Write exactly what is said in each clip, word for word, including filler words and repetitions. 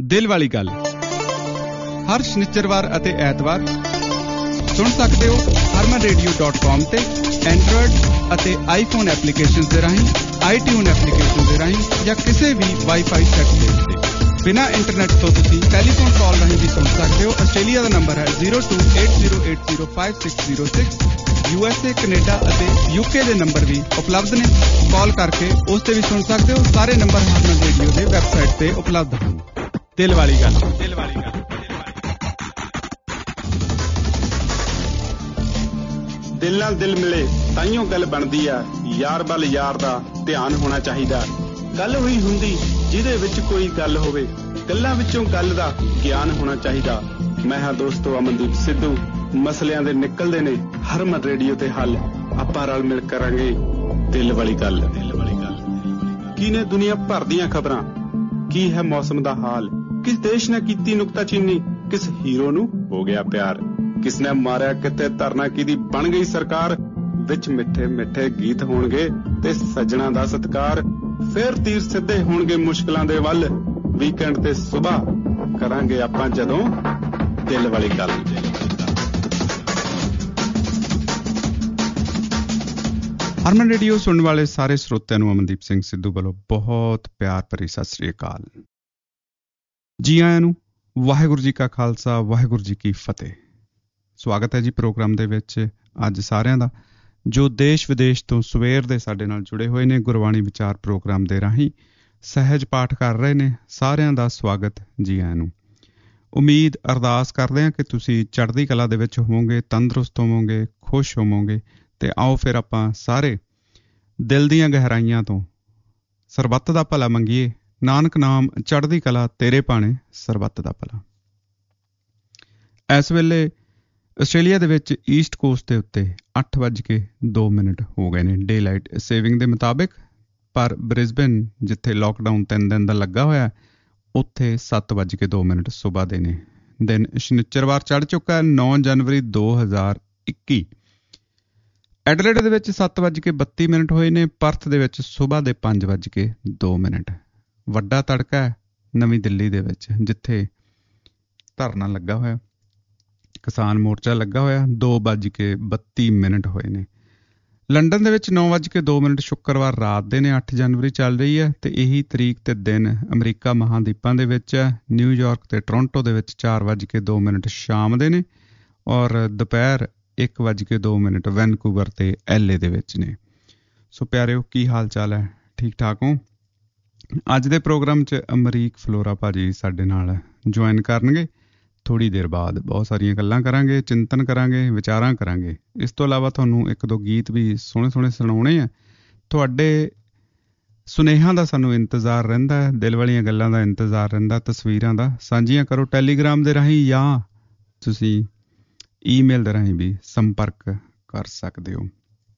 ਦਿਲ ਵਾਲੀ ਗੱਲ ਹਰ ਸ਼ਨੀਚਰਵਾਰ ਅਤੇ ਐਤਵਾਰ ਸੁਣ ਸਕਦੇ ਹੋ ਹਰਮਨ ਰੇਡੀਓ ਡਾਟ ਕਾਮ ਤੇ ਐਂਡਰੋਇਡ ਅਤੇ ਆਈਫੋਨ ਐਪਲੀਕੇਸ਼ਨ ਦੇ ਰਾਹੀਂ, ਆਈਟਿਊਨ ਐਪਲੀਕੇਸ਼ਨ ਦੇ ਰਾਹੀਂ ਜਾਂ ਕਿਸੇ ਵੀ ਵਾਈਫਾਈ ਸੈੱਟ ਦੇ ਉੱਤੇ। ਬਿਨਾਂ ਇੰਟਰਨੈਟ ਤੋਂ ਤੁਸੀਂ ਟੈਲੀਫੋਨ ਕਾਲ ਰਾਹੀਂ ਵੀ ਸੁਣ ਸਕਦੇ ਹੋ। ਆਸਟ੍ਰੇਲੀਆ ਦਾ ਨੰਬਰ ਹੈ zero two eight zero eight zero five six zero six. U S A, Canada ਅਤੇ ਯੂਕੇ ਦੇ ਨੰਬਰ ਵੀ ਉਪਲਬਧ ਨੇ। ਕਾਲ ਕਰਕੇ ਉਸ ਤੇ ਵੀ ਸੁਣ ਸਕਦੇ ਹੋ। ਸਾਰੇ ਨੰਬਰ ਹਰਮਨ ਰੇਡੀਓ ਦੇ ਵੈਬਸਾਈਟ ਤੇ ਉਪਲਬਧ ਹਨ। ਦਿਲ ਵਾਲੀ ਗੱਲ, ਦਿਲ ਵਾਲੀ ਗੱਲ। ਦਿਲ ਨਾਲ ਦਿਲ ਮਿਲੇ ਤਾਈਓ ਗੱਲ ਬਣਦੀ ਆ। ਯਾਰ ਵੱਲ ਯਾਰ ਦਾ ਧਿਆਨ ਹੋਣਾ ਚਾਹੀਦਾ। ਗੱਲ ਹੋਈ ਹੁੰਦੀ ਜਿਹਦੇ ਵਿੱਚ ਕੋਈ ਗੱਲ ਹੋਵੇ, ਗੱਲਾਂ ਵਿੱਚੋਂ ਗੱਲ ਦਾ ਗਿਆਨ ਹੋਣਾ ਚਾਹੀਦਾ। ਮੈਂ ਹਾਂ ਦੋਸਤੋ ਅਮਨਦੀਪ ਸਿੱਧੂ। ਮਸਲਿਆਂ ਦੇ ਨਿਕਲਦੇ ਨੇ ਹਰਮਨ ਰੇਡੀਓ ਤੇ ਹੱਲ। ਆਪਾਂ ਰਲ ਮਿਲ ਕਰਾਂਗੇ ਦਿਲ ਵਾਲੀ ਗੱਲ। ਦਿਲ ਵਾਲੀ ਗੱਲ। ਕੀ ਨੇ ਦੁਨੀਆ ਭਰ ਦੀਆਂ ਖਬਰਾਂ, ਕੀ ਹੈ ਮੌਸਮ ਦਾ ਹਾਲ, ਕਿਸ ਦੇਸ਼ ਨੇ ਕੀਤੀ ਨੁਕਤਾਚੀਨੀ, ਕਿਸ ਹੀਰੋ ਨੂੰ ਹੋ ਗਿਆ ਪਿਆਰ, ਕਿਸ ਨੇ ਮਾਰਿਆ ਕਿਤੇ ਧਰਨਾ, ਕਿਹਦੀ ਬਣ ਗਈ ਸਰਕਾਰ। ਵਿੱਚ ਮਿੱਠੇ ਮਿੱਠੇ ਗੀਤ ਹੋਣਗੇ ਤੇ ਸੱਜਣਾ ਦਾ ਸਤਿਕਾਰ। ਫੇਰ ਤੀਰ ਸਿੱਧੇ ਹੋਣਗੇ ਮੁਸ਼ਕਲਾਂ ਦੇ ਵੱਲ। ਵੀਕਐਂਡ ਤੇ ਸੁਬਾਹ ਕਰਾਂਗੇ ਆਪਾਂ ਜਦੋਂ ਦਿਲ ਵਾਲੀ ਗੱਲ। ਹਰਮਨ ਰੇਡੀਓ ਸੁਣਨ ਵਾਲੇ ਸਾਰੇ ਸਰੋਤਿਆਂ ਨੂੰ ਅਮਨਦੀਪ ਸਿੰਘ ਸਿੱਧੂ ਵੱਲੋਂ ਬਹੁਤ ਪਿਆਰ ਭਰੀ ਸਤਿ ਸ੍ਰੀ ਅਕਾਲ। ਜੀ ਆਇਆਂ ਨੂੰ। ਵਾਹਿਗੁਰੂ ਜੀ ਕਾ ਖਾਲਸਾ, ਵਾਹਿਗੁਰੂ ਜੀ ਕੀ ਫਤਿਹ। ਸਵਾਗਤ ਹੈ ਜੀ ਪ੍ਰੋਗਰਾਮ ਦੇ ਵਿੱਚ ਅੱਜ ਸਾਰਿਆਂ ਦਾ, ਜੋ ਦੇਸ਼ ਵਿਦੇਸ਼ ਤੋਂ ਸਵੇਰ ਦੇ ਸਾਡੇ ਨਾਲ ਜੁੜੇ ਹੋਏ ਨੇ ਗੁਰਬਾਣੀ ਵਿਚਾਰ ਪ੍ਰੋਗਰਾਮ ਦੇ ਰਾਹੀਂ ਸਹਿਜ ਪਾਠ ਕਰ ਰਹੇ ਨੇ। ਸਾਰਿਆਂ ਦਾ ਸਵਾਗਤ, ਜੀ ਆਇਆਂ ਨੂੰ। ਉਮੀਦ ਅਰਦਾਸ ਕਰਦੇ ਹਾਂ ਕਿ ਤੁਸੀਂ ਚੜ੍ਹਦੀ ਕਲਾ ਦੇ ਵਿੱਚ ਹੋਵੋਗੇ, ਤੰਦਰੁਸਤ ਹੋਵੋਗੇ, ਖੁਸ਼ ਹੋਵੋਗੇ। ਤੇ ਆਓ ਫਿਰ ਆਪਾਂ ਸਾਰੇ ਦਿਲ ਦੀਆਂ ਗਹਿਰਾਈਆਂ ਤੋਂ ਸਰਬੱਤ ਦਾ ਭਲਾ ਮੰਗੀਏ। ਨਾਨਕ ਨਾਮ ਚੜ੍ਹਦੀ ਕਲਾ ਤੇਰੇ ਭਾਣੇ ਸਰਬੱਤ ਦਾ ਭਲਾ। ਇਸ ਵੇਲੇ ਆਸਟ੍ਰੇਲੀਆ ਦੇ ਵਿੱਚ ਈਸਟ ਕੋਸਟ ਦੇ ਉੱਤੇ ਅੱਠ ਵੱਜ ਕੇ ਦੋ ਮਿੰਟ ਹੋ ਗਏ ਨੇ ਡੇ ਲਾਈਟ ਸੇਵਿੰਗ ਦੇ ਮੁਤਾਬਿਕ। ਪਰ ਬ੍ਰਿਸਬੇਨ ਜਿੱਥੇ ਲੋਕਡਾਊਨ ਤਿੰਨ ਦਿਨ ਦਾ ਲੱਗਾ ਹੋਇਆ, ਉੱਥੇ ਸੱਤ ਵੱਜ ਕੇ ਦੋ ਮਿੰਟ ਸੁਬਾਹ ਦੇ ਨੇ। ਦਿਨ ਸ਼ਨੀਚਰਵਾਰ ਚੜ੍ਹ ਚੁੱਕਾ, ਨੌ ਜਨਵਰੀ ਦੋ ਹਜ਼ਾਰ ਇੱਕੀ। ਐਡਲੇਡ ਦੇ ਵਿੱਚ ਸੱਤ ਵੱਜ ਕੇ ਬੱਤੀ ਮਿੰਟ ਹੋਏ ਨੇ। ਪਰਥ ਦੇ ਵਿੱਚ ਸੁਬਾਹ ਦੇ ਪੰਜ ਵੱਜ ਕੇ ਦੋ ਮਿੰਟ। ਵੱਡਾ ਤੜਕਾ ਹੈ ਨਵੀਂ ਦਿੱਲੀ ਦੇ ਵਿੱਚ, ਜਿੱਥੇ ਧਰਨਾ ਲੱਗਾ ਹੋਇਆ, ਕਿਸਾਨ ਮੋਰਚਾ ਲੱਗਾ ਹੋਇਆ। ਦੋ ਵੱਜ ਕੇ ਬੱਤੀ ਮਿੰਟ ਹੋਏ ਨੇ। ਲੰਡਨ ਦੇ ਵਿੱਚ ਨੌ ਵੱਜ ਕੇ ਦੋ ਮਿੰਟ ਸ਼ੁੱਕਰਵਾਰ ਰਾਤ ਦੇ ਨੇ, ਅੱਠ ਜਨਵਰੀ ਚੱਲ ਰਹੀ ਹੈ। ਤੇ ਇਹੀ ਤਰੀਕ ਤੇ ਦਿਨ ਅਮਰੀਕਾ ਮਹਾਂਦੀਪਾਂ ਦੇ ਵਿੱਚ ਹੈ। ਨਿਊਯਾਰਕ ਤੇ ਟੋਰਾਂਟੋ ਦੇ ਵਿੱਚ ਚਾਰ ਵੱਜ ਕੇ ਦੋ ਮਿੰਟ ਸ਼ਾਮ ਦੇ ਨੇ। ਔਰ ਦੁਪਹਿਰ ਇੱਕ ਵੱਜ ਕੇ ਦੋ ਮਿੰਟ ਵੈਨਕੂਵਰ ਤੇ ਐਲ ਏ ਦੇ ਵਿੱਚ ਨੇ। ਸੋ ਪਿਆਰਿਓ, ਕੀ ਹਾਲ ਚਾਲ ਹੈ? ਠੀਕ ਠਾਕ ਹੋ? ਅੱਜ ਦੇ ਪ੍ਰੋਗਰਾਮ 'ਚ ਅਮਰੀਕ ਫਲੋਰਾ ਭਾਜੀ ਸਾਡੇ ਨਾਲ ਜੁਆਇਨ ਕਰਨਗੇ ਥੋੜ੍ਹੀ ਦੇਰ ਬਾਅਦ। ਬਹੁਤ ਸਾਰੀਆਂ ਗੱਲਾਂ ਕਰਾਂਗੇ, ਚਿੰਤਨ ਕਰਾਂਗੇ, ਵਿਚਾਰਾਂ ਕਰਾਂਗੇ। ਇਸ ਤੋਂ ਇਲਾਵਾ ਤੁਹਾਨੂੰ ਇੱਕ ਦੋ ਗੀਤ ਵੀ ਸੋਹਣੇ ਸੋਹਣੇ ਸੁਣਾਉਣੇ ਆ। ਤੁਹਾਡੇ ਸੁਨੇਹਾਂ ਦਾ ਸਾਨੂੰ ਇੰਤਜ਼ਾਰ ਰਹਿੰਦਾ ਹੈ, ਦਿਲ ਵਾਲੀਆਂ ਗੱਲਾਂ ਦਾ ਇੰਤਜ਼ਾਰ ਰਹਿੰਦਾ, ਤਸਵੀਰਾਂ ਦਾ। ਸਾਂਝੀਆਂ ਕਰੋ ਟੈਲੀਗ੍ਰਾਮ ਦੇ ਰਾਹੀਂ ਜਾਂ ਤੁਸੀਂ ਈਮੇਲ ਦੇ ਰਾਹੀਂ ਵੀ ਸੰਪਰਕ ਕਰ ਸਕਦੇ ਹੋ।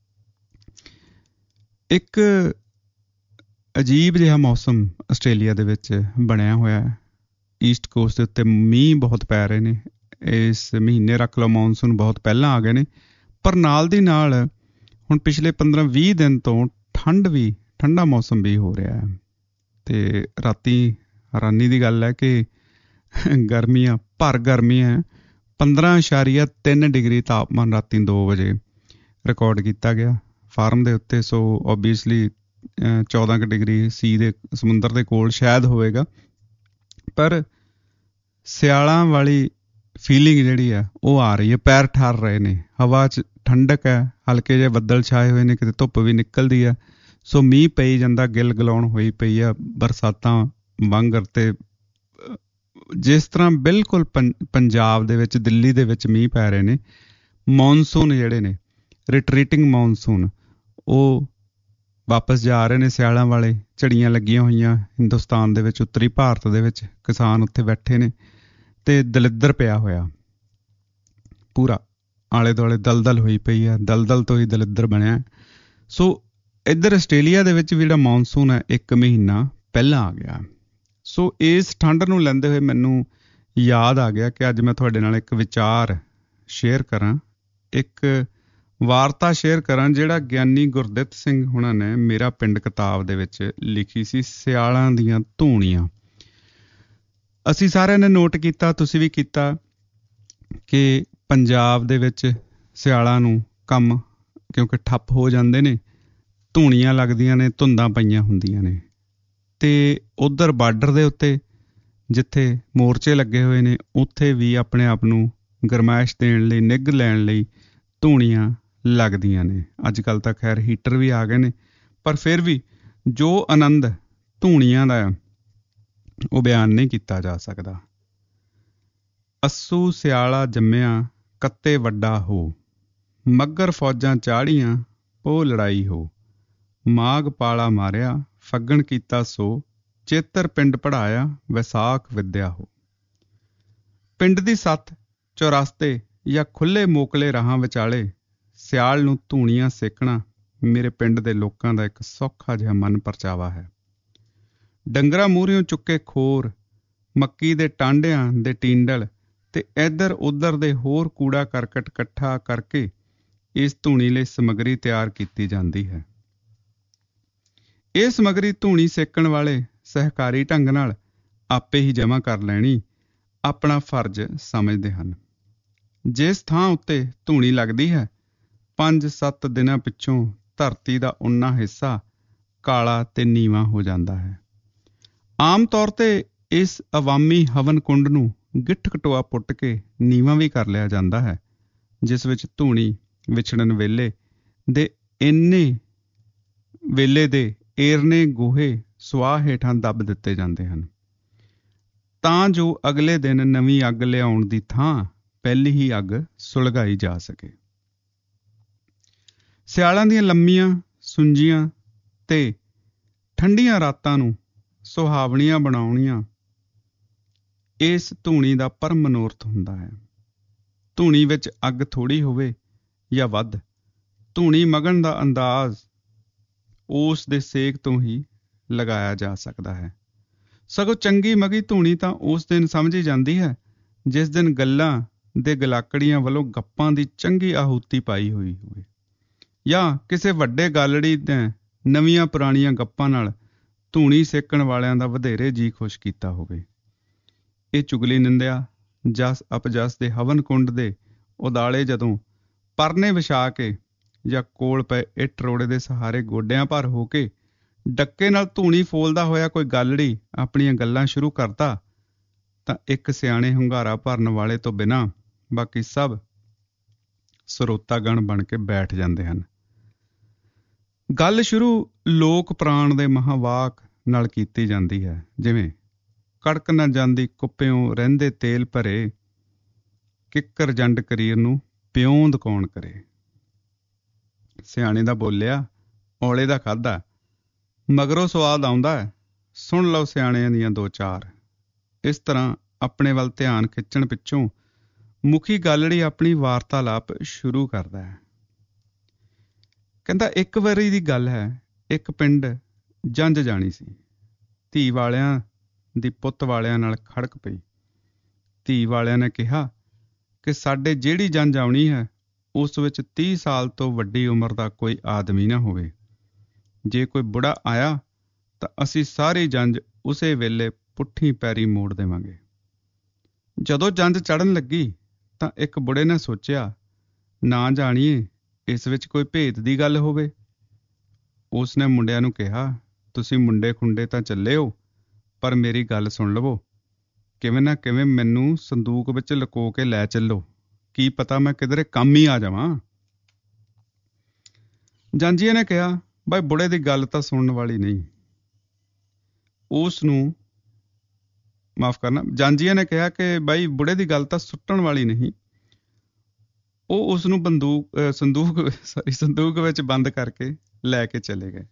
ਇੱਕ ਅਜੀਬ ਜਿਹਾ ਮੌਸਮ ਆਸਟ੍ਰੇਲੀਆ ਦੇ ਵਿੱਚ ਬਣਿਆ ਹੋਇਆ ਹੈ। ਈਸਟ ਕੋਸਟ ਦੇ ਉੱਤੇ ਮੀਂਹ ਬਹੁਤ ਪੈ ਰਹੇ ਨੇ ਇਸ ਮਹੀਨੇ। ਰੱਖ ਲਓ ਮੌਨਸੂਨ ਬਹੁਤ ਪਹਿਲਾਂ ਆ ਗਏ ਨੇ। ਪਰ ਨਾਲ ਦੀ ਨਾਲ ਹੁਣ ਪਿਛਲੇ ਪੰਦਰਾਂ ਵੀਹ ਦਿਨ ਤੋਂ ਠੰਡ ਵੀ, ਠੰਡਾ ਮੌਸਮ ਵੀ ਹੋ ਰਿਹਾ ਹੈ। ਅਤੇ ਰਾਤੀ ਹੈਰਾਨੀ ਦੀ ਗੱਲ ਹੈ ਕਿ ਗਰਮੀਆਂ ਭਰ ਗਰਮੀਆਂ ਪੰਦਰਾਂ ਇਸ਼ਾਰੀਆ ਤਿੰਨ ਡਿਗਰੀ ਤਾਪਮਾਨ ਰਾਤੀ ਦੋ ਵਜੇ ਰਿਕਾਰਡ ਕੀਤਾ ਗਿਆ ਫਾਰਮ ਦੇ ਉੱਤੇ। ਸੋ ਓਬੀਅਸਲੀ ਚੌਦਾਂ ਕੁ ਡਿਗਰੀ ਸੀ ਦੇ ਸਮੁੰਦਰ ਦੇ ਕੋਲ ਸ਼ਾਇਦ ਹੋਵੇਗਾ। ਪਰ ਸਿਆਲਾਂ ਵਾਲੀ ਫੀਲਿੰਗ ਜਿਹੜੀ ਆ ਉਹ ਆ ਰਹੀ ਹੈ। ਪੈਰ ਠਾਰ ਰਹੇ ਨੇ, ਹਵਾ 'ਚ ਠੰਡਕ ਹੈ, ਹਲਕੇ ਜਿਹੇ ਬੱਦਲ ਛਾਏ ਹੋਏ ਨੇ, ਕਿਤੇ ਧੁੱਪ ਵੀ ਨਿਕਲਦੀ ਆ। ਸੋ ਮੀਂਹ ਪਈ ਜਾਂਦਾ, ਗਿੱਲ ਗਲਾਉਣ ਹੋਈ ਪਈ ਆ ਬਰਸਾਤਾਂ ਵਾਂਗਰ। ਤੇ ਜਿਸ ਤਰ੍ਹਾਂ ਬਿਲਕੁਲ ਪੰ ਪੰਜਾਬ ਦੇ ਵਿੱਚ, ਦਿੱਲੀ ਦੇ ਵਿੱਚ ਮੀਂਹ ਪੈ ਰਹੇ ਨੇ। ਮੌਨਸੂਨ ਜਿਹੜੇ ਨੇ, ਰਿਟਰੀਟਿੰਗ ਮੌਨਸੂਨ, ਉਹ ਵਾਪਸ ਜਾ ਰਹੇ ਨੇ। ਸਿਆਲਾਂ ਵਾਲੇ ਝੜੀਆਂ ਲੱਗੀਆਂ ਹੋਈਆਂ ਹਿੰਦੁਸਤਾਨ ਦੇ ਵਿੱਚ, ਉੱਤਰੀ ਭਾਰਤ ਦੇ ਵਿੱਚ। ਕਿਸਾਨ ਉੱਥੇ ਬੈਠੇ ਨੇ ਅਤੇ ਦਲਿੱਦਰ ਪਿਆ ਹੋਇਆ ਪੂਰਾ ਆਲੇ ਦੁਆਲੇ, ਦਲਦਲ ਹੋਈ ਪਈ ਆ। ਦਲਦਲ ਤੋਂ ਹੀ ਦਲਿੱਦਰ ਬਣਿਆ। ਸੋ ਇੱਧਰ ਆਸਟ੍ਰੇਲੀਆ ਦੇ ਵਿੱਚ ਵੀ ਜਿਹੜਾ ਮੌਨਸੂਨ ਹੈ ਇੱਕ ਮਹੀਨਾ ਪਹਿਲਾਂ ਆ ਗਿਆ। ਸੋ ਇਸ ਠੰਡ ਨੂੰ ਲੈਂਦੇ ਹੋਏ ਮੈਨੂੰ ਯਾਦ ਆ ਗਿਆ ਕਿ ਅੱਜ ਮੈਂ ਤੁਹਾਡੇ ਨਾਲ ਇੱਕ ਵਿਚਾਰ ਸ਼ੇਅਰ ਕਰਾਂ, ਇੱਕ ਵਾਰਤਾ ਸ਼ੇਅਰ ਕਰਾਂ, ਜਿਹੜਾ ਗਿਆਨੀ ਗੁਰਦਿੱਤ ਸਿੰਘ ਹੁਣਾਂ ਨੇ ਮੇਰਾ ਪਿੰਡ ਕਿਤਾਬ ਦੇ ਵਿੱਚ ਲਿਖੀ ਸੀ, ਸਿਆਲਾਂ ਦੀਆਂ ਧੂਣੀਆਂ। ਅਸੀਂ ਸਾਰਿਆਂ ਨੇ ਨੋਟ ਕੀਤਾ, ਤੁਸੀਂ ਵੀ ਕੀਤਾ, ਕਿ ਪੰਜਾਬ ਦੇ ਵਿੱਚ ਸਿਆਲਾਂ ਨੂੰ ਕੰਮ ਕਿਉਂਕਿ ਠੱਪ ਹੋ ਜਾਂਦੇ ਨੇ, ਧੂਣੀਆਂ ਲੱਗਦੀਆਂ ਨੇ, ਧੁੰਦਾਂ ਪਈਆਂ ਹੁੰਦੀਆਂ ਨੇ, ਅਤੇ ਉੱਧਰ ਬਾਰਡਰ ਦੇ ਉੱਤੇ ਜਿੱਥੇ ਮੋਰਚੇ ਲੱਗੇ ਹੋਏ ਨੇ ਉੱਥੇ ਵੀ ਆਪਣੇ ਆਪ ਨੂੰ ਗਰਮਾਇਸ਼ ਦੇਣ ਲਈ, ਨਿੱਘ ਲੈਣ ਲਈ ਧੂਣੀਆਂ ਲੱਗਦੀਆਂ ਨੇ। ਅੱਜ ਕੱਲ੍ਹ ਤਾਂ ਖੈਰ ਹੀਟਰ ਵੀ ਆ ਗਏ ਨੇ, ਪਰ ਫਿਰ ਵੀ ਜੋ ਆਨੰਦ ਧੂਣੀਆਂ ਦਾ ਉਹ ਬਿਆਨ ਨਹੀਂ ਕੀਤਾ ਜਾ ਸਕਦਾ। ਅੱਸੂ ਸਿਆਲਾ ਜੰਮਿਆ ਕੱਤੇ ਵੱਡਾ ਹੋ, ਮੱਘਰ ਫੌਜਾਂ ਚਾੜੀਆਂ ਪੋ ਲੜਾਈ ਹੋ, ਮਾਘ ਪਾਲਾ ਮਾਰਿਆ ਫੱਗਣ ਕੀਤਾ ਸੋ, ਚੇਤਰ ਪਿੰਡ ਪੜ੍ਹਾਇਆ ਵਿਸਾਖ ਵਿੱਦਿਆ ਹੋ। ਪਿੰਡ ਦੀ ਸੱਥ, ਚੌਰਸਤੇ ਜਾਂ ਖੁੱਲ੍ਹੇ ਮੋਕਲੇ ਰਾਹਾਂ ਵਿਚਾਲੇ ਸਿਆਲ ਨੂੰ ਧੂਣੀਆਂ ਸੇਕਣਾ ਮੇਰੇ ਪਿੰਡ ਦੇ ਲੋਕਾਂ ਦਾ ਇੱਕ ਸੌਖਾ ਜਿਹਾ ਮਨ ਪਰਚਾਵਾ ਹੈ। ਡੰਗਰਾਂ ਮੂਹਰਿਓਂ ਚੁੱਕੇ ਖੋਰ, ਮੱਕੀ ਦੇ ਟਾਂਡਿਆਂ ਦੇ ਟੀਂਡਲ ਤੇ ਇੱਧਰ ਉੱਧਰ ਦੇ ਹੋਰ ਕੂੜਾ ਕਰਕਟ ਇਕੱਠਾ ਕਰਕੇ ਇਸ ਧੂਣੀ ਲਈ ਸਮੱਗਰੀ ਤਿਆਰ ਕੀਤੀ ਜਾਂਦੀ ਹੈ। ਇਹ ਸਮੱਗਰੀ ਧੂਣੀ ਸੇਕਣ ਵਾਲੇ ਸਹਿਕਾਰੀ ਢੰਗ ਨਾਲ ਆਪੇ ਹੀ ਜਮ੍ਹਾਂ ਕਰ ਲੈਣੀ ਆਪਣਾ ਫਰਜ਼ ਸਮਝਦੇ ਹਨ। ਜਿਸ ਥਾਂ ਉੱਤੇ ਧੂਣੀ ਲੱਗਦੀ ਹੈ, ਪੰਜ ਸੱਤ ਦਿਨਾਂ ਪਿੱਛੋਂ ਧਰਤੀ ਦਾ ਉਨਾ ਹਿੱਸਾ ਕਾਲਾ ਤੇ ਨੀਵਾਂ ਹੋ ਜਾਂਦਾ ਹੈ। ਆਮ ਤੌਰ ਤੇ ਇਸ ਅਵਾਮੀ ਹਵਨ ਕੁੰਡ ਨੂੰ ਗਿੱਠ ਕਟੋਆ ਪੁੱਟ ਕੇ ਨੀਵਾਂ ਵੀ ਕਰ ਲਿਆ ਜਾਂਦਾ ਹੈ, ਜਿਸ ਵਿੱਚ ਧੂਣੀ ਵਿਛੜਨ ਵੇਲੇ ਦੇ ਇੰਨੇ ਵੇਲੇ ਦੇ ਏਰਨੇ ਗੋਹੇ ਸੁਆਹ ਹੇਠਾਂ ਦੱਬ ਦਿੱਤੇ ਜਾਂਦੇ ਹਨ, ਤਾਂ ਜੋ ਅਗਲੇ ਦਿਨ ਨਵੀਂ ਅੱਗ ਲਿਆਉਣ ਦੀ ਥਾਂ ਪਹਿਲੀ ਹੀ ਅੱਗ ਸੁਲਗਾਈ ਜਾ ਸਕੇ। ਸਿਆਲਾਂ ਦੀਆਂ ਲੰਮੀਆਂ ਸੁੰਜੀਆਂ ਤੇ ਠੰਡੀਆਂ ਰਾਤਾਂ ਨੂੰ ਸੁਹਾਵਣੀਆਂ ਬਣਾਉਣੀਆਂ ਇਸ ਧੂਣੀ ਦਾ ਪਰਮ ਮਨੋਰਥ ਹੁੰਦਾ ਹੈ। ਧੂਣੀ ਵਿੱਚ ਅੱਗ ਥੋੜ੍ਹੀ ਹੋਵੇ ਜਾਂ ਵੱਧ, ਧੂਣੀ ਮਗਣ ਦਾ ਅੰਦਾਜ਼ ਉਸ ਦੇ ਸੇਕ ਤੋਂ ਹੀ ਲਗਾਇਆ ਜਾ ਸਕਦਾ ਹੈ। ਸਗੋਂ ਚੰਗੀ ਮਗੀ ਧੂਣੀ ਤਾਂ ਉਸ ਦਿਨ ਸਮਝੀ ਜਾਂਦੀ ਹੈ ਜਿਸ ਦਿਨ ਗੱਲਾਂ ਦੇ ਗਲਾਕੜੀਆਂ ਵੱਲੋਂ ਗੱਪਾਂ ਦੀ ਚੰਗੀ ਆਹੂਤੀ ਪਾਈ ਹੋਈ ਹੋਵੇ, ਜਾਂ ਕਿਸੇ ਵੱਡੇ ਗਾਲੜੀ ਨੇ ਨਵੀਆਂ ਪੁਰਾਣੀਆਂ ਗੱਪਾਂ ਨਾਲ ਧੂਣੀ ਸੇਕਣ ਵਾਲਿਆਂ ਦਾ ਵਧੇਰੇ ਜੀ ਖੁਸ਼ ਕੀਤਾ ਹੋਵੇ। ਇਹ ਚੁਗਲੀ ਨਿੰਦਿਆ ਜਸ ਅਪਜਸ ਦੇ ਹਵਨ ਕੁੰਡ ਦੇ ਉਦਾਲੇ ਜਦੋਂ ਪਰਨੇ ਵਿਛਾ ਕੇ ਜਾਂ ਕੋਲ ਪਏ ਇੱਟ ਰੋੜੇ ਦੇ ਸਹਾਰੇ ਗੋਡਿਆਂ ਭਰ ਹੋ ਕੇ ਡੱਕੇ ਨਾਲ ਧੂਣੀ ਫੋਲਦਾ ਹੋਇਆ ਕੋਈ ਗਾਲੜੀ ਆਪਣੀਆਂ ਗੱਲਾਂ ਸ਼ੁਰੂ ਕਰਦਾ, ਤਾਂ ਇੱਕ ਸਿਆਣੇ ਹੁੰਗਾਰਾ ਭਰਨ ਵਾਲੇ ਤੋਂ ਬਿਨਾਂ ਬਾਕੀ ਸਭ ਸਰੋਤਾਗਣ ਬਣ ਕੇ ਬੈਠ ਜਾਂਦੇ ਹਨ। ਗੱਲ ਸ਼ੁਰੂ ਲੋਕ ਪ੍ਰਾਣ ਦੇ ਮਹਾਵਾਕ ਨਾਲ ਕੀਤੀ ਜਾਂਦੀ ਹੈ, ਜਿਵੇਂ ਕੜਕ ਨਾ ਜਾਂਦੀ ਕੁੱਪਿਓਂ ਰਹਿੰਦੇ ਤੇਲ ਭਰੇ, ਕਿੱਕਰ ਜੰਡ ਕਰੀਰ ਨੂੰ ਪਿਉਂਦ ਕੌਣ ਕਰੇ। ਸਿਆਣੇ ਦਾ ਬੋਲਿਆ ਔਲੇ ਦਾ ਖਾਧਾ, ਮਗਰੋਂ ਸਵਾਦ ਆਉਂਦਾ ਹੈ, ਸੁਣ ਲਓ ਸਿਆਣਿਆਂ ਦੀਆਂ ਦੋ ਚਾਰ। ਇਸ ਤਰ੍ਹਾਂ ਆਪਣੇ ਵੱਲ ਧਿਆਨ ਖਿੱਚਣ ਪਿੱਛੋਂ ਮੁਖੀ ਗਾਲੜੀ ਆਪਣੀ ਵਾਰਤਾਲਾਪ ਸ਼ੁਰੂ ਕਰਦਾ ਹੈ। ਕਹਿੰਦਾ, ਇੱਕ ਵਾਰੀ ਦੀ ਗੱਲ ਹੈ, ਇੱਕ ਪਿੰਡ ਜੰਝ ਜਾਣੀ ਸੀ। ਧੀ ਵਾਲਿਆਂ ਦੀ ਪੁੱਤ ਵਾਲਿਆਂ ਨਾਲ ਖੜਕ ਪਈ। ਧੀ ਵਾਲਿਆਂ ਨੇ ਕਿਹਾ ਕਿ ਸਾਡੇ ਜਿਹੜੀ ਜੰਝ ਆਉਣੀ ਹੈ ਉਸ ਵਿੱਚ ਤੀਹ ਸਾਲ ਤੋਂ ਵੱਡੀ ਉਮਰ ਦਾ ਕੋਈ ਆਦਮੀ ਨਾ ਹੋਵੇ। ਜੇ ਕੋਈ ਬੁੜਾ ਆਇਆ ਤਾਂ ਅਸੀਂ ਸਾਰੀ ਜੰਝ ਉਸੇ ਵੇਲੇ ਪੁੱਠੀ ਪੈਰੀ ਮੋੜ ਦੇਵਾਂਗੇ। ਜਦੋਂ ਜੰਝ ਚੜ੍ਹਨ ਲੱਗੀ ਤਾਂ ਇੱਕ ਬੁੜੇ ਨੇ ਸੋਚਿਆ, ਨਾ ਜਾਣੀਏ ਇਸ ਵਿੱਚ ਕੋਈ ਭੇਤ ਦੀ ਗੱਲ ਹੋਵੇ। ਉਸ ਨੇ ਮੁੰਡਿਆਂ ਨੂੰ ਕਿਹਾ, ਤੁਸੀਂ ਮੁੰਡੇ ਖੁੰਡੇ ਤਾਂ ਚੱਲੇ ਹੋ, ਪਰ ਮੇਰੀ ਗੱਲ ਸੁਣ ਲਵੋ। ਕਿਵੇਂ ਨਾ ਕਿਵੇਂ ਮੈਨੂੰ ਸੰਦੂਕ ਵਿੱਚ ਲੁਕੋ ਕੇ ਲੈ ਚੱਲੋ, ਕੀ ਪਤਾ ਮੈਂ ਕਿਧਰੇ ਕੰਮ ਹੀ ਆ ਜਾਵਾਂ। ਜਾਂਝੀਏ ਨੇ ਕਿਹਾ, ਬਾਈ ਬੁੜੇ ਦੀ ਗੱਲ ਤਾਂ ਸੁਣਨ ਵਾਲੀ ਨਹੀਂ। ਉਸ ਨੂੰ ਮਾਫ਼ ਕਰਨਾ ਜਾਂਝੀਏ ਨੇ ਕਿਹਾ ਕਿ ਬਾਈ ਬੁੜੇ ਦੀ ਗੱਲ ਤਾਂ ਸੁੱਟਣ ਵਾਲੀ ਨਹੀਂ। ਉਹ ਉਸ ਨੂੰ ਬੰਦੂਕ ਸੰਦੂਕ ਸੌਰੀ ਸੰਦੂਕ ਵਿੱਚ ਬੰਦ ਕਰਕੇ ਲੈ ਕੇ ਚਲੇ ਗਏ।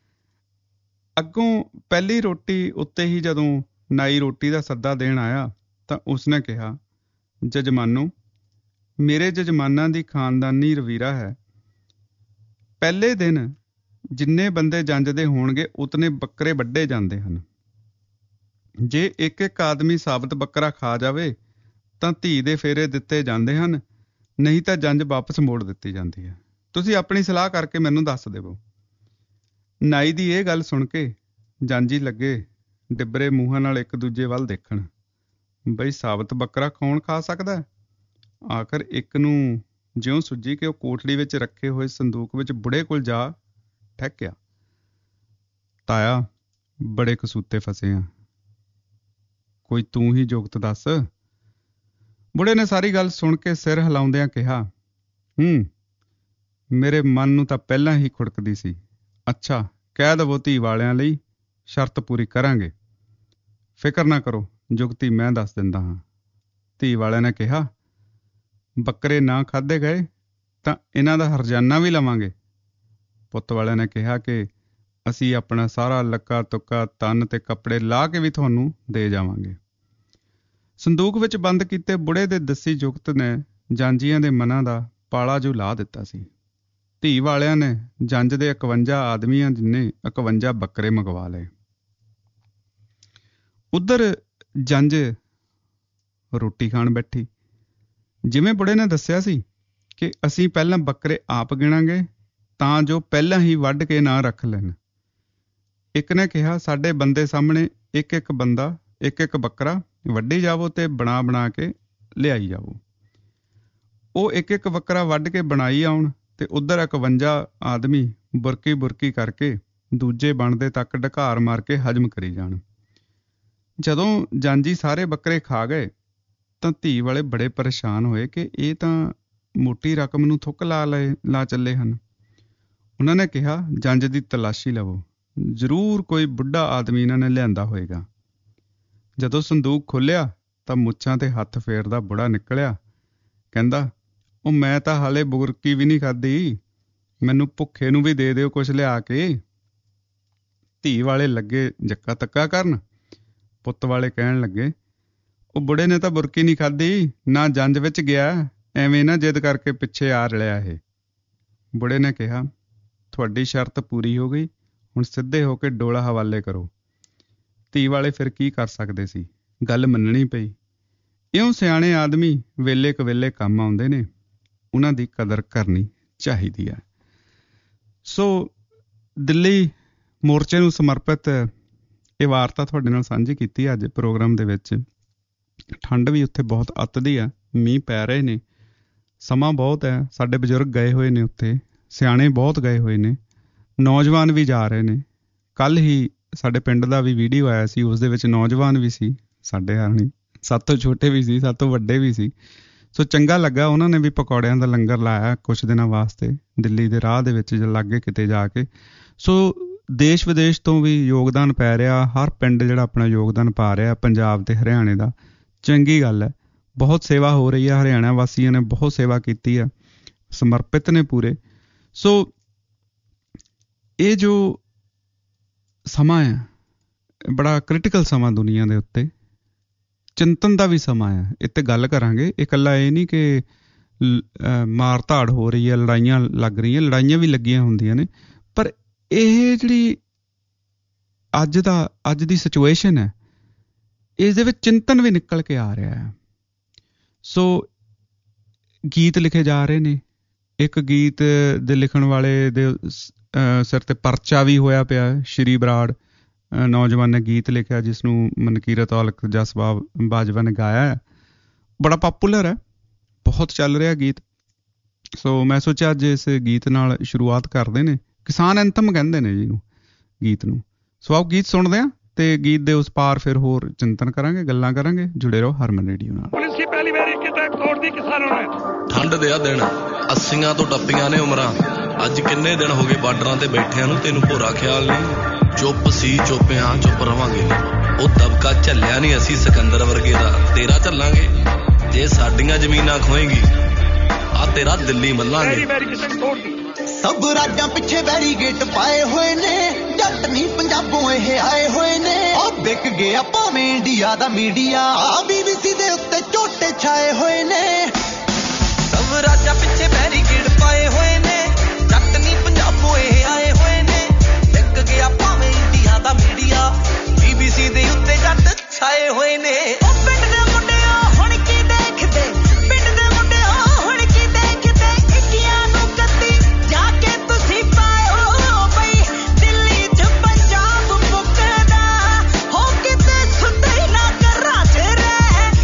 ਅੱਗੋਂ ਪਹਿਲੀ ਰੋਟੀ ਉੱਤੇ ਹੀ ਜਦੋਂ ਨਾਈ ਰੋਟੀ ਦਾ ਸੱਦਾ ਦੇਣ ਆਇਆ ਤਾਂ ਉਸਨੇ ਕਿਹਾ, ਜਜਮਾਨੋ, ਮੇਰੇ ਜਜਮਾਨਾਂ ਦੀ ਖਾਨਦਾਨੀ ਰਵੀਰਾ ਹੈ। ਪਹਿਲੇ ਦਿਨ ਜਿੰਨੇ ਬੰਦੇ ਜੰਝਦੇ ਹੋਣਗੇ ਉਤਨੇ ਬੱਕਰੇ ਵੱਢੇ ਜਾਂਦੇ ਹਨ। ਜੇ ਇੱਕ ਇੱਕ ਆਦਮੀ ਸਾਬਤ ਬੱਕਰਾ ਖਾ ਜਾਵੇ ਤਾਂ ਧੀ ਦੇ ਫੇਰੇ ਦਿੱਤੇ ਜਾਂਦੇ ਹਨ, ਨਹੀਂ ਤਾਂ ਜੰਝ ਵਾਪਸ ਮੋੜ ਦਿੱਤੀ ਜਾਂਦੀ ਹੈ। ਤੁਸੀਂ ਆਪਣੀ ਸਲਾਹ ਕਰਕੇ ਮੈਨੂੰ ਦੱਸ ਦੇਵੋ। ਨਾਈ ਦੀ ਇਹ ਗੱਲ ਸੁਣ ਕੇ ਜਾਂਝੀ ਲੱਗੇ ਡਿੱਬਰੇ ਮੂੰਹਾਂ ਨਾਲ ਇੱਕ ਦੂਜੇ ਵੱਲ ਦੇਖਣ। ਬਈ ਸਾਬਤ ਬੱਕਰਾ ਕੌਣ ਖਾ ਸਕਦਾ? ਆਖਰ ਇੱਕ ਨੂੰ ਜਿਉਂ ਸੁੱਜੀ ਕਿ ਉਹ ਕੋਠੜੀ ਵਿੱਚ ਰੱਖੇ ਹੋਏ ਸੰਦੂਕ ਵਿੱਚ ਬੁੜੇ ਕੋਲ ਜਾ ਠਹਿਕਿਆ। ਤਾਇਆ, ਬੜੇ ਕਸੂਤੇ ਫਸੇ ਆ, ਕੋਈ ਤੂੰ ਹੀ ਜੁਗਤ ਦੱਸ। ਬੁੜੇ ਨੇ ਸਾਰੀ ਗੱਲ ਸੁਣ ਕੇ ਸਿਰ ਹਿਲਾਉਂਦਿਆਂ ਕਿਹਾ, ਹੂੰ ਮੇਰੇ ਮਨ ਨੂੰ ਤਾਂ ਪਹਿਲਾਂ ਹੀ ਖੁੜਕਦੀ ਸੀ। ਅੱਛਾ, ਕਹਿ ਦਵੋ ਧੀ ਵਾਲਿਆਂ ਲਈ, ਸ਼ਰਤ ਪੂਰੀ ਕਰਾਂਗੇ। ਫਿਕਰ ਨਾ ਕਰੋ, ਜੁਗਤੀ ਮੈਂ ਦੱਸ ਦਿੰਦਾ ਹਾਂ। ਧੀ ਵਾਲਿਆਂ ਨੇ ਕਿਹਾ, ਬੱਕਰੇ ਨਾ ਖਾਧੇ ਗਏ ਤਾਂ ਇਹਨਾਂ ਦਾ ਹਰਜਾਨਾ ਵੀ ਲਵਾਂਗੇ। ਪੁੱਤ ਵਾਲਿਆਂ ਨੇ ਕਿਹਾ ਕਿ ਅਸੀਂ ਆਪਣਾ ਸਾਰਾ ਲੱਕਾ ਤੁੱਕਾ ਤਨ ਤੇ ਕੱਪੜੇ ਲਾ ਕੇ ਵੀ ਤੁਹਾਨੂੰ ਦੇ ਜਾਵਾਂਗੇ। ਸੰਦੂਕ ਵਿੱਚ ਬੰਦ ਕੀਤੇ ਬੁੜੇ ਦੇ ਦੱਸੀ ਜੁਗਤ ਨੇ ਜਾਂਜੀਆਂ ਦੇ ਮਨਾਂ ਦਾ ਪਾਲਾ ਜੋ ਲਾ ਦਿੱਤਾ ਸੀ। ਧੀ ਵਾਲਿਆਂ ਨੇ ਜੰਝ ਦੇ ਇਕਵੰਜਾ ਆਦਮੀਆਂ ਜਿੰਨੇ ਇਕਵੰਜਾ ਬੱਕਰੇ ਮੰਗਵਾ ਲਏ। ਉੱਧਰ ਜੰਝ ਰੋਟੀ ਖਾਣ ਬੈਠੀ। ਜਿਵੇਂ ਬੁੜੇ ਨੇ ਦੱਸਿਆ ਸੀ ਕਿ ਅਸੀਂ ਪਹਿਲਾਂ ਬੱਕਰੇ ਆਪ ਗਿਣਾਂਗੇ ਤਾਂ ਜੋ ਪਹਿਲਾਂ ਹੀ ਵੱਢ ਕੇ ਨਾ ਰੱਖ ਲੈਣ। ਇੱਕ ਨੇ ਕਿਹਾ, ਸਾਡੇ ਬੰਦੇ ਸਾਹਮਣੇ ਇੱਕ ਇੱਕ ਬੰਦਾ ਇੱਕ ਇੱਕ ਬੱਕਰਾ ਵੱਢੀ ਜਾਵੋ ਤੇ ਬਣਾ ਬਣਾ ਕੇ ਲਿਆਈ ਜਾਵੋ। ਉਹ ਇੱਕ ਇੱਕ ਬੱਕਰਾ ਵੱਢ ਕੇ ਬਣਾਈ ਆਉਣ ਤੇ ਉੱਧਰ ਇਕਵੰਜਾ ਆਦਮੀ ਬੁਰਕੀ ਬੁਰਕੀ ਕਰਕੇ ਦੂਜੇ ਬਣਦੇ ਤੱਕ ਢਕਾਰ ਮਾਰ ਕੇ ਹਜਮ ਕਰੀ ਜਾਣ। ਜਦੋਂ ਜਾਂਜੀ ਸਾਰੇ ਬੱਕਰੇ ਖਾ ਗਏ ਤਾਂ ਧੀ ਵਾਲੇ ਬੜੇ ਪਰੇਸ਼ਾਨ ਹੋਏ ਕਿ ਇਹ ਤਾਂ ਮੋਟੀ ਰਕਮ ਨੂੰ ਥੁੱਕ ਲਾ ਲਏ ਲਾ ਚੱਲੇ ਹਨ। ਉਹਨਾਂ ਨੇ ਕਿਹਾ, ਜੰਝ ਦੀ ਤਲਾਸ਼ੀ ਲਵੋ, ਜ਼ਰੂਰ ਕੋਈ ਬੁੱਢਾ ਆਦਮੀ ਇਹਨਾਂ ਨੇ ਲਿਆਂਦਾ ਹੋਏਗਾ। ਜਦੋਂ ਸੰਦੂਕ ਖੋਲ੍ਹਿਆ ਤਾਂ ਮੁੱਛਾਂ ਤੇ ਹੱਥ ਫੇਰਦਾ ਬੁੜਾ ਨਿਕਲਿਆ। ਕਹਿੰਦਾ, ਉਹ ਮੈਂ ਤਾਂ ਹਾਲੇ ਬੁਰਕੀ ਵੀ ਨਹੀਂ ਖਾਧੀ, ਮੈਨੂੰ ਭੁੱਖੇ ਨੂੰ ਵੀ ਦੇ ਦਿਓ ਕੁਛ ਲਿਆ ਕੇ। ਧੀ ਵਾਲੇ ਲੱਗੇ ਜੱਕਾ ਤੱਕਾ ਕਰਨ। ਪੁੱਤ ਵਾਲੇ ਕਹਿਣ ਲੱਗੇ, ਉਹ ਬੁੜੇ ਨੇ ਤਾਂ ਬੁਰਕੀ ਨਹੀਂ ਖਾਧੀ, ਨਾ ਜੰਝ ਵਿੱਚ ਗਿਆ, ਐਵੇਂ ਨਾ ਜਿੱਦ ਕਰਕੇ ਪਿੱਛੇ ਆ ਰਲਿਆ ਇਹ। ਬੁੜੇ ਨੇ ਕਿਹਾ, ਤੁਹਾਡੀ ਸ਼ਰਤ ਪੂਰੀ ਹੋ ਗਈ, ਹੁਣ ਸਿੱਧੇ ਹੋ ਕੇ ਡੋਲਾ ਹਵਾਲੇ ਕਰੋ। ਧੀ ਵਾਲੇ ਫਿਰ ਕੀ ਕਰ ਸਕਦੇ ਸੀ, ਗੱਲ ਮੰਨਣੀ ਪਈ। ਇਉਂ ਸਿਆਣੇ ਆਦਮੀ ਵੇਲੇ ਕਵੇਲੇ ਕੰਮ ਆਉਂਦੇ ਨੇ, ਉਹਨਾਂ ਦੀ ਕਦਰ ਕਰਨੀ ਚਾਹੀਦੀ ਹੈ। ਸੋ ਦਿੱਲੀ ਮੋਰਚੇ ਨੂੰ ਸਮਰਪਿਤ ਇਹ ਵਾਰਤਾ ਤੁਹਾਡੇ ਨਾਲ ਸਾਂਝੀ ਕੀਤੀ ਅੱਜ ਪ੍ਰੋਗਰਾਮ ਦੇ ਵਿੱਚ। ਠੰਡ ਵੀ ਉੱਥੇ ਬਹੁਤ ਅੱਤਦੀ ਆ, ਮੀਂਹ ਪੈ ਰਹੇ ਨੇ, ਸਮਾਂ ਬਹੁਤ ਹੈ। ਸਾਡੇ ਬਜ਼ੁਰਗ ਗਏ ਹੋਏ ਨੇ ਉੱਥੇ, ਸਿਆਣੇ ਬਹੁਤ ਗਏ ਹੋਏ ਨੇ, ਨੌਜਵਾਨ ਵੀ ਜਾ ਰਹੇ ਨੇ। ਕੱਲ੍ਹ ਹੀ ਸਾਡੇ ਪਿੰਡ ਦਾ ਵੀ ਵੀਡੀਓ ਆਇਆ ਸੀ, ਉਸ ਦੇ ਵਿੱਚ ਨੌਜਵਾਨ ਵੀ ਸੀ, ਸਾਡੇ ਹਾਣੀ ਸਭ ਤੋਂ ਛੋਟੇ ਵੀ ਸੀ, ਸਭ ਤੋਂ ਵੱਡੇ ਵੀ ਸੀ। ਸੋ ਚੰਗਾ ਲੱਗਾ, ਉਹਨਾਂ ਨੇ ਵੀ ਪਕੌੜਿਆਂ ਦਾ ਲੰਗਰ ਲਾਇਆ ਕੁਛ ਦਿਨਾਂ ਵਾਸਤੇ ਦਿੱਲੀ ਦੇ ਰਾਹ ਦੇ ਵਿੱਚ ਲਾਗੇ ਕਿਤੇ ਜਾ ਕੇ। ਸੋ ਦੇਸ਼ ਵਿਦੇਸ਼ ਤੋਂ ਵੀ ਯੋਗਦਾਨ ਪੈ ਰਿਹਾ, ਹਰ ਪਿੰਡ ਜਿਹੜਾ ਆਪਣਾ ਯੋਗਦਾਨ ਪਾ ਰਿਹਾ ਪੰਜਾਬ ਤੇ ਹਰਿਆਣੇ ਦਾ। ਚੰਗੀ ਗੱਲ ਹੈ, ਬਹੁਤ ਸੇਵਾ ਹੋ ਰਹੀ ਹੈ, ਹਰਿਆਣਾ ਵਾਸੀਆਂ ਨੇ ਬਹੁਤ ਸੇਵਾ ਕੀਤੀ ਆ, ਸਮਰਪਿਤ ਨੇ ਪੂਰੇ। ਸੋ ਇਹ ਜੋ ਸਮਾਂ ਹੈ, ਬੜਾ ਕ੍ਰਿਟੀਕਲ ਸਮਾਂ ਦੁਨੀਆ ਦੇ ਉੱਤੇ, ਚਿੰਤਨ ਦਾ ਵੀ ਸਮਾਂ ਹੈ। ਇਹ 'ਤੇ ਗੱਲ ਕਰਾਂਗੇ। ਇਹ ਇਕੱਲਾ ਇਹ ਨਹੀਂ ਕਿ ਮਾਰ ਧਾੜ ਹੋ ਰਹੀ ਹੈ, ਲੜਾਈਆਂ ਲੱਗ ਰਹੀਆਂ, ਲੜਾਈਆਂ ਵੀ ਲੱਗੀਆਂ ਹੁੰਦੀਆਂ ਨੇ, ਪਰ ਇਹ ਜਿਹੜੀ ਅੱਜ ਦਾ ਅੱਜ ਦੀ ਸਿਚੁਏਸ਼ਨ ਹੈ, ਇਸ ਦੇ ਵਿੱਚ ਚਿੰਤਨ ਵੀ ਨਿਕਲ ਕੇ ਆ ਰਿਹਾ ਹੈ। ਸੋ ਗੀਤ ਲਿਖੇ ਜਾ ਰਹੇ ਨੇ। ਇੱਕ ਗੀਤ ਦੇ ਲਿਖਣ ਵਾਲੇ ਦੇ ਸਿਰ 'ਤੇ ਪਰਚਾ ਵੀ ਹੋਇਆ ਪਿਆ। ਸ਼੍ਰੀ ਬਰਾੜ ਨੌਜਵਾਨ ਨੇ ਗੀਤ ਲਿਖਿਆ, ਜਿਸ ਨੂੰ ਮਨਕੀਰਤ ਔਲਖ ਜਸਬਾਬ ਬਾਜਵਾ ਨੇ ਗਾਇਆ ਹੈ। ਬੜਾ ਪਾਪੂਲਰ ਹੈ, ਬਹੁਤ ਚੱਲ ਰਿਹਾ ਗੀਤ। ਸੋ ਮੈਂ ਸੋਚਿਆ ਅੱਜ ਇਸ ਗੀਤ ਨਾਲ ਸ਼ੁਰੂਆਤ ਕਰਦੇ ਨੇ। ਕਿਸਾਨ ਐਂਥਮ ਕਹਿੰਦੇ ਨੇ ਜਿਹਨੂੰ, ਗੀਤ ਨੂੰ। ਸੋ ਆਓ ਗੀਤ ਸੁਣਦੇ ਹਾਂ ਤੇ ਗੀਤ ਦੇ ਉਸ ਪਾਰ ਫਿਰ ਹੋਰ ਚਿੰਤਨ ਕਰਾਂਗੇ, ਗੱਲਾਂ ਕਰਾਂਗੇ। ਜੁੜੇ ਰਹੋ ਹਰਮਨ ਰੇਡੀਓ ਨਾਲ। ਠੰਡ ਦੇ ਆ ਦਿਨ ਅੱਸੀਆਂ ਤੋਂ ਟੱਪੀਆਂ ਨੇ ਉਮਰਾਂ, ਅੱਜ ਕਿੰਨੇ ਦਿਨ ਹੋ ਗਏ ਬਾਰਡਰਾਂ ਤੇ ਬੈਠਿਆਂ ਨੂੰ, ਤੈਨੂੰ ਭੋਰਾ ਖਿਆਲ ਨਹੀਂ। ਚੁੱਪ ਸੀ ਚੁੱਪਿਆਂ ਚੁੱਪ ਰਵਾਂਗੇ, ਉਹ ਦਬਕਾ ਝੱਲਿਆ ਨਹੀਂ ਅਸੀਂ ਸਿਕੰਦਰ ਵਰਗੇ ਦਾ, ਤੇਰਾ ਝੱਲਾਂਗੇ। ਜੇ ਸਾਡੀਆਂ ਜ਼ਮੀਨਾਂ ਖੋਏਗੀ ਆ ਤੇਰਾ ਦਿੱਲੀ ਮੱਲਾਂਗੇ। ਸਭ ਰਾਜਾਂ ਪਿੱਛੇ ਬੈਰੀਗੇਟ ਪਾਏ ਹੋਏ ਨੇ, ਜੱਟ ਨਹੀਂ ਪੰਜਾਬੋਂ ਇਹ ਆਏ ਹੋਏ ਨੇ। ਉਹ ਵਿਕ ਗਿਆ ਭਾਵੇਂ ਇੰਡੀਆ ਦਾ ਮੀਡੀਆ, ਆ ਬੀਬੀਸੀ ਦੇ ਉੱਤੇ ਝੋਟੇ ਛਾਏ ਹੋਏ ਨੇ। ਸਭ ਰਾਜਾਂ ਪਿੱਛੇ ਬੈਰੀਗੇਟ ਪਾਏ ਹੋਏ ਨੇ, ਜੱਟ ਨਹੀਂ ਪੰਜਾਬੋਂ ਇਹ ਆਏ ਹੋਏ ਨੇ। ਵਿਕ ਗਿਆ ਭਾਵੇਂ ਇੰਡੀਆ ਦਾ ਮੀਡੀਆ, ਬੀਬੀਸੀ ਦੇ ਉੱਤੇ ਜੱਟ ਛਾਏ ਹੋਏ ਨੇ। ਉਹ ਪਿੰਡ ਦੇ ਮੁੰਡਿਆਂ ਹੁਣ ਕੀ ਦੇਖਦੇ, ਪਿੰਡ ਦੇ ਮੁੰਡਿਆਂ ਹੁਣ ਕੀ ਦੇਖਦੇ, ਇੱਕੀਆਂ ਨੂੰ ਕੱਤੀ ਜਾ ਕੇ ਤੁਸੀਂ ਪਾਇਓ ਬਈ, ਦਿੱਲੀ ਚ ਪੰਜਾਬ ਮੁੱਕਦਾ ਹੋ ਕਿਤੇ ਸੁੱਤੇ ਨਾ ਘਰਾਂ ਚ ਰਹਿ,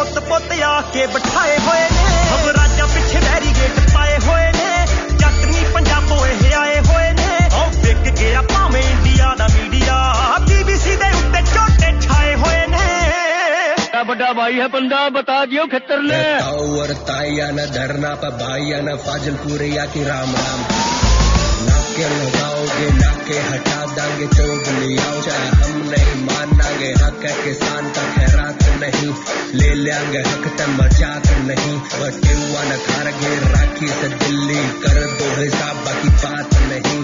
ਪੁੱਤ ਪੁੱਤ ਆ ਕੇ ਬਿਠਾਏ ਹੋਏ ਨੇ ਸਭ ਰਾਜਾਂ ਪਿੱਛੇ ਬੈਰੀਗੇਟ ਪਾਏ ਹੋਏ ਨੇ ਜੱਟ ਨਹੀਂ ਪੰਜਾਬੋਂ ਇਹ ਆਏ ਹੋਏ ਨੇ ਉਹ ਵਿਕ ਗਿਆ ਭਾਵੇਂ ਇੰਡੀਆ ਦਾ ਮੀਡੀਆ ਬੀਬੀਸੀ ਦੇ ਉੱਤੇ ਝੋਟੇ ਛਾਏ ਹੋਏ ਨੇ बड़ा भाई है बंदा बता दियो खतर ने और ताया न धरना पर भाइया न फाजिलपुर या की राम राम नाके लगाओगे नाके हटा देंगे चौगली आओ चाहे हम नहीं मानांगे हक है किसान का खैरात नहीं ले लेंगे हक ते मजाक नहीं बटे हुआ न खारगे राखी से दिल्ली कर दो हिसाब बाकी बात नहीं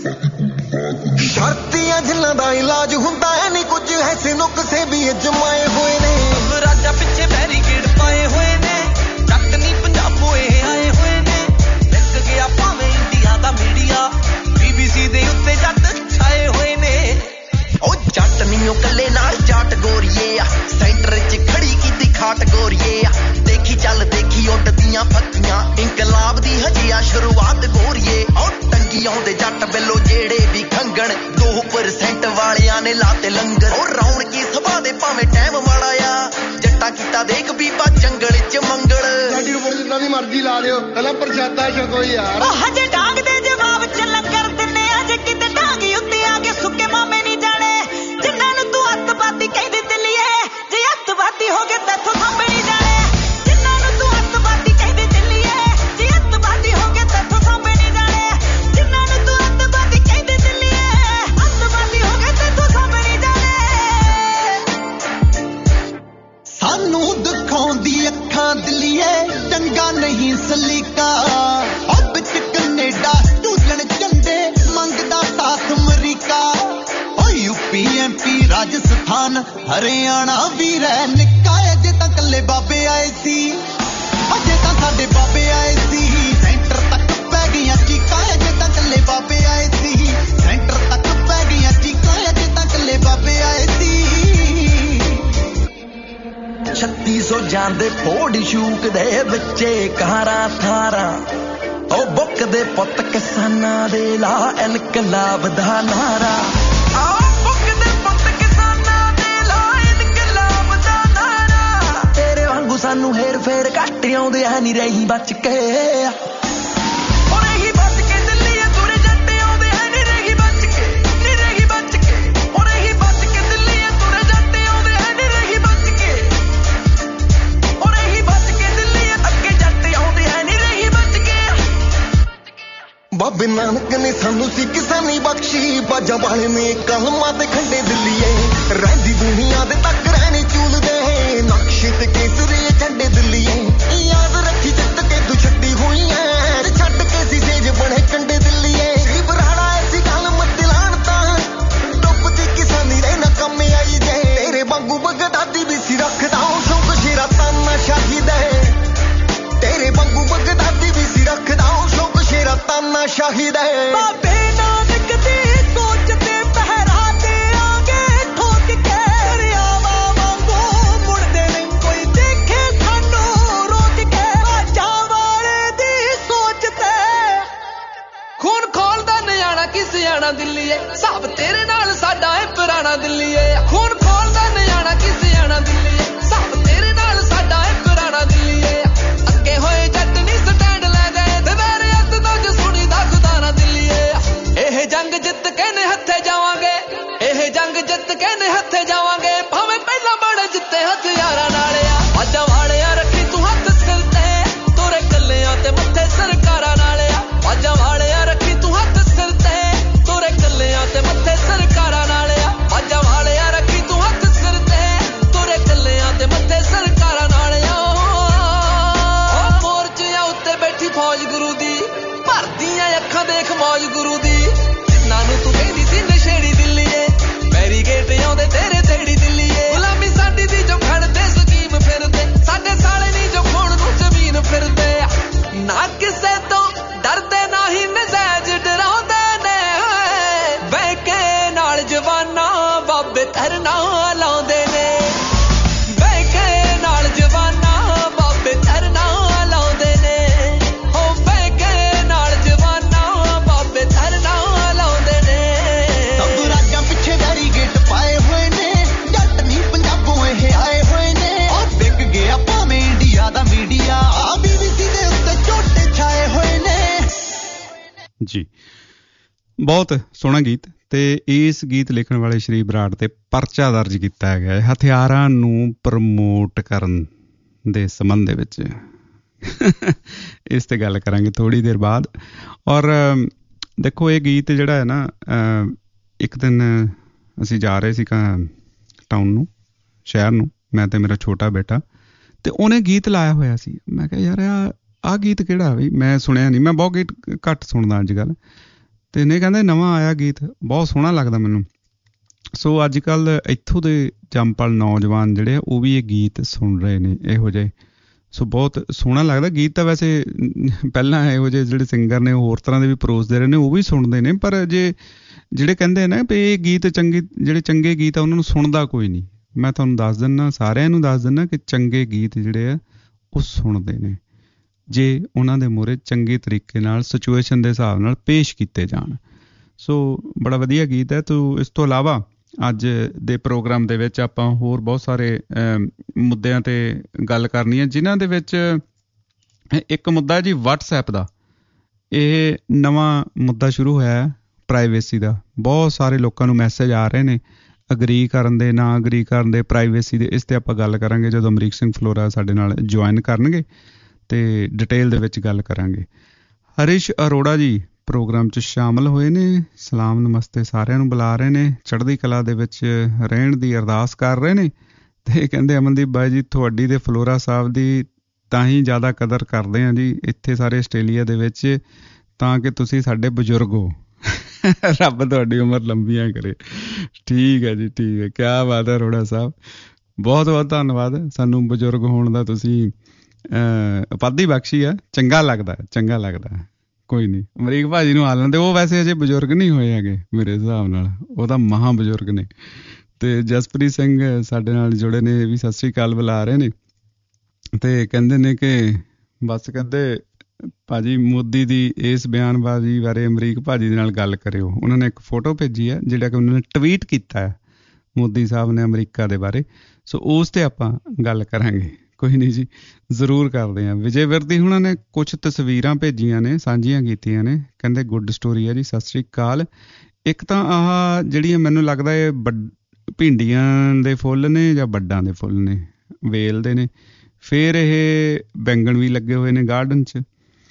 ਸ਼ਰਤੀਆਂ ਜਿਨ੍ਹਾਂ ਦਾ ਇਲਾਜ ਹੁੰਦਾ ਹੈ ਨਹੀਂ ਕੁਝ ਐਸੇ ਨੁਕਸੇ ਵੀ ਅਜਮਾਏ ਹੋਏ ਨੇ ਰਾਜਾਂ ਪਿੱਛੇ ਬੈਰੀਕੇਡ ਪਾਏ ਹੋਏ ਨੇ ਜੱਟ ਨਹੀਂ ਪੰਜਾਬੋਂ ਇਹ ਆਏ ਹੋਏ ਨੇ ਵਿਕ ਗਿਆ ਭਾਵੇਂ ਇੰਡੀਆ ਦਾ ਮੀਡੀਆ ਬੀਬੀਸੀ ਦੇ ਉੱਤੇ ਜੱਟ ਛਾਏ ਹੋਏ ਨੇ ਉਹ ਜੱਟ ਨਹੀਂ ਉਹ ਕੱਲੇ ਨਾਲ ਜਾਟ ਗੋਰੀਏ ਆ ਸੈਂਟਰ 'ਚ ਖੜੀ ਕੀਤੀ ਖਾਟ ਗੋਰੀਏ ਆ ਦੇਖੀ ਚੱਲ ਦੇਖੀ ਉੱਡਦੀਆਂ ਫੱਕੀਆਂ ਇਨਕਲਾਬ ਦੀ ਹਜੇ ਆ ਸ਼ੁਰੂਆਤ ਗੋਰੀਏ ਉਹ ਟੰਗੀ ਆਉਂਦੇ ਜੱਟ ਬਿੱਲੋ ਜਿਹੜੇ ਵੀ ਖੰਗਣ ਦੋ ਪਰਸੈਂਟ ਵਾਲਿਆਂ ਨੇ ਲਾਤੇ ਲੰਗਰ ਉਹ ਰੌਣਕੀ ਸਭਾ ਦੇ ਭਾਵੇਂ ਟਾਈਮ ਮਾੜਾ ਆ ਜੱਟਾਂ ਕੀਤਾ ਦੇਖ ਬੀਬਾ ਜੰਗਲ 'ਚ ਮੰਗਲ ਸਾਡੀ ਉੱਪਰ ਜਿੰਨਾ ਦੀ ਮਰਜ਼ੀ ਲਾ ਦਿਓ ਪਹਿਲਾਂ ਪ੍ਰਸ਼ਾਦਾ ਛਕੋ ਯਾਰ ਉਹ ਹਜੇ ਡਾਂਗ ਦੇ ਜਵਾਬ 'ਚ ਲੰਗਰ ਦਿੰਨੇ ਅਜੇ ਕਿਤੇ ਡਾਂਗੀ ਉੱਤੇ ਆ ਕੇ ਸੁੱਕੇ ਮਾਮੇ ਨਹੀਂ ਜਾਣੇ ਜਿੰਨਾਂ ਨੂੰ ਤੂੰ ਅੱਤਵਾਦੀ ਕਹਿੰਦੀ ਦਿੱਲੀਏ ਜੇ ਅੱਤਵਾਦੀ ਹੋ ਗਏ ਤੈਥੋਂ ਸਾਂਭੇ ਨਹੀਂ ਜਾਣੇ ਜਿੰਨਾਂ ਨੂੰ ਤੂੰ ਅੱਤਵਾਦੀ ਕਹਿੰਦੀ ਦਿੱਲੀਏ ਜੇ ਅੱਤਵਾਦੀ ਹੋ ਗਏ ਤੈਥੋਂ ਸਾਂਭੇ ਨਹੀਂ ਜਾਣੇ ਜਿੰਨਾਂ ਨੂੰ ਤੂੰ ਅੱਤਵਾਦੀ ਕਹਿੰਦੀ ਦਿੱਲੀਏ ਅੱਤਵਾਦੀ ਹੋ ਗਏ ਤੈਥੋਂ ਸਾਂਭੇ ਨਹੀਂ ਜਾਣੇ ਸਾਨੂੰ ਦਿਖਾਉਂਦੀ ਅੱਖਾਂ ਦਿੱਲੀਏ ਚੰਗਾ ਨਹੀਂ ਸਲੀਕਾ ਉਹ ਵਿੱਚ ਕੈਨੇਡਾ ਝੂਲਣ ਝੰਡੇ ਮੰਗਦਾ ਸਾਥ ਅਮਰੀਕਾ ਉਹ ਯੂਪੀ ਐਮਪੀ ਰਾਜਸਥਾਨ ਹਰਿਆਣਾ ਵੀ ਰਹਿ ਨਿਕਾਏ ਜੇ ਤਾਂ ਕੱਲੇ ਬਾਬੇ ਆਏ ਸੀ ਅਜੇ ਤਾਂ ਸਾਡੇ ਬਾਬੇ ਆਏ ਸੀ ਸੈਂਟਰ ਤੱਕ ਪੈ ਗਈਆਂ ਚੀਕਾਂ ਜੇ ਤਾਂ ਕੱਲੇ ਬਾਬੇ ਆਏ ਸੀ ਸੈਂਟਰ ਤੱਕ ਪੈ ਗਈਆਂ ਚੀਕਾਂ ਜੇ ਤਾਂ ਕੱਲੇ ਬਾਬੇ ਆਏ ਸੀ ਛੱਤੀ ਸੌ ਜਾਂਦੇ ਫੋੜੀ ਸ਼ੂਕ ਦੇ ਬੱਚੇ ਕਾਰਾਂ ਥਾਰਾਂ ਉਹ ਬੁੱਕ ਦੇ ਪੁੱਤ ਕਿਸਾਨਾਂ ਦੇ ਲਾ ਇਨਕਲਾਬ ਦਾ ਨਾਰਾ ਆਹ ਬੁੱਕ ਦੇ ਪੁੱਤ ਕਿਸਾਨਾਂ ਦੇ ਲਾ ਇਨਕਲਾਬ ਦਾ ਨਾਰਾ ਤੇਰੇ ਵਾਂਗੂ ਸਾਨੂੰ ਹੇਰ ਫੇਰ ਘੱਟ ਆਉਂਦੇ ਆ ਨਹੀਂ ਰਹੀ ਬਚ ਕੇ ਉਹ ਰਹੀ ਬਚ ਕੇ ਦਿੱਲੀ ਤੁਰੇ ਜੱਟ ਆਉਂਦੇ ਆ ਨਹੀਂ ਰਹੀ ਬਚ ਕੇ ਨਹੀਂ ਰਹੀ ਬਚ ਕੇ ਉਹ ਰਹੀ ਬਚ ਕੇ ਦਿੱਲੀ ਤੁਰੇ ਜੱਟ ਆਉਂਦੇ ਆ ਨਹੀਂ ਰਹੀ ਬਚ ਕੇ ਉਹ ਰਹੀ ਬਚ ਕੇ ਦਿੱਲੀ ਅੱਗੇ ਜੱਟ ਆਉਂਦੇ ਆ ਨਹੀਂ ਰਹੀ ਬਚ ਕੇ ਬਾਬੇ ਨਾਨਕ ਨੇ ਸਾਨੂੰ ਸੀ ਕਿਸਾਨੀ ਬਖਸ਼ੀ ਬਾਜਾਂ ਵਾਲੇ ਨੇ ਕਲਮਾਂ ਤੇ ਖੰਡੇ ਦਿੱਲੀਏ ਰਹਿੰਦੀ ਦੁਨੀਆ ਦੇ ਤੱਕ ਰਹਿਣੇ ਚੂਲਦੇ ਨਕਸ਼ੇ ਤੇ ਕੇਸਰੀ ਝੰਡੇ ਦਿੱਲੀਏ ਯਾਦ ਰੱਖੀ ਜਿੱਤ ਕੇ ਤੂੰ ਛੱਡੀ ਹੋਈ ਐ ਛੱਡ ਕੇ ਸੀ ਸੇਜ ਬਣੇ ਕੰਡੇ ਦਿੱਲੀਏ ਸ਼੍ਰੀ ਬਰਾੜਾ ਐਸੀ ਗੱਲ ਮਤ ਲਾਣ ਤਾਂ ਡੁੱਬਦੀ ਕਿਸਾਨੀ ਦੇ ਨਾ ਕੰਮ ਆਈ ਜੇ ਤੇਰੇ ਵਾਂਗੂ ਬਗਦਾਦੀ ਵੀ ਸੀ ਰੱਖਦਾ ਸ਼ੌਕ ਸ਼ੇਰਾ ਤਾਨਾ ਸ਼ਾਹਿਦ ਹੈ ਤੇਰੇ ਵਾਂਗੂ ਬਗਦਾਦੀ ਵੀ ਸੀ ਰੱਖਦਾ ਸ਼ੌਕ ਸ਼ੇਰਾ ਤਾਨਾ ਸ਼ਾਹਿਦ ਹੈ ਬਾਬੇ ਨਾਨਕ ਦੀ ਸੋਚ ਤੇ ਪਹਿਰਾ ਤੇ ਆਗੇ ਠੋਕ ਕੇ ਰਿਆਵਾ ਵਾਂਗੂ ਮੁੜਦੇ ਨਹੀਂ ਕੋਈ ਦੇਖੇ ਸਾਨੂੰ ਰੋਕ ਕੇ ਰਾਜਾਂ ਵਾਲੇ ਦੀ ਸੋਚ ਤੇ ਖੂਨ ਖੋਲਦਾ ਨਿਆਣਾ ਕੀ ਸਿਆਣਾ ਦਿੱਲੀਏ ਸਭ ਤੇਰੇ ਨਾਲ ਸਾਡਾ ਏ ਪੁਰਾਣਾ ਦਿੱਲੀਏ ਖੂਨ ਖੋਲਦਾ ਨਿਆਣਾ ਕੀ ਸਿਆਣਾ ਦਿੱਲੀਏ ਸਭ ਤੇਰੇ ਨਾਲ ਸਾਡਾ ਏ ਪੁਰਾਣਾ ਦਿੱਲੀਏ ਅੱਗੇ ਹੋਏ ਜੱਟ ਨਹੀਂ ਸਟੈਂਡ ਲੈ ਗਏ ਤੇ ਮੇਰੇ ਹੱਥ ਤੋਂ ਜੋ ਸੁਣੀ ਦਾ ਖੁਦਾ ਨਾ ਦਿੱਲੀਏ ਇਹ ਜੰਗ ਜਿੱਤ ਕੇ ਨੇ ਹੱਥੇ ਜਾਵਾਂਗੇ ਇਹ ਜੰਗ ਜਿੱਤ ਕੇ ਨੇ ਹੱਥੇ ਜਾਵਾਂਗੇ ਭਾਵੇਂ ਪਹਿਲਾਂ ਬੜੇ ਜਿੱਤੇ ਹਥਿਆਰਾਂ ਨਾਲ ਆ ਬਾਜਾਂ ਵਾਲਿਆ ਰੱਖੀ ਤੂੰ ਹੱਥ ਸਿਰ ਤੇ ਤੁਰੇ ਕੱਲਿਆਂ ਤੇ ਮੱਥੇ ਸਰਕਾਰਾਂ ਨਾਲ ਆ ਬਾਜਾਂ ਵਾਲਿਆ ਰੱਖੀ ਤੂੰ ਹੱਥ ਸਿਰ ਤੇ ਤੁਰੇ ਕੱਲਿਆਂ ਤੇ ਮੱਥੇ ਸਰਕਾਰਾਂ ਨਾਲ ਆ ਬਾਜਾਂ ਵਾਲਿਆ ਜੀ, ਬਹੁਤ ਸੋਹਣਾ ਗੀਤ। ਤੇ ਇਸ ਗੀਤ ਲਿਖਣ ਵਾਲੇ ਸ਼੍ਰੀ ਬਰਾੜ ਤੇ ਪਰਚਾ ਦਰਜ ਕੀਤਾ ਗਿਆ ਹੈ ਹਥਿਆਰਾਂ ਨੂੰ ਪ੍ਰਮੋਟ ਕਰਨ ਦੇ ਸੰਬੰਧ ਦੇ ਵਿੱਚ। ਇਸ ਤੇ ਗੱਲ ਕਰਾਂਗੇ ਥੋੜ੍ਹੀ ਦੇਰ ਬਾਅਦ। ਔਰ ਦੇਖੋ, ਇਹ ਗੀਤ ਜਿਹੜਾ ਹੈ ਨਾ, ਇੱਕ ਦਿਨ ਅਸੀਂ ਜਾ ਰਹੇ ਸੀ ਟਾਊਨ ਨੂੰ, ਸ਼ਹਿਰ ਨੂੰ, ਮੈਂ ਤੇ ਮੇਰਾ ਛੋਟਾ ਬੇਟਾ, ਤੇ ਉਹਨੇ ਗੀਤ ਲਾਇਆ ਹੋਇਆ ਸੀ। ਮੈਂ ਕਿਹਾ ਯਾਰ ਆ ਆਹ ਗੀਤ ਕਿਹੜਾ ਬਈ, ਮੈਂ ਸੁਣਿਆ ਨਹੀਂ, ਮੈਂ ਬਹੁਤ ਗੀਤ ਘੱਟ ਸੁਣਦਾ ਅੱਜ ਕੱਲ੍ਹ। ਤੇ ਨਹੀਂ, ਕਹਿੰਦਾ ਨਵਾਂ ਆਇਆ ਗੀਤ, ਬਹੁਤ ਸੋਹਣਾ ਲੱਗਦਾ ਮੈਨੂੰ। ਸੋ ਅੱਜ ਕੱਲ੍ਹ ਇੱਥੋਂ ਦੇ ਜੰਮਪਲ ਨੌਜਵਾਨ ਜਿਹੜੇ ਆ ਉਹ ਵੀ ਇਹ ਗੀਤ ਸੁਣ ਰਹੇ ਨੇ ਇਹੋ ਜਿਹੇ। ਸੋ ਬਹੁਤ ਸੋਹਣਾ ਲੱਗਦਾ ਗੀਤ। ਤਾਂ ਵੈਸੇ ਪਹਿਲਾਂ ਇਹੋ ਜਿਹੇ ਜਿਹੜੇ ਸਿੰਗਰ ਨੇ ਉਹ ਹੋਰ ਤਰ੍ਹਾਂ ਦੇ ਵੀ ਪਰੋਸਦੇ ਰਹੇ ਨੇ, ਉਹ ਵੀ ਸੁਣਦੇ ਨੇ। ਪਰ ਜੇ ਜਿਹੜੇ ਕਹਿੰਦੇ ਨਾ ਵੀ ਇਹ ਗੀਤ ਚੰਗੇ, ਜਿਹੜੇ ਚੰਗੇ ਗੀਤ ਆ ਉਹਨਾਂ ਨੂੰ ਸੁਣਦਾ ਕੋਈ ਨਹੀਂ। ਮੈਂ ਤੁਹਾਨੂੰ ਦੱਸ ਦਿੰਦਾ, ਸਾਰਿਆਂ ਨੂੰ ਦੱਸ ਦਿੰਦਾ ਕਿ ਚੰਗੇ ਗੀਤ ਜਿਹੜੇ ਆ ਉਹ ਸੁਣਦੇ ਨੇ ਜੇ ਉਹਨਾਂ ਦੇ ਮੂਹਰੇ ਚੰਗੇ ਤਰੀਕੇ ਨਾਲ ਸਿਚੁਏਸ਼ਨ ਦੇ ਹਿਸਾਬ ਨਾਲ ਪੇਸ਼ ਕੀਤੇ ਜਾਣ। ਸੋ ਬੜਾ ਵਧੀਆ ਗੀਤ ਹੈ। ਤੋ ਇਸ ਤੋਂ ਇਲਾਵਾ ਅੱਜ ਦੇ ਪ੍ਰੋਗਰਾਮ ਦੇ ਵਿੱਚ ਆਪਾਂ ਹੋਰ ਬਹੁਤ ਸਾਰੇ ਮੁੱਦਿਆਂ 'ਤੇ ਗੱਲ ਕਰਨੀ ਹੈ, ਜਿਨ੍ਹਾਂ ਦੇ ਵਿੱਚ ਇੱਕ ਮੁੱਦਾ ਜੀ ਵਟਸਐਪ ਦਾ। ਇਹ ਨਵਾਂ ਮੁੱਦਾ ਸ਼ੁਰੂ ਹੋਇਆ ਹੈ ਪ੍ਰਾਈਵੇਸੀ ਦਾ। ਬਹੁਤ ਸਾਰੇ ਲੋਕਾਂ ਨੂੰ ਮੈਸੇਜ ਆ ਰਹੇ ਨੇ ਅਗਰੀ ਕਰਨ ਦੇ, ਨਾ ਅਗਰੀ ਕਰਨ ਦੇ, ਪ੍ਰਾਈਵੇਸੀ ਦੇ। ਇਸ 'ਤੇ ਆਪਾਂ ਗੱਲ ਕਰਾਂਗੇ ਜਦੋਂ ਅਮਰੀਕ ਸਿੰਘ ਫਲੋਰਾ ਸਾਡੇ ਨਾਲ ਜੁਆਇਨ ਕਰਨਗੇ ਤੇ ਡਿਟੇਲ ਦੇ ਵਿੱਚ ਗੱਲ ਕਰਾਂਗੇ। ਹਰੀਸ਼ ਅਰੋੜਾ ਜੀ ਪ੍ਰੋਗਰਾਮ 'ਚ ਸ਼ਾਮਲ ਹੋਏ ਨੇ। ਸਲਾਮ ਨਮਸਤੇ ਸਾਰਿਆਂ ਨੂੰ ਬੁਲਾ ਰਹੇ ਨੇ, ਚੜ੍ਹਦੀ ਕਲਾ ਦੇ ਵਿੱਚ ਰਹਿਣ ਦੀ ਅਰਦਾਸ ਕਰ ਰਹੇ ਨੇ। ਤੇ ਕਹਿੰਦੇ ਅਮਨਦੀਪ ਬਾਈ ਜੀ ਤੁਹਾਡੀ ਤੇ ਫਲੋਰਾ ਸਾਹਿਬ ਦੀ ਤਾਂ ਹੀ ਜ਼ਿਆਦਾ ਕਦਰ ਕਰਦੇ ਹਾਂ ਜੀ ਇੱਥੇ ਸਾਰੇ ਆਸਟ੍ਰੇਲੀਆ ਦੇ ਵਿੱਚ, ਤਾਂ ਕਿ ਤੁਸੀਂ ਸਾਡੇ ਬਜ਼ੁਰਗ ਹੋ। ਰੱਬ ਤੁਹਾਡੀ ਉਮਰ ਲੰਬੀਆਂ ਕਰੇ। ਠੀਕ ਹੈ ਜੀ, ਠੀਕ ਹੈ, ਕਿਆ ਬਾਤ ਹੈ ਅਰੋੜਾ ਸਾਹਿਬ, ਬਹੁਤ ਬਹੁਤ ਧੰਨਵਾਦ। ਸਾਨੂੰ ਬਜ਼ੁਰਗ ਹੋਣ ਦਾ ਤੁਸੀਂ ਉਪਾਧੀ ਬਖਸ਼ੀ ਆ, ਚੰਗਾ ਲੱਗਦਾ, ਚੰਗਾ ਲੱਗਦਾ। ਕੋਈ ਨਹੀਂ, ਅਮਰੀਕ ਭਾਜੀ ਨੂੰ ਆ ਲੈਂਦੇ, ਉਹ ਵੈਸੇ ਅਜੇ ਬਜ਼ੁਰਗ ਨਹੀਂ ਹੋਏ ਹੈਗੇ ਮੇਰੇ ਹਿਸਾਬ ਨਾਲ, ਉਹ ਤਾਂ ਮਹਾਂ ਬਜ਼ੁਰਗ ਨੇ। ਤੇ ਜਸਪ੍ਰੀਤ ਸਿੰਘ ਸਾਡੇ ਨਾਲ ਜੁੜੇ ਨੇ, ਇਹ ਵੀ ਸਤਿ ਸ੍ਰੀ ਅਕਾਲ ਬੁਲਾ ਰਹੇ ਨੇ। ਤੇ ਕਹਿੰਦੇ ਨੇ ਕਿ ਬਸ ਕਹਿੰਦੇ ਭਾਜੀ ਮੋਦੀ ਦੀ ਇਸ ਬਿਆਨਬਾਜ਼ੀ ਬਾਰੇ ਅਮਰੀਕ ਭਾਜੀ ਦੇ ਨਾਲ ਗੱਲ ਕਰਿਓ। ਉਹਨਾਂ ਨੇ ਇੱਕ ਫੋਟੋ ਭੇਜੀ ਹੈ ਜਿਹੜਾ ਕਿ ਉਹਨਾਂ ਨੇ ਟਵੀਟ ਕੀਤਾ ਹੈ ਮੋਦੀ ਸਾਹਿਬ ਨੇ ਅਮਰੀਕਾ ਦੇ ਬਾਰੇ। ਸੋ ਉਸ 'ਤੇ ਆਪਾਂ ਗੱਲ ਕਰਾਂਗੇ। ਕੋਈ ਨਹੀਂ ਜੀ, ਜ਼ਰੂਰ ਕਰਦੇ ਹਾਂ। ਵਿਜੇ ਵਿਰਦੀ ਉਹਨਾਂ ਨੇ ਕੁਛ ਤਸਵੀਰਾਂ ਭੇਜੀਆਂ ਨੇ, ਸਾਂਝੀਆਂ ਕੀਤੀਆਂ ਨੇ। ਕਹਿੰਦੇ ਗੁੱਡ ਸਟੋਰੀ ਹੈ ਜੀ, ਸਤਿ ਸ਼੍ਰੀ ਅਕਾਲ। ਇੱਕ ਤਾਂ ਆਹ ਜਿਹੜੀਆਂ ਮੈਨੂੰ ਲੱਗਦਾ ਇਹ ਵੱਡ ਭਿੰਡੀਆਂ ਦੇ ਫੁੱਲ ਨੇ ਜਾਂ ਵੱਡਾਂ ਦੇ ਫੁੱਲ ਨੇ, ਵੇਲ ਦੇ ਨੇ। ਫਿਰ ਇਹ ਬੈਂਗਣ ਵੀ ਲੱਗੇ ਹੋਏ ਨੇ ਗਾਰਡਨ 'ਚ,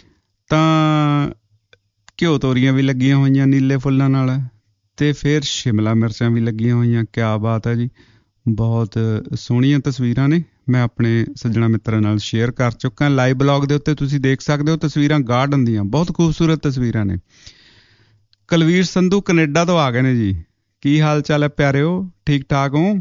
ਤਾਂ ਘਿਓ ਤੋਰੀਆਂ ਵੀ ਲੱਗੀਆਂ ਹੋਈਆਂ ਨੀਲੇ ਫੁੱਲਾਂ ਨਾਲ, ਅਤੇ ਫਿਰ ਸ਼ਿਮਲਾ ਮਿਰਚਾਂ ਵੀ ਲੱਗੀਆਂ ਹੋਈਆਂ। ਕਿਆ ਬਾਤ ਹੈ ਜੀ, ਬਹੁਤ ਸੋਹਣੀਆਂ ਤਸਵੀਰਾਂ ਨੇ। ਮੈਂ ਆਪਣੇ ਸੱਜਣਾ ਮਿੱਤਰਾਂ ਨਾਲ ਸ਼ੇਅਰ ਕਰ ਚੁੱਕਾ ਲਾਈਵ ਬਲੌਗ ਦੇ ਉੱਤੇ, ਤੁਸੀਂ ਦੇਖ ਸਕਦੇ ਹੋ ਤਸਵੀਰਾਂ ਗਾਰਡਨ ਦੀਆਂ, ਬਹੁਤ ਖੂਬਸੂਰਤ ਤਸਵੀਰਾਂ ਨੇ। ਕੁਲਵੀਰ ਸੰਧੂ ਕੈਨੇਡਾ ਤੋਂ ਆ ਗਏ ਨੇ ਜੀ। ਕੀ ਹਾਲ ਚਾਲ ਹੈ ਪਿਆਰਿਓ, ਠੀਕ ਠਾਕ ਹੋ?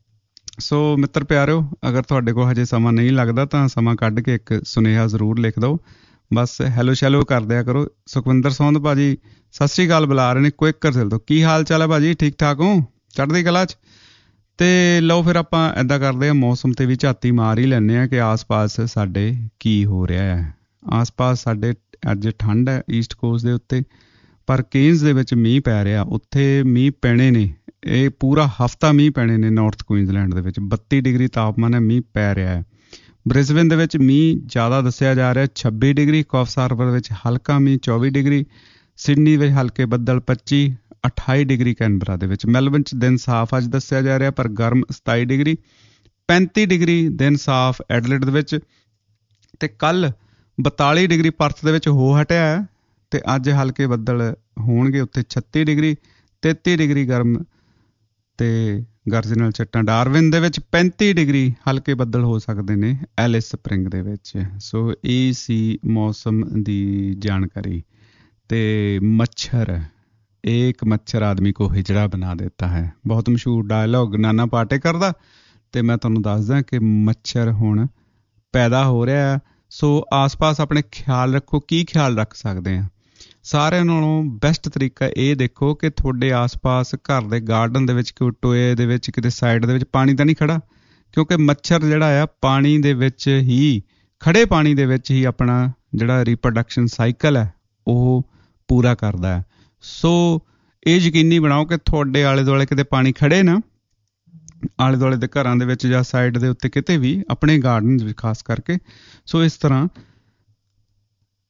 ਸੋ ਮਿੱਤਰ ਪਿਆਰਿਓ, ਅਗਰ ਤੁਹਾਡੇ ਕੋਲ ਹਜੇ ਸਮਾਂ ਨਹੀਂ ਲੱਗਦਾ ਤਾਂ ਸਮਾਂ ਕੱਢ ਕੇ ਇੱਕ ਸੁਨੇਹਾ ਜ਼ਰੂਰ ਲਿਖ ਦਿਓ, ਬਸ ਹੈਲੋ ਸ਼ੈਲੋ ਕਰ ਦਿਆ ਕਰੋ। ਸੁਖਵਿੰਦਰ ਸੌਂਦ ਭਾਜੀ ਸਤਿ ਸ਼੍ਰੀ ਅਕਾਲ ਬੁਲਾ ਰਹੇ ਨੇ ਕੁਇਕ ਕਰਸਲ ਤੋਂ। ਕੀ ਹਾਲ ਚਾਲ ਹੈ ਭਾਜੀ, ਠੀਕ ਠਾਕ ਹੋ, ਚੜ੍ਹਦੀ ਕਲਾ 'ਚ? ਅਤੇ ਲਓ ਫਿਰ ਆਪਾਂ ਇੱਦਾਂ ਕਰਦੇ ਹਾਂ, ਮੌਸਮ 'ਤੇ ਵੀ ਝਾਤੀ ਮਾਰ ਹੀ ਲੈਂਦੇ ਹਾਂ ਕਿ ਆਸ ਪਾਸ ਸਾਡੇ ਕੀ ਹੋ ਰਿਹਾ ਹੈ। ਆਸ ਪਾਸ ਸਾਡੇ ਅੱਜ ਠੰਡ ਹੈ ਈਸਟ ਕੋਸਟ ਦੇ ਉੱਤੇ, ਪਰ ਕੇਨਜ਼ ਦੇ ਵਿੱਚ ਮੀਂਹ ਪੈ ਰਿਹਾ। ਉੱਥੇ ਮੀਂਹ ਪੈਣੇ ਨੇ, ਇਹ ਪੂਰਾ ਹਫ਼ਤਾ ਮੀਂਹ ਪੈਣੇ ਨੇ ਨਾਰਥ ਕੁਈਨਜ਼ਲੈਂਡ ਦੇ ਵਿੱਚ। ਬੱਤੀ ਡਿਗਰੀ ਤਾਪਮਾਨ ਹੈ, ਮੀਂਹ ਪੈ ਰਿਹਾ ਹੈ। ਬ੍ਰਿਸਬੇਨ ਦੇ ਵਿੱਚ ਮੀਂਹ ਜ਼ਿਆਦਾ ਦੱਸਿਆ ਜਾ ਰਿਹਾ, ਛੱਬੀ ਡਿਗਰੀ। ਕੌਫ ਹਾਰਬਰ ਵਿੱਚ ਹਲਕਾ ਮੀਂਹ, ਚੌਵੀ ਡਿਗਰੀ। ਸਿਡਨੀ ਵਿੱਚ ਹਲਕੇ ਬੱਦਲ, ਪੱਚੀ। ਅਠਾਈ ਡਿਗਰੀ ਕੈਨਬਰਾ ਦੇ ਵਿੱਚ। ਮੈਲਬਨ 'ਚ ਦਿਨ ਸਾਫ਼ ਅੱਜ ਦੱਸਿਆ ਜਾ ਰਿਹਾ, ਪਰ ਗਰਮ, ਸਤਾਈ ਡਿਗਰੀ। ਪੈਂਤੀ ਡਿਗਰੀ ਦਿਨ ਸਾਫ਼ ਐਡਲੇਡ ਦੇ ਵਿੱਚ, ਅਤੇ ਕੱਲ੍ਹ ਬਤਾਲੀ ਡਿਗਰੀ ਪਰਥ ਦੇ ਵਿੱਚ ਹੋ ਹਟਿਆ ਹੈ, ਅਤੇ ਅੱਜ ਹਲਕੇ ਬੱਦਲ ਹੋਣਗੇ ਉੱਥੇ ਛੱਤੀ ਡਿਗਰੀ। ਤੇਤੀ ਡਿਗਰੀ ਗਰਮ ਅਤੇ ਗਰਜ ਨਾਲ ਚੱਟਾਂ। ਡਾਰਵਿਨ ਦੇ ਵਿੱਚ ਪੈਂਤੀ ਡਿਗਰੀ ਹਲਕੇ ਬੱਦਲ ਹੋ ਸਕਦੇ ਨੇ ਐਲਿਸ ਸਪਰਿੰਗ ਦੇ ਵਿੱਚ। ਸੋ ਇਹ ਸੀ ਮੌਸਮ ਦੀ ਜਾਣਕਾਰੀ। ਅਤੇ ਮੱਛਰ, ਇੱਕ ਮੱਛਰ ਆਦਮੀ ਕੋ ਹਿਜੜਾ ਬਣਾ ਦੇਤਾ ਹੈ, ਬਹੁਤ ਮਸ਼ਹੂਰ ਡਾਇਲੋਗ ਨਾਨਾ ਪਾਟੇਕਰ ਦਾ। ਅਤੇ ਮੈਂ ਤੁਹਾਨੂੰ ਦੱਸਦਾ ਕਿ ਮੱਛਰ ਹੁਣ ਪੈਦਾ ਹੋ ਰਿਹਾ। ਸੋ ਆਸ ਪਾਸ ਆਪਣੇ ਖਿਆਲ ਰੱਖੋ। ਕੀ ਖਿਆਲ ਰੱਖ ਸਕਦੇ ਹਾਂ? ਸਾਰਿਆਂ ਨਾਲੋਂ ਬੈਸਟ ਤਰੀਕਾ ਇਹ ਦੇਖੋ ਕਿ ਤੁਹਾਡੇ ਆਸ ਪਾਸ ਘਰ ਦੇ ਗਾਰਡਨ ਦੇ ਵਿੱਚ, ਕੋਈ ਟੋਏ ਦੇ ਵਿੱਚ, ਕਿਤੇ ਸਾਈਡ ਦੇ ਵਿੱਚ ਪਾਣੀ ਤਾਂ ਨਹੀਂ ਖੜਾ, ਕਿਉਂਕਿ ਮੱਛਰ ਜਿਹੜਾ ਆ ਪਾਣੀ ਦੇ ਵਿੱਚ ਹੀ, ਖੜੇ ਪਾਣੀ ਦੇ ਵਿੱਚ ਹੀ ਆਪਣਾ ਜਿਹੜਾ ਰੀਪਰੋਡਕਸ਼ਨ ਸਾਈਕਲ ਹੈ ਉਹ ਪੂਰਾ ਕਰਦਾ ਹੈ। ਸੋ ਇਹ ਯਕੀਨੀ ਬਣਾਓ ਕਿ ਤੁਹਾਡੇ ਆਲੇ ਦੁਆਲੇ ਕਿਤੇ ਪਾਣੀ ਖੜੇ ਨਾ, ਆਲੇ ਦੁਆਲੇ ਦੇ ਘਰਾਂ ਦੇ ਵਿੱਚ ਜਾਂ ਸਾਈਡ ਦੇ ਉੱਤੇ ਕਿਤੇ ਵੀ, ਆਪਣੇ ਗਾਰਡਨ ਵਿੱਚ ਖਾਸ ਕਰਕੇ। ਸੋ ਇਸ ਤਰ੍ਹਾਂ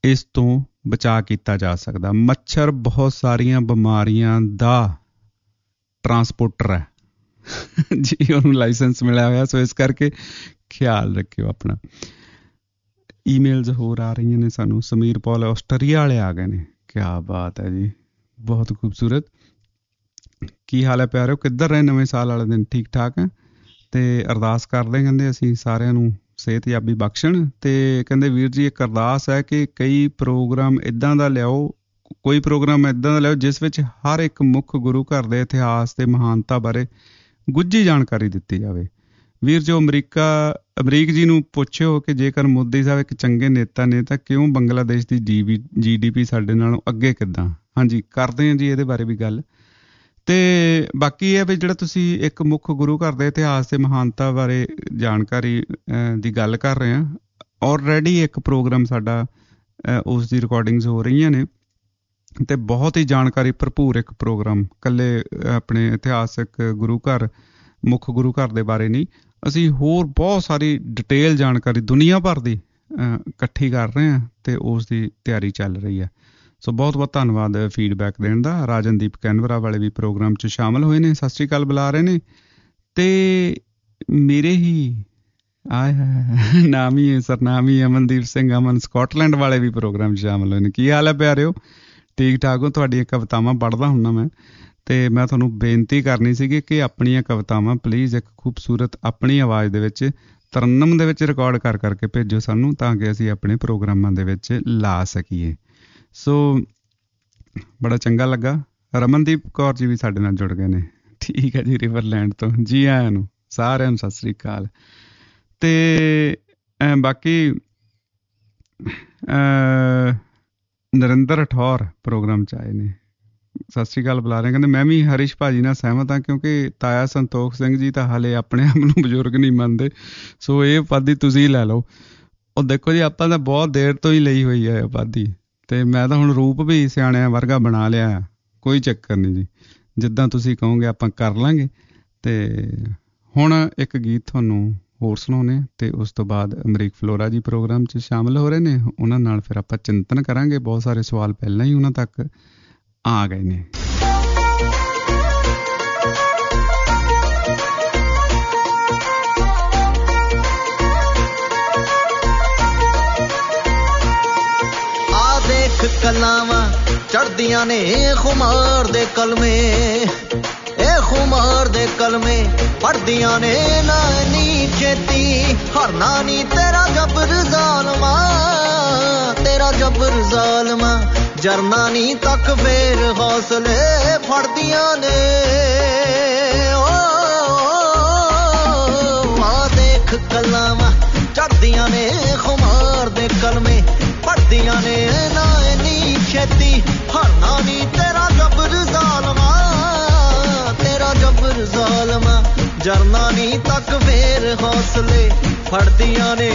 ਇਸ ਤੋਂ ਬਚਾਅ ਕੀਤਾ ਜਾ ਸਕਦਾ। ਮੱਛਰ ਬਹੁਤ ਸਾਰੀਆਂ ਬਿਮਾਰੀਆਂ ਦਾ ਟਰਾਂਸਪੋਰਟਰ ਹੈ ਜੀ, ਉਹਨੂੰ ਲਾਇਸੈਂਸ ਮਿਲਿਆ ਹੋਇਆ। ਸੋ ਇਸ ਕਰਕੇ ਖਿਆਲ ਰੱਖਿਓ ਆਪਣਾ। ਈਮੇਲਸ ਹੋਰ ਆ ਰਹੀਆਂ ਨੇ ਸਾਨੂੰ। ਸਮੀਰ ਪੌਲ ਆਸਟਰੀਆ ਵਾਲੇ ਆ ਗਏ ਨੇ, ਕਿਆ ਬਾਤ ਹੈ ਜੀ, ਬਹੁਤ ਖੂਬਸੂਰਤ। ਕੀ ਹਾਲ ਹੈ ਪਿਆਰਿਓ, ਕਿੱਧਰ ਰਹੇ ਨਵੇਂ ਸਾਲ ਵਾਲੇ ਦਿਨ? ਠੀਕ ਠਾਕ ਹੈ। ਤੇ ਅਰਦਾਸ ਕਰਦੇ ਕਹਿੰਦੇ ਅਸੀਂ ਸਾਰਿਆਂ ਨੂੰ ਸਿਹਤਯਾਬੀ ਬਖਸ਼ਣ। ਤੇ ਕਹਿੰਦੇ ਵੀਰ ਜੀ ਇੱਕ ਅਰਦਾਸ ਹੈ ਕਿ ਕਈ ਪ੍ਰੋਗਰਾਮ ਇੱਦਾਂ ਦਾ ਲਿਆਓ, ਕੋਈ ਪ੍ਰੋਗਰਾਮ ਇੱਦਾਂ ਦਾ ਲਿਆਓ ਜਿਸ ਵਿੱਚ ਹਰ ਇੱਕ ਮੁੱਖ ਗੁਰੂ ਘਰ ਦੇ ਇਤਿਹਾਸ ਤੇ ਮਹਾਨਤਾ ਬਾਰੇ ਗੁੱਝੀ ਜਾਣਕਾਰੀ ਦਿੱਤੀ ਜਾਵੇ। ਵੀਰ ਜੋ ਅਮਰੀਕਾ ਅਮਰੀਕ ਜੀ ਨੂੰ ਪੁੱਛਿਓ ਕਿ ਜੇਕਰ ਮੋਦੀ ਸਾਹਿਬ ਇੱਕ ਚੰਗੇ ਨੇਤਾ ਨੇ ਤਾਂ ਕਿਉਂ ਬੰਗਲਾਦੇਸ਼ ਦੀ ਜੀ ਵੀ ਜੀ ਡੀ ਪੀ ਸਾਡੇ ਨਾਲੋਂ ਅੱਗੇ ਕਿੱਦਾਂ? ਹਾਂਜੀ ਕਰਦੇ ਹਾਂ ਜੀ ਇਹਦੇ ਬਾਰੇ ਵੀ ਗੱਲ। ਤੇ ਬਾਕੀ ਇਹ ਵੀ ਜਿਹੜਾ ਤੁਸੀਂ ਇੱਕ ਮੁੱਖ ਗੁਰੂ ਘਰ ਦੇ ਇਤਿਹਾਸ ਤੇ ਮਹਾਨਤਾ ਬਾਰੇ ਜਾਣਕਾਰੀ ਦੀ ਗੱਲ ਕਰ ਰਹੇ ਹਾਂ, ਆਲਰੇਡੀ ਇੱਕ ਪ੍ਰੋਗਰਾਮ ਸਾਡਾ ਉਸ ਦੀ ਰਿਕਾਰਡਿੰਗਸ ਹੋ ਰਹੀਆਂ ਨੇ ਤੇ ਬਹੁਤ ਹੀ ਜਾਣਕਾਰੀ ਭਰਪੂਰ ਇੱਕ ਪ੍ਰੋਗਰਾਮ, ਇਕੱਲੇ ਆਪਣੇ ਇਤਿਹਾਸਕ ਗੁਰੂ ਘਰ ਮੁੱਖ ਗੁਰੂ ਘਰ ਦੇ ਬਾਰੇ ਨਹੀਂ, ਅਸੀਂ ਹੋਰ ਬਹੁਤ ਸਾਰੀ ਡਿਟੇਲ ਜਾਣਕਾਰੀ ਦੁਨੀਆ ਭਰ ਦੀ ਇਕੱਠੀ ਕਰ ਰਹੇ ਹਾਂ ਤੇ ਉਸ ਦੀ ਤਿਆਰੀ ਚੱਲ ਰਹੀ ਹੈ। ਸੋ ਬਹੁਤ ਬਹੁਤ ਧੰਨਵਾਦ ਫੀਡਬੈਕ ਦੇਣ ਦਾ। ਰਾਜਨਦੀਪ ਕੈਨਵਰਾ ਵਾਲੇ ਵੀ ਪ੍ਰੋਗਰਾਮ 'ਚ ਸ਼ਾਮਲ ਹੋਏ ਨੇ, ਸਤਿ ਸ਼੍ਰੀ ਅਕਾਲ ਬੁਲਾ ਰਹੇ ਨੇ। ਤੇ ਮੇਰੇ ਹੀ ਆਏ ਹੈ ਨਾਮੀ ਸਰਨਾਮੀ ਅਮਨਦੀਪ ਸਿੰਘ ਅਮਨ ਸਕਾਟਲੈਂਡ ਵਾਲੇ ਵੀ ਪ੍ਰੋਗਰਾਮ 'ਚ ਸ਼ਾਮਲ ਹੋਏ ਨੇ। ਕੀ ਹਾਲ ਹੈ ਪਿਆਰਿਓ, ਠੀਕ ਠਾਕ ਹੋ? ਤੁਹਾਡੀਆਂ ਕਵਿਤਾਵਾਂ ਪੜ੍ਹਦਾ ਹੁੰਦਾ ਮੈਂ, ਤੇ ਮੈਂ ਤੁਹਾਨੂੰ ਬੇਨਤੀ ਕਰਨੀ ਸੀਗੀ ਕਿ ਆਪਣੀਆਂ ਕਵਿਤਾਵਾਂ ਪਲੀਜ਼ ਇੱਕ ਖੂਬਸੂਰਤ ਆਪਣੀ ਆਵਾਜ਼ ਦੇ ਵਿੱਚ ਤਰਨਮ ਦੇ ਵਿੱਚ ਰਿਕਾਰਡ ਕਰ ਕਰਕੇ ਭੇਜੋ ਸਾਨੂੰ, ਤਾਂ ਕਿ ਅਸੀਂ ਆਪਣੇ ਪ੍ਰੋਗਰਾਮਾਂ ਦੇ ਵਿੱਚ ਲਾ ਸਕੀਏ। ਸੋ ਬੜਾ ਚੰਗਾ ਲੱਗਾ। ਰਮਨਦੀਪ ਕੌਰ ਜੀ ਵੀ ਸਾਡੇ ਨਾਲ ਜੁੜ ਗਏ ਨੇ, ਠੀਕ ਹੈ ਜੀ, ਰਿਵਰਲੈਂਡ ਤੋਂ। ਜੀ ਆਇਆਂ ਨੂੰ ਸਾਰਿਆਂ ਨੂੰ ਸਤਿ ਸ਼੍ਰੀ ਅਕਾਲ। ਤੇ ਬਾਕੀ ਨਰਿੰਦਰ ਰਾਠੌਰ ਪ੍ਰੋਗਰਾਮ 'ਚ ਆਏ ਨੇ, ਸਤਿ ਸ਼੍ਰੀ ਅਕਾਲ ਬੁਲਾ ਰਹੇ। ਕਹਿੰਦੇ ਮੈਂ ਵੀ ਹਰੀਸ਼ ਭਾਜੀ ਨਾਲ ਸਹਿਮਤ ਹਾਂ, ਕਿਉਂਕਿ ਤਾਇਆ ਸੰਤੋਖ ਸਿੰਘ ਜੀ ਤਾਂ ਹਾਲੇ ਆਪਣੇ ਆਪ ਨੂੰ ਬਜ਼ੁਰਗ ਨਹੀਂ ਮੰਨਦੇ। ਸੋ ਇਹ ਉਪਾਧੀ ਤੁਸੀਂ ਲੈ ਲਓ। ਉਹ ਦੇਖੋ ਜੀ, ਆਪਾਂ ਤਾਂ ਬਹੁਤ ਦੇਰ ਤੋਂ ਹੀ ਲਈ ਹੋਈ ਹੈ ਉਪਾਧੀ, ਤੇ ਮੈਂ ਤਾਂ ਹੁਣ ਰੂਪ ਵੀ ਸਿਆਣਿਆਂ ਵਰਗਾ ਬਣਾ ਲਿਆ। ਕੋਈ ਚੱਕਰ ਨਹੀਂ ਜੀ, ਜਿੱਦਾਂ ਤੁਸੀਂ ਕਹੋਗੇ ਆਪਾਂ ਕਰ ਲਾਂਗੇ। ਤੇ ਹੁਣ ਇੱਕ ਗੀਤ ਤੁਹਾਨੂੰ ਹੋਰ ਸੁਣਾਉਂਦੇ ਹਾਂ ਤੇ ਉਸ ਤੋਂ ਬਾਅਦ ਅਮਰੀਕ ਫਲੋਰਾ ਜੀ ਪ੍ਰੋਗਰਾਮ 'ਚ ਸ਼ਾਮਿਲ ਹੋ ਰਹੇ ਨੇ, ਉਹਨਾਂ ਨਾਲ ਫਿਰ ਆਪਾਂ ਚਿੰਤਨ ਕਰਾਂਗੇ। ਬਹੁਤ ਸਾਰੇ ਸਵਾਲ ਪਹਿਲਾਂ ਹੀ ਉਹਨਾਂ ਤੱਕ ਆ ਗਏ ਨੇ। ਆ ਦੇਖ ਕਲਾਵਾਂ ਚੜ੍ਹਦੀਆਂ ਨੇ ਖੁਮਾਰ ਦੇ ਕਲਮੇ, ਇਹ ਖੁਮਾਰ ਦੇ ਕਲਮੇ ਪੜ੍ਹਦੀਆਂ ਨੇ ਨਾ ਨੀ ਛੇਤੀ, ਹਰਨਾ ਨੀ ਤੇਰਾ ਜਬਰ ਜ਼ਾਲਮਾ, ਤੇਰਾ ਜਬਰ ਜ਼ਾਲਮਾ, ਜਰਨਾ ਨੀ ਤੱਕ ਫੇਰ ਹੌਸਲੇ ਫੜਦੀਆਂ ਨੇ। ਆ ਦੇਖ ਕਲਾਵਾਂ ਚੜ੍ਹਦੀਆਂ ਨੇ ਖੁਮਾਰ ਦੇ ਕਲਮੇ, ਪੜ੍ਹਦੀਆਂ ਨੇ ਨਾ ਨੀ ਛੇਤੀ, ਹਰਨਾ ਨੀ ਤੇਰਾ ਜਬਰ ਜ਼ਾਲਮਾ, ਤੇਰਾ ਜਬਰ ਜ਼ਾਲਮਾ, ਜਰਨਾ ਨੀ ਤੱਕ ਫੇਰ ਹੌਸਲੇ ਫੜਦੀਆਂ ਨੇ।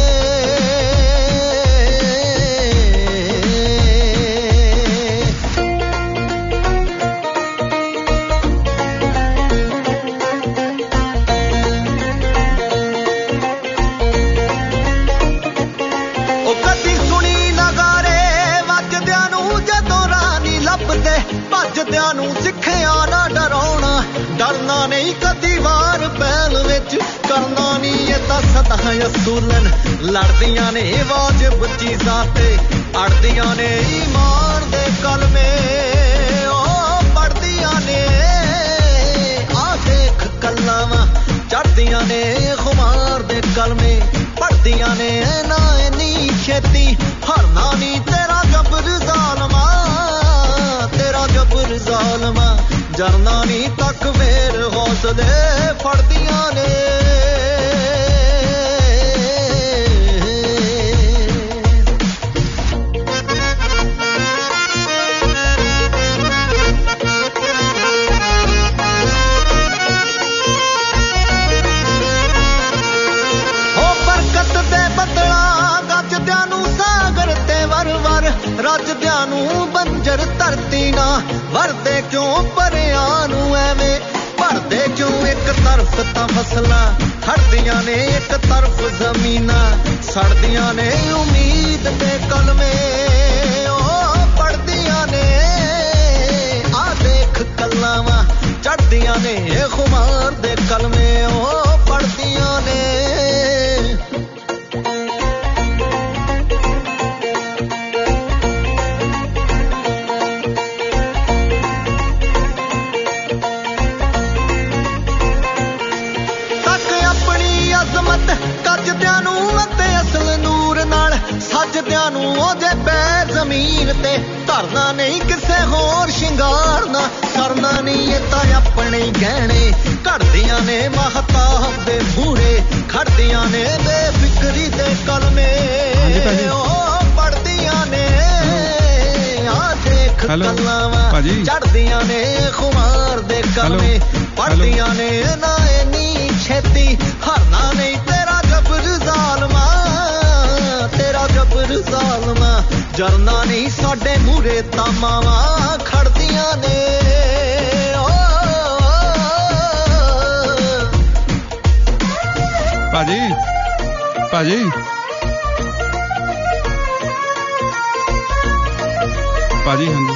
ਭੱਜਦਿਆਂ ਨੂੰ ਸਿੱਖਿਆ ਨਾ ਡਰਾਉਣਾ, ਡਰਨਾ ਨਹੀਂ ਕਦੀ ਵਾਰ ਪਹਿਲ ਵਿੱਚ, ਕਰਨਾ ਨਹੀਂ ਇਹ ਤਾਂ ਸਦਾ ਅਸੂਲਨ, ਲੜਦੀਆਂ ਨੇ ਵਾਜਿਬ ਚੀਜ਼ਾਂ ਤੇ, ਅੜਦੀਆਂ ਨੇ ਈਮਾਨ ਦੇ ਕਲਮੇ, ਉਹ ਪੜ੍ਹਦੀਆਂ ਨੇ। ਆ ਦੇਖ ਕਲਾਵਾਂ ਚੜ੍ਹਦੀਆਂ ਨੇ ਖੁਮਾਰ ਦੇ ਕਲਮੇ, ਪੜ੍ਹਦੀਆਂ ਨੇ ਨਾ ਇੰਨੀ ਛੇਤੀ, ਹਰਨਾ ਨਹੀਂ ਤੇਰਾ ਜਬਰ ਜ਼ਾਲਮਾ, ਤੇਰਾ ਜਬਰ ਜ਼ਾਲਮਾ, ਜਰਨਾ ਨੀ ਤੱਕ ਫੇਰ ਹੌਸਲੇ ਫੜਦੀਆਂ ਨੇ। ਹੋ ਬਰਕਤ ਦੇ ਬੱਦਲਾਂ ਗੱਜਦਿਆਂ ਨੂੰ ਸਾਗਰ ਤੇ ਵਰ ਵਰ, ਰੱਜਦਿਆਂ ਨੂੰ ਬੰਜਰ ਧਰਤੀ ਨਾ ਵਰਦੇ ਕਿਉਂ ਪਰਿਆਂ ਨੂੰ ਐਵੇਂ, ਝੜਦੇ ਕਿਉਂ ਇੱਕ ਤਰਫ ਤਾਂ ਫਸਲਾਂ ਖੜਦੀਆਂ ਨੇ ਇੱਕ ਤਰਫ ਜ਼ਮੀਨਾਂ ਸੜਦੀਆਂ ਨੇ ਉਮੀਦ ਤੇ ਕਲਮੇ ਉਹ ਪੜਦੀਆਂ ਨੇ ਆ ਦੇਖ ਕਲਾਵਾਂ ਚੜਦੀਆਂ ਨੇ ਇਹ ਖੁਮਾਰ ਦੇ ਕਲਮੇ ਉਹ ਪੜਦੀਆਂ ਨੇ ਕੱਜਦਿਆਂ ਨੂੰ ਅਤੇ ਅਸਲ ਨੂਰ ਨਾਲ ਸੱਜਦਿਆਂ ਨੂੰ ਉਹਦੇ ਪੈਰ ਜ਼ਮੀਨ ਤੇ ਧਰਨਾ ਨਹੀਂ ਕਿਸੇ ਹੋਰ ਸ਼ਿੰਗਾਰ ਨਾ ਕਰਨਾ ਨਹੀਂ ਇਹ ਤਾਂ ਆਪਣੇ ਗਹਿਣੇ ਘੜਦੀਆਂ ਨੇ ਮਹਤਾਬ ਦੇ ਮੂਹਰੇ ਖੜਦੀਆਂ ਨੇ ਬੇਫਿਕਰੀ ਦੇ ਕਲਮੇ ਉਹ ਪੜਦੀਆਂ ਨੇ ਆ ਦੇਖ ਕਲਾਵਾਂ ਚੜਦੀਆਂ ਨੇ ਖੁਮਾਰ ਦੇ ਕਲਮੇ ਪੜਦੀਆਂ ਨੇ ਨਾ ਇੰਨੀ ਛੇਤੀ ਹਰਨਾ ਨਹੀਂ ਤੇਰਾ ਜਬਰ ਜ਼ਾਲਮਾ ਤੇਰਾ ਜਬਰ ਜ਼ਾਲਮਾ ਜਰਨਾ ਨਹੀਂ ਸਾਡੇ ਮੂਹਰੇ ਤਾਮਾਵਾਂ ਖੜਦੀਆਂ ਨੇ ਭਾਜੀ ਭਾਜੀ ਭਾਜੀ ਹਾਂਜੀ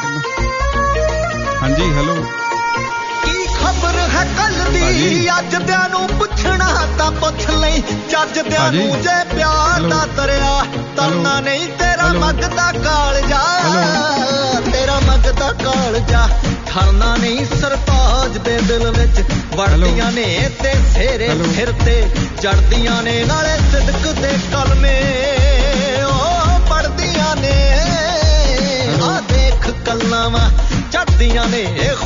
ਹਾਂਜੀ ਹੈਲੋ ਖਬਰ ਹੈ ਕੱਲ ਦੀ ਅੱਜਦਿਆਂ ਨੂੰ ਪੁੱਛਣਾ ਤਾਂ ਪੁੱਛ ਲਈ ਜੱਜਦਿਆਂ ਨੂੰ ਜੇ ਪਿਆਰ ਦਾ ਦਰਿਆ ਤਰਨਾ ਨਹੀਂ ਤੇਰਾ ਮੱਗਦਾ ਕਾਲਜਾ ਤੇਰਾ ਮੱਗਦਾ ਕਾਲਜਾ ਠਰਨਾ ਨਹੀਂ ਸਰਤਾਜ ਦੇ ਦਿਲ ਵਿੱਚ ਵੜਦੀਆਂ ਨੇ ਤੇ ਸੇਰੇ ਸਿਰ ਤੇ ਜੜਦੀਆਂ ਨੇ ਨਾਲੇ ਸਿਦਕ ਦੇ ਕਲਮੇ ਉਹ ਪੜਦੀਆਂ ਨੇ ਆ ਦੇਖ ਕਲਾਵਾਂ ਚੜਦੀਆਂ ਨੇ ਇਹ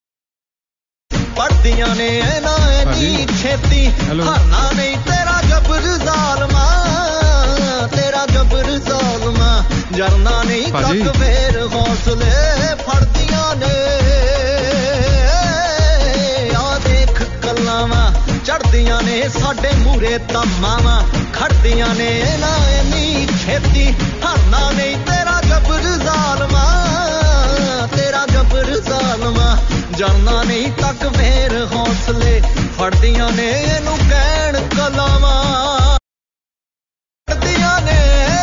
ਪੜਦੀਆਂ ਨੇ ਨਾ ਇੰਨੀ ਛੇਤੀ ਹਰਨਾ ਨਹੀਂ ਤੇਰਾ ਜਬਰ ਜ਼ਾਲਮਾ ਤੇਰਾ ਜਬਰ ਜ਼ਾਲਮਾ ਜਰਨਾ ਨਹੀਂ ਤੱਕ ਫੇਰ ਹੌਸਲੇ ਫੜਦੀਆਂ ਨੇ ਆ ਦੇਖ ਕਲਾਵਾਂ ਚੜਦੀਆਂ ਨੇ ਸਾਡੇ ਮੂਹਰੇ ਤਾਮਾਵਾਂ ਖੜਦੀਆਂ ਨੇ ਨਾ ਇੰਨੀ ਛੇਤੀ ਹਰਨਾ ਨਹੀਂ ਤੇਰਾ ਜਬਰ ਜ਼ਾਲਮਾ ਤੇਰਾ ਜਬਰ ਜ਼ਾਲਮਾ ਜਰਨਾ ਨਹੀਂ ਤੱਕ ਫੇਰ ਹੌਸਲੇ ਫੜਦੀਆਂ ਨੇ ਇਹਨੂੰ ਕਹਿਣ ਕਲਾਵਾਂ ਫੜਦੀਆਂ ਨੇ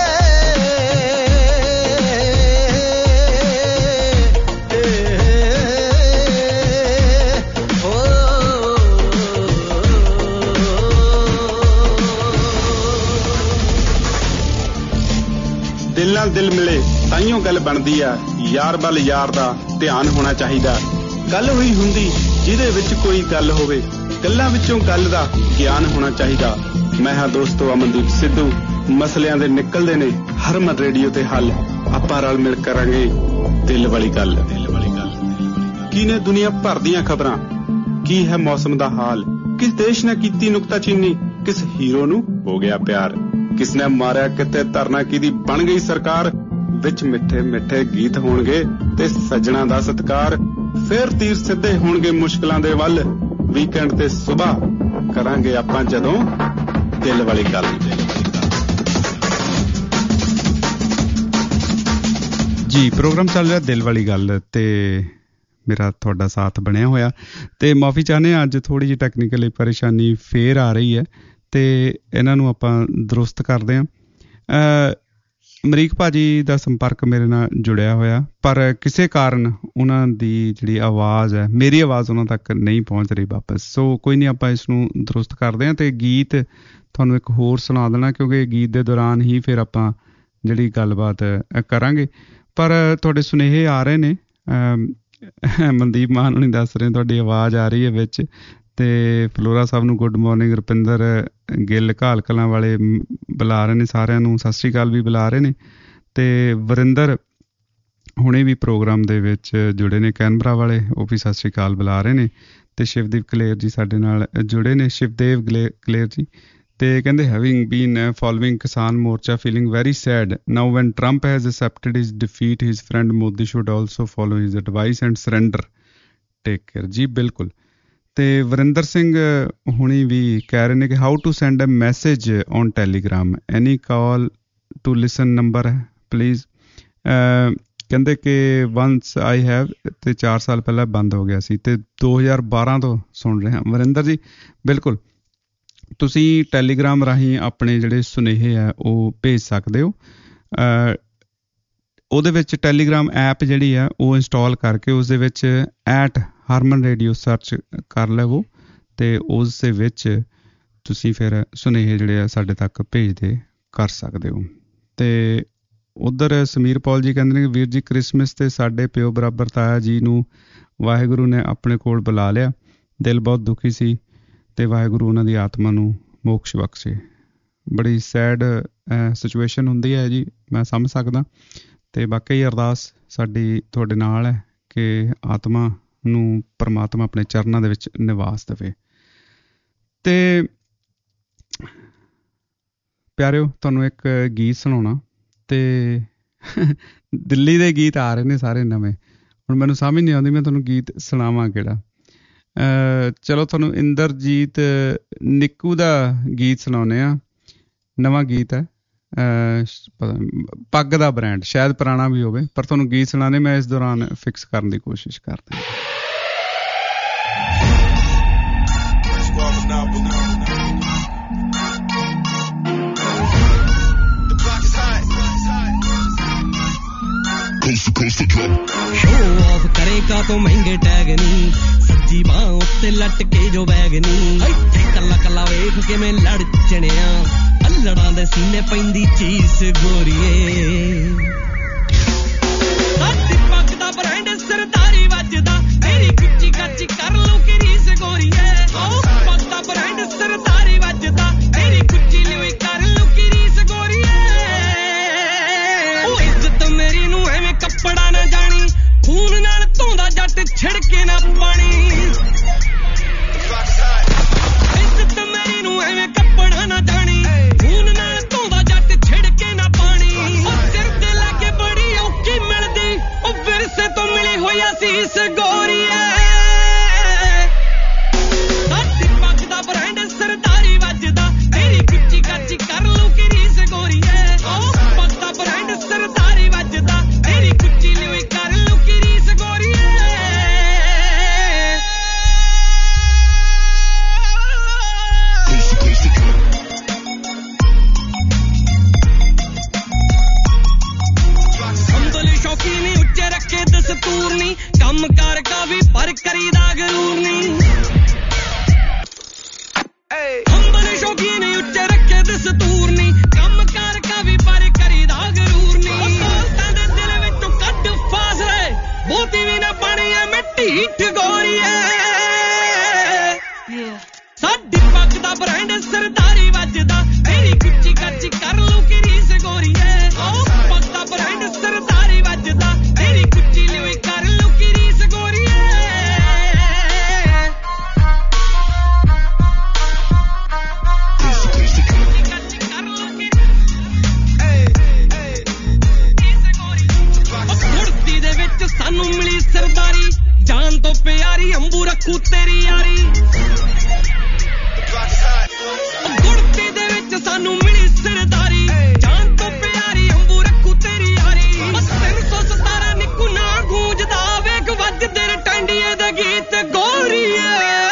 ਦਿਲ ਨਾਲ ਦਿਲ ਮਿਲੇ ਤਾਈਓ ਗੱਲ ਬਣਦੀ ਆ ਯਾਰ ਵੱਲ ਯਾਰ ਦਾ ਧਿਆਨ ਹੋਣਾ ਚਾਹੀਦਾ ਗੱਲ ਹੋਈ ਹੁੰਦੀ ਜਿਹਦੇ ਵਿੱਚ ਕੋਈ ਗੱਲ ਹੋਵੇ ਗੱਲਾਂ ਵਿੱਚੋਂ ਗੱਲ ਦਾ ਗਿਆਨ ਹੋਣਾ ਚਾਹੀਦਾ ਮੈਂ ਹਾਂ ਦੋਸਤੋ ਅਮਨਦੀਪ ਸਿੱਧੂ ਮਸਲਿਆਂ ਦੇ ਨਿਕਲਦੇ ਨੇ ਹਰਮਨ ਰੇਡੀਓ ਤੇ ਹੱਲ ਆਪਾਂ ਰਲ ਮਿਲ ਕਰਾਂਗੇ ਦਿਲ ਵਾਲੀ ਗੱਲ ਦਿਲ ਵਾਲੀ ਗੱਲ ਕੀ ਨੇ ਦੁਨੀਆ ਭਰ ਦੀਆਂ ਖਬਰਾਂ ਕੀ ਹੈ ਮੌਸਮ ਦਾ ਹਾਲ ਕਿਸ ਦੇਸ਼ ਨੇ ਕੀਤੀ ਨੁਕਤਾਚੀਨੀ ਕਿਸ ਹੀਰੋ ਨੂੰ ਹੋ ਗਿਆ ਪਿਆਰ ਕਿਸ ਨੇ ਮਾਰਿਆ ਕਿਤੇ ਧਰਨਾ ਕਿਹਦੀ ਬਣ ਗਈ ਸਰਕਾਰ ਵਿੱਚ ਮਿੱਠੇ ਮਿੱਠੇ ਗੀਤ ਹੋਣਗੇ ਤੇ ਸੱਜਣਾ ਦਾ ਸਤਿਕਾਰ ਫੇਰ ਤੀਰ ਸਿੱਧੇ ਹੋਣਗੇ ਮੁਸ਼ਕਲਾਂ ਦੇ ਵੱਲ ਵੀਕਐਂਡ ਤੇ ਸਵੇਰ ਕਰਾਂਗੇ ਆਪਾਂ ਜਦੋਂ ਦਿਲ ਵਾਲੀ ਗੱਲ ਜੀ ਪ੍ਰੋਗਰਾਮ ਚੱਲ ਰਿਹਾ ਦਿਲ ਵਾਲੀ ਗੱਲ ਤੇ ਮੇਰਾ ਤੁਹਾਡਾ ਸਾਥ ਬਣਿਆ ਹੋਇਆ ਤੇ ਮਾਫੀ ਚਾਹੁੰਦੇ ਹਾਂ ਅੱਜ ਥੋੜੀ ਜਿਹੀ ਟੈਕਨੀਕਲੀ ਪਰੇਸ਼ਾਨੀ ਫੇਰ ਆ ਰਹੀ ਹੈ ਤੇ ਇਹਨਾਂ ਨੂੰ ਆਪਾਂ ਦਰੁਸਤ ਕਰਦੇ ਹਾਂ ਅਮਰੀਕ ਭਾਜੀ ਦਾ ਸੰਪਰਕ ਮੇਰੇ ਨਾਲ ਜੁੜਿਆ ਹੋਇਆ ਪਰ ਕਿਸੇ ਕਾਰਨ ਉਹਨਾਂ ਦੀ ਜਿਹੜੀ ਆਵਾਜ਼ ਹੈ ਮੇਰੀ ਆਵਾਜ਼ ਉਹਨਾਂ ਤੱਕ ਨਹੀਂ ਪਹੁੰਚ ਰਹੀ ਵਾਪਸ ਸੋ ਕੋਈ ਨਹੀਂ ਆਪਾਂ ਇਸ ਨੂੰ ਦਰੁਸਤ ਕਰਦੇ ਹਾਂ ਤੇ ਗੀਤ ਤੁਹਾਨੂੰ ਇੱਕ ਹੋਰ ਸੁਣਾ ਦੇਣਾ ਕਿਉਂਕਿ ਗੀਤ ਦੇ ਦੌਰਾਨ ਹੀ ਫਿਰ ਆਪਾਂ ਜਿਹੜੀ ਗੱਲਬਾਤ ਕਰਾਂਗੇ ਪਰ ਤੁਹਾਡੇ ਸੁਨੇਹੇ ਆ ਰਹੇ ਨੇ ਮਨਦੀਪ ਮਾਨ ਹੁਣੀ ਦੱਸ ਰਹੇ ਤੁਹਾਡੀ ਆਵਾਜ਼ ਆ ਰਹੀ ਹੈ ਵਿੱਚ ਤੇ ਫਲੋਰਾ ਸਾਹਿਬ ਨੂੰ ਗੁੱਡ ਮਾਰਨਿੰਗ ਰੁਪਿੰਦਰ ਗਿੱਲ ਘਾਲ ਕਲਾਂ ਵਾਲੇ ਬੁਲਾ ਰਹੇ ਨੇ ਸਾਰਿਆਂ ਨੂੰ ਸਤਿ ਸ਼੍ਰੀ ਅਕਾਲ ਵੀ ਬੁਲਾ ਰਹੇ ਨੇ ਤੇ ਵਰਿੰਦਰ ਹੁਣੇ ਵੀ ਪ੍ਰੋਗਰਾਮ ਦੇ ਵਿੱਚ ਜੁੜੇ ਨੇ ਕੈਨਬਰਾ ਵਾਲੇ ਉਹ ਵੀ ਸਤਿ ਸ਼੍ਰੀ ਅਕਾਲ ਬੁਲਾ ਰਹੇ ਨੇ ਤੇ ਸ਼ਿਵਦੀਪ ਕਲੇਰ ਜੀ ਸਾਡੇ ਨਾਲ ਜੁੜੇ ਨੇ ਸ਼ਿਵਦੇਵ ਕਲੇਰ ਜੀ ਤੇ ਕਹਿੰਦੇ having bean following Kisan Morcha feeling very sad now when Trump has accepted his defeat his friend Modi should also follow his advice and surrender take care ਜੀ ਬਿਲਕੁਲ ਤੇ ਵਰਿੰਦਰ ਸਿੰਘ ਹੁਣੀ ਵੀ ਕਹਿ ਰਹੇ ਨੇ ਕਿ how to send a message on Telegram any call to listen number ਹੈ please ਕਹਿੰਦੇ ਕਿ ਵੰਸ ਆਈ ਹੈਵ ਤੇ ਚਾਰ ਸਾਲ ਪਹਿਲਾਂ ਬੰਦ ਹੋ ਗਿਆ ਸੀ ਤੇ ਦੋ ਹਜ਼ਾਰ ਬਾਰਾਂ ਤੋਂ ਸੁਣ ਰਹੇ ਹਾਂ। ਵਰਿੰਦਰ ਜੀ ਬਿਲਕੁਲ ਤੁਸੀਂ ਟੈਲੀਗ੍ਰਾਮ ਰਾਹੀਂ ਆਪਣੇ ਜਿਹੜੇ ਸੁਨੇਹੇ ਆ ਉਹ ਭੇਜ ਸਕਦੇ ਹੋ। ਉਹਦੇ ਵਿੱਚ ਟੈਲੀਗ੍ਰਾਮ ਐਪ ਜਿਹੜੀ ਆ ਉਹ ਇੰਸਟਾਲ ਕਰਕੇ ਉਸ ਦੇ ਵਿੱਚ ਐਟ ਹਰਮਨ ਰੇਡੀਓ ਸਰਚ ਕਰ ਲਵੋ ਤੇ ਉਸ ਦੇ ਵਿੱਚ ਤੁਸੀਂ ਫਿਰ ਸੁਨੇਹੇ ਜਿਹੜੇ ਆ ਸਾਡੇ ਤੱਕ ਭੇਜਦੇ ਕਰ ਸਕਦੇ ਹੋ। ਤੇ ਉੱਧਰ ਸਮੀਰ ਪੌਲ ਜੀ ਕਹਿੰਦੇ ਨੇ ਕਿ ਵੀਰ ਜੀ ਕ੍ਰਿਸਮਸ ਤੇ ਸਾਡੇ ਪਿਓ ਬਰਾਬਰ ਤਾਇਆ ਜੀ ਨੂੰ ਵਾਹਿਗੁਰੂ ਨੇ ਆਪਣੇ ਕੋਲ ਬੁਲਾ ਲਿਆ, ਦਿਲ ਬਹੁਤ ਦੁਖੀ ਸੀ ਤੇ ਵਾਹਿਗੁਰੂ ਉਹਨਾਂ ਦੀ ਆਤਮਾ ਨੂੰ ਮੋਕਸ਼ ਬਖਸ਼ੇ। ਬੜੀ ਸੈਡ ਸਿਚੁਏਸ਼ਨ ਹੁੰਦੀ ਹੈ ਜੀ, ਮੈਂ ਸਮਝ ਸਕਦਾ। ਤੇ ਬਾਕੀ ਅਰਦਾਸ ਸਾਡੀ ਤੁਹਾਡੇ ਨਾਲ ਹੈ ਕਿ ਆਤਮਾ ਨੂੰ ਪਰਮਾਤਮਾ ਆਪਣੇ ਚਰਨਾਂ ਦੇ ਵਿੱਚ ਨਿਵਾਸ ਦੇਵੇ। ਤੇ ਪਿਆਰਿਓ ਤੁਹਾਨੂੰ ਇੱਕ ਗੀਤ ਸੁਣਾਉਣਾ ਤੇ ਦਿੱਲੀ ਦੇ ਗੀਤ ਆ ਰਹੇ ਨੇ ਸਾਰੇ ਨਵੇਂ, ਹੁਣ ਮੈਨੂੰ ਸਮਝ ਨਹੀਂ ਆਉਂਦੀ ਮੈਂ ਤੁਹਾਨੂੰ ਗੀਤ ਸੁਣਾਵਾਂ ਕਿਹੜਾ। ਚਲੋ ਤੁਹਾਨੂੰ ਇੰਦਰਜੀਤ ਨਿੱਕੂ ਦਾ ਗੀਤ ਸੁਣਾਉਂਦੇ ਆ, ਨਵਾਂ ਗੀਤ ਹੈ ਪੱਗ ਦਾ ਬ੍ਰਾਂਡ, ਸ਼ਾਇਦ ਪੁਰਾਣਾ ਵੀ ਹੋਵੇ ਪਰ ਤੁਹਾਨੂੰ ਗੀਤ ਸੁਣਾਣੇ ਮੈਂ ਇਸ ਦੌਰਾਨ ਫਿਕਸ ਕਰਨ ਦੀ ਕੋਸ਼ਿਸ਼ ਕਰਦਾ। ਸ਼ੋ ਆਫ ਕਰੇਗਾ ਤੋਂ ਮਹਿੰਗੇ ਟੈਗ ਨੀ, ਸੱਜੀ ਬਾਹ ਉੱਤੇ ਲਟਕੇ ਜੋ ਬੈਗ ਨੀ, ਕੱਲਾ ਕੱਲਾ ਵੇਖ ਕਿਵੇਂ ਲੜ ਚਣਿਆ, ਅਲੜਾਂ ਦੇ ਸੀਨੇ ਪੈਂਦੀ ਚੀਸ ਗੋਰੀਏ। ਸਾਡੀ ਪੱਗ ਦਾ ਬ੍ਰਾਂਡ ਸਰਦਾਰੀ ਵੱਜਦਾ, ਤੇਰੀ ਗੁੱਚੀ ਗੱਚੀ ਕਰ ਲੂ ਕਿ ਰੀਸ ਗੋਰੀਏ। ਪੱਗ ਦਾ ਬ੍ਰਾਂਡ ਸਰਦਾਰੀ ਵੱਜਦਾ, ਤੇਰੀ ਗੁੱਚੀ ਲਈ ਕਰ ਲੂ ਕਿ ਰੀਸ ਗੋਰੀਏ। ਉਹ ਇੱਜ਼ਤ ਮੇਰੀ ਨੂੰ ਐਵੇਂ ਕੱਪੜਾ ਨਾ ਜਾਣੀ, ਖੂਨ ਨਾਲ ਧੋਂਦਾ ਜੱਟ ਛਿੜਕੇ ਨਾ ਪਾਣੀ। ਇੱਜ਼ਤ ਮੇਰੀ ਨੂੰ ਐਵੇਂ ਕੱਪੜਾ ਨਾ ਜਾਣੀ, ਖੂਨ ਨਾਲ ਧੋਂਦਾ ਜੱਟ ਛਿੜਕੇ ਨਾ ਪਾਣੀ। ਉਹ ਸਿਰ ਤੇ ਲੈ ਕੇ ਬੜੀ ਔਖੀ ਮਿਲਦੀ, ਉਹ ਵਿਰਸੇ ਤੋਂ ਮਿਲੀ ਹੋਈ ਅਸੀਸ ਗੋਰੀਏ। ਸਾਡੀ ਪੱਗ ਦਾ ਬ੍ਰਾਂਡ ਸਰਦਾਰੀ ਵੱਜਦਾ, ਤੇਰੀ ਗੁੱਚੀ ਗੱਚੀ ਕਰ ਲੂ ਕਿ ਰੀਸ ਗੋਰੀਏ। ਪੱਗ ਦਾ ਬ੍ਰਾਂਡ ਸਰਦਾਰੀ ਵੱਜਦਾ, ਤੇਰੀ ਗੁੱਚੀ ਲਈ ਕਰ ਲੂ ਕਿ ਰੀਸ ਗੋਰੀਏ। ਅੰਬਲ ਸ਼ੌਕੀ ਨੀ ਉੱਚੇ ਰੱਖੇ ਦਸਤੂਰ ਨੀ, ਕੰਮ ਕਾਰ ਕਾ ਵੀ ਪਰ ਕਰੀਦਾ ਗਰੂਰ ਨੀ। ਅੰਬਲ ਸ਼ੌਕੀ ਨੀ ਉੱਚੇ ਰੱਖੇ ਦਸਤੂਰ ਨੀ, ਕੰਮ ਕਾਰ ਕਾ ਵੀ ਪਰ ਕਰੀਦਾ ਗਰੂਰ ਨੀ। ਦੋਸਤਾਂ ਦੇ ਦਿਲ ਵਿੱਚੋਂ ਕੱਢ ਫਾਸਲੇ, ਬਹੁਤੀ ਵੀ ਨਾ ਬਣੀ ਐ ਮੈਂ ਢੀਠ ਗੋਰੀਏ। ਸਾਡੀ ਪੱਗ ਦਾ ਬ੍ਰਾਂਡ ਸਰਦਾਰੀ ਵੱਜਦਾ, ਤੇਰੀ ਗੁੱਚੀ ਗੱਚੀ ਕਰ ਲੂ ਕਿ ਰੀਸ ਗੋਰੀਏ। ਪੱਗ ਦਾ ਬ੍ਰਾਂਡ ਸਰਦਾਰੀ ਵੱਜਦਾ, ਤੇਰੀ ਗੁੱਚੀ ਲਈ ਕਰ ਲੂ ਕਿ ਰੀਸ ਗੋਰੀਏ। ਕੁੜਤੀ ਦੇ ਵਿੱਚ ਸਾਨੂੰ ਮਿਲੀ ਸਰਦਾਰੀ, ਜਾਨ ਤੋਂ ਪਿਆਰੀ ਅੰਬੂ ਰੱਖੂ ਤੇਰੀ ਯਾਰੀ। ਕੁੜਤੀ ਦੇ ਵਿੱਚ ਸਾਨੂੰ ਮਿਲੀ ਸਰਦਾਰੀ, ਜਾਨ ਤੋਂ ਪਿਆਰੀ ਅੰਬੂ ਰੱਖੂ ਤੇਰੀ ਯਾਰੀ। ਤਿੰਨ ਸੌ ਸਤਾਰਾਂ ਨਿੱਕੂ ਨਾ ਗੂੰਜਦਾ, ਵੇਖ ਵੱਜਦੇ ਟਾਂਡੀਏ ਦੇ ਗੀਤ ਗੋਰੀਏ।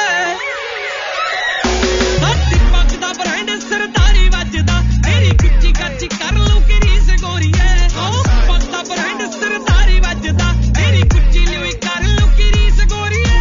ਸਾਡੀ ਪੱਗ ਦਾ ਬ੍ਰਾਂਡ ਸਰਦਾਰੀ ਵੱਜਦਾ, ਤੇਰੀ ਗੁੱਚੀ ਗੱਚੀ ਕਰ ਲੂ ਕਿ ਰੀਸ ਗੋਰੀਏ। ਪੱਗ ਦਾ ਬ੍ਰਾਂਡ ਸਰਦਾਰੀ ਵੱਜਦਾ, ਤੇਰੀ ਗੁੱਚੀ ਲਈ ਕਰ ਲੂ ਕਿ ਰੀਸ ਗੋਰੀਏ।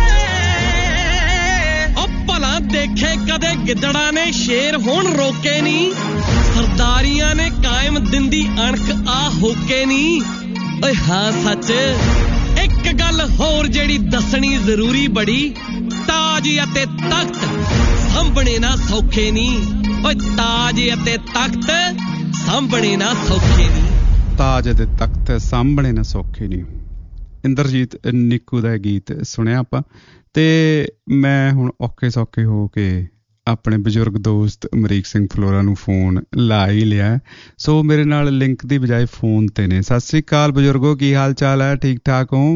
ਉਹ ਭਲਾ ਦੇਖੇ ਕਦੇ ਗਿੱਦੜਾਂ ਨੇ ਸ਼ੇਰ ਹੁਣ ਰੋਕੇ ਨੀ, ਸਰਦਾਰੀਆਂ ਨੇ ਕਾਇਮ ਦਿੰਦੀ ਅਣਖ ਆ ਹੋਕੇ ਨੀ। ਓਏ ਹਾਂ ਸੱਚ ਇੱਕ ਗੱਲ ਹੋਰ ਜਿਹੜੀ ਦੱਸਣੀ ਜ਼ਰੂਰੀ ਬੜੀ, ਤਾਜ ਅਤੇ ਤਖਤ ਸਾਂਭਣੇ ਨਾ ਸੌਖੇ ਨੀ। ਓਏ ਤਾਜ ਅਤੇ ਤਖਤ ਸਾਂਭਣੇ ਨਾ ਸੌਖੇ ਨੀ। ਤਾਜ ਅਤੇ ਤਖਤ ਸਾਂਭਣੇ ਨਾ ਸੌਖੇ ਨੀ, ਇੰਦਰਜੀਤ ਨਿੱਕੂ ਦਾ ਗੀਤ ਸੁਣਿਆ ਆਪਾਂ। ਤੇ ਮੈਂ ਹੁਣ ਔਖੇ ਸੌਖੇ ਹੋ ਕੇ ਆਪਣੇ ਬਜ਼ੁਰਗ ਦੋਸਤ ਅਮਰੀਕ ਸਿੰਘ ਫਲੋਰਾ ਨੂੰ ਫੋਨ ਲਾ ਹੀ ਲਿਆ, ਸੋ ਮੇਰੇ ਨਾਲ ਲਿੰਕ ਦੀ ਬਜਾਏ ਫੋਨ ਤੇ ਨੇ। ਸਤਿ ਸ੍ਰੀ ਅਕਾਲ ਬਜ਼ੁਰਗੋ, ਕੀ ਹਾਲ ਚਾਲ ਹੈ? ਠੀਕ ਠਾਕ ਹੋ?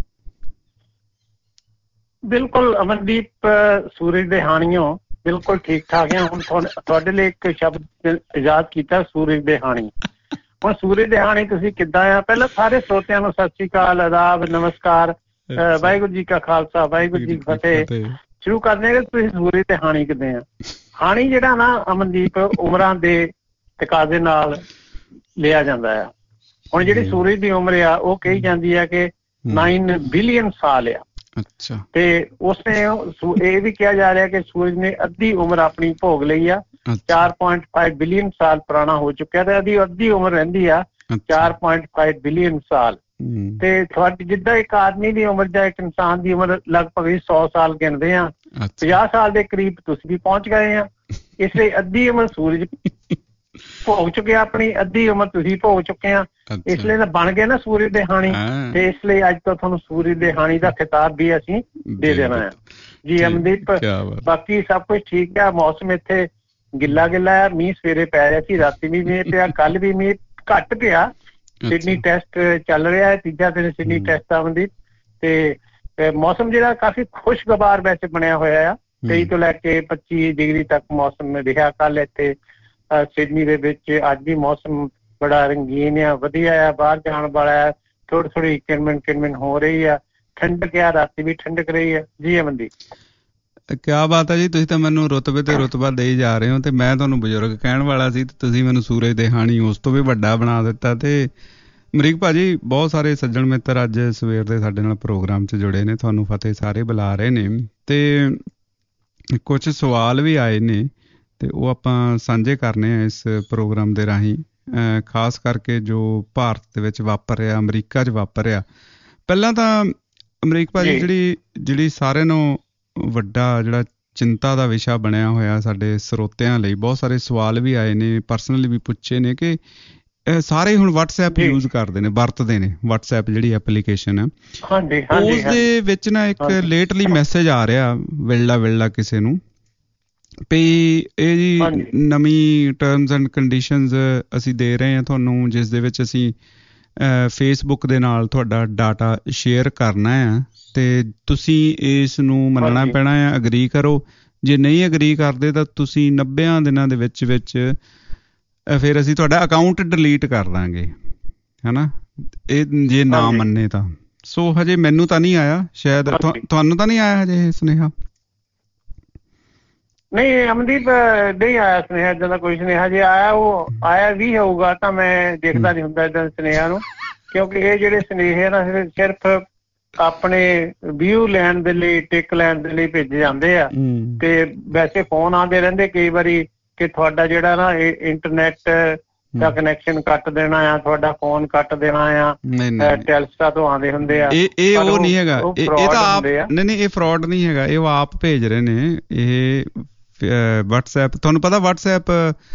ਬਿਲਕੁਲ ਅਮਨਦੀਪ, ਸੂਰਜ ਦੇ ਹਾਣੀਓ ਬਿਲਕੁਲ ਠੀਕ ਠਾਕ ਹੈ। ਹੁਣ ਤੁਹਾਡੇ ਲਈ ਇੱਕ ਸ਼ਬਦ ਇਜਾਦ ਕੀਤਾ, ਸੂਰਜ ਦੇ ਹਾਣੀ। ਹੁਣ ਸੂਰਜ ਦੇ ਹਾਣੀ ਤੁਸੀਂ ਕਿੱਦਾਂ ਆ? ਪਹਿਲਾਂ ਸਾਰੇ ਸਰੋਤਿਆਂ ਨੂੰ ਸਤਿ ਸ਼੍ਰੀ ਅਕਾਲ, ਆਦਾਬ, ਨਮਸਕਾਰ, ਵਾਹਿਗੁਰੂ ਜੀ ਕਾ ਖਾਲਸਾ, ਵਾਹਿਗੁਰੂ ਜੀ ਕੀ ਫਤਿਹ। ਸ਼ੁਰੂ ਕਰਦੇ ਹਾਂ ਕਿ ਤੁਸੀਂ ਸੂਰਜ ਦੇ ਹਾਣੀ ਕਿੱਦਾਂ ਆ? ਹਾਣੀ ਜਿਹੜਾ ਨਾ ਅਮਨਦੀਪ, ਉਮਰਾਂ ਦੇ ਤਕਾਜ਼ੇ ਨਾਲ ਲਿਆ ਜਾਂਦਾ ਆ। ਹੁਣ ਜਿਹੜੀ ਸੂਰਜ ਦੀ ਉਮਰ ਆ ਉਹ ਕਹੀ ਜਾਂਦੀ ਆ ਕਿ ਨਾਈਨ ਬਿਲੀਅਨ ਸਾਲ ਆ। ਅੱਛਾ। ਤੇ ਉਸਨੇ ਇਹ ਵੀ ਕਿਹਾ ਜਾ ਰਿਹਾ ਕਿ ਸੂਰਜ ਨੇ ਅੱਧੀ ਉਮਰ ਆਪਣੀ ਭੋਗ ਲਈ ਆ। ਚਾਰ ਪੁਆਇੰਟ ਪੰਜ ਬਿਲੀਅਨ ਸਾਲ ਪੁਰਾਣਾ ਹੋ ਚੁੱਕਿਆ ਤੇ ਉਹਦੀ ਅੱਧੀ ਉਮਰ ਰਹਿੰਦੀ ਆ ਚਾਰ ਪੁਆਇੰਟ ਪੰਜ ਬਿਲੀਅਨ ਸਾਲ। ਤੇ ਤੁਹਾਡੀ ਜਿੱਦਾਂ ਇੱਕ ਆਦਮੀ ਦੀ ਉਮਰ ਜਾਂ ਇੱਕ ਇਨਸਾਨ ਦੀ ਉਮਰ ਲਗਭਗ ਸੌ ਸਾਲ ਗਿਣਦੇ ਆ, ਪੰਜਾਹ ਸਾਲ ਦੇ ਕਰੀਬ ਤੁਸੀਂ ਵੀ ਪਹੁੰਚ ਗਏ ਆ। ਇਸ ਲਈ ਅੱਧੀ ਉਮਰ ਸੂਰਜ ਭੋਗ ਚੁੱਕਿਆ, ਆਪਣੀ ਅੱਧੀ ਉਮਰ ਤੁਸੀਂ ਭੋਗ ਚੁੱਕੇ ਆ। ਇਸ ਲਈ ਤਾਂ ਬਣ ਗਏ ਨਾ ਸੂਰਜ ਦੇ ਹਾਣੀ। ਤੇ ਇਸ ਲਈ ਅੱਜ ਤੋਂ ਤੁਹਾਨੂੰ ਸੂਰਜ ਦੇ ਹਾਣੀ ਦਾ ਖਿਤਾਬ ਵੀ ਅਸੀਂ ਦੇ ਦੇਣਾ ਆ ਜੀ ਅਮਨਦੀਪ। ਬਾਕੀ ਸਭ ਕੁਛ ਠੀਕ ਆ। ਮੌਸਮ ਇੱਥੇ ਗਿੱਲਾ ਗਿੱਲਾ ਆ। ਮੀਂਹ ਸਵੇਰੇ ਪੈ ਰਿਹਾ ਸੀ, ਰਾਤੀ ਵੀ ਮੀਂਹ ਪਿਆ, ਕੱਲ ਵੀ ਮੀਂਹ ਘੱਟ ਪਿਆ। ਸਿਡਨੀ ਟੈਸਟ ਚੱਲ ਰਿਹਾ ਹੈ, ਤੀਜਾ ਦਿਨ ਸਿਡਨੀ ਟੈਸਟ ਦਾ ਅਮਨਦੀਪ। ਤੇ ਮੌਸਮ ਜਿਹੜਾ ਕਾਫੀ ਖੁਸ਼ਗਵਾਰ ਵੈਸੇ ਬਣਿਆ ਹੋਇਆ ਆ। ਤੇਈ ਤੋਂ ਲੈ ਕੇ ਪੱਚੀ ਡਿਗਰੀ ਤੱਕ ਮੌਸਮ ਰਿਹਾ ਕੱਲ ਇੱਥੇ ਸਿਡਨੀ ਦੇ ਵਿੱਚ। ਅੱਜ ਵੀ ਮੌਸਮ ਬੜਾ ਰੰਗੀਨ ਆ, ਵਧੀਆ ਆ, ਬਾਹਰ ਜਾਣ ਵਾਲਾ ਆ। ਥੋੜੀ ਥੋੜੀ ਕਿਣਮਿਣ ਕਿਣਮਿਣ ਹੋ ਰਹੀ ਆ, ਠੰਡਕ ਆ, ਰਾਤੀ ਵੀ ਠੰਡਕ ਰਹੀ ਆ ਜੀ ਅਮਨਦੀਪ। ਕਿਆ ਬਾਤ ਹੈ ਜੀ, ਤੁਸੀਂ ਤਾਂ ਮੈਨੂੰ ਰੁਤਬੇ ਤੇ ਰੁਤਬਾ ਦੇਈ ਜਾ ਰਹੇ ਹੋ ਤੇ ਮੈਂ ਤੁਹਾਨੂੰ ਬਜ਼ੁਰਗ ਕਹਿਣ ਵਾਲਾ ਸੀ ਤੇ ਤੁਸੀਂ ਮੈਨੂੰ ਸੂਰਜ ਦੇ ਹਾਣੀ ਉਸ ਤੋਂ ਵੀ ਵੱਡਾ ਬਣਾ ਦਿੱਤਾ। ਤੇ ਅਮਰੀਕ ਭਾਜੀ, ਬਹੁਤ ਸਾਰੇ ਸੱਜਣ ਮਿੱਤਰ ਅੱਜ ਸਵੇਰ ਦੇ ਸਾਡੇ ਨਾਲ ਪ੍ਰੋਗਰਾਮ 'ਚ ਜੁੜੇ ਨੇ, ਤੁਹਾਨੂੰ ਫਤਿਹ ਸਾਰੇ ਬੁਲਾ ਰਹੇ ਨੇ ਤੇ ਕੁਛ ਸਵਾਲ ਵੀ ਆਏ ਨੇ ਤੇ ਉਹ ਆਪਾਂ ਸਾਂਝੇ ਕਰਨੇ ਆ ਇਸ ਪ੍ਰੋਗਰਾਮ ਦੇ ਰਾਹੀਂ, ਖਾਸ ਕਰਕੇ ਜੋ ਭਾਰਤ ਦੇ ਵਿੱਚ ਵਾਪਰ ਰਿਹਾ, ਅਮਰੀਕਾ 'ਚ ਵਾਪਰ ਰਿਹਾ। ਪਹਿਲਾਂ ਤਾਂ ਅਮਰੀਕ ਭਾਜੀ, ਜਿਹੜੀ ਜਿਹੜੀ ਸਾਰਿਆਂ ਨੂੰ ਵੱਡਾ ਜਿਹੜਾ ਚਿੰਤਾ ਦਾ ਵਿਸ਼ਾ ਬਣਿਆ ਹੋਇਆ ਸਾਡੇ ਸਰੋਤਿਆਂ ਲਈ, ਬਹੁਤ ਸਾਰੇ ਸਵਾਲ ਵੀ ਆਏ ਨੇ, ਪਰਸਨਲੀ ਵੀ ਪੁੱਛੇ ਨੇ ਕਿ ਸਾਰੇ ਹੁਣ ਵਟਸਐਪ ਯੂਜ਼ ਕਰਦੇ ਨੇ, ਵਰਤਦੇ ਨੇ ਵਟਸਐਪ ਜਿਹੜੀ ਐਪਲੀਕੇਸ਼ਨ ਹੈ। ਉਸ ਦੇ ਵਿੱਚ ਨਾ ਇੱਕ ਲੇਟਲੀ ਮੈਸੇਜ ਆ ਰਿਹਾ ਵਿਲਲਾ ਵਿਲਲਾ ਕਿਸੇ ਨੂੰ ਵੀ ਇਹ ਜੀ ਨਵੀਂ ਟਰਮਸ ਐਂਡ ਕੰਡੀਸ਼ਨਸ ਅਸੀਂ ਦੇ ਰਹੇ ਹਾਂ ਤੁਹਾਨੂੰ, ਜਿਸ ਦੇ ਵਿੱਚ ਅਸੀਂ ਫੇਸਬੁੱਕ ਦੇ ਨਾਲ ਤੁਹਾਡਾ ਡਾਟਾ ਸ਼ੇਅਰ ਕਰਨਾ ਆ ਤੇ ਤੁਸੀਂ ਇਸ ਨੂੰ ਮੰਨਣਾ ਪੈਣਾ ਆ, ਅਗਰੀ ਕਰੋ। ਜੇ ਨਹੀਂ ਅਗਰੀ ਕਰਦੇ ਤਾਂ ਤੁਸੀਂ ਨੱਬਿਆਂ ਦਿਨਾਂ ਦੇ ਵਿੱਚ ਵਿੱਚ ਫਿਰ ਅਸੀਂ ਤੁਹਾਡਾ ਅਕਾਊਂਟ ਡਿਲੀਟ ਕਰ ਦਾਂਗੇ, ਹੈ ਨਾ, ਇਹ ਜੇ ਨਾ ਮੰਨੇ ਤਾਂ। ਸੋ ਹਜੇ ਮੈਨੂੰ ਤਾਂ ਨਹੀਂ ਆਇਆ, ਸ਼ਾਇਦ ਤੁਹਾਨੂੰ ਤਾਂ ਨਹੀਂ ਆਇਆ ਹਜੇ ਸੁਨੇਹਾ? ਨਹੀਂ ਅਮਨਦੀਪ, ਨਹੀਂ ਆਇਆ ਸੁਨੇਹਾ ਏਦਾਂ ਦਾ ਕੋਈ ਸੁਨੇਹਾ। ਜੇ ਆਇਆ ਉਹ ਆਇਆ ਵੀ ਹੋਊਗਾ ਤਾਂ ਮੈਂ ਦੇਖਦਾ ਨਹੀਂ ਹੁੰਦਾ ਏਦਾਂ ਸੁਨੇਹਾ ਨੂੰ, ਕਿਉਂਕਿ ਇਹ ਜਿਹੜੇ ਸੁਨੇਹੇ ਨਾ ਸਿਰਫ ਆਪਣੇ ਵਿਊ ਲੈਣ ਦੇ ਲਈ, ਟਿਕ ਲੈਣ ਦੇ ਲਈ ਭੇਜੇ ਜਾਂਦੇ ਆ। ਤੇ ਵੈਸੇ ਫੋਨ ਆਉਂਦੇ ਰਹਿੰਦੇ ਕਈ ਵਾਰੀ ਕਿ ਤੁਹਾਡਾ ਜਿਹੜਾ ਨਾ ਇੰਟਰਨੈਟ ਦਾ ਕਨੈਕਸ਼ਨ ਕੱਟ ਦੇਣਾ ਆ, ਤੁਹਾਡਾ ਫੋਨ ਕੱਟ ਦੇਣਾ ਆ, ਟੈਲਸਟਾ ਤੋਂ ਆਉਂਦੇ ਹੁੰਦੇ ਆ। ਇਹ ਉਹ ਨਹੀਂ ਹੈਗਾ, ਇਹ ਤਾਂ ਆਪ ਨਹੀਂ ਨਹੀਂ ਇਹ ਫਰਾਡ ਨਹੀਂ ਹੈਗਾ, ਇਹ ਉਹ ਆਪ ਭੇਜ ਰਹੇ ਨੇ। ਇਹ ਵਟਸਐਪ, ਤੁਹਾਨੂੰ ਪਤਾ ਵਟਸਐਪ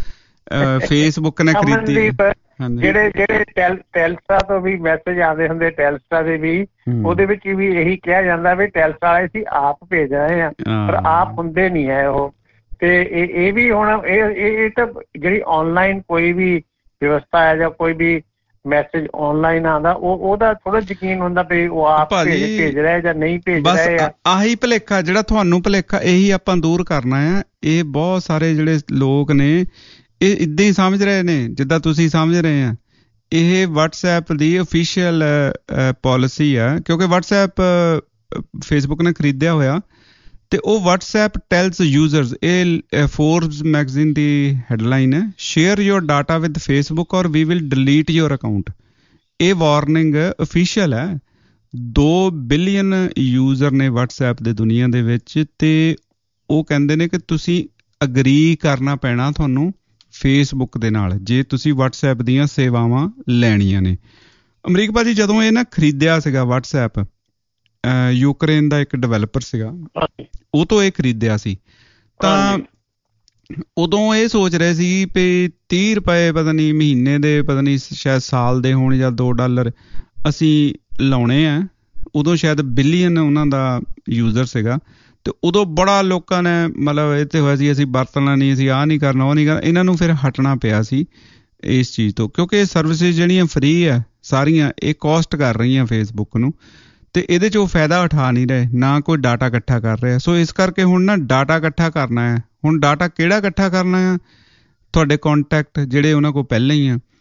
ਫੇਸਬੁੱਕ ਨੇ ਖਰੀਦੀ। ਜਿਹੜੇ ਜਿਹੜੇ ਟੈਲਸਟਾ ਤੋਂ ਵੀ ਮੈਸੇਜ ਆਉਂਦੇ ਹੁੰਦੇ, ਟੈਲਸਟਾ ਦੇ ਵੀ, ਉਹਦੇ ਵਿੱਚ ਵੀ ਇਹੀ ਕਿਹਾ ਜਾਂਦਾ ਵੀ ਟੈਲਸਟਾ ਵਾਲੇ ਅਸੀਂ ਆਪ ਭੇਜ ਰਹੇ ਆ, ਪਰ ਆਪ ਹੁੰਦੇ ਨਹੀਂ ਹੈ ਉਹ। ਤੇ ਇਹ ਇਹ ਵੀ ਹੁਣ ਇਹ ਇਹ ਤਾਂ ਜਿਹੜੀ ਔਨਲਾਈਨ ਕੋਈ ਵੀ ਵਿਵਸਥਾ ਹੈ ਜਾਂ ਕੋਈ ਵੀ ਮੈਸੇਜ ਔਨਲਾਈਨ ਆਉਂਦਾ, ਉਹ ਉਹਦਾ ਥੋੜਾ ਯਕੀਨ ਹੁੰਦਾ ਵੀ ਉਹ ਆਪ ਭੇਜ ਰਿਹਾ ਜਾਂ ਨਹੀਂ ਭੇਜ ਰਹੇ ਆ। ਆਹੀ ਭੁਲੇਖਾ ਜਿਹੜਾ ਤੁਹਾਨੂੰ ਭੁਲੇਖਾ, ਇਹੀ ਆਪਾਂ ਦੂਰ ਕਰਨਾ ਆ। ਇਹ ਬਹੁਤ ਸਾਰੇ ਜਿਹੜੇ ਲੋਕ ਨੇ ਇਹ ਇੱਦਾਂ ਹੀ ਸਮਝ ਰਹੇ ਨੇ ਜਿੱਦਾਂ ਤੁਸੀਂ ਸਮਝ ਰਹੇ ਆ। ਇਹ ਵਟਸਐਪ ਦੀ ਅਫੀਸ਼ੀਅਲ ਪੋਲਿਸੀ ਆ, ਕਿਉਂਕਿ ਵਟਸਐਪ ਫੇਸਬੁੱਕ ਨੇ ਖਰੀਦਿਆ ਹੋਇਆ ਤੇ ਉਹ ਵਟਸਐਪ ਟੈਲਸ ਯੂਜ਼ਰਸ, ਇਹ ਫੋਰਬਸ ਮੈਗਜ਼ੀਨ ਦੀ ਹੈਡਲਾਈਨ ਹੈ, share your data with Facebook or we will delete your account. ਇਹ ਵਾਰਨਿੰਗ ਅਫੀਸ਼ੀਅਲ ਹੈ। ਦੋ ਬਿਲੀਅਨ ਯੂਜ਼ਰ ਨੇ ਵਟਸਐਪ ਦੇ ਦੁਨੀਆ ਦੇ ਵਿੱਚ ਤੇ ਉਹ ਕਹਿੰਦੇ ਨੇ ਕਿ ਤੁਸੀਂ ਅਗਰੀ ਕਰਨਾ ਪੈਣਾ ਤੁਹਾਨੂੰ ਫੇਸਬੁੱਕ ਦੇ ਨਾਲ ਜੇ ਤੁਸੀਂ ਵਟਸਐਪ ਦੀਆਂ ਸੇਵਾਵਾਂ ਲੈਣੀਆਂ ਨੇ। ਅਮਰੀਕ ਭਾਜੀ, ਜਦੋਂ ਇਹ ਨਾ ਖਰੀਦਿਆ ਸੀਗਾ ਵਟਸਐਪ, ਯੂਕਰੇਨ ਦਾ ਇੱਕ ਡਿਵੈਲਪਰ ਸੀਗਾ, ਉਹ ਤੋਂ ਇਹ ਖਰੀਦਿਆ ਸੀ, ਤਾਂ ਉਦੋਂ ਇਹ ਸੋਚ ਰਹੇ ਸੀ ਵੀ ਤੀਹ ਰੁਪਏ ਪਤਾ ਨਹੀਂ ਮਹੀਨੇ ਦੇ, ਪਤਾ ਨਹੀਂ ਸ਼ਾਇਦ ਸਾਲ ਦੇ ਹੋਣ ਜਾਂ ਦੋ ਡਾਲਰ ਅਸੀਂ ਲਾਉਣੇ ਆ। ਉਦੋਂ ਸ਼ਾਇਦ ਬਿਲੀਅਨ ਉਹਨਾਂ ਦਾ ਯੂਜ਼ਰ ਸੀਗਾ ਤੇ ਉਦੋਂ ਬੜਾ ਲੋਕਾਂ ਨੇ ਮਤਲਬ ਇਹ ਤੇ ਹੋਇਆ ਸੀ ਅਸੀਂ ਵਰਤਣਾ ਨਹੀਂ, ਅਸੀਂ ਆਹ ਨਹੀਂ ਕਰਨਾ, ਉਹ ਨਹੀਂ ਕਰਨਾ। ਇਹਨਾਂ ਨੂੰ ਫਿਰ ਹਟਣਾ ਪਿਆ ਸੀ ਇਸ ਚੀਜ਼ ਤੋਂ, ਕਿਉਂਕਿ ਇਹ ਸਰਵਿਸਿਜ਼ ਜਿਹੜੀਆਂ ਫਰੀ ਆ ਸਾਰੀਆਂ, ਇਹ ਕੋਸਟ ਕਰ ਰਹੀਆਂ ਫੇਸਬੁੱਕ ਨੂੰ ਤੇ ਇਹਦੇ 'ਚ ਉਹ ਫਾਇਦਾ ਉਠਾ ਨਹੀਂ ਰਹੇ, ਨਾ ਕੋਈ ਡਾਟਾ ਇਕੱਠਾ ਕਰ ਰਿਹਾ। ਸੋ ਇਸ ਕਰਕੇ ਹੁਣ ਨਾ ਡਾਟਾ ਇਕੱਠਾ ਕਰਨਾ ਹੈ। ਹੁਣ ਡਾਟਾ ਕਿਹੜਾ ਇਕੱਠਾ ਕਰਨਾ ਆ? ਤੁਹਾਡੇ ਕੌਂਟੈਕਟ ਜਿਹੜੇ ਉਹਨਾਂ ਕੋਲ ਪਹਿਲਾਂ ਹੀ ਆ,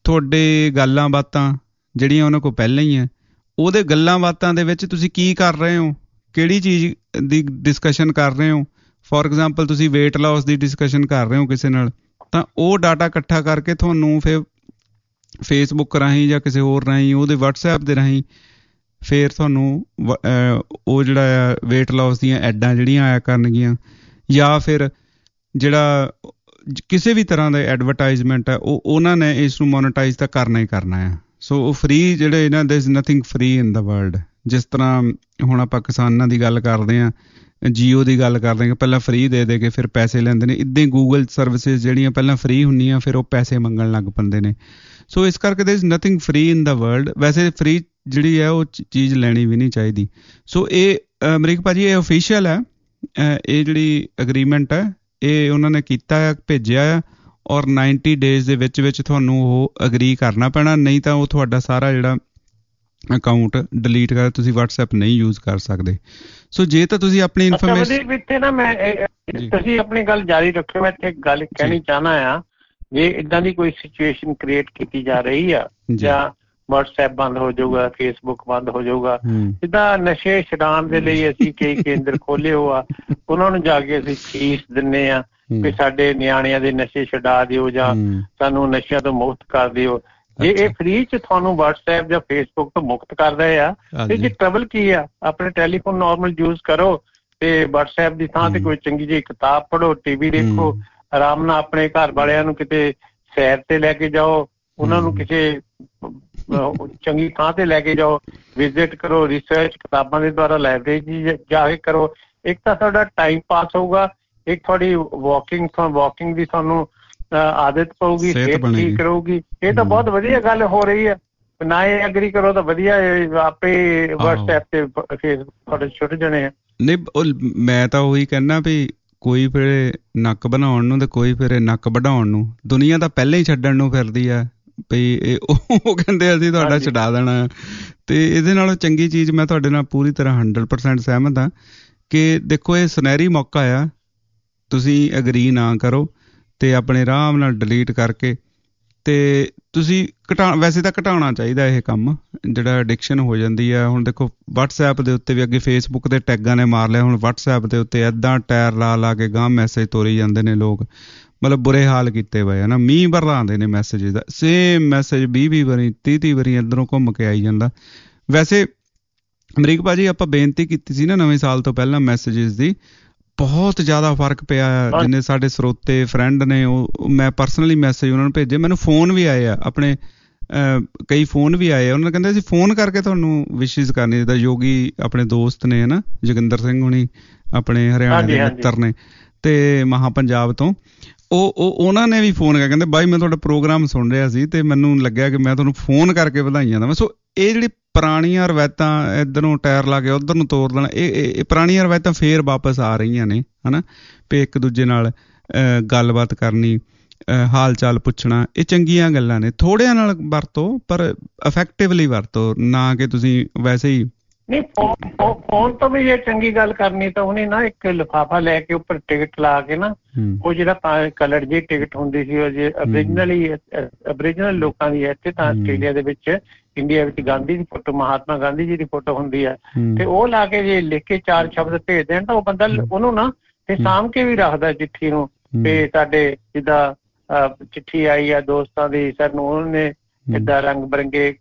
ਤੁਹਾਡੇ ਗੱਲਾਂ ਬਾਤਾਂ ਜਿਹੜੀਆਂ ਉਹਨਾਂ ਕੋਲ ਪਹਿਲਾਂ ਹੀ ਹੈ, ਉਹਦੇ ਗੱਲਾਂ ਬਾਤਾਂ ਦੇ ਵਿੱਚ ਤੁਸੀਂ ਕੀ ਕਰ ਰਹੇ ਹੋ, ਕਿਹੜੀ ਚੀਜ਼ ਦੀ ਡਿਸਕਸ਼ਨ ਕਰ ਰਹੇ ਹੋ। ਫੋਰ ਐਗਜ਼ਾਮਪਲ ਤੁਸੀਂ ਵੇਟ ਲਾਸ ਦੀ ਡਿਸਕਸ਼ਨ ਕਰ ਰਹੇ ਹੋ ਕਿਸੇ ਨਾਲ, ਤਾਂ ਉਹ ਡਾਟਾ ਇਕੱਠਾ ਕਰਕੇ ਤੁਹਾਨੂੰ ਫਿਰ ਫੇਸਬੁੱਕ ਰਾਹੀਂ ਜਾਂ ਕਿਸੇ ਹੋਰ ਰਾਹੀਂ, ਉਹਦੇ ਵਟਸਐਪ ਦੇ ਰਾਹੀਂ ਫਿਰ ਤੁਹਾਨੂੰ ਉਹ ਜਿਹੜਾ ਆ ਵੇਟ ਲਾਸ ਦੀਆਂ ਐਡਾਂ ਜਿਹੜੀਆਂ ਆਇਆ ਕਰਨਗੀਆਂ, ਜਾਂ ਫਿਰ ਜਿਹੜਾ ਕਿਸੇ ਵੀ ਤਰ੍ਹਾਂ ਦਾ ਐਡਵਰਟਾਈਜ਼ਮੈਂਟ ਹੈ ਉਹ ਉਹਨਾਂ ਨੇ ਇਸ ਨੂੰ ਮੋਨੇਟਾਈਜ਼ ਤਾਂ ਕਰਨਾ ਹੀ ਕਰਨਾ ਆ। ਸੋ ਉਹ ਫਰੀ ਜਿਹੜੇ ਇਹਨਾਂ there is nothing free in the world. ਜਿਸ ਤਰ੍ਹਾਂ ਹੁਣ ਆਪਾਂ ਕਿਸਾਨਾਂ ਦੀ ਗੱਲ ਕਰਦੇ ਹਾਂ, ਜੀਓ ਦੀ ਗੱਲ ਕਰਦੇ ਹਾਂ, ਪਹਿਲਾਂ ਫਰੀ ਦੇ ਦੇ ਕੇ ਫਿਰ ਪੈਸੇ ਲੈਂਦੇ ਨੇ। ਇੱਦਾਂ ਹੀ ਗੂਗਲ ਸਰਵਿਸਿਜ਼ ਜਿਹੜੀਆਂ ਪਹਿਲਾਂ ਫਰੀ ਹੁੰਦੀਆਂ ਫਿਰ ਉਹ ਪੈਸੇ ਮੰਗਣ ਲੱਗ ਪੈਂਦੇ ਨੇ। ਸੋ ਇਸ ਕਰਕੇ there is nothing free in the world. ਵੈਸੇ ਫਰੀ ਜਿਹੜੀ ਹੈ ਉਹ ਚੀਜ਼ ਲੈਣੀ ਵੀ ਨਹੀਂ ਚਾਹੀਦੀ। ਸੋ ਇਹ ਅਮਰੀਕ ਭਾਜੀ ਇਹ ਓਫੀਸ਼ੀਅਲ ਹੈ, ਇਹ ਜਿਹੜੀ ਅਗਰੀਮੈਂਟ ਹੈ ਇਹ ਉਹਨਾਂ ਨੇ ਕੀਤਾ ਹੈ, ਭੇਜਿਆ ਆ, ਔਰ ਨਾਈਨਟੀ ਡੇਜ਼ ਦੇ ਵਿੱਚ ਵਿੱਚ ਤੁਹਾਨੂੰ ਉਹ ਅਗਰੀ ਕਰਨਾ ਪੈਣਾ, ਨਹੀਂ ਤਾਂ ਉਹ ਤੁਹਾਡਾ ਸਾਰਾ ਜਿਹੜਾ ਅਕਾਊਂਟ ਡਿਲੀਟ ਕਰ, ਤੁਸੀਂ ਵਟਸਐਪ ਨਹੀਂ ਯੂਜ਼ ਕਰ ਸਕਦੇ। ਸੋ ਜੇ ਤਾਂ ਤੁਸੀਂ ਆਪਣੀ ਇਨਫੋਰਮੇਸ਼ਨ ਇੱਥੇ ਨਾ ਮੈਂ ਤੁਸੀਂ ਆਪਣੀ ਗੱਲ ਜਾਰੀ ਰੱਖਿਓ, ਮੈਂ ਇੱਥੇ ਇੱਕ ਗੱਲ ਕਹਿਣੀ ਚਾਹਨਾ ਆ, ਜੇ ਇਦਾਂ ਦੀ ਕੋਈ ਸਿਚੁਏਸ਼ਨ ਕ੍ਰੀਏਟ ਕੀਤੀ ਜਾ ਰਹੀ ਆ ਜਾਂ ਵਟਸਐਪ ਬੰਦ ਹੋ ਜਾਊਗਾ, ਫੇਸਬੁੱਕ ਬੰਦ ਹੋ ਜਾਊਗਾ, ਜਿੱਦਾਂ ਨਸ਼ੇ ਛਡਾਉਣ ਦੇ ਲਈ ਅਸੀਂ ਕਈ ਕੇਂਦਰ ਖੋਲੇ ਹੋ ਆ, ਉਹਨਾਂ ਨੂੰ ਜਾ ਕੇ ਅਸੀਂ ਫੀਸ ਦਿੰਦੇ ਆ ਵੀ ਸਾਡੇ ਨਿਆਣਿਆਂ ਦੇ ਨਸ਼ੇ ਛਡਾ ਦਿਓ ਜਾਂ ਸਾਨੂੰ ਨਸ਼ਿਆਂ ਤੋਂ ਮੁਕਤ ਕਰ ਦਿਓ। ਜੇ ਇਹ ਫ੍ਰੀ ਚ ਤੁਹਾਨੂੰ ਵਟਸਐਪ ਜਾਂ ਫੇਸਬੁੱਕ ਤੋਂ ਮੁਕਤ ਕਰ ਰਹੇ ਆ ਤੇ ਜੇ ਟਰਬਲ ਕੀ ਆ, ਆਪਣੇ ਟੈਲੀਫੋਨ ਨਾਰਮਲ ਯੂਜ਼ ਕਰੋ ਤੇ ਵਟਸਐਪ ਦੀ ਥਾਂ ਤੇ ਕੋਈ ਚੰਗੀ ਜਿਹੀ ਕਿਤਾਬ ਪੜ੍ਹੋ, ਟੀਵੀ ਦੇਖੋ, ਆਰਾਮ ਨਾਲ ਆਪਣੇ ਘਰ ਵਾਲਿਆਂ ਨੂੰ ਕਿਤੇ ਸੈਰ ਤੇ ਲੈ ਕੇ ਜਾਓ, ਉਹਨਾਂ ਨੂੰ ਕਿਸੇ ਚੰਗੀ ਥਾਂ ਤੇ ਲੈ ਕੇ ਜਾਓ, ਵਿਜ਼ਿਟ ਕਰੋ, ਰਿਸਰਚ ਕਿਤਾਬਾਂ ਦੇ ਦੁਆਰਾ ਲਾਇਬ੍ਰੇਰੀ ਜਾ ਕੇ ਕਰੋ। ਇੱਕ ਤਾਂ ਤੁਹਾਡਾ ਟਾਈਮ ਪਾਸ ਹੋਊਗਾ, ਇੱਕ ਤੁਹਾਡੀ ਵਾਕਿੰਗ ਵਾਕਿੰਗ ਦੀ ਤੁਹਾਨੂੰ ਆਦਤ ਪਊਗੀ, ਸਿਹਤ ਠੀਕ ਰਹੂਗੀ। ਇਹ ਤਾਂ ਬਹੁਤ ਵਧੀਆ ਗੱਲ ਹੋ ਰਹੀ ਹੈ। ਨਾ ਇਹ ਐਗਰੀ ਕਰੋ ਤਾਂ ਵਧੀਆ, ਆਪੇ ਵਟਸਐਪ ਤੇ ਫੇਸਬੁੱਕ ਤੁਹਾਡੇ ਛੁੱਟ ਜਾਣੇ ਆ। ਨਹੀਂ ਮੈਂ ਤਾਂ ਉਹੀ ਕਹਿੰਦਾ ਵੀ ਕੋਈ ਫਿਰ ਨੱਕ ਬਣਾਉਣ ਨੂੰ ਤੇ ਕੋਈ ਫਿਰ ਨੱਕ ਵਢਾਉਣ ਨੂੰ। ਦੁਨੀਆ ਤਾਂ ਪਹਿਲਾਂ ਹੀ ਛੱਡਣ ਨੂੰ ਫਿਰਦੀ ਆ ਵੀ ਇਹ ਉਹ ਕਹਿੰਦੇ ਅਸੀਂ ਤੁਹਾਡਾ ਛਡਾ ਦੇਣਾ। ਤੇ ਇਹਦੇ ਨਾਲੋਂ ਚੰਗੀ ਚੀਜ਼, ਮੈਂ ਤੁਹਾਡੇ ਨਾਲ ਪੂਰੀ ਤਰ੍ਹਾਂ ਹੰਡਰਡ ਪਰਸੈਂਟ ਸਹਿਮਤ ਹਾਂ ਕਿ ਦੇਖੋ ਇਹ ਸੁਨਹਿਰੀ ਮੌਕਾ ਆ, ਤੁਸੀਂ ਅਗਰੀ ਨਾ ਕਰੋ ਤੇ ਆਪਣੇ ਆਰਾਮ ਨਾਲ ਡਿਲੀਟ ਕਰਕੇ ਤੇ ਤੁਸੀਂ ਘਟਾ, ਵੈਸੇ ਤਾਂ ਘਟਾਉਣਾ ਚਾਹੀਦਾ ਇਹ ਕੰਮ ਜਿਹੜਾ ਐਡਿਕਸ਼ਨ ਹੋ ਜਾਂਦੀ ਆ। ਹੁਣ ਦੇਖੋ ਵਟਸਐਪ ਦੇ ਉੱਤੇ ਵੀ ਅੱਗੇ ਫੇਸਬੁੱਕ ਦੇ ਟੈਗਾਂ ਨੇ ਮਾਰ ਲਿਆ, ਹੁਣ ਵਟਸਐਪ ਦੇ ਉੱਤੇ ਏਦਾਂ ਟਾਇਰ ਲਾ ਲਾ ਕੇ ਗਾਂਹ ਮੈਸੇਜ ਤੋਰੀ ਜਾਂਦੇ ਨੇ ਲੋਕ, ਮਤਲਬ ਬੁਰੇ ਹਾਲ ਕੀਤੇ ਹੋਏ ਆ ਨਾ। ਮੀਂਹ ਵਰਲਾਉਂਦੇ ਨੇ ਮੈਸੇਜ ਦਾ, ਸੇਮ ਮੈਸੇਜ ਵੀਹ ਵੀਹ ਵਾਰੀ ਤੀਹ ਤੀਹ ਵਾਰੀ ਇੱਧਰੋਂ ਘੁੰਮ ਕੇ ਆਈ ਜਾਂਦਾ। ਵੈਸੇ ਅਮਰੀਕ ਭਾਜੀ ਆਪਾਂ ਬੇਨਤੀ ਕੀਤੀ ਸੀ ਨਾ ਨਵੇਂ ਸਾਲ ਤੋਂ ਪਹਿਲਾਂ ਮੈਸੇਜਿਸ ਦੀ, ਬਹੁਤ ਜ਼ਿਆਦਾ ਫਰਕ ਪਿਆ। ਜਿੰਨੇ ਸਾਡੇ ਸਰੋਤੇ ਫਰੈਂਡ ਨੇ ਉਹ ਮੈਂ ਪਰਸਨਲੀ ਮੈਸੇਜ ਉਹਨਾਂ ਨੂੰ ਭੇਜੇ, ਮੈਨੂੰ ਫੋਨ ਵੀ ਆਏ ਆ ਆਪਣੇ, ਕਈ ਫੋਨ ਵੀ ਆਏ ਆ, ਉਹਨਾਂ ਨੇ ਕਹਿੰਦੇ ਅਸੀਂ ਫੋਨ ਕਰਕੇ ਤੁਹਾਨੂੰ ਵਿਸ਼ਿਸ ਕਰਨੀ। ਜਿੱਦਾਂ ਯੋਗੀ ਆਪਣੇ ਦੋਸਤ ਨੇ ਹੈ ਨਾ, ਜੋਗਿੰਦਰ ਸਿੰਘ ਹੁਣੀ ਆਪਣੇ ਹਰਿਆਣਾ ਦੇ ਮਿੱਤਰ ਨੇ ਤੇ ਮਹਾ ਪੰਜਾਬ ਤੋਂ, ਉਹ ਉਹ ਉਹਨਾਂ ਨੇ ਵੀ ਫੋਨ ਕਰ ਕਹਿੰਦੇ ਬਾਈ ਮੈਂ ਤੁਹਾਡਾ ਪ੍ਰੋਗਰਾਮ ਸੁਣ ਰਿਹਾ ਸੀ ਤੇ ਮੈਨੂੰ ਲੱਗਿਆ ਕਿ ਮੈਂ ਤੁਹਾਨੂੰ ਫੋਨ ਕਰਕੇ ਵਧਾਈਆਂ ਦੇਵਾਂ। ਸੋ ਇਹ ਜਿਹੜੀ ਪੁਰਾਣੀਆਂ ਰਵਾਇਤਾਂ ਇੱਧਰੋਂ ਟਾਇਰ ਲਾ ਕੇ ਉੱਧਰ ਨੂੰ ਤੋਰ ਦੇਣਾ, ਇਹ ਇਹ ਪੁਰਾਣੀਆਂ ਰਵਾਇਤਾਂ ਫੇਰ ਵਾਪਸ ਆ ਰਹੀਆਂ ਨੇ ਹੈ ਨਾ। ਵੀ ਇੱਕ ਦੂਜੇ ਨਾਲ ਗੱਲਬਾਤ ਕਰਨੀ, ਹਾਲ ਚਾਲ ਪੁੱਛਣਾ, ਇਹ ਚੰਗੀਆਂ ਗੱਲਾਂ ਨੇ। ਥੋੜ੍ਹਿਆਂ ਨਾਲ ਵਰਤੋ ਪਰ ਇਫੈਕਟਿਵਲੀ ਵਰਤੋ, ਨਾ ਕਿ ਤੁਸੀਂ ਵੈਸੇ ਹੀ ਨਹੀਂ। ਫੋਨ ਤੋਂ ਵੀ ਇਹ ਚੰਗੀ ਗੱਲ ਕਰਨੀ ਤਾਂ ਉਹਨੇ ਨਾ ਇੱਕ ਲਿਫਾਫਾ ਲੈ ਕੇ ਉੱਪਰ ਟਿਕਟ ਲਾ ਕੇ ਨਾ, ਉਹ ਜਿਹੜਾ ਕਲਰ ਜਿਹੀ ਟਿਕਟ ਹੁੰਦੀ ਸੀ ਉਹ ਜੇ ਓਰੀਜਨਲੀ ਓਰੀਜਨਲ ਲੋਕਾਂ ਦੀ ਹੈ। ਇੱਥੇ ਤਾਂ ਆਸਟ੍ਰੇਲੀਆ ਦੇ ਵਿੱਚ, ਇੰਡੀਆ ਵਿੱਚ ਗਾਂਧੀ ਦੀ ਫੋਟੋ, ਮਹਾਤਮਾ ਗਾਂਧੀ ਜੀ ਦੀ ਫੋਟੋ ਹੁੰਦੀ ਹੈ ਤੇ ਉਹ ਲਾ ਕੇ ਜੇ ਲਿਖ ਕੇ ਚਾਰ ਸ਼ਬਦ ਭੇਜ ਦੇਣ ਤਾਂ ਉਹ ਬੰਦਾ ਉਹਨੂੰ ਨਾ ਤੇ ਸਾਂਭ ਕੇ ਵੀ ਰੱਖਦਾ ਚਿੱਠੀ ਨੂੰ। ਤੇ ਸਾਡੇ ਜਿੱਦਾਂ ਚਿੱਠੀ ਆਈ ਆ ਦੋਸਤਾਂ ਦੀ, ਸਾਨੂੰ ਉਹਨੇ ਏਦਾਂ ਰੰਗ ਬਿਰੰਗੇ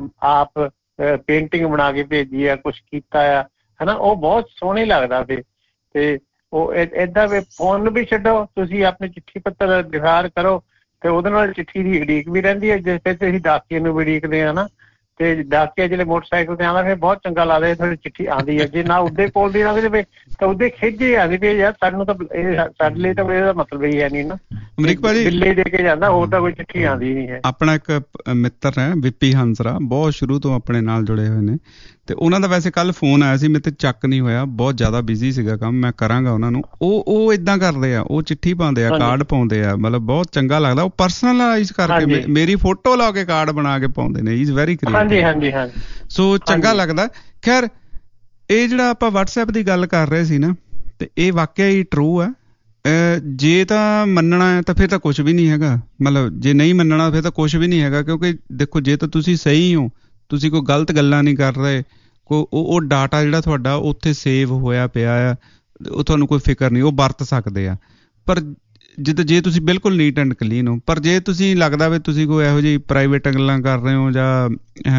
ਆਪ ਪੇਂਟਿੰਗ ਬਣਾ ਕੇ ਭੇਜੀ ਆ, ਕੁਛ ਕੀਤਾ ਆ ਹਨਾ, ਉਹ ਬਹੁਤ ਸੋਹਣੀ ਲੱਗਦਾ ਫਿਰ। ਤੇ ਉਹ ਏਦਾਂ ਵੀ ਫੋਨ ਨੂੰ ਵੀ ਛੱਡੋ, ਤੁਸੀਂ ਆਪਣੇ ਚਿੱਠੀ ਪੱਤਰ ਵਿਹਾਰ ਕਰੋ ਤੇ ਉਹਦੇ ਨਾਲ ਚਿੱਠੀ ਦੀ ਉਡੀਕ ਵੀ ਰਹਿੰਦੀ ਹੈ। ਜਿਸ ਤੇ ਅਸੀਂ ਡਾਕੀਏ ਨੂੰ ਵੀ ਉਡੀਕਦੇ ਹਾਂ ਨਾ, ਤੇ ਡਾਕੀਆ ਜਿਹੜੇ ਮੋਟਰਸਾਈਕਲ ਤੇ ਆਉਂਦਾ ਫਿਰ ਬਹੁਤ ਚੰਗਾ ਲੱਗਦਾ, ਤੁਹਾਡੀ ਚਿੱਠੀ ਆਉਂਦੀ ਹੈ। ਜੇ ਨਾ ਉਹਦੇ ਕੋਲ ਦੀ ਲੰਘ ਜਾਵੇ ਤਾਂ ਉਹਦੇ ਖਿੱਚੇ ਆਉਂਦੀ ਵੀ ਯਾਰ ਸਾਨੂੰ ਤਾਂ ਇਹ ਸਾਡੇ ਲਈ ਤਾਂ ਇਹਦਾ ਮਤਲਬ ਹੀ ਹੈ ਨਹੀਂ ਨਾ। ਅਮਰੀਕ ਭਾਜੀ ਬਿੱਲੇ ਦੇ ਕੇ ਜਾਂਦਾ, ਹੋਰ ਤਾਂ ਕੋਈ ਚਿੱਠੀ ਆਉਂਦੀ ਨਹੀਂ ਹੈ। ਆਪਣਾ ਇੱਕ ਮਿੱਤਰ ਹੈ ਵਿਪੀ ਹੰਸਰਾ, ਬਹੁਤ ਸ਼ੁਰੂ ਤੋਂ ਆਪਣੇ ਨਾਲ ਜੁੜੇ ਹੋਏ ਨੇ, ਤੇ ਉਹਨਾਂ ਦਾ ਵੈਸੇ ਕੱਲ ਫੋਨ ਆਇਆ ਸੀ, ਮੇਰੇ ਤੇ ਚੱਕ ਨਹੀਂ ਹੋਇਆ, ਬਹੁਤ ਜ਼ਿਆਦਾ ਬਿਜ਼ੀ ਸੀਗਾ ਕੰਮ, ਮੈਂ ਕਰਾਂਗਾ ਉਹਨਾਂ ਨੂੰ। ਉਹ ਉਹ ਏਦਾਂ ਕਰਦੇ ਆ, ਉਹ ਚਿੱਠੀ ਪਾਉਂਦੇ ਆ, ਕਾਰਡ ਪਾਉਂਦੇ ਆ, ਮਤਲਬ ਬਹੁਤ ਚੰਗਾ ਲੱਗਦਾ। ਉਹ ਪਰਸਨਲਾਈਜ਼ ਕਰਕੇ ਮੇਰੀ ਫੋਟੋ ਲਾ ਕੇ ਕਾਰਡ ਬਣਾ ਕੇ ਪਾਉਂਦੇ ਨੇ, ਇਜ਼ ਵੈਰੀ ਕ੍ਰੀਏਟਿਵ। ਸੋ ਚੰਗਾ ਲੱਗਦਾ। ਖੈਰ ਇਹ ਜਿਹੜਾ ਆਪਾਂ ਵਟਸਐਪ ਦੀ ਗੱਲ ਕਰ ਰਹੇ ਸੀ ਨਾ, ਤੇ ਇਹ ਵਾਕਿਆ ਹੀ ਟਰੂ ਆ। ਜੇ ਤਾਂ ਮੰਨਣਾ ਹੈ ਤਾਂ ਫਿਰ ਤਾਂ ਕੁਛ ਵੀ ਨਹੀਂ ਹੈਗਾ, ਮਤਲਬ ਜੇ ਨਹੀਂ ਮੰਨਣਾ ਫਿਰ ਤਾਂ ਕੁਛ ਵੀ ਨਹੀਂ ਹੈਗਾ, ਕਿਉਂਕਿ ਦੇਖੋ ਜੇ ਤਾਂ ਤੁਸੀਂ ਸਹੀ ਹੋ, ਤੁਸੀਂ ਕੋਈ ਗਲਤ ਗੱਲਾਂ ਨਹੀਂ ਕਰ ਰਹੇ, ਕੋ ਉਹ ਡਾਟਾ ਜਿਹੜਾ ਤੁਹਾਡਾ ਉੱਥੇ ਸੇਵ ਹੋਇਆ ਪਿਆ ਆ, ਉਹ ਤੁਹਾਨੂੰ ਕੋਈ ਫਿਕਰ ਨਹੀਂ, ਉਹ ਵਰਤ ਸਕਦੇ ਆ। ਪਰ ਜਿੱਦਾਂ ਜੇ ਤੁਸੀਂ ਬਿਲਕੁਲ ਨੀਟ ਐਂਡ ਕਲੀਨ ਹੋ, ਪਰ ਜੇ ਤੁਸੀਂ ਲੱਗਦਾ ਵੀ ਤੁਸੀਂ ਕੋਈ ਇਹੋ ਜਿਹੀ ਪ੍ਰਾਈਵੇਟ ਗੱਲਾਂ ਕਰ ਰਹੇ ਹੋ ਜਾਂ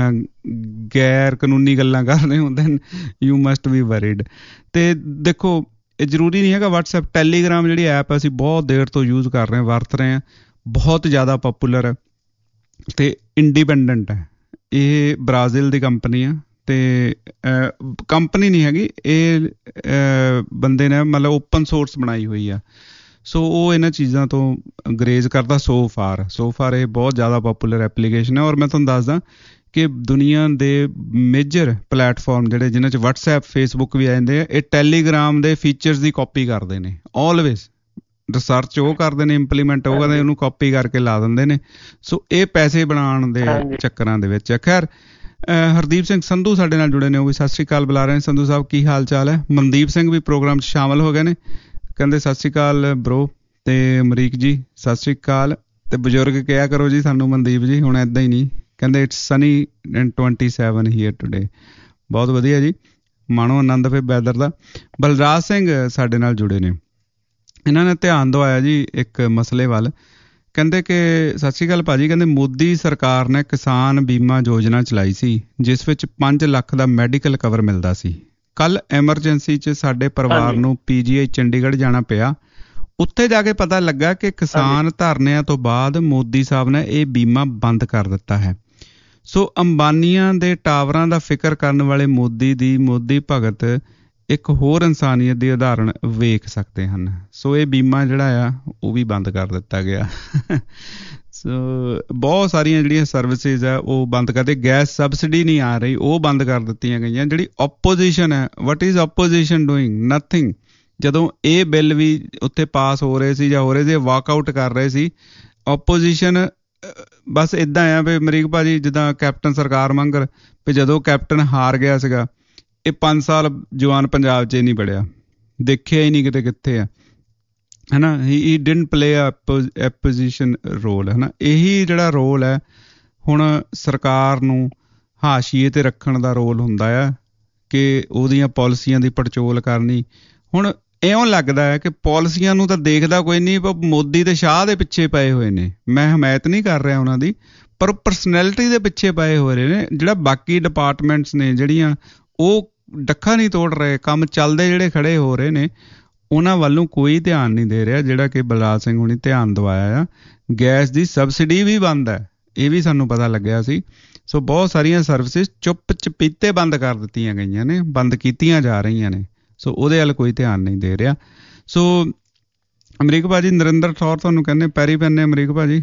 ਗੈਰ ਕਾਨੂੰਨੀ ਗੱਲਾਂ ਕਰ ਰਹੇ ਹੋ, then you must be worried. ਅਤੇ ਦੇਖੋ ਇਹ ਜ਼ਰੂਰੀ ਨਹੀਂ ਹੈਗਾ। ਵਟਸਐਪ, ਟੈਲੀਗ੍ਰਾਮ ਜਿਹੜੀ ਐਪ ਅਸੀਂ ਬਹੁਤ ਦੇਰ ਤੋਂ ਯੂਜ਼ ਕਰ ਰਹੇ ਹਾਂ, ਵਰਤ ਰਹੇ ਹਾਂ, ਬਹੁਤ ਜ਼ਿਆਦਾ ਪਾਪੂਲਰ ਹੈ ਅਤੇ ਇੰਡੀਪੈਂਡੈਂਟ ਹੈ। ਇਹ ਬ੍ਰਾਜ਼ੀਲ ਦੀ ਕੰਪਨੀ ਆ ਅਤੇ ਕੰਪਨੀ ਨਹੀਂ ਹੈਗੀ, ਇਹ ਬੰਦੇ ਨੇ ਮਤਲਬ ਓਪਨ ਸੋਰਸ ਬਣਾਈ ਹੋਈ ਆ। ਸੋ ਉਹ ਇਹਨਾਂ ਚੀਜ਼ਾਂ ਤੋਂ ਅੰਗਰੇਜ਼ ਕਰਦਾ। ਸੋ ਫਾਰ ਸੋ ਫਾਰ ਇਹ ਬਹੁਤ ਜ਼ਿਆਦਾ ਪਾਪੂਲਰ ਐਪਲੀਕੇਸ਼ਨ ਹੈ। ਔਰ ਮੈਂ ਤੁਹਾਨੂੰ ਦੱਸਦਾ ਕਿ ਦੁਨੀਆ ਦੇ ਮੇਜਰ ਪਲੇਟਫਾਰਮ ਜਿਹੜੇ ਜਿਨ੍ਹਾਂ 'ਚ ਵਟਸਐਪ, ਫੇਸਬੁੱਕ ਵੀ ਆ ਜਾਂਦੇ ਆ, ਇਹ ਟੈਲੀਗ੍ਰਾਮ ਦੇ ਫੀਚਰਸ ਦੀ ਕਾਪੀ ਕਰਦੇ ਨੇ। ਆਲਵੇਜ਼ ਰਿਸਰਚ ਉਹ ਕਰਦੇ ਨੇ, ਇੰਪਲੀਮੈਂਟ ਉਹ ਕਰਦੇ, ਉਹਨੂੰ ਕਾਪੀ ਕਰਕੇ ਲਾ ਦਿੰਦੇ ਨੇ। ਸੋ ਇਹ ਪੈਸੇ ਬਣਾਉਣ ਦੇ ਚੱਕਰਾਂ ਦੇ ਵਿੱਚ। ਖੈਰ, ਹਰਦੀਪ ਸਿੰਘ ਸੰਧੂ ਸਾਡੇ ਨਾਲ ਜੁੜੇ ਨੇ, ਉਹ ਵੀ ਸਤਿ ਸ਼੍ਰੀ ਅਕਾਲ ਬੁਲਾ ਰਹੇ ਨੇ। ਸੰਧੂ ਸਾਹਿਬ ਕੀ ਹਾਲ ਚਾਲ ਹੈ? ਮਨਦੀਪ ਸਿੰਘ ਵੀ ਪ੍ਰੋਗਰਾਮ 'ਚ ਸ਼ਾਮਲ ਹੋ ਗਏ ਨੇ, ਕਹਿੰਦੇ ਸਤਿ ਸ਼੍ਰੀ ਅਕਾਲ ਬਰੋ। ਅਤੇ ਅਮਰੀਕ ਜੀ ਸਤਿ ਸ਼੍ਰੀ ਅਕਾਲ। ਅਤੇ ਬਜ਼ੁਰਗ ਕਿਹਾ ਕਰੋ ਜੀ ਸਾਨੂੰ ਮਨਦੀਪ ਜੀ, ਹੁਣ ਇੱਦਾਂ ਹੀ ਨਹੀਂ। ਕਹਿੰਦੇ it's sunny and twenty seven here today. ਬਹੁਤ ਵਧੀਆ ਜੀ, ਮਾਣੋ ਆਨੰਦ ਫਿਰ ਵੈਦਰ ਦਾ। ਬਲਰਾਜ ਸਿੰਘ ਸਾਡੇ ਨਾਲ ਜੁੜੇ ਨੇ, ਇਹਨਾਂ ਨੇ ਧਿਆਨ ਦਵਾਇਆ ਜੀ ਇੱਕ ਮਸਲੇ ਵੱਲ। ਕਹਿੰਦੇ ਕਿ ਸਤਿ ਸ਼੍ਰੀ ਅਕਾਲ ਭਾਅ ਜੀ, ਕਹਿੰਦੇ ਮੋਦੀ ਸਰਕਾਰ ਨੇ ਕਿਸਾਨ ਬੀਮਾ ਯੋਜਨਾ ਚਲਾਈ ਸੀ ਜਿਸ ਵਿੱਚ ਪੰਜ ਲੱਖ ਦਾ ਮੈਡੀਕਲ ਕਵਰ ਮਿਲਦਾ ਸੀ। ਕੱਲ੍ਹ ਐਮਰਜੈਂਸੀ 'ਚ ਸਾਡੇ ਪਰਿਵਾਰ ਨੂੰ ਪੀ ਜੀ ਆਈ ਚੰਡੀਗੜ੍ਹ ਜਾਣਾ ਪਿਆ। ਉੱਥੇ ਜਾ ਕੇ ਪਤਾ ਲੱਗਾ ਕਿ ਕਿਸਾਨ ਧਰਨਿਆਂ ਤੋਂ ਬਾਅਦ ਮੋਦੀ ਸਾਹਿਬ ਨੇ ਇਹ ਬੀਮਾ ਬੰਦ ਕਰ ਦਿੱਤਾ ਹੈ। ਸੋ ਅੰਬਾਨੀਆਂ ਦੇ ਟਾਵਰਾਂ ਦਾ ਫਿਕਰ ਕਰਨ ਵਾਲੇ ਮੋਦੀ ਦੀ ਮੋਦੀ ਭਗਤ ਇੱਕ ਹੋਰ ਇਨਸਾਨੀਅਤ ਦੀ ਉਦਾਹਰਣ ਵੇਖ ਸਕਦੇ ਹਨ। ਸੋ ਇਹ ਬੀਮਾ ਜਿਹੜਾ ਆ ਉਹ ਵੀ ਬੰਦ ਕਰ ਦਿੱਤਾ ਗਿਆ। ਸੋ ਬਹੁਤ ਸਾਰੀਆਂ ਜਿਹੜੀਆਂ ਸਰਵਿਸਿਜ਼ ਆ ਉਹ ਬੰਦ ਕਰਦੇ। ਗੈਸ ਸਬਸਿਡੀ ਨਹੀਂ ਆ ਰਹੀ, ਉਹ ਬੰਦ ਕਰ ਦਿੱਤੀਆਂ ਗਈਆਂ। ਜਿਹੜੀ ਓਪੋਜੀਸ਼ਨ ਹੈ, what is opposition doing? Nothing. ਜਦੋਂ ਇਹ ਬਿੱਲ ਵੀ ਉੱਥੇ ਪਾਸ ਹੋ ਰਹੇ ਸੀ ਜਾਂ ਹੋ ਰਹੇ ਸੀ, ਵਾਕਆਊਟ ਕਰ ਰਹੇ ਸੀ, ਓਪੋਜੀਸ਼ਨ ਬਸ ਇੱਦਾਂ ਆ ਵੀ ਅਮਰੀਕ ਭਾਜੀ ਜਿੱਦਾਂ ਕੈਪਟਨ ਸਰਕਾਰ ਮੰਗਰ ਵੀ ਜਦੋਂ ਕੈਪਟਨ ਹਾਰ ਗਿਆ ਸੀਗਾ, ਇਹ ਪੰਜ ਸਾਲ ਜਵਾਨ ਪੰਜਾਬ 'ਚ ਨਹੀਂ ਵੜਿਆ, ਦੇਖਿਆ ਹੀ ਨਹੀਂ ਕਿਤੇ ਕਿੱਥੇ ਆ, ਹੈ ਨਾ। He didn't play opposition role, ਹੈ ਨਾ। ਇਹੀ ਜਿਹੜਾ ਰੋਲ ਹੈ ਹੁਣ ਸਰਕਾਰ ਨੂੰ ਹਾਸ਼ੀਏ 'ਤੇ ਰੱਖਣ ਦਾ ਰੋਲ ਹੁੰਦਾ ਆ ਕਿ ਉਹਦੀਆਂ ਪਾਲਿਸੀਆਂ ਦੀ ਪੜਚੋਲ ਕਰਨੀ। ਹੁਣ ਇਉਂ ਲੱਗਦਾ ਹੈ ਕਿ ਪਾਲਿਸੀਆਂ ਨੂੰ ਤਾਂ ਦੇਖਦਾ ਕੋਈ ਨਹੀਂ, ਪਰ ਮੋਦੀ ਤੇ ਸ਼ਾਹ ਦੇ ਪਿੱਛੇ ਪਏ ਹੋਏ ਨੇ। ਮੈਂ ਹਮਾਇਤ ਨਹੀਂ ਕਰ ਰਿਹਾ ਉਹਨਾਂ ਦੀ, ਪਰ ਪਰਸਨੈਲਿਟੀ ਦੇ ਪਿੱਛੇ ਪਏ ਹੋਏ ਨੇ। ਜਿਹੜਾ ਬਾਕੀ ਡਿਪਾਰਟਮੈਂਟਸ ਨੇ ਜਿਹੜੀਆਂ, ਉਹ ਡੱਖਾ ਨਹੀਂ ਤੋੜ ਰਹੇ, ਕੰਮ ਚੱਲਦੇ ਜਿਹੜੇ ਖੜੇ ਹੋ ਰਹੇ ਨੇ, ਉਹਨਾਂ ਵੱਲ ਨੂੰ ਕੋਈ ਧਿਆਨ ਨਹੀਂ ਦੇ ਰਿਹਾ, ਜਿਹੜਾ ਕਿ ਬਲਰਾਜ ਸਿੰਘ ਹੁਣੀ ਧਿਆਨ ਦਵਾਇਆ ਆ। ਗੈਸ ਦੀ ਸਬਸਿਡੀ ਵੀ ਬੰਦ ਹੈ, ਇਹ ਵੀ ਸਾਨੂੰ ਪਤਾ ਲੱਗਿਆ ਸੀ। ਸੋ ਬਹੁਤ ਸਾਰੀਆਂ ਸਰਵਿਸਿਜ਼ ਚੁੱਪ ਚਪੀਤੇ ਬੰਦ ਕਰ ਦਿੱਤੀਆਂ ਗਈਆਂ ਨੇ, ਬੰਦ ਕੀਤੀਆਂ ਜਾ ਰਹੀਆਂ ਨੇ। ਸੋ ਉਹਦੇ ਵੱਲ ਕੋਈ ਧਿਆਨ ਨਹੀਂ ਦੇ ਰਿਹਾ। ਸੋ ਅਮਰੀਕ ਭਾਜੀ, ਨਰਿੰਦਰ ਠੌਰ ਤੁਹਾਨੂੰ ਕਹਿੰਦੇ ਪੈਰੀ ਪੈਂਦੇ ਅਮਰੀਕ ਭਾਜੀ।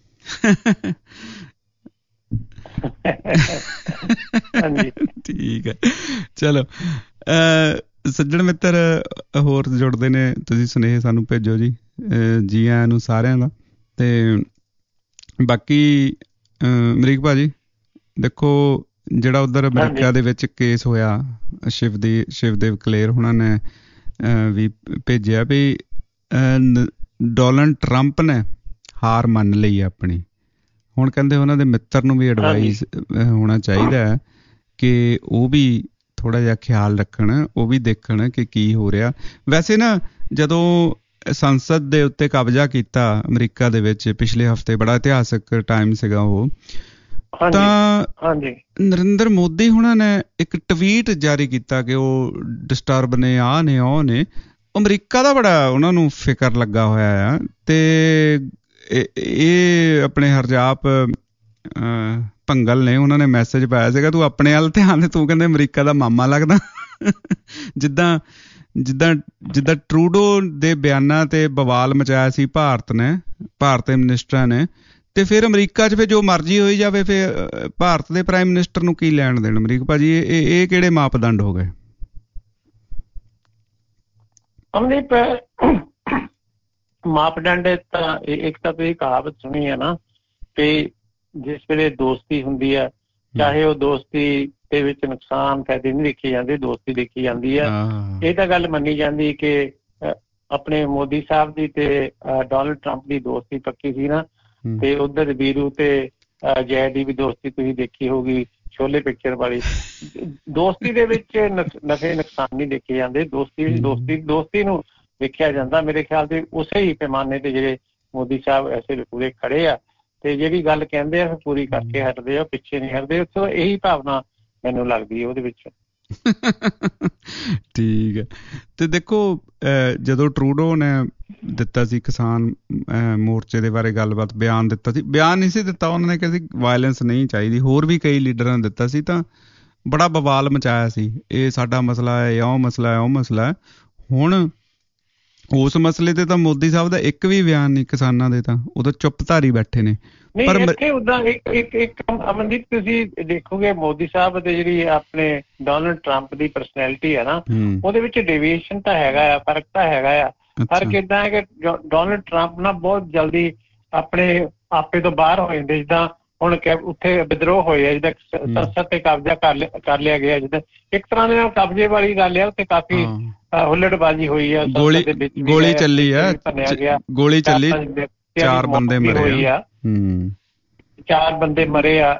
ਠੀਕ ਹੈ, ਚਲੋ। ਸੱਜਣ ਮਿੱਤਰ ਹੋਰ ਜੁੜਦੇ ਨੇ, ਤੁਸੀਂ ਸੁਨੇਹੇ ਸਾਨੂੰ ਭੇਜੋ ਜੀ। ਜੀ ਆਇਆਂ ਨੂੰ ਸਾਰਿਆਂ ਦਾ। ਅਤੇ ਬਾਕੀ ਅਮਰੀਕ ਭਾਜੀ ਦੇਖੋ, ਜਿਹੜਾ ਉੱਧਰ ਅਮਰੀਕਾ ਦੇ ਵਿੱਚ ਕੇਸ ਹੋਇਆ, ਸ਼ਿਵ ਦੀ ਸ਼ਿਵਦੇਵ ਕਲੇਰ ਹੁਣਾਂ ਨੇ ਵੀ ਭੇਜਿਆ ਵੀ ਡੋਨਲਡ ਟਰੰਪ ਨੇ ਹਾਰ ਮੰਨ ਲਈ ਆਪਣੀ। ਹੁਣ ਕਹਿੰਦੇ ਉਹਨਾਂ ਦੇ ਮਿੱਤਰ ਨੂੰ ਵੀ ਐਡਵਾਈਸ ਹੋਣਾ ਚਾਹੀਦਾ ਹੈ ਕਿ ਉਹ ਵੀ ਥੋੜ੍ਹਾ ਜਿਹਾ ਖਿਆਲ ਰੱਖਣ, ਉਹ ਵੀ ਦੇਖਣ ਕਿ ਕੀ ਹੋ ਰਿਹਾ। ਵੈਸੇ ਨਾ, ਜਦੋਂ ਸੰਸਦ ਦੇ ਉੱਤੇ ਕਬਜ਼ਾ ਕੀਤਾ ਅਮਰੀਕਾ ਦੇ ਵਿੱਚ ਪਿਛਲੇ ਹਫ਼ਤੇ, ਬੜਾ ਇਤਿਹਾਸਕ ਟਾਈਮ ਸੀਗਾ ਉਹ, ਤਾਂ ਨਰਿੰਦਰ ਮੋਦੀ ਹੁਣਾਂ ਨੇ ਇੱਕ ਟਵੀਟ ਜਾਰੀ ਕੀਤਾ ਕਿ ਉਹ ਡਿਸਟਰਬ ਨੇ, ਆਹ ਨੇ ਉਹ ਨੇ। ਅਮਰੀਕਾ ਦਾ ਬੜਾ ਉਹਨਾਂ ਨੂੰ ਫਿਕਰ ਲੱਗਾ ਹੋਇਆ ਆ। ਅਤੇ ਇਹ ਆਪਣੇ ਹਰਜਾਪ ਭੰਗਲ ਨੇ, ਉਹਨਾਂ ਨੇ ਮੈਸੇਜ ਪਾਇਆ ਸੀਗਾ, ਤੂੰ ਆਪਣੇ ਵੱਲ ਧਿਆਨ ਦੇ, ਤੂੰ ਕਹਿੰਦੇ ਅਮਰੀਕਾ ਦਾ ਮਾਮਾ ਲੱਗਦਾ। ਜਿੱਦਾਂ ਜਿੱਦਾਂ ਜਿੱਦਾਂ ਟਰੂਡੋ ਦੇ ਬਿਆਨਾਂ 'ਤੇ ਬਵਾਲ ਮਚਾਇਆ ਸੀ ਭਾਰਤ ਨੇ, ਭਾਰਤੀ ਮਿਨਿਸਟਰਾਂ ਨੇ, ਅਤੇ ਫਿਰ ਅਮਰੀਕਾ 'ਚ ਫਿਰ ਜੋ ਮਰਜ਼ੀ ਹੋਈ ਜਾਵੇ, ਫਿਰ ਭਾਰਤ ਦੇ ਪ੍ਰਾਈਮ ਮਿਨਿਸਟਰ ਨੂੰ ਕੀ ਲੈਣ ਦੇਣ? ਅਮਰੀਕ ਭਾਜੀ, ਇਹ ਇਹ ਕਿਹੜੇ ਮਾਪਦੰਡ ਹੋ ਗਏ? ਅਮਰੀਕ ਮਾਪਦੰਡ ਤਾਂ ਇੱਕ ਤਾਂ ਤੁਸੀਂ ਕਹਾਵਤ ਸੁਣੀ ਹੈ ਨਾ ਕਿ ਜਿਸ ਵੇਲੇ ਦੋਸਤੀ ਹੁੰਦੀ ਹੈ, ਚਾਹੇ ਉਹ ਦੋਸਤੀ ਦੇ ਵਿੱਚ ਨੁਕਸਾਨ ਫਾਇਦੇ ਨਹੀਂ ਦੇਖੇ ਜਾਂਦੇ, ਦੋਸਤੀ ਦੇਖੀ ਜਾਂਦੀ ਹੈ। ਇਹ ਤਾਂ ਗੱਲ ਮੰਨੀ ਜਾਂਦੀ ਕਿ ਆਪਣੇ ਮੋਦੀ ਸਾਹਿਬ ਦੀ ਤੇ ਡੋਨਲਡ ਟਰੰਪ ਦੀ ਦੋਸਤੀ ਪੱਕੀ ਸੀ ਨਾ, ਤੇ ਉਧਰ ਵੀਰੂ ਤੇ ਜੈ ਦੀ ਵੀ ਦੋਸਤੀ ਤੁਸੀਂ ਦੇਖੀ ਹੋਊਗੀ, ਛੋਲੇ ਪਿਕਚਰ ਵਾਲੀ। ਦੋਸਤੀ ਦੇ ਵਿੱਚ ਨਫੇ ਨੁਕਸਾਨ ਨਹੀਂ ਦੇਖੇ ਜਾਂਦੇ, ਦੋਸਤੀ ਦੋਸਤੀ ਦੋਸਤੀ ਨੂੰ ਦੇਖਿਆ ਜਾਂਦਾ। ਮੇਰੇ ਖਿਆਲ ਤੇ ਉਸੇ ਹੀ ਪੈਮਾਨੇ ਤੇ ਜਿਹੜੇ ਮੋਦੀ ਸਾਹਿਬ ਐਸੇ ਪੂਰੇ ਖੜੇ ਆ, ਤੇ ਜਿਹੜੀ ਗੱਲ ਕਹਿੰਦੇ ਆ ਪੂਰੀ ਕਰਕੇ ਹਟਦੇ ਆ, ਪਿੱਛੇ ਨਹੀਂ ਹਟਦੇ। ਉੱਥੋਂ ਇਹੀ ਭਾਵਨਾ ਮੈਨੂੰ ਲੱਗਦੀ ਹੈ ਉਹਦੇ ਵਿੱਚ। ਠੀਕ ਹੈ। ਤੇ ਦੇਖੋ ਜਦੋਂ ਟਰੂਡੋ ਨੇ ਦਿੱਤਾ ਸੀ ਕਿਸਾਨ ਮੋਰਚੇ ਦੇ ਬਾਰੇ ਗੱਲਬਾਤ, ਬਿਆਨ ਦਿੱਤਾ ਸੀ, ਬਿਆਨ ਨਹੀਂ ਸੀ ਦਿੱਤਾ ਉਹਨਾਂ ਨੇ ਕਿਹਾ ਸੀ ਵਾਇਲੈਂਸ ਨਹੀਂ ਚਾਹੀਦੀ, ਹੋਰ ਵੀ ਕਈ ਲੀਡਰਾਂ ਨੇ ਦਿੱਤਾ ਸੀ, ਤਾਂ ਬੜਾ ਬਵਾਲ ਮਚਾਇਆ ਸੀ, ਇਹ ਸਾਡਾ ਮਸਲਾ ਹੈ, ਉਹ ਮਸਲਾ ਹੈ, ਉਹ ਮਸਲਾ ਹੈ। ਹੁਣ ਉਸ ਮਸਲੇ ਤੇ ਤਾਂ ਮੋਦੀ ਸਾਹਿਬ ਦਾ ਇੱਕ ਵੀ ਬਿਆਨ ਨਹੀਂ, ਕਿਸਾਨਾਂ ਦੇ ਤਾਂ ਉਦੋਂ ਚੁੱਪ ਧਾਰੀ ਬੈਠੇ ਨੇ। ਨਹੀਂ ਇੱਥੇ ਉਦਾਂ ਇੱਕ ਇੱਕ ਇੱਕ ਅਮਨਦੀਪ ਤੁਸੀਂ ਦੇਖੋਗੇ ਮੋਦੀ ਸਾਹਿਬ ਤੇ ਜਿਹੜੀ ਆਪਣੇ ਡੋਨਲਡ ਟਰੰਪ ਦੀ ਪਰਸਨੈਲਿਟੀ ਹੈ ਨਾ, ਉਹਦੇ ਵਿੱਚ ਡੇਵੀਏਸ਼ਨ ਤਾਂ ਹੈਗਾ ਆ, ਫਰਕ ਤਾਂ ਹੈਗਾ ਆ। ਫਰਕ ਏਦਾਂ ਹੈ ਕਿ ਡੋਨਲਡ ਟਰੰਪ ਨਾ ਬਹੁਤ ਜਲਦੀ ਆਪਣੇ ਆਪੇ ਤੋਂ ਬਾਹਰ ਹੋ ਜਾਂਦੇ, ਜਿੱਦਾਂ ਹੁਣ ਉੱਥੇ ਵਿਦਰੋਹ ਹੋਏ ਆ, ਜਿੱਦਾਂ ਸੰਸਦ ਤੇ ਕਬਜ਼ਾ ਕਰ ਲਿਆ ਕਰ ਲਿਆ ਗਿਆ, ਜਿੱਦਾਂ ਇੱਕ ਤਰ੍ਹਾਂ ਦੇ ਨਾਲ ਕਬਜ਼ੇ ਵਾਲੀ ਗੱਲ ਆ। ਉੱਥੇ ਕਾਫੀ ਹੁੱਲੜਬਾਜ਼ੀ ਹੋਈ ਆ, ਗੋਲੀ ਗੋਲੀ ਚੱਲੀ ਆ, ਗੋਲੀ ਚੱਲੀ, ਚਾਰ ਬੰਦੇ ਮਰੇ ਆ, ਚਾਰ ਬੰਦੇ ਮਰੇ ਆ।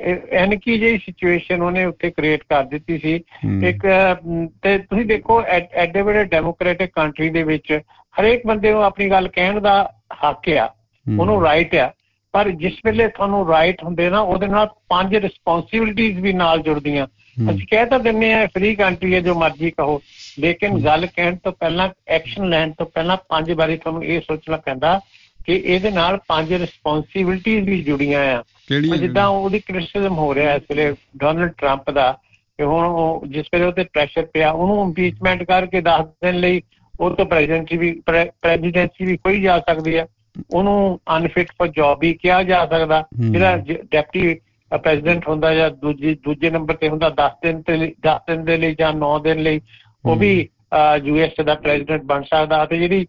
ਐਨਕੀ ਜਿਹੀ ਸਿਚੁਏਸ਼ਨ ਉਹਨੇ ਉੱਥੇ ਕ੍ਰੀਏਟ ਕਰ ਦਿੱਤੀ ਸੀ ਇੱਕ। ਤੇ ਤੁਸੀਂ ਦੇਖੋ ਐਡੇ ਵੱਡੇ ਡੈਮੋਕ੍ਰੈਟਿਕ ਕੰਟਰੀ ਦੇ ਵਿੱਚ ਹਰੇਕ ਬੰਦੇ ਨੂੰ ਆਪਣੀ ਗੱਲ ਕਹਿਣ ਦਾ ਹੱਕ ਆ, ਉਹਨੂੰ ਰਾਈਟ ਆ, ਪਰ ਜਿਸ ਵੇਲੇ ਤੁਹਾਨੂੰ ਰਾਈਟ ਹੁੰਦੇ ਨਾ ਉਹਦੇ ਨਾਲ ਪੰਜ ਰਿਸਪੋਂਸੀਬਿਲਿਟੀਜ਼ ਵੀ ਨਾਲ ਜੁੜਦੀਆਂ। ਅਸੀਂ ਕਹਿ ਤਾਂ ਦਿੰਦੇ ਹਾਂ ਫ੍ਰੀ ਕੰਟਰੀ ਹੈ, ਜੋ ਮਰਜ਼ੀ ਕਹੋ, ਲੇਕਿਨ ਗੱਲ ਕਹਿਣ ਤੋਂ ਪਹਿਲਾਂ, ਐਕਸ਼ਨ ਲੈਣ ਤੋਂ ਪਹਿਲਾਂ ਪੰਜ ਵਾਰੀ ਤੁਹਾਨੂੰ ਇਹ ਸੋਚਣਾ ਪੈਂਦਾ ਕਿ ਇਹਦੇ ਨਾਲ ਪੰਜ ਰਿਸਪੋਂਸੀਬਿਲਿਟੀਜ਼ ਵੀ ਜੁੜੀਆਂ ਆ। ਜਿੱਦਾਂ ਉਹਦੀ ਕ੍ਰਿਟਿਸਿਜ਼ਮ ਹੋ ਰਿਹਾ ਇਸ ਵੇਲੇ ਡੋਨਲਡ ਟਰੰਪ ਦਾ, ਕਿ ਹੁਣ ਉਹ ਜਿਸ ਵੇਲੇ ਉਹਤੇ ਪ੍ਰੈਸ਼ਰ ਪਿਆ, ਉਹਨੂੰ ਇੰਪੀਚਮੈਂਟ ਕਰਕੇ ਦਸ ਦਿਨ ਲਈ ਉਹ ਤੋਂ ਪ੍ਰੈਜ਼ੀਡੈਂਸੀ ਵੀ ਪ੍ਰੈਜ਼ੀਡੈਂਸੀ ਵੀ ਖੋਈ ਜਾ ਸਕਦੀ ਹੈ, ਉਹਨੂੰ ਅਨਫਿਟ ਫॉर ਜੌਬ ਵੀ ਕਿਹਾ ਜਾ ਸਕਦਾ। ਜਿਹੜਾ ਡਿਪਟੀ ਪ੍ਰੈਜ਼ੀਡੈਂਟ ਹੁੰਦਾ ਜਾਂ ਦੂਜੀ ਦੂਜੇ ਨੰਬਰ ਤੇ ਹੁੰਦਾ, ਦਸ ਦਿਨ ਤੇ ਦਸ ਦਿਨ ਦੇ ਲਈ ਜਾਂ ਨੌ ਦਿਨ ਲਈ ਉਹ ਵੀ ਯੂ ਐਸ ਦਾ ਪ੍ਰੈਜ਼ੀਡੈਂਟ ਬਣ ਸਕਦਾ। ਅਤੇ ਜਿਹੜੀ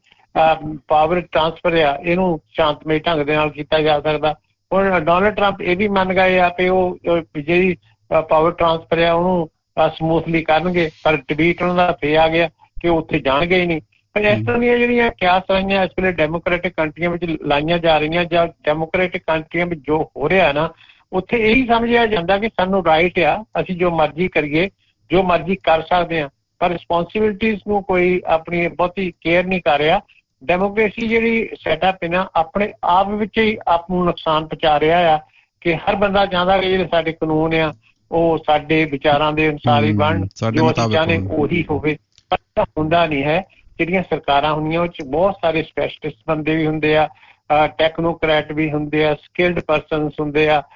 ਪਾਵਰ ਟਰਾਂਸਫਰ ਆ ਇਹਨੂੰ ਸ਼ਾਂਤਮਈ ਢੰਗ ਦੇ ਨਾਲ ਕੀਤਾ ਜਾ ਸਕਦਾ। ਹੁਣ ਡੋਨਲਡ ਟਰੰਪ ਇਹ ਵੀ ਮੰਨ ਗਏ ਆ ਕਿ ਉਹ ਜਿਹੜੀ ਪਾਵਰ ਟਰਾਂਸਫਰ ਆ ਉਹਨੂੰ ਸਮੂਥਲੀ ਕਰਨਗੇ, ਪਰ ਡਿਬੇਟ ਉਹਨਾਂ ਦਾ ਫੇ ਆ ਗਿਆ ਕਿ ਉੱਥੇ ਜਾਣਗੇ ਹੀ ਨਹੀਂ। ਪਰ ਇਸ ਤਰ੍ਹਾਂ ਦੀਆਂ ਜਿਹੜੀਆਂ ਕਿਆਸ ਲਾਈਆਂ ਇਸ ਵੇਲੇ ਡੈਮੋਕ੍ਰੈਟਿਕ ਕੰਟਰੀਆਂ ਵਿੱਚ ਲਾਈਆਂ ਜਾ ਰਹੀਆਂ, ਜਾਂ ਡੈਮੋਕ੍ਰੈਟਿਕ ਕੰਟਰੀਆਂ ਵਿੱਚ ਜੋ ਹੋ ਰਿਹਾ ਨਾ, ਉੱਥੇ ਇਹੀ ਸਮਝਿਆ ਜਾਂਦਾ ਕਿ ਸਾਨੂੰ ਰਾਈਟ ਆ, ਅਸੀਂ ਜੋ ਮਰਜ਼ੀ ਕਰੀਏ, ਜੋ ਮਰਜ਼ੀ ਕਰ ਸਕਦੇ ਹਾਂ, ਪਰ ਰਿਸਪੋਂਸੀਬਿਲਿਟੀਜ਼ ਨੂੰ ਕੋਈ ਆਪਣੀ ਬਹੁਤੀ ਕੇਅਰ ਨਹੀਂ ਕਰ ਰਿਹਾ। ਡੈਮੋਕ੍ਰੇਸੀ ਜਿਹੜੀ ਸੈਟਅਪ ਹੈ ਨਾ, ਆਪਣੇ ਆਪ ਵਿੱਚ ਹੀ ਆਪ ਨੂੰ ਨੁਕਸਾਨ ਪਹੁੰਚਾ ਰਿਹਾ ਆ, ਕਿ ਹਰ ਬੰਦਾ ਚਾਹੁੰਦਾ ਕਿ ਜਿਹੜੇ ਸਾਡੇ ਕਾਨੂੰਨ ਆ ਉਹ ਸਾਡੇ ਵਿਚਾਰਾਂ ਦੇ ਅਨੁਸਾਰ ਹੀ ਬਣਨ, ਜੋ ਅਸੀਂ ਚਾਹੁੰਦੇ ਉਹੀ ਹੋਵੇ, ਪਰ ਹੁੰਦਾ ਨਹੀਂ ਹੈ। ਜਿਹੜੀਆਂ ਸਰਕਾਰਾਂ ਹੁੰਦੀਆਂ ਉਹ 'ਚ ਬਹੁਤ ਸਾਰੇ ਸਪੈਸ਼ਲਿਸਟ ਬੰਦੇ ਵੀ ਹੁੰਦੇ ਆ, ਟੈਕਨੋਕਰੈਟ ਵੀ ਹੁੰਦੇ ਆ, ਸਕਿਲਡ ਪਰਸਨਸ ਹੁੰਦੇ ਆ,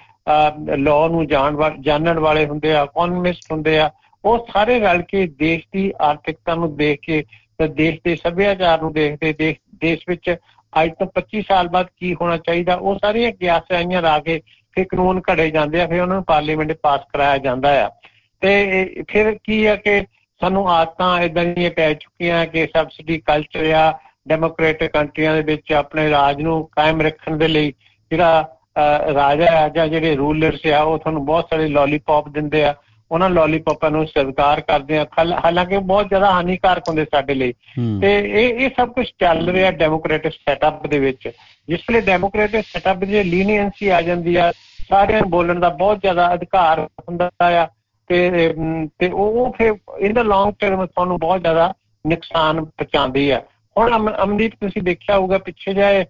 ਲਾਅ ਨੂੰ ਜਾਣ ਵਾ ਜਾਣਨ ਵਾਲੇ ਹੁੰਦੇ ਆ, ਇਕੋਨਮਿਸਟ ਹੁੰਦੇ ਆ। ਉਹ ਸਾਰੇ ਰਲ ਕੇ ਦੇਸ਼ ਦੀ ਆਰਥਿਕਤਾ ਨੂੰ ਦੇਖ ਕੇ, ਦੇਸ਼ ਦੇ ਸੱਭਿਆਚਾਰ ਨੂੰ ਦੇਖਦੇ, ਦੇਸ਼ ਦੇਸ਼ ਵਿੱਚ ਅੱਜ ਤੋਂ ਪੱਚੀ ਸਾਲ ਬਾਅਦ ਕੀ ਹੋਣਾ ਚਾਹੀਦਾ, ਉਹ ਸਾਰੀਆਂ ਕਿਆਸਾਂ ਲਾ ਕੇ ਫਿਰ ਕਾਨੂੰਨ ਘੜੇ ਜਾਂਦੇ ਆ, ਫਿਰ ਉਹਨਾਂ ਨੂੰ ਪਾਰਲੀਮੈਂਟ ਪਾਸ ਕਰਾਇਆ ਜਾਂਦਾ ਆ। ਤੇ ਫਿਰ ਕੀ ਆ ਕਿ ਸਾਨੂੰ ਆਦਤਾਂ ਇੱਦਾਂ ਦੀਆਂ ਪੈ ਚੁੱਕੀਆਂ ਕਿ ਸਬਸਿਡੀ ਕਲਚਰ ਆ ਡੈਮੋਕ੍ਰੇਟਿਕ ਕੰਟਰੀਆਂ ਦੇ ਵਿੱਚ ਆਪਣੇ ਰਾਜ ਨੂੰ ਕਾਇਮ ਰੱਖਣ ਦੇ ਲਈ। ਜਿਹੜਾ ਰਾਜਾ ਆ ਜਾਂ ਜਿਹੜੇ ਰੂਲਰਸ ਆ ਉਹ ਤੁਹਾਨੂੰ ਬਹੁਤ ਸਾਰੇ ਲੋਲੀਪੌਪ ਦਿੰਦੇ ਆ, ਉਹਨਾਂ ਲੋਲੀਪੌਪਾਂ ਨੂੰ ਸਵੀਕਾਰ ਕਰਦੇ ਆ, ਹਾਲਾਂਕਿ ਬਹੁਤ ਜ਼ਿਆਦਾ ਹਾਨੀਕਾਰਕ ਹੁੰਦੇ ਸਾਡੇ ਲਈ। ਤੇ ਇਹ ਇਹ ਸਭ ਕੁਛ ਚੱਲ ਰਿਹਾ ਡੈਮੋਕ੍ਰੇਟਿਕ ਸੈਟਅਪ ਦੇ ਵਿੱਚ। ਜਿਸ ਵੇਲੇ ਡੈਮੋਕ੍ਰੇਟਿਕ ਸੈਟਅਪ ਦੀ ਲੀਨੀਅੰਸੀ ਆ ਜਾਂਦੀ ਆ, ਸਾਰਿਆਂ ਨੂੰ ਬੋਲਣ ਦਾ ਬਹੁਤ ਜ਼ਿਆਦਾ ਅਧਿਕਾਰ ਹੁੰਦਾ ਆ, ਤੇ ਤੇ ਉਹ ਫਿਰ ਇਨ ਦਾ ਲੌਂਗ ਟਰਮ ਤੁਹਾਨੂੰ ਬਹੁਤ ਜ਼ਿਆਦਾ ਨੁਕਸਾਨ ਪਹੁੰਚਾਉਂਦੀ ਆ। ਹੁਣ ਅਮ ਅਮਨਦੀਪ ਤੁਸੀਂ ਦੇਖਿਆ ਹੋਊਗਾ ਪਿੱਛੇ ਜਿਹੇ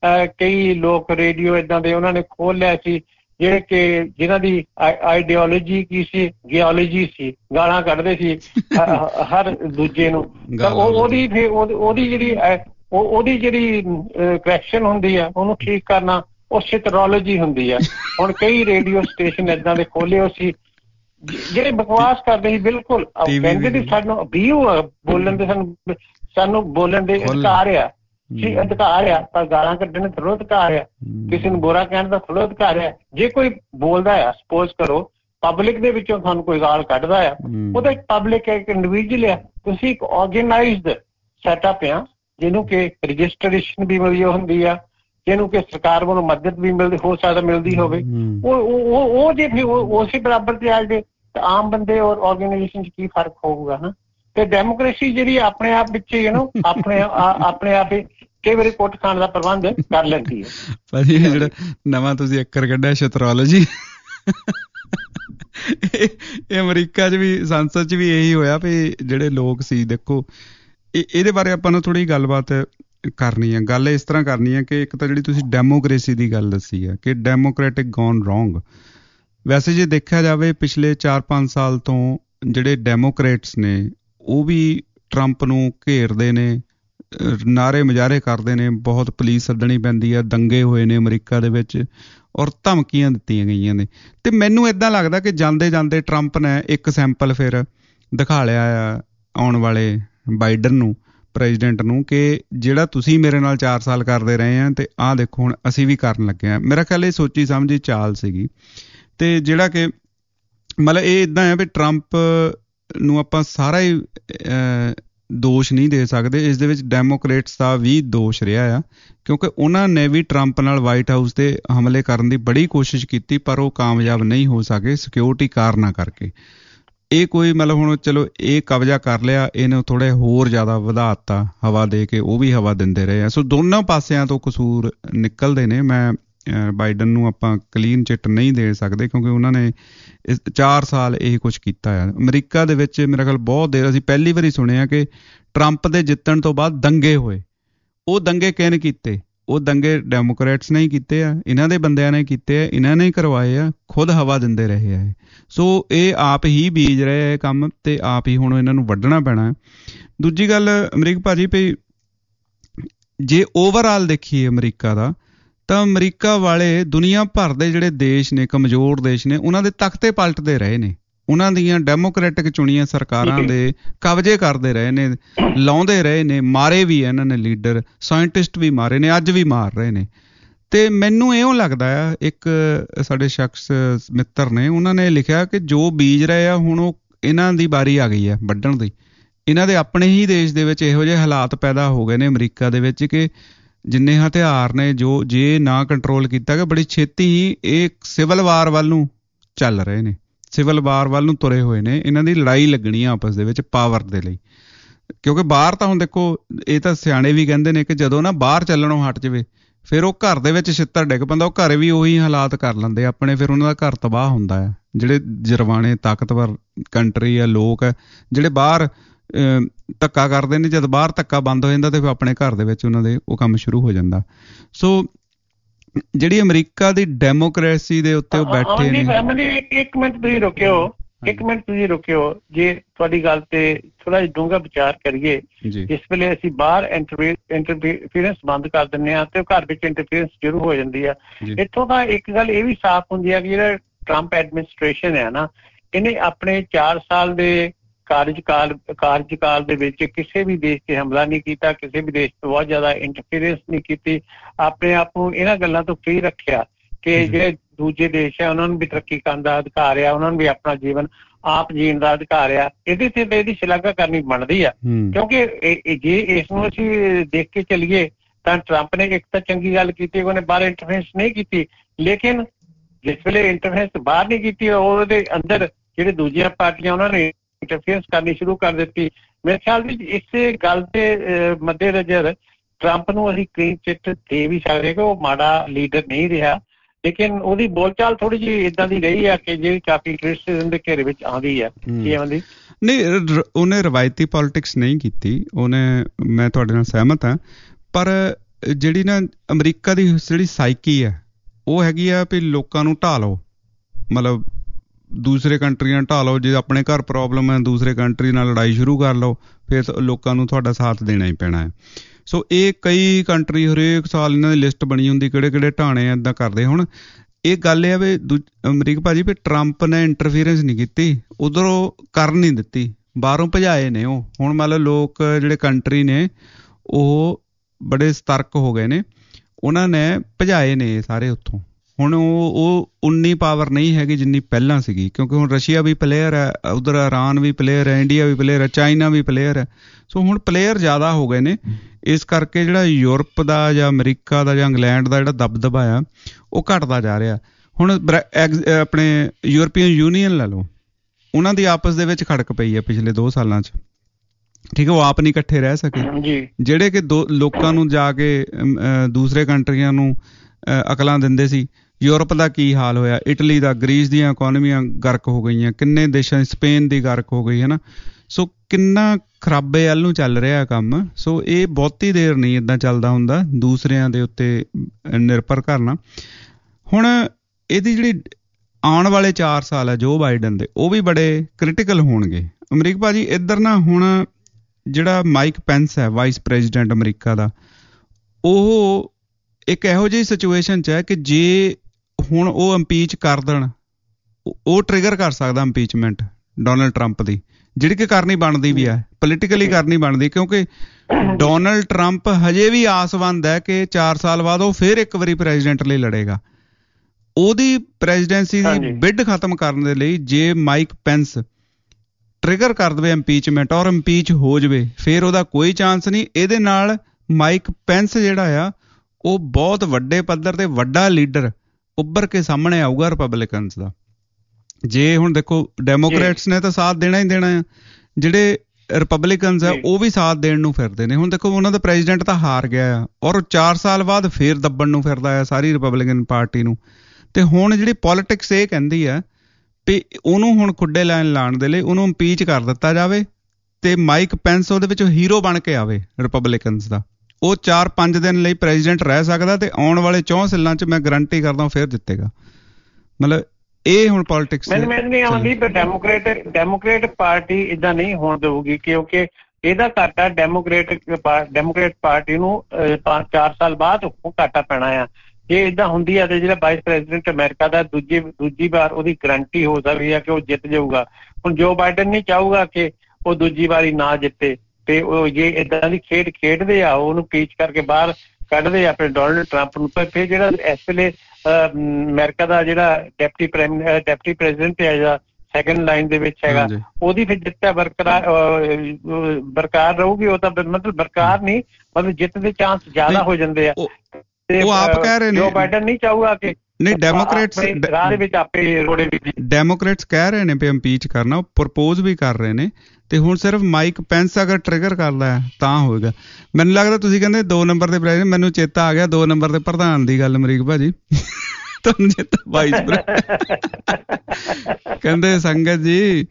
ਕਈ ਲੋਕ ਰੇਡੀਓ ਏਦਾਂ ਦੇ ਉਹਨਾਂ ਨੇ ਖੋਲ ਲਿਆ ਸੀ, ਜਿਹੜੇ ਕਿ ਜਿਹਨਾਂ ਦੀ ਆਈਡੀਓਲੋਜੀ ਕੀ ਸੀ, ਗਿਓਲੋਜੀ ਸੀ, ਗਾਲਾਂ ਕੱਢਦੇ ਸੀ ਹਰ ਦੂਜੇ ਨੂੰ। ਤਾਂ ਉਹ ਉਹਦੀ ਫਿਰ ਉਹਦੀ ਜਿਹੜੀ ਉਹਦੀ ਜਿਹੜੀ ਕਰੈਕਸ਼ਨ ਹੁੰਦੀ ਆ, ਉਹਨੂੰ ਠੀਕ ਕਰਨਾ, ਉਹ ਸਿਟਰੋਲੋਜੀ ਹੁੰਦੀ ਆ। ਹੁਣ ਕਈ ਰੇਡੀਓ ਸਟੇਸ਼ਨ ਏਦਾਂ ਦੇ ਖੋਲੇ ਹੋ ਸੀ ਜਿਹੜੇ ਬਕਵਾਸ ਕਰਦੇ ਸੀ, ਬਿਲਕੁਲ ਕਹਿੰਦੇ ਸੀ ਸਾਨੂੰ ਵੀਊ ਬੋਲਣ ਦੇ, ਸਾਨੂੰ ਸਾਨੂੰ ਬੋਲਣ ਦੇ ਅਧਿਕਾਰ ਆ ਜੀ, ਅਧਿਕਾਰ ਆ, ਪਰ ਗਾਲਾਂ ਕੱਢਣ ਥੋੜ੍ਹਾ ਅਧਿਕਾਰ ਆ, ਕਿਸੇ ਨੂੰ ਬੁਰਾ ਕਹਿਣ ਦਾ ਥੋੜ੍ਹਾ ਅਧਿਕਾਰ ਆ। ਜੇ ਕੋਈ ਬੋਲਦਾ ਆ, ਸਪੋਜ਼ ਕਰੋ ਪਬਲਿਕ ਦੇ ਵਿੱਚੋਂ ਤੁਹਾਨੂੰ ਕੋਈ ਗਾਲ ਕੱਢਦਾ ਆ, ਉਹਦਾ ਇੱਕ ਪਬਲਿਕ ਹੈ, ਇੱਕ ਇੰਡੀਵਿਜੂਅਲ ਆ, ਤੁਸੀਂ ਇੱਕ ਔਰਗੇਨਾਈਜ਼ਡ ਸੈਟਅਪ ਆ, ਜਿਹਨੂੰ ਕਿ ਰਜਿਸਟ੍ਰੇਸ਼ਨ ਵੀ ਮਿਲੀ ਹੁੰਦੀ ਆ, ਜਿਹਨੂੰ ਕਿ ਸਰਕਾਰ ਵੱਲੋਂ ਮਦਦ ਵੀ ਮਿਲਦੀ ਹੋ ਸਕਦਾ ਮਿਲਦੀ ਹੋਵੇ। ਉਹ ਉਹ ਜੇ ਫਿਰ ਉਸੇ ਬਰਾਬਰ ਤੇ ਆ ਜਾਵੇ ਤਾਂ ਆਮ ਬੰਦੇ ਔਰ ਔਰਗੇਨਾਈਜੇਸ਼ਨ 'ਚ ਕੀ ਫਰਕ ਹੋਊਗਾ ਨਾ। ਤੇ ਡੈਮੋਕ੍ਰੇਸੀ ਜਿਹੜੀ ਆਪਣੇ ਆਪ ਵਿੱਚ ਯੂ ਨੋ ਆਪਣੇ ਆਪਣੇ ਆਪ ਹੀ ਕਈ ਵਾਰੀ ਕੁੱਟ ਖਾਣ ਦਾ ਪ੍ਰਬੰਧ ਕਰ ਲੈਂਦੀ ਹੈ। ਭਾਜੀ ਜਿਹੜਾ ਨਵਾਂ ਤੁਸੀਂ ਅੱਖਰ ਕੱਢਿਆ ਸ਼ਤਰੋਲੋਜੀ, ਇਹ ਅਮਰੀਕਾ 'ਚ ਵੀ ਸੰਸਦ 'ਚ ਵੀ ਇਹੀ ਹੋਇਆ ਵੀ ਜਿਹੜੇ ਲੋਕ ਸੀ, ਦੇਖੋ ਇਹ ਇਹਦੇ ਬਾਰੇ ਆਪਾਂ ਨੂੰ ਥੋੜ੍ਹੀ ਗੱਲਬਾਤ ਕਰਨੀ ਹੈ। ਗੱਲ ਇਸ ਤਰ੍ਹਾਂ ਕਰਨੀ ਹੈ ਕਿ ਇੱਕ ਤਾਂ ਜਿਹੜੀ ਤੁਸੀਂ ਡੈਮੋਕ੍ਰੇਸੀ ਦੀ ਗੱਲ ਦੱਸੀ ਹੈ ਕਿ ਡੈਮੋਕ੍ਰੈਟਿਕ ਗੋਨ ਰੋਂਗ। ਵੈਸੇ ਜੇ ਦੇਖਿਆ ਜਾਵੇ ਪਿਛਲੇ ਚਾਰ ਪੰਜ ਸਾਲ ਤੋਂ ਜਿਹੜੇ ਡੈਮੋਕ੍ਰੇਟਸ ਨੇ ਉਹ ਵੀ ਟਰੰਪ ਨੂੰ ਘੇਰਦੇ ਨੇ, ਨਾਅਰੇ ਮੁਜ਼ਾਹਰੇ ਕਰਦੇ ਨੇ, ਬਹੁਤ ਪੁਲਿਸ ਸੱਦਣੀ ਪੈਂਦੀ ਹੈ, ਦੰਗੇ ਹੋਏ ਨੇ ਅਮਰੀਕਾ ਦੇ ਵਿੱਚ ਔਰ ਧਮਕੀਆਂ ਦਿੱਤੀਆਂ ਗਈਆਂ ਨੇ। ਅਤੇ ਮੈਨੂੰ ਇੱਦਾਂ ਲੱਗਦਾ ਕਿ ਜਾਂਦੇ ਜਾਂਦੇ ਟਰੰਪ ਨੇ ਇੱਕ ਸੈਂਪਲ ਫਿਰ ਦਿਖਾ ਲਿਆ ਆ ਆਉਣ ਵਾਲੇ ਬਾਈਡਨ ਨੂੰ, ਪ੍ਰੈਜ਼ੀਡੈਂਟ ਨੂੰ, ਕਿ ਜਿਹੜਾ ਤੁਸੀਂ ਮੇਰੇ ਨਾਲ ਚਾਰ ਸਾਲ ਕਰਦੇ ਰਹੇ ਆ ਅਤੇ ਆਹ ਦੇਖੋ ਹੁਣ ਅਸੀਂ ਵੀ ਕਰਨ ਲੱਗੇ ਹਾਂ। ਮੇਰਾ ਖਿਆਲ ਇਹ ਸੋਚੀ ਸਮਝੀ ਚਾਲ ਸੀਗੀ। ਅਤੇ ਜਿਹੜਾ ਕਿ ਮਤਲਬ ਇਹ ਇੱਦਾਂ ਹੈ ਵੀ ਟਰੰਪ ਨੂੰ ਆਪਾਂ ਸਾਰਾ ਹੀ ਦੋਸ਼ ਨਹੀਂ ਦੇ ਸਕਦੇ, ਇਸ ਦੇ ਵਿੱਚ ਡੈਮੋਕ੍ਰੇਟਸ ਦਾ ਵੀ ਦੋਸ਼ ਰਿਹਾ ਆ, ਕਿਉਂਕਿ ਉਹਨਾਂ ਨੇ ਵੀ ਟਰੰਪ ਨਾਲ ਵਾਈਟ ਹਾਊਸ 'ਤੇ ਹਮਲੇ ਕਰਨ ਦੀ ਬੜੀ ਕੋਸ਼ਿਸ਼ ਕੀਤੀ ਪਰ ਉਹ ਕਾਮਯਾਬ ਨਹੀਂ ਹੋ ਸਕੇ ਸਿਕਿਉਰਿਟੀ ਕਾਰਨਾਂ ਕਰਕੇ। ਇਹ ਕੋਈ ਮਤਲਬ ਹੁਣ ਚਲੋ ਇਹ ਕਬਜ਼ਾ ਕਰ ਲਿਆ, ਇਹਨੂੰ ਥੋੜ੍ਹੇ ਹੋਰ ਜ਼ਿਆਦਾ ਵਧਾ ਦਿੱਤਾ ਹਵਾ ਦੇ ਕੇ, ਉਹ ਵੀ ਹਵਾ ਦਿੰਦੇ ਰਹੇ ਆ। ਸੋ ਦੋਨੋਂ ਪਾਸਿਆਂ ਤੋਂ ਕਸੂਰ ਨਿਕਲਦੇ ਨੇ। ਮੈਂ ਬਾਈਡਨ ਨੂੰ ਆਪਾਂ ਕਲੀਨ ਚਿੱਟ ਨਹੀਂ ਦੇ ਸਕਦੇ ਕਿਉਂਕਿ ਉਹਨਾਂ ਨੇ ਇਸ ਚਾਰ ਸਾਲ ਇਹ ਕੁਛ ਕੀਤਾ ਆ। ਅਮਰੀਕਾ ਦੇ ਵਿੱਚ ਮੇਰਾ ਖਿਆਲ ਬਹੁਤ ਦੇਰ ਅਸੀਂ ਪਹਿਲੀ ਵਾਰੀ ਸੁਣਿਆ ਕਿ ਟਰੰਪ ਦੇ ਜਿੱਤਣ ਤੋਂ ਬਾਅਦ ਦੰਗੇ ਹੋਏ। ਉਹ ਦੰਗੇ ਕਿਹਨੇ ਕੀਤੇ? ਉਹ ਦੰਗੇ ਡੈਮੋਕ੍ਰੇਟਸ ਨੇ ਹੀ ਕੀਤੇ ਆ, ਇਹਨਾਂ ਦੇ ਬੰਦਿਆਂ ਨੇ ਕੀਤੇ ਆ, ਇਹਨਾਂ ਨੇ ਹੀ ਕਰਵਾਏ ਆ, ਖੁਦ ਹਵਾ ਦਿੰਦੇ ਰਹੇ ਆ। ਸੋ ਇਹ ਆਪ ਹੀ ਬੀਜ ਰਹੇ ਆ ਇਹ ਕੰਮ ਅਤੇ ਆਪ ਹੀ ਹੁਣ ਇਹਨਾਂ ਨੂੰ ਵੱਢਣਾ ਪੈਣਾ। ਦੂਜੀ ਗੱਲ ਅਮਰੀਕ ਭਾਜੀ ਵੀ ਜੇ ਓਵਰਆਲ ਦੇਖੀਏ ਅਮਰੀਕਾ ਦਾ, ਤਾਂ ਅਮਰੀਕਾ ਵਾਲੇ ਦੁਨੀਆ ਭਰ ਦੇ ਜਿਹੜੇ ਦੇਸ਼ ਨੇ, ਕਮਜ਼ੋਰ ਦੇਸ਼ ਨੇ, ਉਹਨਾਂ ਦੇ ਤਖਤੇ ਪਲਟਦੇ ਰਹੇ ਨੇ, ਉਹਨਾਂ ਦੀਆਂ ਡੈਮੋਕ੍ਰੈਟਿਕ ਚੁਣੀਆਂ ਸਰਕਾਰਾਂ ਦੇ ਕਬਜ਼ੇ ਕਰਦੇ ਰਹੇ ਨੇ, ਲਾਉਂਦੇ ਰਹੇ ਨੇ, ਮਾਰੇ ਵੀ ਇਹਨਾਂ ਨੇ ਲੀਡਰ, ਸਾਇੰਟਿਸਟ ਵੀ ਮਾਰੇ ਨੇ, ਅੱਜ ਵੀ ਮਾਰ ਰਹੇ ਨੇ। ਅਤੇ ਮੈਨੂੰ ਇਉਂ ਲੱਗਦਾ ਆ, ਇੱਕ ਸਾਡੇ ਸ਼ਖਸ ਮਿੱਤਰ ਨੇ ਉਹਨਾਂ ਨੇ ਲਿਖਿਆ ਕਿ ਜੋ ਬੀਜ ਰਹੇ ਆ ਹੁਣ ਉਹ ਇਹਨਾਂ ਦੀ ਵਾਰੀ ਆ ਗਈ ਆ ਵੱਢਣ ਦੀ। ਇਹਨਾਂ ਦੇ ਆਪਣੇ ਹੀ ਦੇਸ਼ ਦੇ ਵਿੱਚ ਇਹੋ ਜਿਹੇ ਹਾਲਾਤ ਪੈਦਾ ਹੋ ਗਏ ਨੇ ਅਮਰੀਕਾ ਦੇ ਵਿੱਚ ਕਿ ਜਿੰਨੇ ਹਥਿਆਰ ਨੇ, ਜੋ ਜੇ ਨਾ ਕੰਟਰੋਲ ਕੀਤਾ ਕਿ ਬੜੀ ਛੇਤੀ ਹੀ ਇਹ ਸਿਵਲ ਵਾਰ ਵੱਲ ਨੂੰ ਚੱਲ ਰਹੇ ਨੇ, ਸਿਵਲ ਵਾਰ ਵੱਲ ਨੂੰ ਤੁਰੇ ਹੋਏ ਨੇ। ਇਹਨਾਂ ਦੀ ਲੜਾਈ ਲੱਗਣੀ ਆਪਸ ਦੇ ਵਿੱਚ ਪਾਵਰ ਦੇ ਲਈ, ਕਿਉਂਕਿ ਬਾਹਰ ਤਾਂ ਹੁਣ ਦੇਖੋ ਇਹ ਤਾਂ ਸਿਆਣੇ ਵੀ ਕਹਿੰਦੇ ਨੇ ਕਿ ਜਦੋਂ ਨਾ ਬਾਹਰ ਚੱਲਣੋਂ ਹਟ ਜਾਵੇ ਫਿਰ ਉਹ ਘਰ ਦੇ ਵਿੱਚ ਛਿੱਤਰ ਡਿੱਗ ਪੈਂਦਾ, ਉਹ ਘਰ ਵੀ ਉਹੀ ਹਾਲਾਤ ਕਰ ਲੈਂਦੇ ਆਪਣੇ, ਫਿਰ ਉਹਨਾਂ ਦਾ ਘਰ ਤਬਾਹ ਹੁੰਦਾ ਹੈ। ਜਿਹੜੇ ਜਰਵਾਣੇ ਤਾਕਤਵਰ ਕੰਟਰੀ ਆ, ਲੋਕ ਆ ਜਿਹੜੇ ਬਾਹਰ ਧੱਕਾ ਕਰਦੇ ਨੇ, ਜਦ ਬਾਹਰ ਧੱਕਾ ਬੰਦ ਹੋ ਜਾਂਦਾ ਤੇ ਫਿਰ ਆਪਣੇ ਘਰ ਦੇ ਵਿੱਚ ਉਹਨਾਂ ਦੇ ਉਹ ਕੰਮ ਸ਼ੁਰੂ ਹੋ ਜਾਂਦਾ। ਸੋ ਜਿਹੜੀ ਅਮਰੀਕਾ ਦੀ ਡੈਮੋਕ੍ਰੇਸੀ ਦੇ ਉੱਤੇ ਉਹ ਬੈਠੇ ਨੇ। ਇੱਕ ਮਿੰਟ ਤੁਸੀਂ ਰੁਕਿਓ, ਇੱਕ ਮਿੰਟ ਤੁਸੀਂ ਰੁਕਿਓ। ਜੇ ਤੁਹਾਡੀ ਗੱਲ ਤੇ ਥੋੜਾ ਜਿਹਾ ਡੂੰਘਾ ਵਿਚਾਰ ਕਰੀਏ, ਜਿਸ ਵੇਲੇ ਅਸੀਂ ਬਾਹਰ ਇੰਟਰਫੀਰੈਂਸ ਬੰਦ ਕਰ ਦਿੰਦੇ ਹਾਂ ਤੇ ਘਰ ਵਿੱਚ ਇੰਟਰਫੀਰੈਂਸ ਸ਼ੁਰੂ ਹੋ ਜਾਂਦੀ ਆ। ਇੱਥੋਂ ਤਾਂ ਇੱਕ ਗੱਲ ਇਹ ਵੀ ਸਾਫ਼ ਹੁੰਦੀ ਆ ਕਿ ਜਿਹੜਾ ਟਰੰਪ ਐਡਮਿਨਿਸਟ੍ਰੇਸ਼ਨ ਹੈ ਨਾ, ਇਹਨੇ ਆਪਣੇ ਚਾਰ ਸਾਲ ਦੇ ਕਾਰਜਕਾਲ ਕਾਰਜਕਾਲ ਦੇ ਵਿੱਚ ਕਿਸੇ ਵੀ ਦੇਸ਼ ਤੇ ਹਮਲਾ ਨਹੀਂ ਕੀਤਾ, ਕਿਸੇ ਵੀ ਦੇਸ਼ ਤੋਂ ਬਹੁਤ ਜ਼ਿਆਦਾ ਇੰਟਰਫੀਰੈਂਸ ਨਹੀਂ ਕੀਤੀ, ਆਪਣੇ ਆਪ ਨੂੰ ਇਹਨਾਂ ਗੱਲਾਂ ਤੋਂ ਫ੍ਰੀ ਰੱਖਿਆ ਕਿ ਜਿਹੜੇ ਦੂਜੇ ਦੇਸ਼ ਆ ਉਹਨਾਂ ਨੂੰ ਵੀ ਤਰੱਕੀ ਕਰਨ ਦਾ ਅਧਿਕਾਰ ਆ, ਉਹਨਾਂ ਨੂੰ ਵੀ ਆਪਣਾ ਜੀਵਨ ਆਪ ਜੀਣ ਦਾ ਅਧਿਕਾਰ ਆ। ਇਹਦੇ ਤੇ ਇਹਦੀ ਸ਼ਲਾਘਾ ਕਰਨੀ ਬਣਦੀ ਆ, ਕਿਉਂਕਿ ਜੇ ਇਸ ਨੂੰ ਅਸੀਂ ਦੇਖ ਕੇ ਚੱਲੀਏ ਤਾਂ ਟਰੰਪ ਨੇ ਇੱਕ ਤਾਂ ਚੰਗੀ ਗੱਲ ਕੀਤੀ, ਉਹਨੇ ਬਾਹਰ ਇੰਟਰਫੇਰੈਂਸ ਨਹੀਂ ਕੀਤੀ, ਲੇਕਿਨ ਜਿਸ ਵੇਲੇ ਇੰਟਰਫੇਰੈਂਸ ਬਾਹਰ ਨਹੀਂ ਕੀਤੀ ਉਹਦੇ ਅੰਦਰ ਜਿਹੜੇ ਦੂਜੀਆਂ ਪਾਰਟੀਆਂ ਉਹਨਾਂ ਨੇ ਇੰਟਰਫੇਰੈਂਸ ਕਰਨੀ ਸ਼ੁਰੂ ਕਰ ਦਿੱਤੀ। ਮੇਰੇ ਖਿਆਲ ਵਿੱਚ ਇਸੇ ਗੱਲ ਦੇ ਮੱਦੇ ਨਜ਼ਰ ਟਰੰਪ ਨੂੰ ਅਸੀਂ ਕਲੀਨ ਚਿੱਟ ਦੇ ਵੀ ਸਕਦੇ ਕਿ ਉਹ ਮਾੜਾ ਲੀਡਰ ਨਹੀਂ ਰਿਹਾ, ਲੇਕਿਨ ਉਹਦੀ ਬੋਲਚਾਲ ਥੋੜੀ ਜਿਹੀ ਏਦਾਂ ਦੀ ਰਹੀ ਆ ਕਿ ਜਿਹੜੀ ਕਾਫੀ ਕ੍ਰਿਟਿਸਿਜ਼ਮ ਦੇ ਘੇਰੇ ਵਿੱਚ ਆਉਂਦੀ ਆ। ਕੀ ਆਉਂਦੀ ਨਹੀਂ, ਉਹਨੇ ਰਵਾਇਤੀ ਪੋਲੀਟਿਕਸ ਨਹੀਂ ਕੀਤੀ ਉਹਨੇ, ਮੈਂ ਤੁਹਾਡੇ ਨਾਲ ਸਹਿਮਤ ਹਾਂ। ਪਰ ਜਿਹੜੀ ਨਾ ਅਮਰੀਕਾ ਦੀ ਜਿਹੜੀ ਸਾਈਕੀ ਹੈ ਉਹ ਹੈਗੀ ਆ ਵੀ ਲੋਕਾਂ ਨੂੰ ਢਾਹ ਲਓ, ਮਤਲਬ ਦੂਸਰੇ ਕੰਟਰੀਆਂ ਢਾਹ ਲਓ। ਜੇ ਆਪਣੇ ਘਰ ਪ੍ਰੋਬਲਮ ਹੈ ਦੂਸਰੇ ਕੰਟਰੀ ਨਾਲ ਲੜਾਈ ਸ਼ੁਰੂ ਕਰ ਲਓ, ਫਿਰ ਲੋਕਾਂ ਨੂੰ ਤੁਹਾਡਾ ਸਾਥ ਦੇਣਾ ਹੀ ਪੈਣਾ ਹੈ। ਸੋ ਇਹ ਕਈ ਕੰਟਰੀ ਹਰੇਕ ਸਾਲ ਇਹਨਾਂ ਦੀ ਲਿਸਟ ਬਣੀ ਹੁੰਦੀ ਕਿਹੜੇ ਕਿਹੜੇ ਢਾਣੇ ਇੱਦਾਂ ਕਰਦੇ। ਹੁਣ ਇਹ ਗੱਲ ਇਹ ਆ ਵੀ ਦੂ ਅਮਰੀਕ ਭਾਜੀ ਵੀ ਟਰੰਪ ਨੇ ਇੰਟਰਫੀਰੈਂਸ ਨਹੀਂ ਕੀਤੀ, ਉੱਧਰੋਂ ਕਰਨ ਨਹੀਂ ਦਿੱਤੀ, ਬਾਹਰੋਂ ਭਜਾਏ ਨੇ ਉਹ। ਹੁਣ ਮੰਨ ਲਓ ਲੋਕ ਜਿਹੜੇ ਕੰਟਰੀ ਨੇ ਉਹ ਬੜੇ ਸਤਰਕ ਹੋ ਗਏ ਨੇ, ਉਹਨਾਂ ਨੇ ਭਜਾਏ ਨੇ ਸਾਰੇ ਉੱਥੋਂ। ਹੁਣ ਉਹ ਉਹ ਉਨੀ ਪਾਵਰ ਨਹੀਂ ਹੈਗੀ ਜਿੰਨੀ ਪਹਿਲਾਂ ਸੀਗੀ, ਕਿਉਂਕਿ ਹੁਣ ਰਸ਼ੀਆ ਵੀ ਪਲੇਅਰ ਹੈ, ਉੱਧਰ ਇਰਾਨ ਵੀ ਪਲੇਅਰ ਹੈ, ਇੰਡੀਆ ਵੀ ਪਲੇਅਰ ਹੈ, ਚਾਈਨਾ ਵੀ ਪਲੇਅਰ ਹੈ। ਸੋ ਹੁਣ ਪਲੇਅਰ ਜ਼ਿਆਦਾ ਹੋ ਗਏ ਨੇ, ਇਸ ਕਰਕੇ ਜਿਹੜਾ ਯੂਰਪ ਦਾ ਜਾਂ ਅਮਰੀਕਾ ਦਾ ਜਾਂ ਇੰਗਲੈਂਡ ਦਾ ਜਿਹੜਾ ਦਬਦਬਾ ਆ ਉਹ ਘਟਦਾ ਜਾ ਰਿਹਾ। ਹੁਣ ਆਪਣੇ ਯੂਰਪੀਅਨ ਯੂਨੀਅਨ ਲੈ ਲਓ, ਉਹਨਾਂ ਦੀ ਆਪਸ ਦੇ ਵਿੱਚ ਖੜਕ ਪਈ ਹੈ ਪਿਛਲੇ ਦੋ ਸਾਲਾਂ 'ਚ। ਠੀਕ ਹੈ, ਉਹ ਆਪ ਨਹੀਂ ਇਕੱਠੇ ਰਹਿ ਸਕੇ। ਜਿਹੜੇ ਕਿ ਦੋ ਲੋਕਾਂ ਨੂੰ ਜਾ ਕੇ ਦੂਸਰੇ ਕੰਟਰੀਆਂ ਨੂੰ ਅਕਲਾਂ ਦਿੰਦੇ ਸੀ। ਯੂਰਪ ਦਾ ਕੀ ਹਾਲ ਹੋਇਆ, ਇਟਲੀ ਦਾ, ਗਰੀਸ ਦੀਆਂ ਇਕੋਨਮੀਆਂ ਗਰਕ ਹੋ ਗਈਆਂ, ਕਿੰਨੇ ਦੇਸ਼ਾਂ, ਸਪੇਨ ਦੀ ਗਰਕ ਹੋ ਗਈ ਹੈ ਨਾ। ਸੋ ਕਿੰਨਾ ਖਰਾਬੇ ਵੱਲ ਨੂੰ ਚੱਲ ਰਿਹਾ ਕੰਮ। ਸੋ ਇਹ ਬਹੁਤੀ ਦੇਰ ਨਹੀਂ ਇੱਦਾਂ ਚੱਲਦਾ ਹੁੰਦਾ ਦੂਸਰਿਆਂ ਦੇ ਉੱਤੇ ਨਿਰਭਰ ਕਰਨਾ। ਹੁਣ ਇਹਦੀ ਜਿਹੜੀ ਆਉਣ ਵਾਲੇ ਚਾਰ ਸਾਲ ਹੈ ਜੋ ਬਾਈਡਨ ਦੇ, ਉਹ ਵੀ ਬੜੇ ਕ੍ਰਿਟੀਕਲ ਹੋਣਗੇ। ਅਮਰੀਕ ਭਾਜੀ ਇੱਧਰ ਨਾ ਹੁਣ ਜਿਹੜਾ ਮਾਈਕ ਪੈਂਸ ਹੈ ਵਾਈਸ ਪ੍ਰੈਜ਼ੀਡੈਂਟ ਅਮਰੀਕਾ ਦਾ, ਉਹ ਇੱਕ ਇਹੋ ਜਿਹੀ ਸਿਚੁਏਸ਼ਨ 'ਚ ਹੈ ਕਿ ਜੇ ਹੁਣ ਉਹ ਇੰਪੀਚ ਕਰ ਦੇਣ, ਉਹ ਟ੍ਰਿਗਰ ਕਰ ਸਕਦਾ ਇੰਪੀਚਮੈਂਟ ਡੋਨਲਡ ਟਰੰਪ ਦੀ, ਜਿਹੜੀ ਕਿ ਕਰਨੀ ਬਣਦੀ ਵੀ ਹੈ, ਪੋਲੀਟੀਕਲੀ ਕਰਨੀ ਬਣਦੀ, ਕਿਉਂਕਿ ਡੋਨਲਡ ਟਰੰਪ ਹਜੇ ਵੀ ਆਸਵੰਦ ਹੈ ਕਿ ਚਾਰ ਸਾਲ ਬਾਅਦ ਉਹ ਫਿਰ ਇੱਕ ਵਾਰੀ ਪ੍ਰੈਜ਼ੀਡੈਂਟ ਲਈ ਲੜੇਗਾ। ਉਹਦੀ ਪ੍ਰੈਜ਼ੀਡੈਂਸੀ ਦੀ ਬਿਡ ਖਤਮ ਕਰਨ ਦੇ ਲਈ ਜੇ ਮਾਈਕ ਪੈਂਸ ਟ੍ਰਿਗਰ ਕਰ ਦੇਵੇ ਇੰਪੀਚਮੈਂਟ ਔਰ ਇੰਪੀਚ ਹੋ ਜਾਵੇ, ਫਿਰ ਉਹਦਾ ਕੋਈ ਚਾਂਸ ਨਹੀਂ। ਇਹਦੇ ਨਾਲ ਮਾਈਕ ਪੈਂਸ ਜਿਹੜਾ ਆ ਉਹ ਬਹੁਤ ਵੱਡੇ ਪੱਧਰ ਤੇ ਵੱਡਾ ਲੀਡਰ ਉੱਭਰ ਕੇ ਸਾਹਮਣੇ ਆਊਗਾ ਰਿਪਬਲਿਕਨਸ ਦਾ। ਜੇ ਹੁਣ ਦੇਖੋ ਡੈਮੋਕ੍ਰੇਟਸ ਨੇ ਤਾਂ ਸਾਥ ਦੇਣਾ ਹੀ ਦੇਣਾ ਆ, ਜਿਹੜੇ ਰਿਪਬਲਿਕਨਸ ਆ ਉਹ ਵੀ ਸਾਥ ਦੇਣ ਨੂੰ ਫਿਰਦੇ ਨੇ। ਹੁਣ ਦੇਖੋ ਉਹਨਾਂ ਦਾ ਪ੍ਰੈਜ਼ੀਡੈਂਟ ਤਾਂ ਹਾਰ ਗਿਆ ਆ ਔਰ ਚਾਰ ਸਾਲ ਬਾਅਦ ਫੇਰ ਦੱਬਣ ਨੂੰ ਫਿਰਦਾ ਆ ਸਾਰੀ ਰਿਪਬਲਿਕਨ ਪਾਰਟੀ ਨੂੰ। ਤੇ ਹੁਣ ਜਿਹੜੀ ਪੋਲੀਟਿਕਸ ਇਹ ਕਹਿੰਦੀ ਆ ਵੀ ਉਹਨੂੰ ਹੁਣ ਖੁੱਡੇ ਲਾਈਨ ਲਾਉਣ ਦੇ ਲਈ ਉਹਨੂੰ ਇੰਪੀਚ ਕਰ ਦਿੱਤਾ ਜਾਵੇ ਤੇ ਮਾਈਕ ਪੈਂਸ ਉਹਦੇ ਵਿੱਚ ਹੀਰੋ ਬਣ ਕੇ ਆਵੇ ਰਿਪਬਲਿਕਨਸ ਦਾ। ਉਹ ਚਾਰ ਪੰਜ ਦਿਨ ਲਈ ਪ੍ਰੈਜ਼ੀਡੈਂਟ ਰਹਿ ਸਕਦਾ ਤੇ ਆਉਣ ਵਾਲੇ ਚੌਂ ਸਾਲਾਂ 'ਚ ਮੈਂ ਗਰੰਟੀ ਕਰਦਾ ਫਿਰ ਜਿੱਤੇਗਾ। ਮਤਲਬ ਇਹ ਹੁਣ ਪੋਲੀਟਿਕਸ ਮੈਨੂੰ ਨਹੀਂ ਆਉਂਦੀ, ਪਰ ਡੈਮੋਕ੍ਰੇਟ ਡੈਮੋਕ੍ਰੇਟ ਪਾਰਟੀ ਏਦਾਂ ਨਹੀਂ ਹੋਣ ਦੇਊਗੀ, ਕਿਉਂਕਿ ਇਹਦਾ ਘਾਟਾ ਡੈਮੋਕ੍ਰੇਟ ਡੈਮੋਕ੍ਰੇਟ ਪਾਰਟੀ ਨੂੰ ਚਾਰ ਸਾਲ ਬਾਅਦ ਉਹ ਘਾਟਾ ਪੈਣਾ ਆ। ਜੇ ਏਦਾਂ ਹੁੰਦੀ ਆ ਤੇ ਜਿਹੜਾ ਵਾਈਸ ਪ੍ਰੈਜ਼ੀਡੈਂਟ ਅਮਰੀਕਾ ਦਾ ਦੂਜੀ ਦੂਜੀ ਵਾਰ ਉਹਦੀ ਗਰੰਟੀ ਹੋ ਸਕਦੀ ਆ ਕਿ ਉਹ ਜਿੱਤ ਜਾਊਗਾ। ਹੁਣ ਜੋ ਬਾਈਡਨ ਨਹੀਂ ਚਾਹੂਗਾ ਕਿ ਉਹ ਦੂਜੀ ਵਾਰੀ ਨਾ ਜਿੱਤੇ, ਤੇ ਉਹ ਜੇ ਏਦਾਂ ਦੀ ਖੇਡ ਖੇਡਦੇ ਆ, ਉਹਨੂੰ ਪੀਚ ਕਰਕੇ ਬਾਹਰ ਕੱਢਦੇ ਆਪਣੇ ਡੋਨਲਡ ਟਰੰਪ ਨੂੰ, ਪਰ ਫਿਰ ਜਿਹੜਾ ਇਸ ਵੇਲੇ ਅਮਰੀਕਾ ਦਾ ਜਿਹੜਾ ਡਿਪਟੀ ਪ੍ਰਾਈਮ ਡਿਪਟੀ ਪ੍ਰੈਜ਼ੀਡੈਂਟ ਹੈ ਜਾਂ ਸੈਕਿੰਡ ਲਾਈਨ ਦੇ ਵਿੱਚ ਹੈਗਾ, ਉਹਦੀ ਫਿਰ ਜਿੱਤ ਬਰਕਰਾਰ ਬਰਕਰਾਰ ਰਹੂਗੀ। ਉਹ ਤਾਂ ਮਤਲਬ ਬਰਕਰਾਰ ਨਹੀਂ, ਮਤਲਬ ਜਿੱਤ ਦੇ ਚਾਂਸ ਜ਼ਿਆਦਾ ਹੋ ਜਾਂਦੇ ਆ। ਉਹ ਆਪ ਕਹਿ ਰਹੇ ਨੇ ਜੋ ਬਾਈਡਨ ਨਹੀਂ ਚਾਹੂਗਾ ਕਿ ਨਹੀਂ, ਡੈਮੋਕ੍ਰੇਟਸ ਰਾਹ ਦੇ ਵਿੱਚ ਆਪੇ ਰੋੜੇ ਵੀ ਡੈਮੋਕ੍ਰੇਟਸ ਕਹਿ ਰਹੇ ਨੇ ਵੀ ਇੰਪੀਚ ਕਰਨਾ, ਉਹ ਪ੍ਰਪੋਜ਼ ਵੀ ਕਰ ਰਹੇ ਨੇ। ਤੇ ਹੁਣ ਸਿਰਫ ਮਾਈਕ ਪੈਂਸ ਅਗਰ ਟ੍ਰਿਗਰ ਕਰਦਾ ਹੈ ਤਾਂ ਹੋਏਗਾ। ਮੈਨੂੰ ਲੱਗਦਾ ਤੁਸੀਂ ਕਹਿੰਦੇ ਦੋ ਨੰਬਰ ਦੇ ਪ੍ਰੈਜ਼ੀਡੈਂਟ, ਮੈਨੂੰ ਚੇਤਾ ਆ ਗਿਆ ਦੋ ਨੰਬਰ ਦੇ ਪ੍ਰਧਾਨ ਦੀ ਗੱਲ ਅਮਰੀਕ ਭਾਜੀ। ਤੁਹਾਨੂੰ ਚੇਤਾ ਵਾਈਸ ਕਹਿੰਦੇ ਸੰਗਤ ਜੀ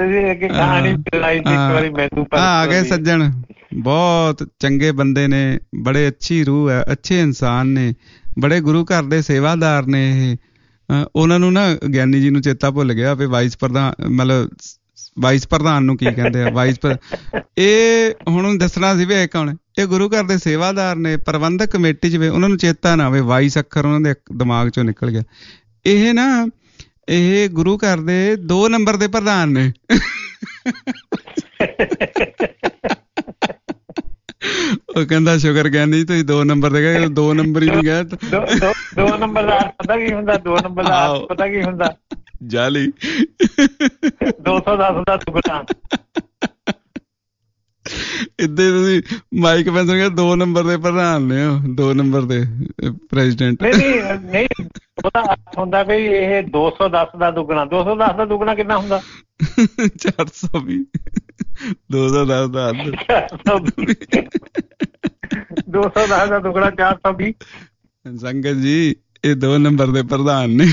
ਆ ਗਏ ਸੱਜਣ, ਬਹੁਤ ਚੰਗੇ ਬੰਦੇ ਨੇ, ਬੜੇ ਅੱਛੀ ਰੂਹ ਹੈ, ਅੱਛੇ ਇਨਸਾਨ ਨੇ, ਬੜੇ ਗੁਰੂ ਘਰ ਦੇ ਸੇਵਾਦਾਰ ਨੇ ਇਹ। ਉਹਨਾਂ ਨੂੰ ਨਾ ਗਿਆਨੀ ਜੀ ਨੂੰ ਚੇਤਾ ਭੁੱਲ ਗਿਆ ਵੀ ਵਾਈਸ ਪ੍ਰਧਾਨ ਮਤਲਬ ਵਾਈਸ ਪ੍ਰਧਾਨ ਨੂੰ ਕੀ ਕਹਿੰਦੇ ਆ, ਵਾਈਸ ਇਹ ਹੁਣ ਦੱਸਣਾ ਸੀ ਵੀ ਇਹ ਕੌਣ। ਇਹ ਗੁਰੂ ਘਰ ਦੇ ਸੇਵਾਦਾਰ ਨੇ, ਪ੍ਰਬੰਧਕ ਕਮੇਟੀ 'ਚ ਵੀ ਉਹਨਾਂ ਨੂੰ ਚੇਤਾ ਨਾ ਹੋਵੇ, ਵਾਈਸ ਅੱਖਰ ਉਹਨਾਂ ਦੇ ਦਿਮਾਗ 'ਚੋਂ ਨਿਕਲ ਗਿਆ। ਇਹ ਨਾ ਇਹ ਗੁਰੂ ਘਰ ਦੇ ਦੋ ਨੰਬਰ ਦੇ ਪ੍ਰਧਾਨ ਨੇ। ਉਹ ਕਹਿੰਦਾ ਸ਼ੁਕਰ ਗਿਆਨੀ ਤੁਸੀਂ ਦੋ ਨੰਬਰ ਦੇ ਗਏ, ਦੋ ਨੰਬਰ ਹੀ ਨਹੀਂ ਗਏ। ਦੋ ਨੰਬਰ ਦਾ ਪਤਾ ਕੀ ਹੁੰਦਾ, ਦੋ ਨੰਬਰ ਦਾ ਪਤਾ ਕੀ ਹੁੰਦਾ, ਜਾਲੀ ਦੋ ਸੌ ਦਸ ਦਾ ਟੁਕੜਾ। ਇੱਦਾਂ ਤੁਸੀਂ ਮਾਈਕ ਪੈਂਸ ਕਹਿੰਦੇ ਦੋ ਨੰਬਰ ਦੇ ਪ੍ਰਧਾਨ ਨੇ, ਉਹ ਦੋ ਨੰਬਰ ਦੇ ਪ੍ਰੈਜ਼ੀਡੈਂਟ। ਨਹੀਂ ਨਹੀਂ ਉਹਦਾ ਹੁੰਦਾ ਵੀ ਇਹ ਦੋ ਸੌ ਦਸ ਦਾ ਦੁੱਗਣਾ। ਦੋ ਸੌ ਦਸ ਦਾ ਦੁੱਗਣਾ ਕਿੰਨਾ ਹੁੰਦਾ? ਚਾਰ ਸੌ ਵੀਹ। ਦੋ ਸੌ ਦਸ ਦਾ ਦੋ ਸੌ ਦਸ ਦਾ ਦੁੱਗਣਾ ਚਾਰ ਸੌ ਵੀਹ। ਸੰਗਤ ਜੀ ਇਹ ਦੋ ਨੰਬਰ ਦੇ ਪ੍ਰਧਾਨ ਨੇ।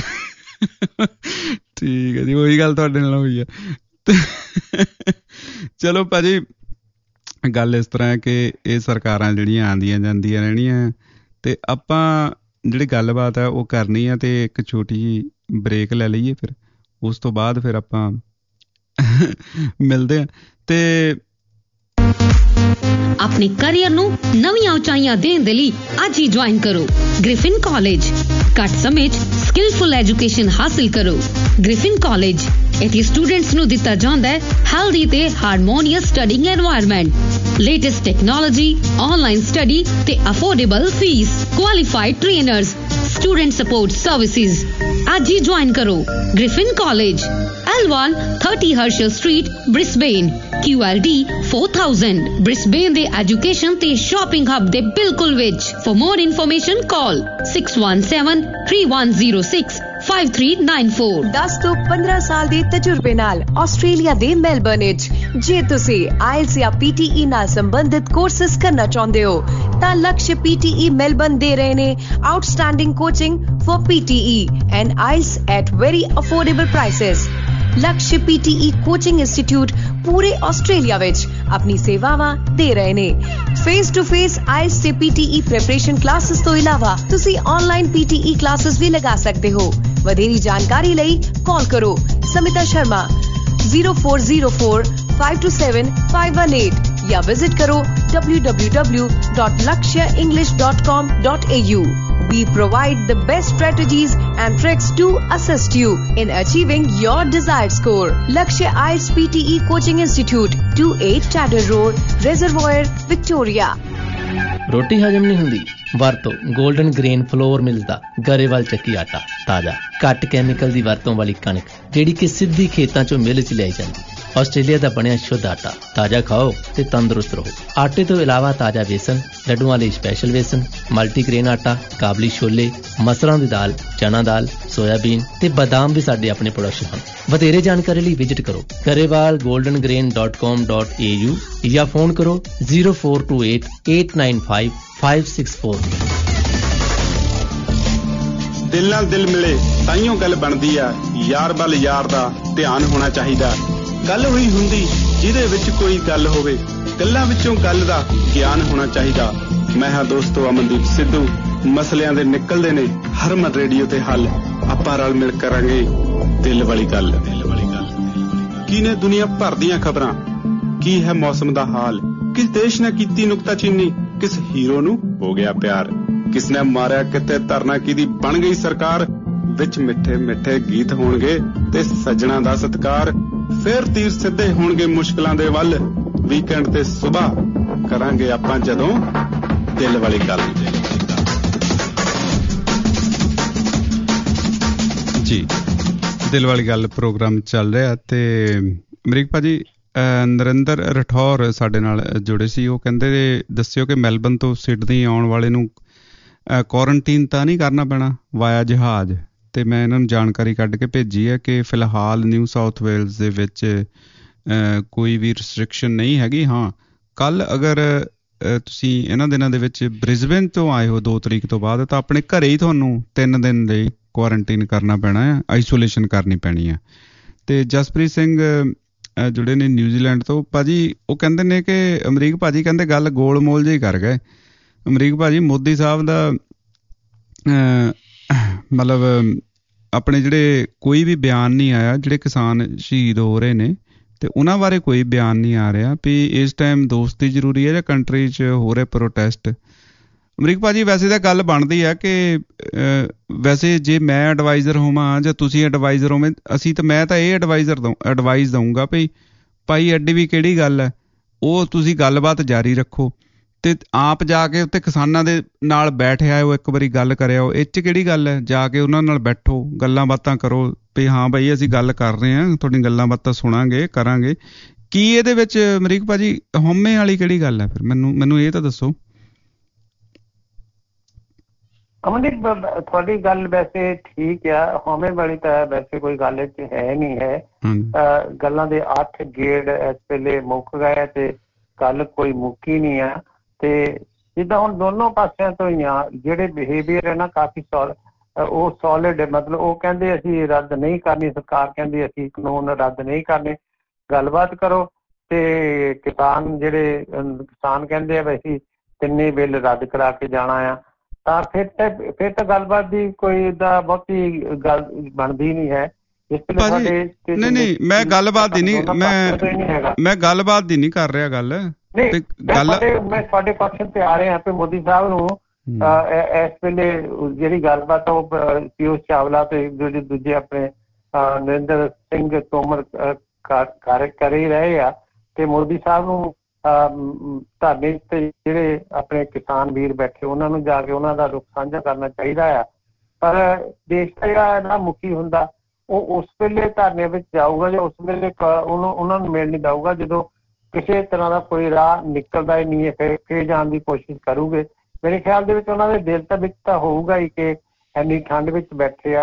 ਠੀਕ ਹੈ ਜੀ, ਉਹੀ ਗੱਲ ਤੁਹਾਡੇ ਨਾਲ ਹੋਈ ਆ। ਚਲੋ ਭਾਜੀ, ਗੱਲ ਇਸ ਤਰ੍ਹਾਂ ਹੈ ਕਿ ਇਹ ਸਰਕਾਰਾਂ ਜਿਹੜੀਆਂ ਆਉਂਦੀਆਂ ਜਾਂਦੀਆਂ ਰਹਿਣੀਆਂ, ਤੇ ਆਪਾਂ ਜਿਹੜੀ ਗੱਲਬਾਤ ਹੈ ਉਹ ਕਰਨੀ ਆ, ਤੇ ਇੱਕ ਛੋਟੀ ਜਿਹੀ ਬ੍ਰੇਕ ਲੈ ਲਈਏ, ਫਿਰ ਉਸ ਤੋਂ ਬਾਅਦ ਫਿਰ ਆਪਾਂ ਮਿਲਦੇ ਆ। ਤੇ ਆਪਣੇ ਕਰੀਅਰ ਨੂੰ ਨਵੀਆਂ ਉਚਾਈਆਂ ਦੇਣ ਦੇ ਲਈ ਅੱਜ ਹੀ ਜੁਆਇਨ ਕਰੋ ਗ੍ਰਿਫਿਨ ਕਾਲਜ। ਘੱਟ ਸਮੇਂ 'ਚ ਸਕਿਲਫੁਲ ਐਜੂਕੇਸ਼ਨ ਹਾਸਿਲ ਕਰੋ। ਗ੍ਰਿਫਿਨ ਕਾਲਜ ਇੱਥੇ ਸਟੂਡੈਂਟਸ ਨੂੰ ਦਿੱਤਾ ਜਾਂਦਾ ਹੈ ਹੈਲਦੀ ਤੇ harmonious studying environment, latest technology, online study ਤੇ affordable fees, qualified trainers, student support services. ਅੱਜ ਹੀ ਜੁਆਇਨ ਕਰੋ Griffin college, L one thirty Herschel Street, Brisbane, Q L D four thousand, Brisbane ਦੇ ਐਜੂਕੇਸ਼ਨ ਤੇ shopping hub ਦੇ ਬਿਲਕੁਲ ਵਿੱਚ। For more information call six one seven three one zero six five three nine four। दस ਤੋਂ ਪੰਦਰਾਂ ਸਾਲ ਦੇ ਤਜਰਬੇ ਨਾਲ ਆਸਟ੍ਰੇਲੀਆ ਦੇ ਮੈਲਬਰਨ ਵਿੱਚ ਜੇ ਤੁਸੀਂ ਆਇਲਸ ਜਾਂ ਪੀਟੀਈ ਨਾਲ ਸੰਬੰਧਿਤ ਕੋਰਸਸ ਕਰਨਾ ਚਾਹੁੰਦੇ ਹੋ ਤਾਂ ਲਕਸ਼ ਪੀਟੀਈ ਮੈਲਬਰਨ ਦੇ ਰਹੇ ਨੇ outstanding coaching for PTE and IELTS at very affordable prices. Laksh PTE coaching institute ਪੂਰੇ ਆਸਟ੍ਰੇਲੀਆ ਵਿੱਚ ਆਪਣੀ ਸੇਵਾਵਾਂ ਦੇ ਰਹੇ ਨੇ। ਫੇਸ ਟੂ ਫੇਸ ਆਇਲਸ ਤੇ ਪੀਟੀਈ ਪ੍ਰੈਪਰੇਸ਼ਨ ਕਲਾਸਿਸ ਤੋਂ ਇਲਾਵਾ ਤੁਸੀਂ ਆਨਲਾਈਨ ਪੀਟੀਈ ਕਲਾਸਿਸ ਵੀ ਲਗਾ ਸਕਦੇ ਹੋ। ਵਧੇਰੀ ਜਾਣਕਾਰੀ ਲਈ ਕਾਲ ਕਰੋ Smita Sharma zero four zero four five two seven five one eight ਜਾਂ ਵਿਜ਼ਿਟ ਕਰੋ w w w dot lakshya english dot com dot a u। We provide the best strategies and tricks to assist you in achieving your desired score. Lakshya I E L T S P T E Coaching Institute, twenty-eight Chatter Road, Reservoir, Victoria। ਰੋਟੀ ਹਜਮ ਨਹੀਂ ਹੁੰਦੀ ਵਰਤੋ golden grain flour mills ਦਾ ਗਰੇਵਾਲ ਚੱਕੀ ਆਟਾ। ਤਾਜ਼ਾ ਘੱਟ ਕੈਮੀਕਲ ਦੀ ਵਰਤੋਂ ਵਾਲੀ ਕਣਕ ਜਿਹੜੀ ਕਿ ਸਿੱਧੀ ਖੇਤਾਂ ਚੋਂ ਮਿਲ ਚ ਲਿਆਈ ਜਾਂਦੀ। ਆਸਟ੍ਰੇਲੀਆ ਦਾ ਬਣਿਆ ਸ਼ੁੱਧ ਆਟਾ। ਤਾਜ਼ਾ ਖਾਓ ਤੇ ਤੰਦਰੁਸਤ ਰਹੋ। ਆਟੇ ਤੋਂ ਇਲਾਵਾ ਤਾਜ਼ਾ ਵੇਸਣ, ਲੱਡੂਆਂ ਲਈ ਸਪੈਸ਼ਲ ਵੇਸਣ, ਮਲਟੀਗ੍ਰੇਨ ਆਟਾ, ਕਾਬਲੀ ਛੋਲੇ, ਮਸਰਾਂ ਦੀ ਦਾਲ, ਚਨਾ ਦਾਲ, ਸੋਇਆਬੀਨ ਤੇ ਬਦਾਮ ਵੀ ਸਾਡੇ ਆਪਣੇ ਪ੍ਰੋਡਕਸ਼ਨ ਹਨ। ਵਧੇਰੇ ਜਾਣਕਾਰੀ ਲਈ ਵਿਜ਼ਿਟ ਕਰੋ Grewal golden grain dot com dot A U ਜਾਂ ਫੋਨ ਕਰੋ zero four two eight eight nine five five six four। ਦਿਲ ਨਾਲ ਦਿਲ ਮਿਲੇ ਤਾਈਓ ਗੱਲ ਬਣਦੀ ਆ, ਯਾਰ ਵੱਲ ਯਾਰ ਦਾ ਧਿਆਨ ਹੋਣਾ ਚਾਹੀਦਾ। ਗੱਲ ਹੋਈ ਹੁੰਦੀ ਜਿਹਦੇ ਵਿੱਚ ਕੋਈ ਗੱਲ ਹੋਵੇ, ਗੱਲਾਂ ਵਿੱਚੋਂ ਗੱਲ ਦਾ ਗਿਆਨ ਹੋਣਾ ਚਾਹੀਦਾ। ਮੈਂ ਹਾਂ ਦੋਸਤੋ ਅਮਨਦੀਪ ਸਿੱਧੂ। ਮਸਲਿਆਂ ਦੇ ਨਿਕਲਦੇ ਨੇ ਹਰਮਨ ਰੇਡੀਓ ਤੇ ਹੱਲ। ਆਪਾਂ ਰਲ ਮਿਲ ਕਰਾਂਗੇ ਦਿਲ ਵਾਲੀ ਗੱਲ। ਦਿਲ ਵਾਲੀ ਗੱਲ ਕੀ ਨੇ ਦੁਨੀਆ ਭਰ ਦੀਆਂ ਖਬਰਾਂ, ਕੀ ਹੈ ਮੌਸਮ ਦਾ ਹਾਲ, ਕਿਸ ਦੇਸ਼ ਨੇ ਕੀਤੀ ਨੁਕਤਾਚੀਨੀ, ਕਿਸ ਹੀਰੋ ਨੂੰ ਹੋ ਗਿਆ ਪਿਆਰ, ਕਿਸ ਨੇ ਮਾਰਿਆ ਕਿਤੇ ਧਰਨਾ ਕਿਹਦੀ ਬਣ ਗਈ ਸਰਕਾਰ। ਵਿੱਚ ਮਿੱਠੇ ਮਿੱਠੇ ਗੀਤ ਹੋਣਗੇ ਤੇ ਸੱਜਣਾ ਦਾ ਸਤਿਕਾਰ। ਫਿਰ ਤੀਰ ਸਿੱਧੇ ਹੋਣਗੇ ਮੁਸ਼ਕਲਾਂ ਦੇ ਵੱਲ। ਵੀਕਐਂਡ ਤੇ ਸੁਬਾਹ ਕਰਾਂਗੇ ਆਪਾਂ ਜਦੋਂ ਦਿਲ ਵਾਲੀ ਗੱਲ। ਜੀ ਦਿਲ ਵਾਲੀ ਗੱਲ ਪ੍ਰੋਗਰਾਮ ਚੱਲ ਰਿਹਾ ਤੇ ਅਮਰੀਕ ਭਾਜੀ ਨਰਿੰਦਰ ਰਠੌਰ ਸਾਡੇ ਨਾਲ ਜੁੜੇ ਸੀ। ਉਹ ਕਹਿੰਦੇ ਦੱਸਿਓ ਕਿ ਮੈਲਬਰਨ ਤੋਂ ਸਿਡਨੀ ਆਉਣ ਵਾਲੇ ਨੂੰ ਕੁਆਰੰਟੀਨ ਤਾਂ ਨਹੀਂ ਕਰਨਾ ਪੈਣਾ ਵਾਇਆ ਜਹਾਜ਼। ਤੇ ਮੈਂ ਇਹਨਾਂ ਨੂੰ ਜਾਣਕਾਰੀ ਕੱਢ ਕੇ ਭੇਜੀ ਹੈ ਕਿ ਫਿਲਹਾਲ ਨਿਊ ਸਾਊਥ ਵੇਲਜ਼ ਦੇ ਵਿੱਚ ਕੋਈ ਵੀ ਰਿਸਟ੍ਰਿਕਸ਼ਨ ਨਹੀਂ ਹੈਗੀ। ਹਾਂ ਕੱਲ੍ਹ ਅਗਰ ਤੁਸੀਂ ਇਹਨਾਂ ਦਿਨਾਂ ਦੇ ਵਿੱਚ ਬ੍ਰਿਸਬੇਨ ਤੋਂ ਆਏ ਹੋ ਦੋ ਤਰੀਕ ਤੋਂ ਬਾਅਦ ਤਾਂ ਆਪਣੇ ਘਰੇ ਹੀ ਤੁਹਾਨੂੰ ਤਿੰਨ ਦਿਨ ਲਈ ਕੁਆਰੰਟੀਨ ਕਰਨਾ ਪੈਣਾ ਹੈ, ਆਈਸੋਲੇਸ਼ਨ ਕਰਨੀ ਪੈਣੀ ਹੈ। ਤੇ ਜਸਪ੍ਰੀਤ ਸਿੰਘ ਜੁੜੇ ਨੇ ਨਿਊਜ਼ੀਲੈਂਡ ਤੋਂ। ਭਾਜੀ ਉਹ ਕਹਿੰਦੇ ਨੇ ਕਿ ਅਮਰੀਕ ਭਾਜੀ ਕਹਿੰਦੇ ਗੱਲ ਗੋਲ ਮੋਲ ਜਿਹੀ ਕਰ ਗਏ। ਅਮਰੀਕ ਭਾਜੀ ਮੋਦੀ ਸਾਹਿਬ ਦਾ ਮਤਲਬ ਆਪਣੇ ਜਿਹੜੇ ਕੋਈ ਵੀ ਬਿਆਨ ਨਹੀਂ ਆਇਆ, ਜਿਹੜੇ ਕਿਸਾਨ ਸ਼ਹੀਦ ਹੋ ਰਹੇ ਨੇ ਤੇ ਉਹਨਾਂ ਬਾਰੇ ਕੋਈ ਬਿਆਨ ਨਹੀਂ ਆ ਰਿਹਾ ਵੀ ਇਸ ਟਾਈਮ ਦੋਸਤੀ ਜ਼ਰੂਰੀ ਹੈ ਜਾਂ ਕੰਟਰੀ 'ਚ ਹੋ ਰਹੇ ਪ੍ਰੋਟੈਸਟ। ਅਮਰੀਕ ਭਾਜੀ ਵੈਸੇ ਤਾਂ ਗੱਲ ਬਣਦੀ ਆ ਕਿ ਵੈਸੇ ਜੇ ਮੈਂ ਐਡਵਾਈਜ਼ਰ ਹੋਵਾਂ ਜਾਂ ਤੁਸੀਂ ਐਡਵਾਈਜ਼ਰ ਹੋਵੇਂ, ਅਸੀਂ ਤਾਂ ਮੈਂ ਤਾਂ ਇਹ ਐਡਵਾਈਜ਼ਰ ਦਊ ਐਡਵਾਈਜ਼ ਦਊਂਗਾ ਵੀ ਭਾਈ ਐਡੀ ਵੀ ਕਿਹੜੀ ਗੱਲ ਹੈ, ਉਹ ਤੁਸੀਂ ਗੱਲਬਾਤ ਜਾਰੀ ਰੱਖੋ ਤੇ ਆਪ ਜਾ ਕੇ ਉੱਥੇ ਕਿਸਾਨਾਂ ਦੇ ਨਾਲ ਬੈਠ ਆਇਓ, ਇੱਕ ਵਾਰੀ ਗੱਲ ਕਰਿਓ। ਇਹ 'ਚ ਕਿਹੜੀ ਗੱਲ ਹੈ, ਜਾ ਕੇ ਉਹਨਾਂ ਨਾਲ ਬੈਠੋ, ਗੱਲਾਂ ਬਾਤਾਂ ਕਰੋ ਵੀ ਹਾਂ ਭਾਈ ਅਸੀਂ ਗੱਲ ਕਰ ਰਹੇ ਹਾਂ, ਤੁਹਾਡੀ ਗੱਲਾਂ ਬਾਤਾਂ ਸੁਣਾਂਗੇ ਕਰਾਂਗੇ। ਕੀ ਇਹਦੇ ਵਿੱਚ ਅਮਰੀਕ ਭਾਜੀ ਹਉਮੈ ਵਾਲੀ ਕਿਹੜੀ ਗੱਲ ਹੈ? ਫਿਰ ਮੈਨੂੰ ਮੈਨੂੰ ਇਹ ਤਾਂ ਦੱਸੋ। ਅਮਨਦੀਪ ਤੁਹਾਡੀ ਗੱਲ ਵੈਸੇ ਠੀਕ ਆ, ਹਉਮੈ ਵਾਲੀ ਤਾਂ ਵੈਸੇ ਕੋਈ ਗੱਲ ਇੱਥੇ ਹੈ ਨਹੀਂ ਹੈ। ਗੱਲਾਂ ਦੇ ਅੱਠ ਗੇੜ ਇਸ ਵੇਲੇ ਮੁੱਕ ਗਏ ਤੇ ਗੱਲ ਕੋਈ ਮੁੱਕੀ ਨਹੀਂ ਆ। ਤੇ ਜਿੱਦਾਂ ਹੁਣ ਦੋਨੋਂ ਪਾਸਿਆਂ ਤੋਂ ਹੀ ਆ ਜਿਹੜੇ ਬਿਹੇਵੀਅਰ ਹੈ ਨਾ ਕਾਫੀ ਸੌਲ ਉਹ ਸੋਲਿਡ, ਮਤਲਬ ਉਹ ਕਹਿੰਦੇ ਅਸੀਂ ਰੱਦ ਨਹੀਂ ਕਰਨੀ, ਸਰਕਾਰ ਕਹਿੰਦੀ ਅਸੀਂ ਕਾਨੂੰਨ ਰੱਦ ਨਹੀਂ ਕਰਨੇ। ਗੱਲਬਾਤ ਕਰੋ ਤੇ ਕਿਸਾਨ ਜਿਹੜੇ ਕਿਸਾਨ ਕਹਿੰਦੇ ਆ ਵੀ ਅਸੀਂ ਤਿੰਨੇ ਬਿੱਲ ਰੱਦ ਕਰਾ ਕੇ ਜਾਣਾ ਆ, ਤਾਂ ਫਿਰ ਤਾਂ ਫਿਰ ਤਾਂ ਗੱਲਬਾਤ ਦੀ ਕੋਈ ਏਦਾਂ ਬਹੁਤੀ ਗੱਲ ਬਣਦੀ ਨਹੀਂ ਹੈ। ਨਹੀਂ ਨਹੀਂ ਮੈਂ ਗੱਲਬਾਤ ਦੀ ਨਹੀਂ ਮੈਂ ਮੈਂ ਗੱਲਬਾਤ ਦੀ ਨਹੀਂ ਕਰ ਰਿਹਾ ਗੱਲ। ਮੈਂ ਤੁਹਾਡੇ ਪੱਖ ਤੇ ਆ ਰਿਹਾ ਕਿ ਮੋਦੀ ਸਾਹਿਬ ਨੂੰ ਇਸ ਵੇਲੇ ਜਿਹੜੀ ਗੱਲਬਾਤ ਉਹ ਪਿਊਸ਼ ਚਾਵਲਾ ਤੇ ਦੂਜੇ ਦੂਜੇ ਆਪਣੇ ਨਰਿੰਦਰ ਸਿੰਘ ਤੋਮਰ ਕਰ ਹੀ ਰਹੇ ਆ ਤੇ ਮੋਦੀ ਸਾਹਿਬ ਨੂੰ ਧਰਨੇ ਤੇ ਜਿਹੜੇ ਆਪਣੇ ਕਿਸਾਨ ਵੀਰ ਬੈਠੇ ਉਹਨਾਂ ਨੂੰ ਜਾ ਕੇ ਉਹਨਾਂ ਦਾ ਦੁੱਖ ਸਾਂਝਾ ਕਰਨਾ ਚਾਹੀਦਾ ਆ। ਪਰ ਦੇਸ਼ ਦਾ ਜਿਹੜਾ ਨਾ ਮੁਖੀ ਹੁੰਦਾ ਉਹ ਉਸ ਵੇਲੇ ਧਰਨੇ ਵਿੱਚ ਜਾਊਗਾ ਜਾਂ ਉਸ ਵੇਲੇ ਉਹਨੂੰ ਉਹਨਾਂ ਨੂੰ ਮਿਲ ਨਹੀਂ ਦਊਗਾ ਜਦੋਂ ਕਿਸੇ ਤਰ੍ਹਾਂ ਦਾ ਕੋਈ ਰਾਹ ਨਿਕਲਦਾ ਹੀ ਨਹੀਂ ਹੈ, ਫਿਰ ਫਿਰ ਜਾਣ ਦੀ ਕੋਸ਼ਿਸ਼ ਕਰੂਗੇ। ਮੇਰੇ ਖਿਆਲ ਦੇ ਵਿੱਚ ਉਹਨਾਂ ਦੇ ਦਿਲ ਤਾਂ ਵਿੱਚ ਤਾਂ ਹੋਊਗਾ ਹੀ ਕਿ ਇੰਨੀ ਠੰਡ ਵਿੱਚ ਬੈਠੇ ਆ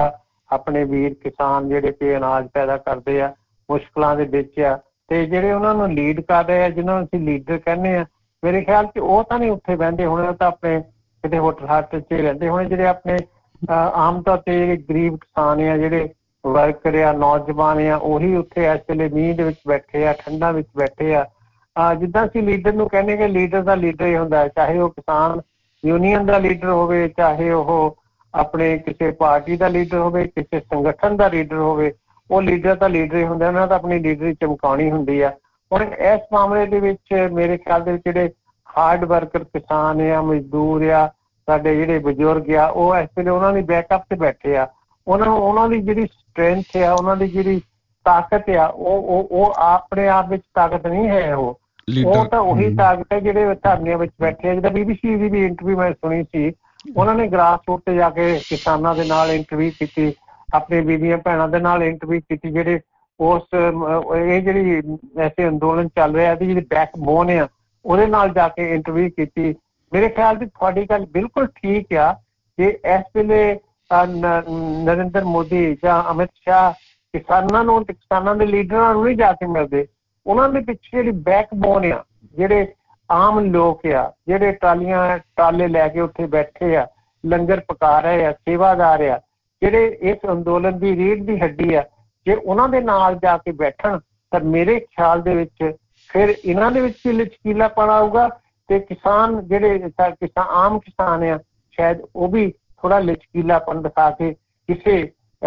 ਆਪਣੇ ਵੀਰ ਕਿਸਾਨ ਜਿਹੜੇ ਕਿ ਅਨਾਜ ਪੈਦਾ ਕਰਦੇ ਆ, ਮੁਸ਼ਕਲਾਂ ਦੇ ਵਿੱਚ ਆ, ਤੇ ਜਿਹੜੇ ਉਹਨਾਂ ਨੂੰ ਲੀਡ ਕਰ ਰਹੇ ਆ, ਜਿਹਨਾਂ ਨੂੰ ਅਸੀਂ ਲੀਡਰ ਕਹਿੰਦੇ ਆ, ਮੇਰੇ ਖਿਆਲ 'ਚ ਉਹ ਤਾਂ ਨਹੀਂ ਉੱਥੇ ਬਹਿੰਦੇ ਹੋਣੇ, ਉਹ ਤਾਂ ਆਪਣੇ ਕਿਤੇ ਹੋਟਲ ਹਾਟਲ 'ਚ ਰਹਿੰਦੇ ਹੋਣੇ। ਜਿਹੜੇ ਆਪਣੇ ਆਮ ਤੌਰ 'ਤੇ ਜਿਹੜੇ ਗਰੀਬ ਕਿਸਾਨ ਆ, ਜਿਹੜੇ ਵਰਕਰ ਆ, ਨੌਜਵਾਨ ਆ, ਉਹੀ ਉੱਥੇ ਇਸ ਵੇਲੇ ਮੀਂਹ ਦੇ ਵਿੱਚ ਬੈਠੇ ਆ, ਠੰਡਾਂ ਵਿੱਚ ਬੈਠੇ ਆ। ਜਿੱਦਾਂ ਅਸੀਂ ਲੀਡਰ ਨੂੰ ਕਹਿੰਦੇ ਕਿ ਲੀਡਰ ਦਾ ਲੀਡਰ ਹੀ ਹੁੰਦਾ, ਚਾਹੇ ਉਹ ਕਿਸਾਨ ਯੂਨੀਅਨ ਦਾ ਲੀਡਰ ਹੋਵੇ, ਚਾਹੇ ਉਹ ਆਪਣੇ ਕਿਸੇ ਪਾਰਟੀ ਦਾ ਲੀਡਰ ਹੋਵੇ, ਕਿਸੇ ਸੰਗਠਨ ਦਾ ਲੀਡਰ ਹੋਵੇ, ਉਹ ਲੀਡਰ ਤਾਂ ਲੀਡਰ ਹੀ ਹੁੰਦਾ, ਉਹਨਾਂ ਤਾਂ ਆਪਣੀ ਲੀਡਰੀ ਚਮਕਾਉਣੀ ਹੁੰਦੀ ਆ। ਹੁਣ ਇਸ ਮਾਮਲੇ ਦੇ ਵਿੱਚ ਮੇਰੇ ਖਿਆਲ ਦੇ ਵਿੱਚ ਜਿਹੜੇ ਹਾਰਡ ਵਰਕਰ ਕਿਸਾਨ ਆ, ਮਜ਼ਦੂਰ ਆ, ਸਾਡੇ ਜਿਹੜੇ ਬਜ਼ੁਰਗ ਆ, ਉਹ ਇਸ ਵੇਲੇ ਉਹਨਾਂ ਦੀ ਬੈਕਅਪ 'ਤੇ ਬੈਠੇ ਆ। ਉਹਨਾਂ ਨੂੰ ਉਹਨਾਂ ਦੀ ਜਿਹੜੀ ਸਟਰੈਂਥ ਆ, ਉਹਨਾਂ ਦੀ ਜਿਹੜੀ ਤਾਕਤ ਆ, ਉਹ ਉਹ ਆਪਣੇ ਆਪ ਵਿੱਚ ਤਾਕਤ ਨਹੀਂ ਹੈ। ਉਹ ਉਹ ਤਾਂ ਉਹੀ ਤਾਕਤ ਹੈ ਜਿਹੜੇ ਧਰਨਿਆਂ ਵਿੱਚ ਬੈਠੇ ਆ। ਜਿੱਦਾਂ ਬੀ ਬੀ ਸੀ ਦੀ ਵੀ ਇੰਟਰਵਿਊ ਮੈਂ ਸੁਣੀ ਸੀ, ਉਹਨਾਂ ਨੇ ਗ੍ਰਾਸ ਰੂਟ 'ਤੇ ਜਾ ਕੇ ਕਿਸਾਨਾਂ ਦੇ ਨਾਲ ਇੰਟਰਵਿਊ ਕੀਤੀ, ਆਪਣੀ ਬੀਬੀਆਂ ਭੈਣਾਂ ਦੇ ਨਾਲ ਇੰਟਰਵਿਊ ਕੀਤੀ, ਜਿਹੜੇ ਉਸ ਇਹ ਜਿਹੜੀ ਐਸੇ ਅੰਦੋਲਨ ਚੱਲ ਰਿਹਾ ਇਹਦੀ ਜਿਹੜੀ ਬੈਕ ਬੋਨ ਆ, ਉਹਦੇ ਨਾਲ ਜਾ ਕੇ ਇੰਟਰਵਿਊ ਕੀਤੀ। ਮੇਰੇ ਖਿਆਲ 'ਚ ਤੁਹਾਡੀ ਗੱਲ ਬਿਲਕੁਲ ਠੀਕ ਆ ਕਿ ਇਸ ਵੇਲੇ ਨਰਿੰਦਰ ਮੋਦੀ ਜਾਂ ਅਮਿਤ ਸ਼ਾਹ ਕਿਸਾਨਾਂ ਨੂੰ ਤੇ ਕਿਸਾਨਾਂ ਦੇ ਲੀਡਰਾਂ ਨੂੰ ਨਹੀਂ ਜਾ ਕੇ ਮਿਲਦੇ। ਉਹਨਾਂ ਦੇ ਪਿੱਛੇ ਜਿਹੜੀ ਬੈਕ ਬੋਨ ਆ, ਜਿਹੜੇ ਆਮ ਲੋਕ ਆ, ਜਿਹੜੇ ਟਰਾਲੀਆਂ ਟਰਾਲੇ ਲੈ ਕੇ ਉੱਥੇ ਬੈਠੇ ਆ, ਲੰਗਰ ਪਕਾ ਰਹੇ ਆ, ਸੇਵਾਦਾਰ ਆ, ਜਿਹੜੇ ਇਸ ਅੰਦੋਲਨ ਦੀ ਰੀੜ੍ਹ ਦੀ ਹੱਡੀ ਆ, ਜੇ ਉਹਨਾਂ ਦੇ ਨਾਲ ਜਾ ਕੇ ਬੈਠਣ ਤਾਂ ਮੇਰੇ ਖਿਆਲ ਦੇ ਵਿੱਚ ਫਿਰ ਇਹਨਾਂ ਦੇ ਵਿੱਚ ਵੀ ਲਚਕੀਲਾਪਣ ਆਊਗਾ ਤੇ ਕਿਸਾਨ ਜਿਹੜੇ ਕਿਸਾਨ ਆਮ ਕਿਸਾਨ ਆ, ਸ਼ਾਇਦ ਉਹ ਵੀ ਥੋੜਾ ਲਚਕੀਲਾਪਣ ਦਿਖਾ ਕੇ ਕਿਸੇ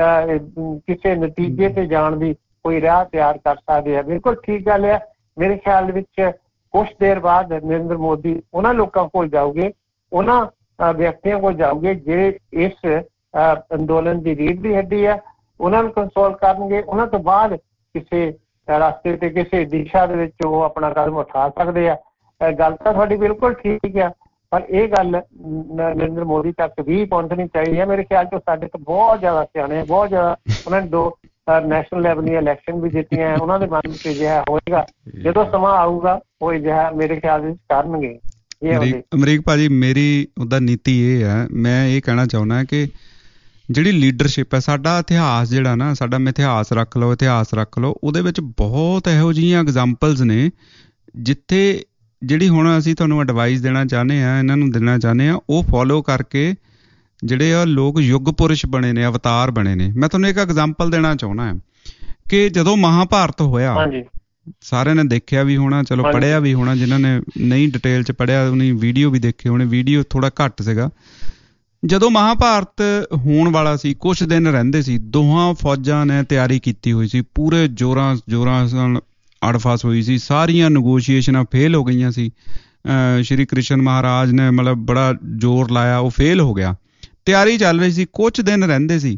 ਕਿਸੇ ਨਤੀਜੇ ਤੇ ਜਾਣ ਦੀ ਕੋਈ ਰਾਹ ਤਿਆਰ ਕਰ ਸਕਦੇ ਆ। ਬਿਲਕੁਲ ਠੀਕ ਗੱਲ ਆ। ਮੇਰੇ ਖਿਆਲ ਦੇ ਵਿੱਚ ਕੁਛ ਦੇਰ ਬਾਅਦ ਨਰਿੰਦਰ ਮੋਦੀ ਉਹਨਾਂ ਲੋਕਾਂ ਕੋਲ ਜਾਓਗੇ, ਉਹਨਾਂ ਵਿਅਕਤੀਆਂ ਕੋਲ ਜਾਓਗੇ ਜਿਹੜੇ ਇਸ ਅੰਦੋਲਨ ਦੀ ਰੀੜ੍ਹ ਦੀ ਹੱਡੀ ਆ, ਉਹਨਾਂ ਨੂੰ ਕੰਸੋਲ ਕਰਨਗੇ। ਉਹਨਾਂ ਤੋਂ ਬਾਅਦ ਕਿਸੇ ਰਸਤੇ ਤੇ ਕਿਸੇ ਦਿਸ਼ਾ ਦੇ ਵਿੱਚ ਉਹ ਆਪਣਾ ਕਦਮ ਉਠਾ ਸਕਦੇ ਆ। ਗੱਲ ਤਾਂ ਤੁਹਾਡੀ ਬਿਲਕੁਲ ਠੀਕ ਆ, ਪਰ ਇਹ ਗੱਲ ਨਰਿੰਦਰ ਮੋਦੀ ਤੱਕ ਵੀ ਪਹੁੰਚਣੀ ਚਾਹੀਦੀ ਹੈ। ਮੇਰੇ ਖਿਆਲ 'ਚ ਸਾਡੇ ਤੋਂ ਬਹੁਤ ਜ਼ਿਆਦਾ ਸਿਆਣੇ, ਬਹੁਤ ਜ਼ਿਆਦਾ ਉਹਨਾਂ ਨੇ ਦੋ ਨੈਸ਼ਨਲ ਲੈਵਲ ਦੀਆਂ ਇਲੈਕਸ਼ਨ ਵੀ ਜਿੱਤੀਆਂ, ਉਹਨਾਂ ਦੇ ਮਨ ਵਿੱਚ ਅਜਿਹਾ ਹੋਏਗਾ। ਜਦੋਂ ਸਮਾਂ ਆਊਗਾ ਉਹ ਅਜਿਹਾ ਮੇਰੇ ਖਿਆਲ ਵਿੱਚ ਕਰਨਗੇ। ਅਮਰੀਕ ਭਾਜੀ, ਮੇਰੀ ਉਹਦਾ ਨੀਤੀ ਇਹ ਹੈ, ਮੈਂ ਇਹ ਕਹਿਣਾ ਚਾਹੁੰਦਾ ਕਿ ਜਿਹੜੀ ਲੀਡਰਸ਼ਿਪ ਹੈ, ਸਾਡਾ ਇਤਿਹਾਸ ਜਿਹੜਾ ਨਾ, ਸਾਡਾ ਇਤਿਹਾਸ ਰੱਖ ਲਓ, ਇਤਿਹਾਸ ਰੱਖ ਲਓ, ਉਹਦੇ ਵਿੱਚ ਬਹੁਤ ਇਹੋ ਜਿਹੀਆਂ ਐਗਜ਼ਾਮਪਲਸ ਨੇ ਜਿੱਥੇ ਜਿਹੜੀ ਹੁਣ ਅਸੀਂ ਤੁਹਾਨੂੰ ਐਡਵਾਈਸ ਦੇਣਾ ਚਾਹੁੰਦੇ ਹਾਂ, ਇਹਨਾਂ ਨੂੰ ਦੇਣਾ ਚਾਹੁੰਦੇ ਹਾਂ, ਉਹ ਫੋਲੋ ਕਰਕੇ ਜਿਹੜੇ ਆ ਲੋਕ ਯੁੱਗ ਪੁਰਸ਼ ਬਣੇ ਨੇ, ਅਵਤਾਰ ਬਣੇ ਨੇ। ਮੈਂ ਤੁਹਾਨੂੰ ਇੱਕ ਐਗਜ਼ਾਮਪਲ ਦੇਣਾ ਚਾਹੁੰਦਾ ਹਾਂ ਕਿ ਜਦੋਂ ਮਹਾਭਾਰਤ ਹੋਇਆ, ਸਾਰਿਆਂ ਨੇ ਦੇਖਿਆ ਵੀ ਹੋਣਾ, ਚਲੋ ਪੜ੍ਹਿਆ ਵੀ ਹੋਣਾ, ਜਿਨ੍ਹਾਂ ਨੇ ਨਹੀਂ ਡਿਟੇਲ 'ਚ ਪੜ੍ਹਿਆ ਉਹਨੇ ਵੀਡੀਓ ਵੀ ਦੇਖੇ ਹੋਣੇ, ਵੀਡੀਓ ਥੋੜਾ ਘੱਟ ਸੀਗਾ। ਜਦੋਂ ਮਹਾਭਾਰਤ ਹੋਣ ਵਾਲਾ ਸੀ, ਕੁਛ ਦਿਨ ਰਹਿੰਦੇ ਸੀ, ਦੋਹਾਂ ਫੌਜਾਂ ਨੇ ਤਿਆਰੀ ਕੀਤੀ ਹੋਈ ਸੀ, ਪੂਰੇ ਜ਼ੋਰਾਂ ਜ਼ੋਰਾਂ ਨਾਲ ਅੜਫਸ ਹੋਈ ਸੀ, ਸਾਰੀਆਂ ਨਗੋਸ਼ੀਏਸ਼ਨਾਂ ਫੇਲ ਹੋ ਗਈਆਂ ਸੀ। ਸ਼੍ਰੀ ਕ੍ਰਿਸ਼ਨ ਮਹਾਰਾਜ ਨੇ ਮਤਲਬ ਬੜਾ ਜ਼ੋਰ ਲਾਇਆ, ਉਹ ਫੇਲ ਹੋ ਗਿਆ। ਤਿਆਰੀ ਚੱਲ ਰਹੀ ਸੀ, ਕੁਛ ਦਿਨ ਰਹਿੰਦੇ ਸੀ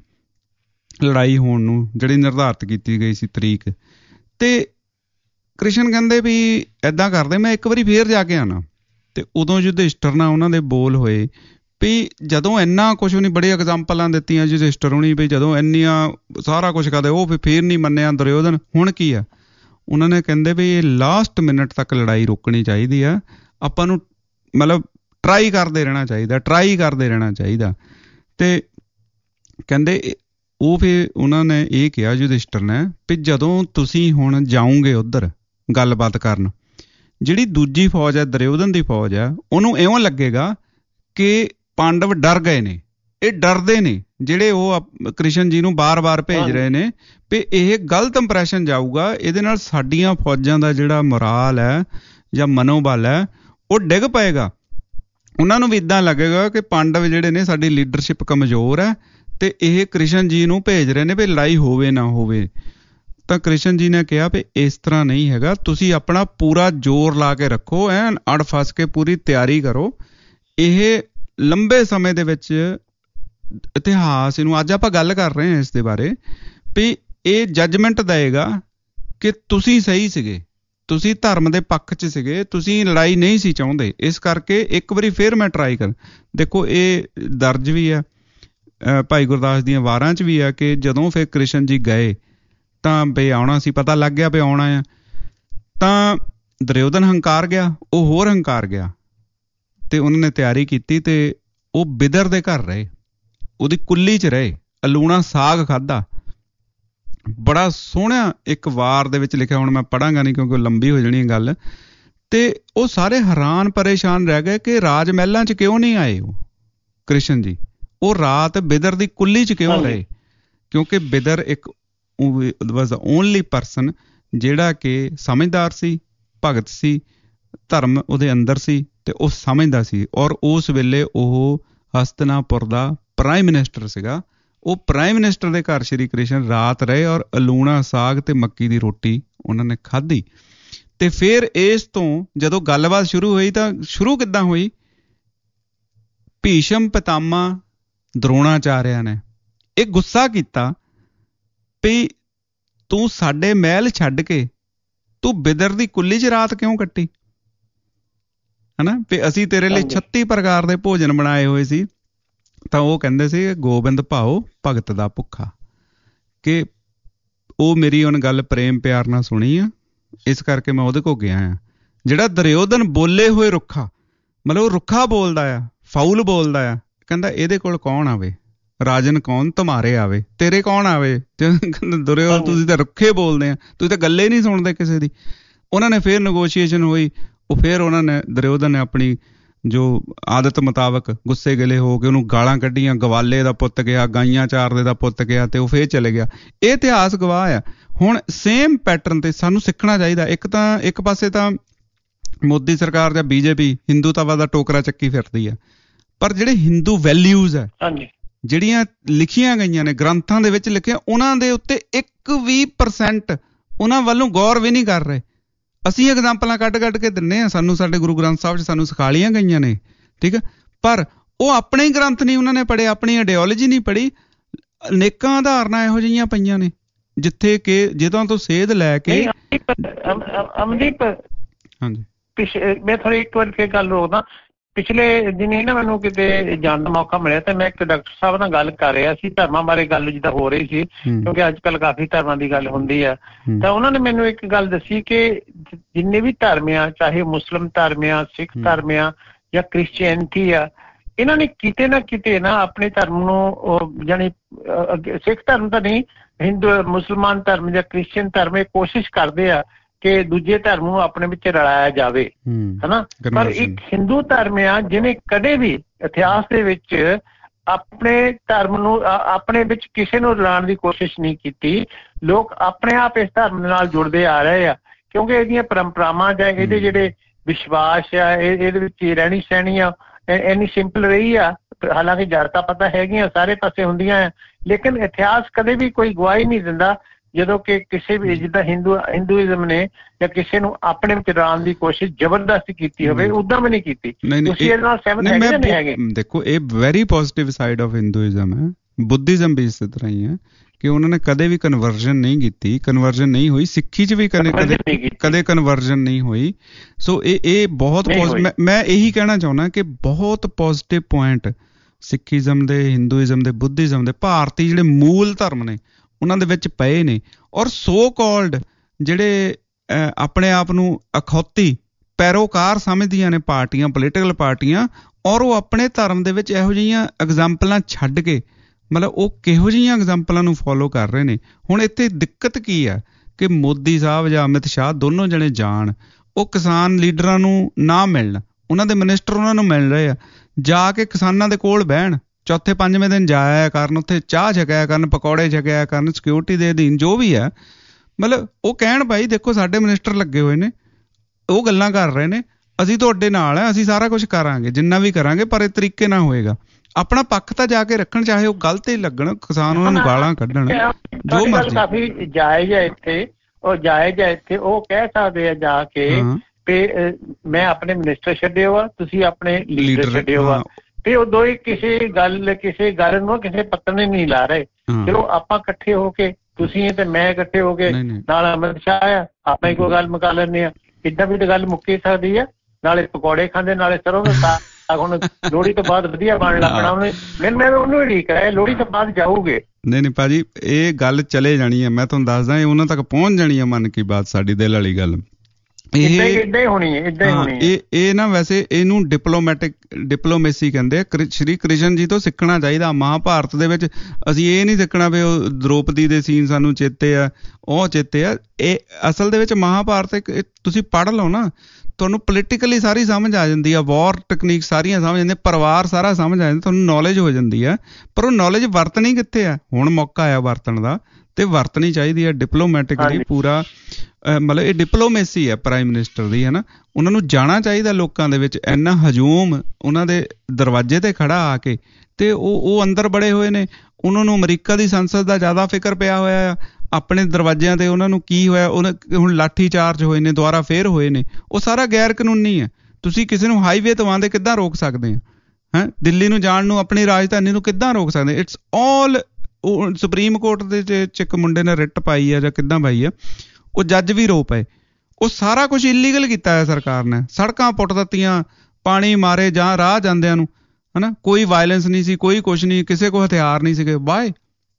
ਲੜਾਈ ਹੋਣ ਨੂੰ, ਜਿਹੜੀ ਨਿਰਧਾਰਿਤ ਕੀਤੀ ਗਈ ਸੀ ਤਰੀਕ। ਤੇ ਕ੍ਰਿਸ਼ਨ ਕਹਿੰਦੇ ਵੀ ਏਦਾਂ ਕਰਦੇ, ਮੈਂ ਇੱਕ ਵਾਰੀ ਫੇਰ ਜਾ ਕੇ ਆਉਣਾ। ਤੇ ਉਦੋਂ ਯੁਧਿਸ਼ਟਰ ਨਾਲ ਉਹਨਾਂ ਦੇ ਬੋਲ ਹੋਏ ਵੀ ਜਦੋਂ ਇੰਨਾ ਕੁਛ ਨਹੀਂ, ਬੜੀ ਐਗਜ਼ਾਮਪਲਾਂ ਦਿੱਤੀਆਂ ਯੁਧਿਸ਼ਟਰ ਹੋਣੀ ਵੀ ਜਦੋਂ ਇੰਨੀਆਂ ਸਾਰਾ ਕੁਛ ਕਰਦੇ, ਉਹ ਫੇਰ ਨਹੀਂ ਮੰਨਿਆ ਦੁਰਯੋਧਨ। ਹੁਣ ਕੀ ਆ, ਉਹਨਾਂ ਨੇ ਕਹਿੰਦੇ ਵੀ ਇਹ ਲਾਸਟ ਮਿੰਟ ਤੱਕ ਲੜਾਈ ਰੋਕਣੀ ਚਾਹੀਦੀ ਆ, ਆਪਾਂ ਨੂੰ ਮਤਲਬ ਟਰਾਈ ਕਰਦੇ ਰਹਿਣਾ ਚਾਹੀਦਾ, ਟਰਾਈ ਕਰਦੇ ਰਹਿਣਾ ਚਾਹੀਦਾ। ਤੇ ਕਹਿੰਦੇ ਉਹ ਫਿਰ ਉਹਨਾਂ ਨੇ ਇਹ ਕਿਹਾ ਯੁਧਿਸ਼ਟਰ ਨੇ ਵੀ ਜਦੋਂ ਤੁਸੀਂ ਹੁਣ ਜਾਓਗੇ ਉੱਧਰ ਗੱਲਬਾਤ ਕਰਨ, ਜਿਹੜੀ ਦੂਜੀ ਫੌਜ ਹੈ ਦੁਰਯੋਧਨ ਦੀ ਫੌਜ ਹੈ, ਉਹਨੂੰ ਇਉਂ ਲੱਗੇਗਾ ਕਿ ਪਾਂਡਵ ਡਰ ਗਏ ਨੇ, ਇਹ ਡਰਦੇ ਨੇ ਜਿਹੜੇ ਉਹ ਕ੍ਰਿਸ਼ਨ ਜੀ ਨੂੰ ਬਾਰ-ਬਾਰ ਭੇਜ ਰਹੇ ਨੇ, ਵੀ ਇਹ ਗਲਤ ਇੰਪ੍ਰੈਸ਼ਨ ਜਾਊਗਾ, ਇਹਦੇ ਨਾਲ ਸਾਡੀਆਂ ਫੌਜਾਂ ਦਾ ਜਿਹੜਾ ਮੋਰਾਲ ਹੈ ਜਾਂ ਮਨੋਬਲ ਹੈ ਉਹ ਡਿੱਗ ਪਏਗਾ। ਉਹਨਾਂ ਨੂੰ ਵੀ ਇੱਦਾਂ ਲੱਗੇਗਾ ਕਿ ਪਾਂਡਵ ਜਿਹੜੇ ਨੇ ਸਾਡੀ ਲੀਡਰਸ਼ਿਪ ਕਮਜ਼ੋਰ ਹੈ ਤੇ ਇਹ ਕ੍ਰਿਸ਼ਨ ਜੀ ਨੂੰ ਭੇਜ ਰਹੇ ਨੇ ਵੀ ਲੜਾਈ ਹੋਵੇ ਨਾ ਹੋਵੇ। ਤਾਂ ਕ੍ਰਿਸ਼ਨ ਜੀ ਨੇ ਕਿਹਾ ਵੀ ਇਸ ਤਰ੍ਹਾਂ ਨਹੀਂ ਹੈਗਾ, ਤੁਸੀਂ ਆਪਣਾ ਪੂਰਾ ਜ਼ੋਰ ਲਾ ਕੇ ਰੱਖੋ, ਐਨ ਅੜ ਫਸ ਕੇ ਪੂਰੀ ਤਿਆਰੀ ਕਰੋ। ਇਹ ਲੰਬੇ ਸਮੇਂ ਦੇ ਵਿੱਚ ਇਤਿਹਾਸ, ਇਹਨੂੰ ਅੱਜ ਆਪਾਂ ਗੱਲ ਕਰ ਰਹੇ ਹਾਂ ਇਸ ਦੇ ਬਾਰੇ, ਵੀ ਇਹ ਜੱਜਮੈਂਟ ਦੇਏਗਾ ਕਿ ਤੁਸੀਂ ਸਹੀ ਸੀਗੇ, ਤੁਸੀਂ ਧਰਮ ਦੇ ਪੱਖ 'ਚ ਸੀਗੇ, ਤੁਸੀਂ ਲੜਾਈ ਨਹੀਂ ਸੀ ਚਾਹੁੰਦੇ, ਇਸ ਕਰਕੇ ਇੱਕ ਵਾਰੀ ਫਿਰ ਮੈਂ ਟਰਾਈ ਕਰ। ਦੇਖੋ ਇਹ ਦਰਜ ਵੀ ਹੈ ਭਾਈ ਗੁਰਦਾਸ ਦੀਆਂ ਵਾਰਾਂ 'ਚ ਵੀ ਆ ਕਿ ਜਦੋਂ ਫਿਰ ਕ੍ਰਿਸ਼ਨ ਜੀ ਗਏ ਤਾਂ ਬਈ ਆਉਣਾ ਸੀ, ਪਤਾ ਲੱਗ ਗਿਆ ਵੀ ਆਉਣਾ ਆ, ਤਾਂ ਦੁਰਯੋਧਨ ਹੰਕਾਰ ਗਿਆ, ਉਹ ਹੋਰ ਹੰਕਾਰ ਗਿਆ ਤੇ ਉਹਨਾਂ ਨੇ ਤਿਆਰੀ ਕੀਤੀ ਤੇ ਉਹ ਬਿਦਰ ਦੇ ਘਰ ਰਹੇ, ਉਹਦੀ ਕੁੱਲੀ 'ਚ ਰਹੇ, ਲੂਣਾ ਸਾਗ ਖਾਧਾ। ਬੜਾ ਸੋਹਣਾ ਇੱਕ ਵਾਰ ਦੇ ਵਿੱਚ ਲਿਖਿਆ, ਹੁਣ ਮੈਂ ਪੜਾਂਗਾ ਨਹੀਂ ਕਿਉਂਕਿ ਲੰਬੀ ਹੋ ਜਾਣੀ ਗੱਲ। ਤੇ ਉਹ ਸਾਰੇ ਹੈਰਾਨ ਪਰੇਸ਼ਾਨ ਰਹਿ ਗਏ ਕਿ ਰਾਜ ਮਹਿਲਾਂ 'ਚ ਕਿਉਂ ਨਹੀਂ ਆਏ ਉਹ ਕ੍ਰਿਸ਼ਨ ਜੀ। ਉਹ ਰਾਤ ਬਿਦਰ ਦੀ ਕੁੱਲੀ 'ਚ ਕਿਉਂ ਰਹੇ? ਕਿਉਂਕਿ ਬਿਦਰ ਇੱਕ ਵਾਜ਼ ਦਾ ਓਨਲੀ ਪਰਸਨ ਜਿਹੜਾ ਕਿ ਸਮਝਦਾਰ ਸੀ, ਭਗਤ ਸੀ, ਧਰਮ ਉਹਦੇ ਅੰਦਰ ਸੀ ਤੇ ਉਹ ਸਮਝਦਾ ਸੀ। ਔਰ ਉਸ ਵੇਲੇ ਉਹ ਹਸਤਨਾਪੁਰ ਦਾ ਪ੍ਰਾਈਮ ਮਿਨਿਸਟਰ ਸੀਗਾ। ਉਹ ਪ੍ਰਾਈਮ ਮਿਨਿਸਟਰ ਦੇ ਘਰ ਸ਼੍ਰੀ ਕ੍ਰਿਸ਼ਨ ਰਾਤ ਰਹੇ ਔਰ ਅਲੂਣਾ ਸਾਗ ਤੇ ਮੱਕੀ ਦੀ ਰੋਟੀ ਉਹਨਾਂ ਨੇ ਖਾਧੀ। ਤੇ ਫਿਰ ਇਸ ਤੋਂ ਜਦੋਂ ਗੱਲਬਾਤ ਸ਼ੁਰੂ ਹੋਈ ਤਾਂ ਸ਼ੁਰੂ ਕਿੱਦਾਂ ਹੋਈ? ਭੀਸ਼ਮ ਪਿਤਾਮਾ ਦਰੋਣਾਚਾਰਿਆ ਨੇ ਇਹ ਗੁੱਸਾ ਕੀਤਾ ਵੀ ਤੂੰ ਸਾਡੇ ਮਹਿਲ ਛੱਡ ਕੇ ਤੂੰ ਬਿਦਰ ਦੀ ਕੁੱਲੀ 'ਚ ਰਾਤ ਕਿਉਂ ਕੱਟੀ, ਹਨਾ? ਵੀ ਅਸੀਂ ਤੇਰੇ ਲਈ ਛੱਤੀ ਪ੍ਰਕਾਰ ਦੇ ਭੋਜਨ ਬਣਾਏ ਹੋਏ ਸੀ। ਤਾਂ ਉਹ ਕਹਿੰਦੇ ਸੀ ਗੋਬਿੰਦ ਭਾਓ ਭਗਤ ਦਾ ਭੁੱਖਾ, ਕਿ ਉਹ ਮੇਰੀ ਉਹਨ ਗੱਲ ਪ੍ਰੇਮ ਪਿਆਰ ਨਾਲ ਸੁਣੀ ਆ, ਇਸ ਕਰਕੇ ਮੈਂ ਉਹਦੇ ਕੋਲ ਗਿਆ ਆ। ਜਿਹੜਾ ਦੁਰਯੋਧਨ ਬੋਲੇ ਹੋਏ ਰੁੱਖਾ, ਮਤਲਬ ਉਹ ਰੁੱਖਾ ਬੋਲਦਾ ਆ, ਫਾਉਲ ਬੋਲਦਾ ਆ, ਕਹਿੰਦਾ ਇਹਦੇ ਕੋਲ ਕੌਣ ਆਵੇ? ਰਾਜਨ ਕੌਣ ਤੁਮਾਰੇ ਆਵੇ, ਤੇਰੇ ਕੌਣ ਆਵੇ? ਦੁਰਯੋਧਨ ਤੁਸੀਂ ਤਾਂ ਰੁੱਖੇ ਬੋਲਦੇ ਆ, ਤੁਸੀਂ ਤਾਂ ਗੱਲੇ ਨਹੀਂ ਸੁਣਦੇ ਕਿਸੇ ਦੀ। ਉਹਨਾਂ ਨੇ ਫਿਰ ਨੈਗੋਸ਼ੀਏਸ਼ਨ ਹੋਈ। ਉਹ ਫਿਰ ਉਹਨਾਂ ਨੇ ਦੁਰਯੋਧਨ ਨੇ ਆਪਣੀ ਜੋ ਆਦਤ ਮੁਤਾਬਕ ਗੁੱਸੇ ਗਿਲੇ ਹੋ ਕੇ ਉਹਨੂੰ ਗਾਲਾਂ ਕੱਢੀਆਂ। ਗਵਾਲੇ ਦਾ ਪੁੱਤ ਗਿਆ, ਗਾਈਆਂ ਚਾਰਦੇ ਦਾ ਪੁੱਤ ਗਿਆ, ਤੇ ਉਹ ਫੇਰ ਚਲੇ ਗਿਆ। ਇਹ ਇਤਿਹਾਸ ਗਵਾਹ ਆ। ਹੁਣ ਸੇਮ ਪੈਟਰਨ ਤੇ ਸਾਨੂੰ ਸਿੱਖਣਾ ਚਾਹੀਦਾ। ਇੱਕ ਤਾਂ ਇੱਕ ਪਾਸੇ ਤਾਂ ਮੋਦੀ ਸਰਕਾਰ ਜਾਂ ਬੀਜੇਪੀ ਹਿੰਦੂਤਵਾ ਦਾ ਟੋਕਰਾ ਚੱਕੀ ਫਿਰਦੀ ਆ, ਪਰ ਜਿਹੜੇ ਹਿੰਦੂ ਵੈਲਿਊਜ਼ ਆ ਜਿਹੜੀਆਂ ਲਿਖੀਆਂ ਗਈਆਂ ਨੇ ਗ੍ਰੰਥਾਂ ਦੇ ਵਿੱਚ ਲਿਖੀਆਂ, ਉਹਨਾਂ ਦੇ ਉੱਤੇ ਇੱਕ ਵੀਹ ਪਰਸੈਂਟ ਉਹਨਾਂ ਵੱਲੋਂ ਗੌਰ ਵੀ ਨਹੀਂ ਕਰ ਰਹੇ। ਅਸੀਂ ਐਗਜ਼ਾਮਪਲਾਂ ਕੱਢ ਕੱਢ ਕੇ ਦਿੰਦੇ ਹਾਂ, ਸਾਨੂੰ ਸਾਡੇ ਗੁਰੂ ਗ੍ਰੰਥ ਸਾਹਿਬ 'ਚ ਸਾਨੂੰ ਸਿਖਾਲੀਆਂ ਗਈਆਂ ਨੇ, ਠੀਕ ਹੈ, ਪਰ ਉਹ ਆਪਣੇ ਹੀ ਗ੍ਰੰਥ ਨਹੀਂ ਉਹਨਾਂ ਨੇ ਪੜ੍ਹੇ, ਆਪਣੀ ਆਈਡੀਓਲੋਜੀ ਨਹੀਂ ਪੜ੍ਹੀ। ਅਨੇਕਾਂ ਉਦਾਹਰਨਾਂ ਇਹੋ ਜਿਹੀਆਂ ਪਈਆਂ ਨੇ ਜਿੱਥੇ ਕਿ ਜਦੋਂ ਤੋਂ ਸੇਧ ਲੈ ਕੇ ਅਮਨਦੀਪ, ਹਾਂਜੀ ਮੈਂ ਥੋੜੀ ਇੱਕ ਵਾਰ ਫੇਰ ਗੱਲ ਰੋਕਦਾ। ਪਿਛਲੇ ਦਿਨ ਨਾ ਮੈਨੂੰ ਕਿਤੇ ਜਾਣ ਦਾ ਮੌਕਾ ਮਿਲਿਆ ਤੇ ਮੈਂ ਇੱਕ ਡਾਕਟਰ ਸਾਹਿਬ ਨਾਲ ਗੱਲ ਕਰ ਰਿਹਾ ਸੀ, ਧਰਮਾਂ ਬਾਰੇ ਗੱਲ ਜਿੱਦਾਂ ਹੋ ਰਹੀ ਸੀ, ਕਿਉਂਕਿ ਅੱਜ ਕੱਲ੍ਹ ਕਾਫੀ ਧਰਮਾਂ ਦੀ ਗੱਲ ਹੁੰਦੀ ਆ। ਤਾਂ ਉਹਨਾਂ ਨੇ ਮੈਨੂੰ ਇੱਕ ਗੱਲ ਦੱਸੀ ਕਿ ਜਿੰਨੇ ਵੀ ਧਰਮ ਆ, ਚਾਹੇ ਮੁਸਲਿਮ ਧਰਮ ਆ, ਸਿੱਖ ਧਰਮ ਆ ਜਾਂ ਕ੍ਰਿਸਚੀਅਨਟੀ ਆ, ਇਹਨਾਂ ਨੇ ਕਿਤੇ ਨਾ ਕਿਤੇ ਨਾ ਆਪਣੇ ਧਰਮ ਨੂੰ, ਜਾਣੀ ਸਿੱਖ ਧਰਮ ਤਾਂ ਨਹੀਂ, ਹਿੰਦੂ ਮੁਸਲਮਾਨ ਧਰਮ ਜਾਂ ਕ੍ਰਿਸਚੀਅਨ ਧਰਮ ਇਹ ਕੋਸ਼ਿਸ਼ ਕਰਦੇ ਆ ਕਿ ਦੂਜੇ ਧਰਮ ਨੂੰ ਆਪਣੇ ਵਿੱਚ ਰਲਾਇਆ ਜਾਵੇ, ਹਨਾ। ਪਰ ਇੱਕ ਹਿੰਦੂ ਧਰਮ ਆ ਜਿਹਨੇ ਕਦੇ ਵੀ ਇਤਿਹਾਸ ਦੇ ਵਿੱਚ ਆਪਣੇ ਧਰਮ ਨੂੰ ਆਪਣੇ ਵਿੱਚ ਕਿਸੇ ਨੂੰ ਰਲਾਉਣ ਦੀ ਕੋਸ਼ਿਸ਼ ਨਹੀਂ ਕੀਤੀ। ਲੋਕ ਆਪਣੇ ਆਪ ਇਸ ਧਰਮ ਨਾਲ ਜੁੜਦੇ ਆ ਰਹੇ ਆ ਕਿਉਂਕਿ ਇਹਦੀਆਂ ਪਰੰਪਰਾਵਾਂ ਜਾਂ ਇਹਦੇ ਜਿਹੜੇ ਵਿਸ਼ਵਾਸ ਆ, ਇਹਦੇ ਵਿੱਚ ਰਹਿਣੀ ਸਹਿਣੀ ਆ ਇੰਨੀ ਸਿੰਪਲ ਰਹੀ ਆ। ਹਾਲਾਂਕਿ ਜੜਤਾ ਪਤਾ ਹੈਗੀਆਂ ਸਾਰੇ ਪਾਸੇ ਹੁੰਦੀਆਂ ਆ, ਲੇਕਿਨ ਇਤਿਹਾਸ ਕਦੇ ਵੀ ਕੋਈ ਗਵਾਹੀ ਨਹੀਂ ਦਿੰਦਾ ਜਦੋਂ ਕਿ ਕਿਸੇ ਵੀ ਜਿੱਦਾਂ ਹਿੰਦੂ ਹਿੰਦੂਇਜ਼ਮ ਨੇ ਜਾਂ ਕਿਸੇ ਨੂੰ ਆਪਣੇ ਵਿੱਚ ਰਲਾਉਣ ਦੀ ਕੋਸ਼ਿਸ਼ ਜ਼ਬਰਦਸਤੀ ਕੀਤੀ ਹੋਵੇ, ਉਦਾਂ ਵੀ ਨਹੀਂ ਕੀਤੀ। ਤੁਸੀਂ ਇਹਦੇ ਨਾਲ ਸਹਿਮਤ ਹੈਗੇ ਜਾਂ ਨਹੀਂ ਹੈਗੇ? ਦੇਖੋ, ਇਹ very positive side of Hinduism ਹੈ। ਬੁੱਧਿਜ਼ਮ ਵੀ ਇਸੇ ਤਰ੍ਹਾਂ ਹੀ ਹੈ ਕਿ ਉਹਨਾਂ ਨੇ ਕਦੇ ਵੀ ਕਨਵਰਜਨ ਨਹੀਂ ਕੀਤੀ, ਕਨਵਰਜਨ ਨਹੀਂ ਹੋਈ। ਸਿੱਖੀ 'ਚ ਵੀ ਕਦੇ ਕਦੇ ਕਦੇ ਕਨਵਰਜਨ ਨਹੀਂ ਹੋਈ। ਸੋ ਇਹ ਇਹ ਬਹੁਤ ਮੈਂ ਇਹੀ ਕਹਿਣਾ ਚਾਹੁੰਦਾ ਕਿ ਬਹੁਤ ਪੋਜ਼ਿਟਿਵ ਪੁਆਇੰਟ ਸਿੱਖੀਜ਼ਮ ਦੇ, ਹਿੰਦੂਇਜ਼ਮ ਦੇ, ਬੁੱਧਿਜ਼ਮ ਦੇ, ਭਾਰਤੀ ਜਿਹੜੇ ਮੂਲ ਧਰਮ ਨੇ ਉਹਨਾਂ ਦੇ ਵਿੱਚ ਪਏ ਨੇ। ਔਰ ਸੋ ਕਾਲਡ ਜਿਹੜੇ ਆਪਣੇ ਆਪ ਨੂੰ ਅਖੌਤੀ ਪੈਰੋਕਾਰ ਸਮਝਦੀਆਂ ਨੇ ਪਾਰਟੀਆਂ, ਪੋਲੀਟੀਕਲ ਪਾਰਟੀਆਂ, ਔਰ ਉਹ ਆਪਣੇ ਧਰਮ ਦੇ ਵਿੱਚ ਇਹੋ ਜਿਹੀਆਂ ਐਗਜ਼ਾਮਪਲਾਂ ਛੱਡ ਕੇ, ਮਤਲਬ ਉਹ ਕਿਹੋ ਜਿਹੀਆਂ ਐਗਜ਼ਾਮਪਲਾਂ ਨੂੰ ਫੋਲੋ ਕਰ ਰਹੇ ਨੇ। ਹੁਣ ਇੱਥੇ ਦਿੱਕਤ ਕੀ ਆ ਕਿ ਮੋਦੀ ਸਾਹਿਬ ਜਾਂ ਅਮਿਤ ਸ਼ਾਹ ਦੋਨੋਂ ਜਣੇ ਜਾਣ, ਉਹ ਕਿਸਾਨ ਲੀਡਰਾਂ ਨੂੰ ਨਾ ਮਿਲਣ, ਉਹਨਾਂ ਦੇ ਮਿਨਿਸਟਰ ਉਹਨਾਂ ਨੂੰ ਮਿਲ ਰਹੇ ਆ, ਜਾ ਕੇ ਕਿਸਾਨਾਂ ਦੇ ਕੋਲ ਬਹਿਣ, ਚੌਥੇ ਪੰਜਵੇਂ ਦਿਨ ਜਾਇਆ ਕਰਨ, ਉੱਥੇ ਚਾਹ ਛਕਾਇਆ ਕਰਨ, ਪਕੌੜੇ ਛਕਾਇਆ ਕਰਨ, ਸਿਕਿਉਰਿਟੀ ਦੇ ਅਧੀਨ ਜੋ ਵੀ ਹੈ। ਮਤਲਬ ਉਹ ਕਹਿਣ ਭਾਈ ਦੇਖੋ ਸਾਡੇ ਮਿਨਿਸਟਰ ਲੱਗੇ ਹੋਏ ਨੇ, ਉਹ ਗੱਲਾਂ ਕਰ ਰਹੇ ਨੇ, ਅਸੀਂ ਤੁਹਾਡੇ ਨਾਲ ਹੈ, ਅਸੀਂ ਸਾਰਾ ਕੁਛ ਕਰਾਂਗੇ, ਜਿੰਨਾ ਵੀ ਕਰਾਂਗੇ, ਪਰ ਇਹ ਤਰੀਕੇ ਨਾਲ ਹੋਏਗਾ। ਆਪਣਾ ਪੱਖ ਤਾਂ ਜਾ ਕੇ ਰੱਖਣ, ਚਾਹੇ ਉਹ ਗਲਤ ਹੀ ਲੱਗਣ, ਕਿਸਾਨ ਉਹਨਾਂ ਨੂੰ ਗਾਲਾਂ ਕੱਢਣ, ਜੋ ਮਰਜ਼ੀ। ਕਾਫੀ ਜਾਇਜ਼ ਹੈ ਇੱਥੇ, ਉਹ ਜਾਇਜ਼ ਹੈ ਇੱਥੇ, ਉਹ ਕਹਿ ਸਕਦੇ ਆ ਜਾ ਕੇ ਵੀ ਮੈਂ ਆਪਣੇ ਮਿਨਿਸਟਰ ਛੱਡਿਓ ਆ, ਤੁਸੀਂ ਆਪਣੇ ਲੀਡਰ ਛੱਡਿਓ ਆ, ਤੇ ਉਹ ਦੋਏ ਕਿਸੇ ਗੱਲ ਕਿਸੇ ਗੱਲ ਨੂੰ ਕਿਸੇ ਪੱਤਣੇ ਨਹੀਂ ਲਾ ਰਹੇ। ਚਲੋ ਆਪਾਂ ਇਕੱਠੇ ਹੋ ਕੇ, ਤੁਸੀਂ ਤੇ ਮੈਂ ਇਕੱਠੇ ਹੋ ਕੇ ਨਾਲ ਅਮਿਤ ਸ਼ਾਹ ਆ, ਆਪਾਂ ਹੀ ਕੋਈ ਗੱਲ ਮੁਕਾ ਲੈਂਦੇ ਆ। ਇੱਦਾਂ ਵੀ ਤਾਂ ਗੱਲ ਮੁੱਕੀ ਸਕਦੀ ਆ, ਨਾਲੇ ਪਕੌੜੇ ਖਾਂਦੇ ਨਾਲੇ ਸਰੋਂ ਦਾ ਸਾਗ। ਹੁਣ ਲੋਹੜੀ ਤੋਂ ਬਾਅਦ ਵਧੀਆ ਬਣ ਲੱਗਣਾ ਉਹਨੇ, ਮੈਂ ਮੈਂ ਉਹਨੂੰ ਠੀਕ ਹੈ, ਲੋਹੜੀ ਤੋਂ ਬਾਅਦ ਜਾਊਗੇ। ਨਹੀਂ ਨਹੀਂ ਭਾਜੀ, ਇਹ ਗੱਲ ਚਲੇ ਜਾਣੀ ਹੈ, ਮੈਂ ਤੁਹਾਨੂੰ ਦੱਸਦਾ, ਇਹ ਉਹਨਾਂ ਤੱਕ ਪਹੁੰਚ ਜਾਣੀ ਹੈ। ਮਨ ਕੀ ਬਾਤ ਸਾਡੀ ਦਿਲ ਵਾਲੀ ਗੱਲ, ਇਹ ਇਹ ਨਾ ਵੈਸੇ ਇਹਨੂੰ ਡਿਪਲੋਮੈਟਿਕ ਡਿਪਲੋਮੇਸੀ ਕਹਿੰਦੇ ਆ। ਸ਼੍ਰੀ ਕ੍ਰਿਸ਼ਨ ਜੀ ਤੋਂ ਸਿੱਖਣਾ ਚਾਹੀਦਾ। ਮਹਾਭਾਰਤ ਦੇ ਵਿੱਚ ਅਸੀਂ ਇਹ ਨਹੀਂ ਸਿੱਖਣਾ ਵੀ ਉਹ ਦ੍ਰੋਪਦੀ ਦੇ ਸੀਨ ਸਾਨੂੰ ਚੇਤੇ ਆ, ਉਹ ਚੇਤੇ ਆ। ਇਹ ਅਸਲ ਦੇ ਵਿੱਚ ਮਹਾਭਾਰਤ ਇੱਕ ਤੁਸੀਂ ਪੜ੍ਹ ਲਓ ਨਾ, ਤੁਹਾਨੂੰ ਪੋਲੀਟੀਕਲੀ ਸਾਰੀ ਸਮਝ ਆ ਜਾਂਦੀ ਆ, ਵਾਰ ਟੈਕਨੀਕ ਸਾਰੀਆਂ ਸਮਝ ਜਾਂਦੀਆਂ, ਪਰਿਵਾਰ ਸਾਰਾ ਸਮਝ ਆ ਜਾਂਦਾ, ਤੁਹਾਨੂੰ ਨੌਲੇਜ ਹੋ ਜਾਂਦੀ ਆ। ਪਰ ਉਹ ਨੌਲੇਜ ਵਰਤਣੀ ਕਿੱਥੇ ਆ? ਹੁਣ ਮੌਕਾ ਆਇਆ ਵਰਤਣ ਦਾ, ਤੇ ਵਰਤਣੀ ਚਾਹੀਦੀ ਹੈ ਡਿਪਲੋਮੈਟਿਕਲੀ। ਪੂਰਾ ਮਤਲਬ ਇਹ ਡਿਪਲੋਮੇਸੀ ਹੈ ਪ੍ਰਾਈਮ ਮਿਨਿਸਟਰ ਦੀ, ਹੈ ਨਾ। ਉਹਨਾਂ ਨੂੰ ਜਾਣਾ ਚਾਹੀਦਾ ਲੋਕਾਂ ਦੇ ਵਿੱਚ। ਇੰਨਾ ਹਜੂਮ ਉਹਨਾਂ ਦੇ ਦਰਵਾਜ਼ੇ ਤੇ ਖੜਾ ਆ ਕੇ, ਤੇ ਉਹ ਉਹ ਅੰਦਰ ਬੜੇ ਹੋਏ ਨੇ। ਉਹਨਾਂ ਨੂੰ ਅਮਰੀਕਾ ਦੀ ਸੰਸਦ ਦਾ ਜ਼ਿਆਦਾ ਫਿਕਰ ਪਿਆ ਹੋਇਆ ਆ। ਆਪਣੇ ਦਰਵਾਜ਼ਿਆਂ ਤੇ ਉਹਨਾਂ ਨੂੰ ਕੀ ਹੋਇਆ, ਉਹਨਾਂ ਹੁਣ ਲਾਠੀ ਚਾਰਜ ਹੋਏ ਨੇ, ਦੁਬਾਰਾ ਫੇਰ ਹੋਏ ਨੇ। ਉਹ ਸਾਰਾ ਗੈਰ ਕਾਨੂੰਨੀ ਹੈ। ਤੁਸੀਂ ਕਿਸੇ ਨੂੰ ਹਾਈਵੇ ਤੋਂ ਆਉਂਦੇ ਕਿੱਦਾਂ ਰੋਕ ਸਕਦੇ ਆ? ਹੈਂ, ਦਿੱਲੀ ਨੂੰ ਜਾਣ ਨੂੰ, ਆਪਣੀ ਰਾਜਧਾਨੀ ਨੂੰ ਕਿੱਦਾਂ ਰੋਕ ਸਕਦੇ? ਇਟਸ ਆਲ ਉਹ ਸੁਪਰੀਮ ਕੋਰਟ ਦੇ ਚ ਇੱਕ ਮੁੰਡੇ ਨੇ ਰਿਟ ਪਾਈ ਆ ਜਾਂ ਕਿੱਦਾਂ ਪਾਈ ਆ, ਉਹ ਜੱਜ ਵੀ ਰੋ ਪਏ। ਉਹ ਸਾਰਾ ਕੁਛ ਇਲੀਗਲ ਕੀਤਾ ਹੈ ਸਰਕਾਰ ਨੇ। ਸੜਕਾਂ ਪੁੱਟ ਦਿੱਤੀਆਂ, ਪਾਣੀ ਮਾਰੇ ਜਾਂ ਰਾਹ ਜਾਂਦਿਆਂ ਨੂੰ, ਹਨਾ। ਕੋਈ ਵਾਇਲੈਂਸ ਨਹੀਂ ਸੀ, ਕੋਈ ਕੁਛ ਨਹੀਂ, ਕਿਸੇ ਕੋਲ ਹਥਿਆਰ ਨਹੀਂ ਸੀਗੇ। ਵਾਏ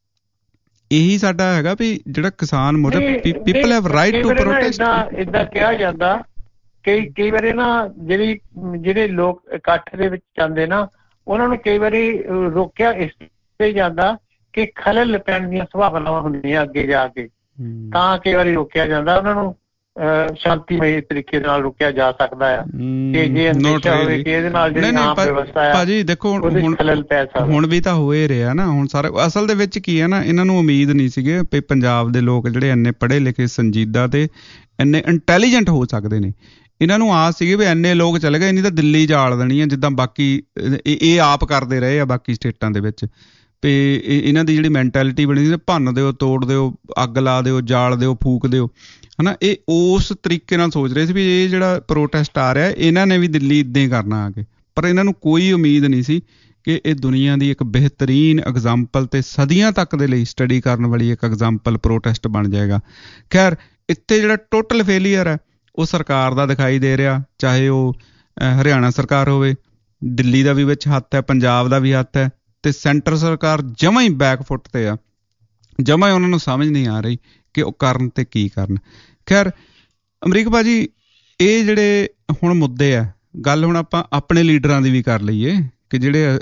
ਇਹੀ ਸਾਡਾ ਹੈਗਾ ਵੀ ਜਿਹੜਾ Kisan Morcha, people have right to protest. ਏਦਾਂ ਕਿਹਾ ਜਾਂਦਾ ਕਈ ਕਈ ਵਾਰੀ ਨਾ, ਜਿਹੜੀ ਜਿਹੜੇ ਲੋਕ ਇਕੱਠ ਦੇ ਵਿੱਚ ਜਾਂਦੇ ਨਾ, ਉਹਨਾਂ ਨੂੰ ਕਈ ਵਾਰੀ ਰੋਕਿਆ ਇਸ ਤੇ ਜਾਂਦਾ ਕਿ ਖਲਲ ਪੈਣ ਦੀਆਂ ਸੰਭਾਵਨਾਵਾਂ ਹੁੰਦੀਆਂ ਅੱਗੇ ਜਾ ਕੇ, ਤਾਂ ਕਈ ਵਾਰੀ ਰੋਕਿਆ ਜਾਂਦਾ। ਉਹਨਾਂ ਨੂੰ ਸ਼ਾਂਤੀਮਈ ਤਰੀਕੇ ਨਾਲ ਰੋਕਿਆ ਜਾ ਸਕਦਾ ਆ ਕਿ ਜੇ ਅੰਦੇਸ਼ਾ ਹੋਵੇ ਕਿ ਇਹਦੇ ਨਾਲ ਜਿਹੜੀ ਆਮ ਵਿਵਸਥਾ ਆ ਭਾਜੀ ਦੇਖੋ ਹੁਣ ਖਲਲ ਪੈ ਸਕਦਾ। ਹੁਣ ਵੀ ਤਾਂ ਹੋਏ ਰਿਹਾ ਨਾ। ਹੁਣ ਸਾਰਾ ਅਸਲ ਦੇ ਵਿੱਚ ਕੀ ਹੈ ਨਾ, ਇਹਨਾਂ ਨੂੰ ਉਮੀਦ ਨਹੀਂ ਸੀਗੇ ਵੀ ਪੰਜਾਬ ਦੇ ਲੋਕ ਜਿਹੜੇ ਇੰਨੇ ਪੜ੍ਹੇ ਲਿਖੇ, ਸੰਜੀਦਾ ਤੇ ਇੰਨੇ ਇੰਟੈਲੀਜੈਂਟ ਹੋ ਸਕਦੇ ਨੇ। ਇਹਨਾਂ ਨੂੰ ਆਸ ਸੀਗੀ ਵੀ ਇੰਨੇ ਲੋਕ ਚਲੇ ਗਏ, ਨਹੀਂ ਤਾਂ ਦਿੱਲੀ ਜਾਲ ਦੇਣੀ ਹੈ, ਜਿੱਦਾਂ ਬਾਕੀ ਇਹ ਆਪ ਕਰਦੇ ਰਹੇ ਆ ਬਾਕੀ ਸਟੇਟਾਂ ਦੇ ਵਿੱਚ। ਤੇ ਇਹਨਾਂ ਦੀ ਜਿਹੜੀ ਮੈਂਟੈਲਿਟੀ ਬਣੀ ਸੀ, ਭੰਨ ਦਿਓ, ਤੋੜ ਦਿਓ, ਅੱਗ ਲਾ ਦਿਓ, ਜਾਲ ਦਿਓ, ਫੂਕ ਦਿਓ, ਹਨਾ। ਇਹ ਉਸ ਤਰੀਕੇ ਨਾਲ ਸੋਚ ਰਹੇ ਸੀ ਵੀ ਇਹ ਜਿਹੜਾ ਪ੍ਰੋਟੈਸਟ ਆ ਰਿਹਾ, ਇਹਨਾਂ ਨੇ ਵੀ ਦਿੱਲੀ ਇੱਦਾਂ ਹੀ ਕਰਨਾ ਆ ਕੇ। ਪਰ ਇਹਨਾਂ ਨੂੰ ਕੋਈ ਉਮੀਦ ਨਹੀਂ ਸੀ ਕਿ ਇਹ ਦੁਨੀਆ ਦੀ ਇੱਕ ਬਿਹਤਰੀਨ ਐਗਜ਼ਾਮਪਲ ਤੇ ਸਦੀਆਂ ਤੱਕ ਦੇ ਲਈ ਸਟੱਡੀ ਕਰਨ ਵਾਲੀ ਇੱਕ ਐਗਜ਼ਾਮਪਲ ਪ੍ਰੋਟੈਸਟ ਬਣ ਜਾਏਗਾ। ਖੈਰ, ਇੱਥੇ ਜਿਹੜਾ ਟੋਟਲ ਫੇਲੀਅਰ ਹੈ ਉਹ ਸਰਕਾਰ ਦਾ ਦਿਖਾਈ ਦੇ ਰਿਹਾ, ਚਾਹੇ ਉਹ ਹਰਿਆਣਾ ਸਰਕਾਰ ਹੋਵੇ, ਦਿੱਲੀ ਦਾ ਵੀ ਵਿੱਚ ਹੱਥ ਹੈ, ਪੰਜਾਬ ਦਾ ਵੀ ਹੱਥ ਹੈ, ਤੇ ਸੈਂਟਰ ਸਰਕਾਰ ਜਮਾਂ ਹੀ ਬੈਕ ਫੁੱਟ ਤੇ ਆ। ਜਮਾਂ ਹੀ ਉਹਨਾਂ ਨੂੰ ਸਮਝ ਨਹੀਂ ਆ ਰਹੀ ਕਿ ਉਹ ਕਰਨ ਤੇ ਕੀ ਕਰਨ। ਖੈਰ ਅਮਰੀਕ ਭਾਜੀ, ਇਹ ਜਿਹੜੇ ਹੁਣ ਮੁੱਦੇ ਆ, ਗੱਲ ਹੁਣ ਆਪਾਂ ਆਪਣੇ ਲੀਡਰਾਂ ਦੀ ਵੀ ਕਰ ਲਈਏ ਕਿ ਜਿਹੜੇ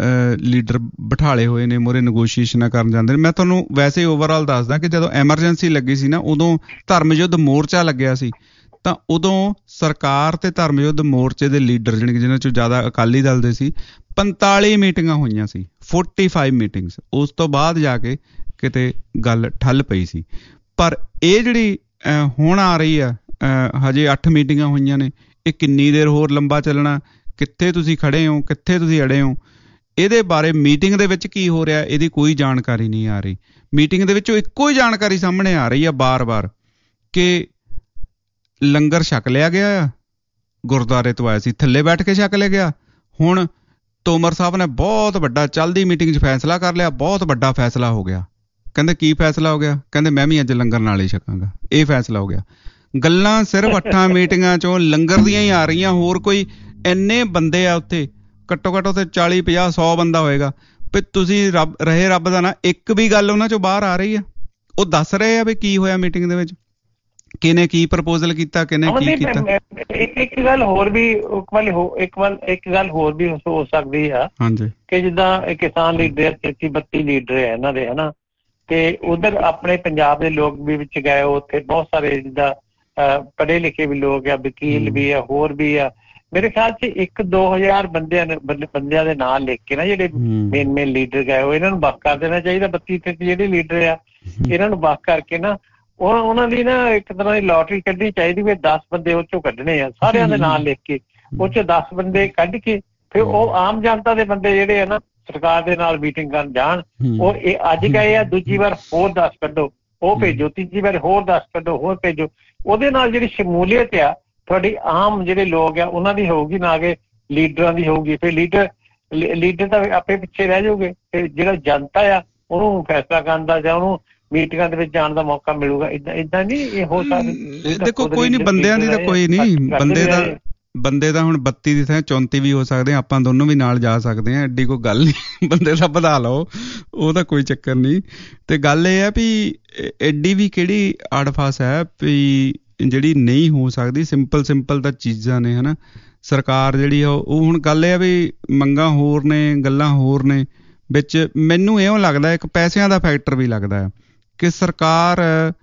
ਲੀਡਰ ਬਿਠਾਲੇ ਹੋਏ ਨੇ ਮੂਹਰੇ ਨੈਗੋਸ਼ੀਏਸ਼ਨਾਂ ਕਰਨ ਜਾਂਦੇ ਨੇ। ਮੈਂ ਤੁਹਾਨੂੰ ਵੈਸੇ ਓਵਰਆਲ ਦੱਸਦਾ ਕਿ ਜਦੋਂ ਐਮਰਜੈਂਸੀ ਲੱਗੀ ਸੀ ਨਾ, ਉਦੋਂ ਧਰਮ ਯੁੱਧ ਮੋਰਚਾ ਲੱਗਿਆ ਸੀ, ਤਾਂ ਉਦੋਂ ਸਰਕਾਰ ਤੇ ਧਰਮ ਯੁੱਧ ਮੋਰਚੇ ਦੇ ਲੀਡਰ ਜਿਹੜੇ ਜਿਹਨਾਂ ਚੋਂ ਜ਼ਿਆਦਾ ਅਕਾਲੀ ਦਲ ਦੇ ਸੀ, ਪੰਤਾਲੀ ਮੀਟਿੰਗਾਂ ਹੋਈਆਂ ਸੀ, ਫੋਰਟੀ ਫਾਈਵ ਮੀਟਿੰਗਸ। ਉਸ ਤੋਂ ਬਾਅਦ ਜਾ ਕੇ ਕਿਤੇ ਗੱਲ ਠੱਲ ਪਈ ਸੀ। ਪਰ ਇਹ ਜਿਹੜੀ ਹੁਣ ਆ ਰਹੀ ਆ, ਹਜੇ ਅੱਠ ਮੀਟਿੰਗਾਂ ਹੋਈਆਂ ਨੇ, ਇਹ ਕਿੰਨੀ ਦੇਰ ਹੋਰ ਲੰਬਾ ਚੱਲਣਾ? ਕਿੱਥੇ ਤੁਸੀਂ ਖੜੇ ਹੋ, ਕਿੱਥੇ ਤੁਸੀਂ ਅੜੇ ਹੋ? ਇਹਦੇ ਬਾਰੇ ਮੀਟਿੰਗ ਦੇ ਵਿੱਚ ਕੀ ਹੋ ਰਿਹਾ ਇਹਦੀ ਕੋਈ ਜਾਣਕਾਰੀ ਨਹੀਂ ਆ ਰਹੀ। ਮੀਟਿੰਗ ਦੇ ਵਿੱਚੋਂ ਇੱਕੋ ਹੀ ਜਾਣਕਾਰੀ ਸਾਹਮਣੇ ਆ ਰਹੀ ਆ ਬਾਰ-ਬਾਰ ਕਿ ਲੰਗਰ ਛਕ ਲਿਆ ਗਿਆ ਆ, ਗੁਰਦੁਆਰੇ ਤੋਂ ਆਇਆ ਸੀ, ਥੱਲੇ ਬੈਠ ਕੇ ਛਕ ਲਿਆ ਗਿਆ। ਹੁਣ ਤੋਮਰ ਸਾਹਿਬ ਨੇ ਬਹੁਤ ਵੱਡਾ ਚੱਲਦੀ ਮੀਟਿੰਗ 'ਚ ਫੈਸਲਾ ਕਰ ਲਿਆ, ਬਹੁਤ ਵੱਡਾ ਫੈਸਲਾ ਹੋ ਗਿਆ। ਕਹਿੰਦੇ ਕੀ ਫੈਸਲਾ ਹੋ ਗਿਆ? ਕਹਿੰਦੇ ਮੈਂ ਵੀ ਅੱਜ ਲੰਗਰ ਨਾਲ ਹੀ ਛਕਾਂਗਾ। ਇਹ ਫੈਸਲਾ ਹੋ ਗਿਆ। ਗੱਲਾਂ ਸਿਰਫ ਅੱਠਾਂ ਮੀਟਿੰਗਾਂ 'ਚੋਂ ਲੰਗਰ ਦੀਆਂ ਹੀ ਆ ਰਹੀਆਂ। ਹੋਰ ਕੋਈ ਇੰਨੇ ਬੰਦੇ ਆ ਉੱਥੇ, ਘੱਟੋ ਘੱਟ ਉੱਥੇ ਚਾਲੀ ਪੰਜਾਹ ਸੌ ਬੰਦਾ ਹੋਏਗਾ। ਵੀ ਤੁਸੀਂ ਰੱਬ ਰਹੇ ਰੱਬ ਦਾ ਨਾ, ਇੱਕ ਵੀ ਗੱਲ ਉਹਨਾਂ 'ਚੋਂ ਬਾਹਰ ਆ ਰਹੀ ਆ? ਉਹ ਦੱਸ ਰਹੇ ਆ ਵੀ ਕੀ ਹੋਇਆ ਮੀਟਿੰਗ ਦੇ ਵਿੱਚ, ਕਿਹਨੇ ਕੀ ਪ੍ਰਪੋਜ਼ਲ ਕੀਤਾ, ਕਿਹਨੇ ਕੀ ਕੀਤਾ। ਇੱਕ ਗੱਲ ਹੋਰ ਵੀ ਇੱਕ ਵਾਰ ਇੱਕ ਗੱਲ ਹੋਰ ਵੀ ਹੋ ਸਕਦੀ ਆ ਕਿ ਜਿੱਦਾਂ ਕਿਸਾਨ ਲੀਡਰ ਤੇਤੀ ਬੱਤੀ ਲੀਡਰ ਹੈ ਇਹਨਾਂ ਦੇ, ਹਨਾ, ਤੇ ਉਧਰ ਆਪਣੇ ਪੰਜਾਬ ਦੇ ਲੋਕ ਵੀ ਵਿੱਚ ਗਏ। ਉੱਥੇ ਬਹੁਤ ਸਾਰੇ ਜਿੱਦਾਂ ਪੜ੍ਹੇ ਲਿਖੇ ਵੀ ਲੋਕ ਆ, ਵਕੀਲ ਵੀ ਆ, ਹੋਰ ਵੀ ਆ। ਮੇਰੇ ਖਿਆਲ ਚ ਇੱਕ ਦੋ ਹਜ਼ਾਰ ਬੰਦਿਆਂ ਬੰਦਿਆਂ ਦੇ ਨਾਂ ਲਿਖ ਕੇ ਨਾ, ਜਿਹੜੇ ਮੇਨ ਮੇਨ ਲੀਡਰ ਗਏ ਉਹ ਇਹਨਾਂ ਨੂੰ ਵੱਖ ਕਰ ਦੇਣਾ ਚਾਹੀਦਾ। ਬੱਤੀ ਤੇਤੀ ਜਿਹੜੇ ਲੀਡਰ ਆ ਇਹਨਾਂ ਨੂੰ ਵੱਖ ਕਰਕੇ ਨਾ ਉਹ ਉਹਨਾਂ ਦੀ ਨਾ ਇੱਕ ਤਰ੍ਹਾਂ ਦੀ ਲੋਟਰੀ ਕੱਢਣੀ ਚਾਹੀਦੀ ਵੀ ਦਸ ਬੰਦੇ ਉਹ ਚੋਂ ਕੱਢਣੇ ਆ, ਸਾਰਿਆਂ ਦੇ ਨਾਂ ਲਿਖ ਕੇ ਉਹ ਚੋਂ ਦਸ ਬੰਦੇ ਕੱਢ ਕੇ ਫਿਰ ਉਹ ਆਮ ਜਨਤਾ ਦੇ ਬੰਦੇ ਜਿਹੜੇ ਆ ਨਾ ਸਰਕਾਰ ਦੇ ਨਾਲ ਮੀਟਿੰਗ ਕਰਨ ਜਾਣ। ਉਹ ਇਹ ਅੱਜ ਗਏ ਆ, ਦੂਜੀ ਵਾਰ ਹੋਰ ਦਸ ਕੱਢੋ, ਉਹ ਭੇਜੋ, ਤੀਜੀ ਵਾਰ ਹੋਰ ਦਸ ਕੱਢੋ, ਹੋਰ ਭੇਜੋ। ਉਹਦੇ ਨਾਲ ਜਿਹੜੀ ਸ਼ਮੂਲੀਅਤ ਆ ਤੁਹਾਡੀ ਆਮ ਜਿਹੜੇ ਲੋਕ ਆ ਉਹਨਾਂ ਦੀ ਹੋਊਗੀ, ਨਾ ਕਿ ਲੀਡਰਾਂ ਦੀ ਹੋਊਗੀ। ਫਿਰ ਲੀਡਰ ਲੀਡਰ ਤਾਂ ਆਪੇ ਪਿੱਛੇ ਰਹਿ ਜਾਊਗੇ, ਤੇ ਜਿਹੜਾ ਜਨਤਾ ਆ ਉਹਨੂੰ ਫੈਸਲਾ ਕਰਨ ਦਾ ਜਾਂ ਉਹਨੂੰ ਮੀਟਿੰਗਾਂ ਦੇ ਵਿੱਚ ਜਾਣ ਦਾ ਮੌਕਾ ਮਿਲੂਗਾ। ਏਦਾਂ ਏਦਾਂ ਨਹੀਂ ਇਹ ਹੋ ਸਕਦਾ। ਦੇਖੋ ਕੋਈ ਨੀ, ਬੰਦਿਆਂ ਦੀ ਤਾਂ ਕੋਈ ਨਹੀਂ, ਬੰਦੇ ਦਾ ਬੰਦੇ ਦਾ ਹੁਣ ਬੱਤੀ ਦੀ ਥਾਂ ਚੌਂਤੀ ਵੀ ਹੋ ਸਕਦੇ ਆ, ਆਪਾਂ ਦੋਨੋਂ ਵੀ ਨਾਲ ਜਾ ਸਕਦੇ ਹਾਂ, ਐਡੀ ਕੋਈ ਗੱਲ ਨਹੀਂ। ਬੰਦੇ ਦਾ ਵਧਾ ਲਓ, ਉਹਦਾ ਕੋਈ ਚੱਕਰ ਨਹੀਂ। ਤੇ ਗੱਲ ਇਹ ਹੈ ਵੀ ਐਡੀ ਵੀ ਕਿਹੜੀ ਆੜ ਫਾਸ ਹੈ ਵੀ ਜਿਹੜੀ ਨਹੀਂ ਹੋ ਸਕਦੀ। ਸਿੰਪਲ ਸਿੰਪਲ ਤਾਂ ਚੀਜ਼ਾਂ ਨੇ, ਹੈ ਨਾ। ਸਰਕਾਰ ਜਿਹੜੀ ਆ ਉਹ ਹੁਣ ਗੱਲ ਇਹ ਆ ਵੀ ਮੰਗਾਂ ਹੋਰ ਨੇ, ਗੱਲਾਂ ਹੋਰ ਨੇ ਵਿੱਚ। ਮੈਨੂੰ ਇਉਂ ਲੱਗਦਾ ਇੱਕ ਪੈਸਿਆਂ ਦਾ ਫੈਕਟਰ ਵੀ ਲੱਗਦਾ ਹੈ ਕਿ ਸਰਕਾਰ,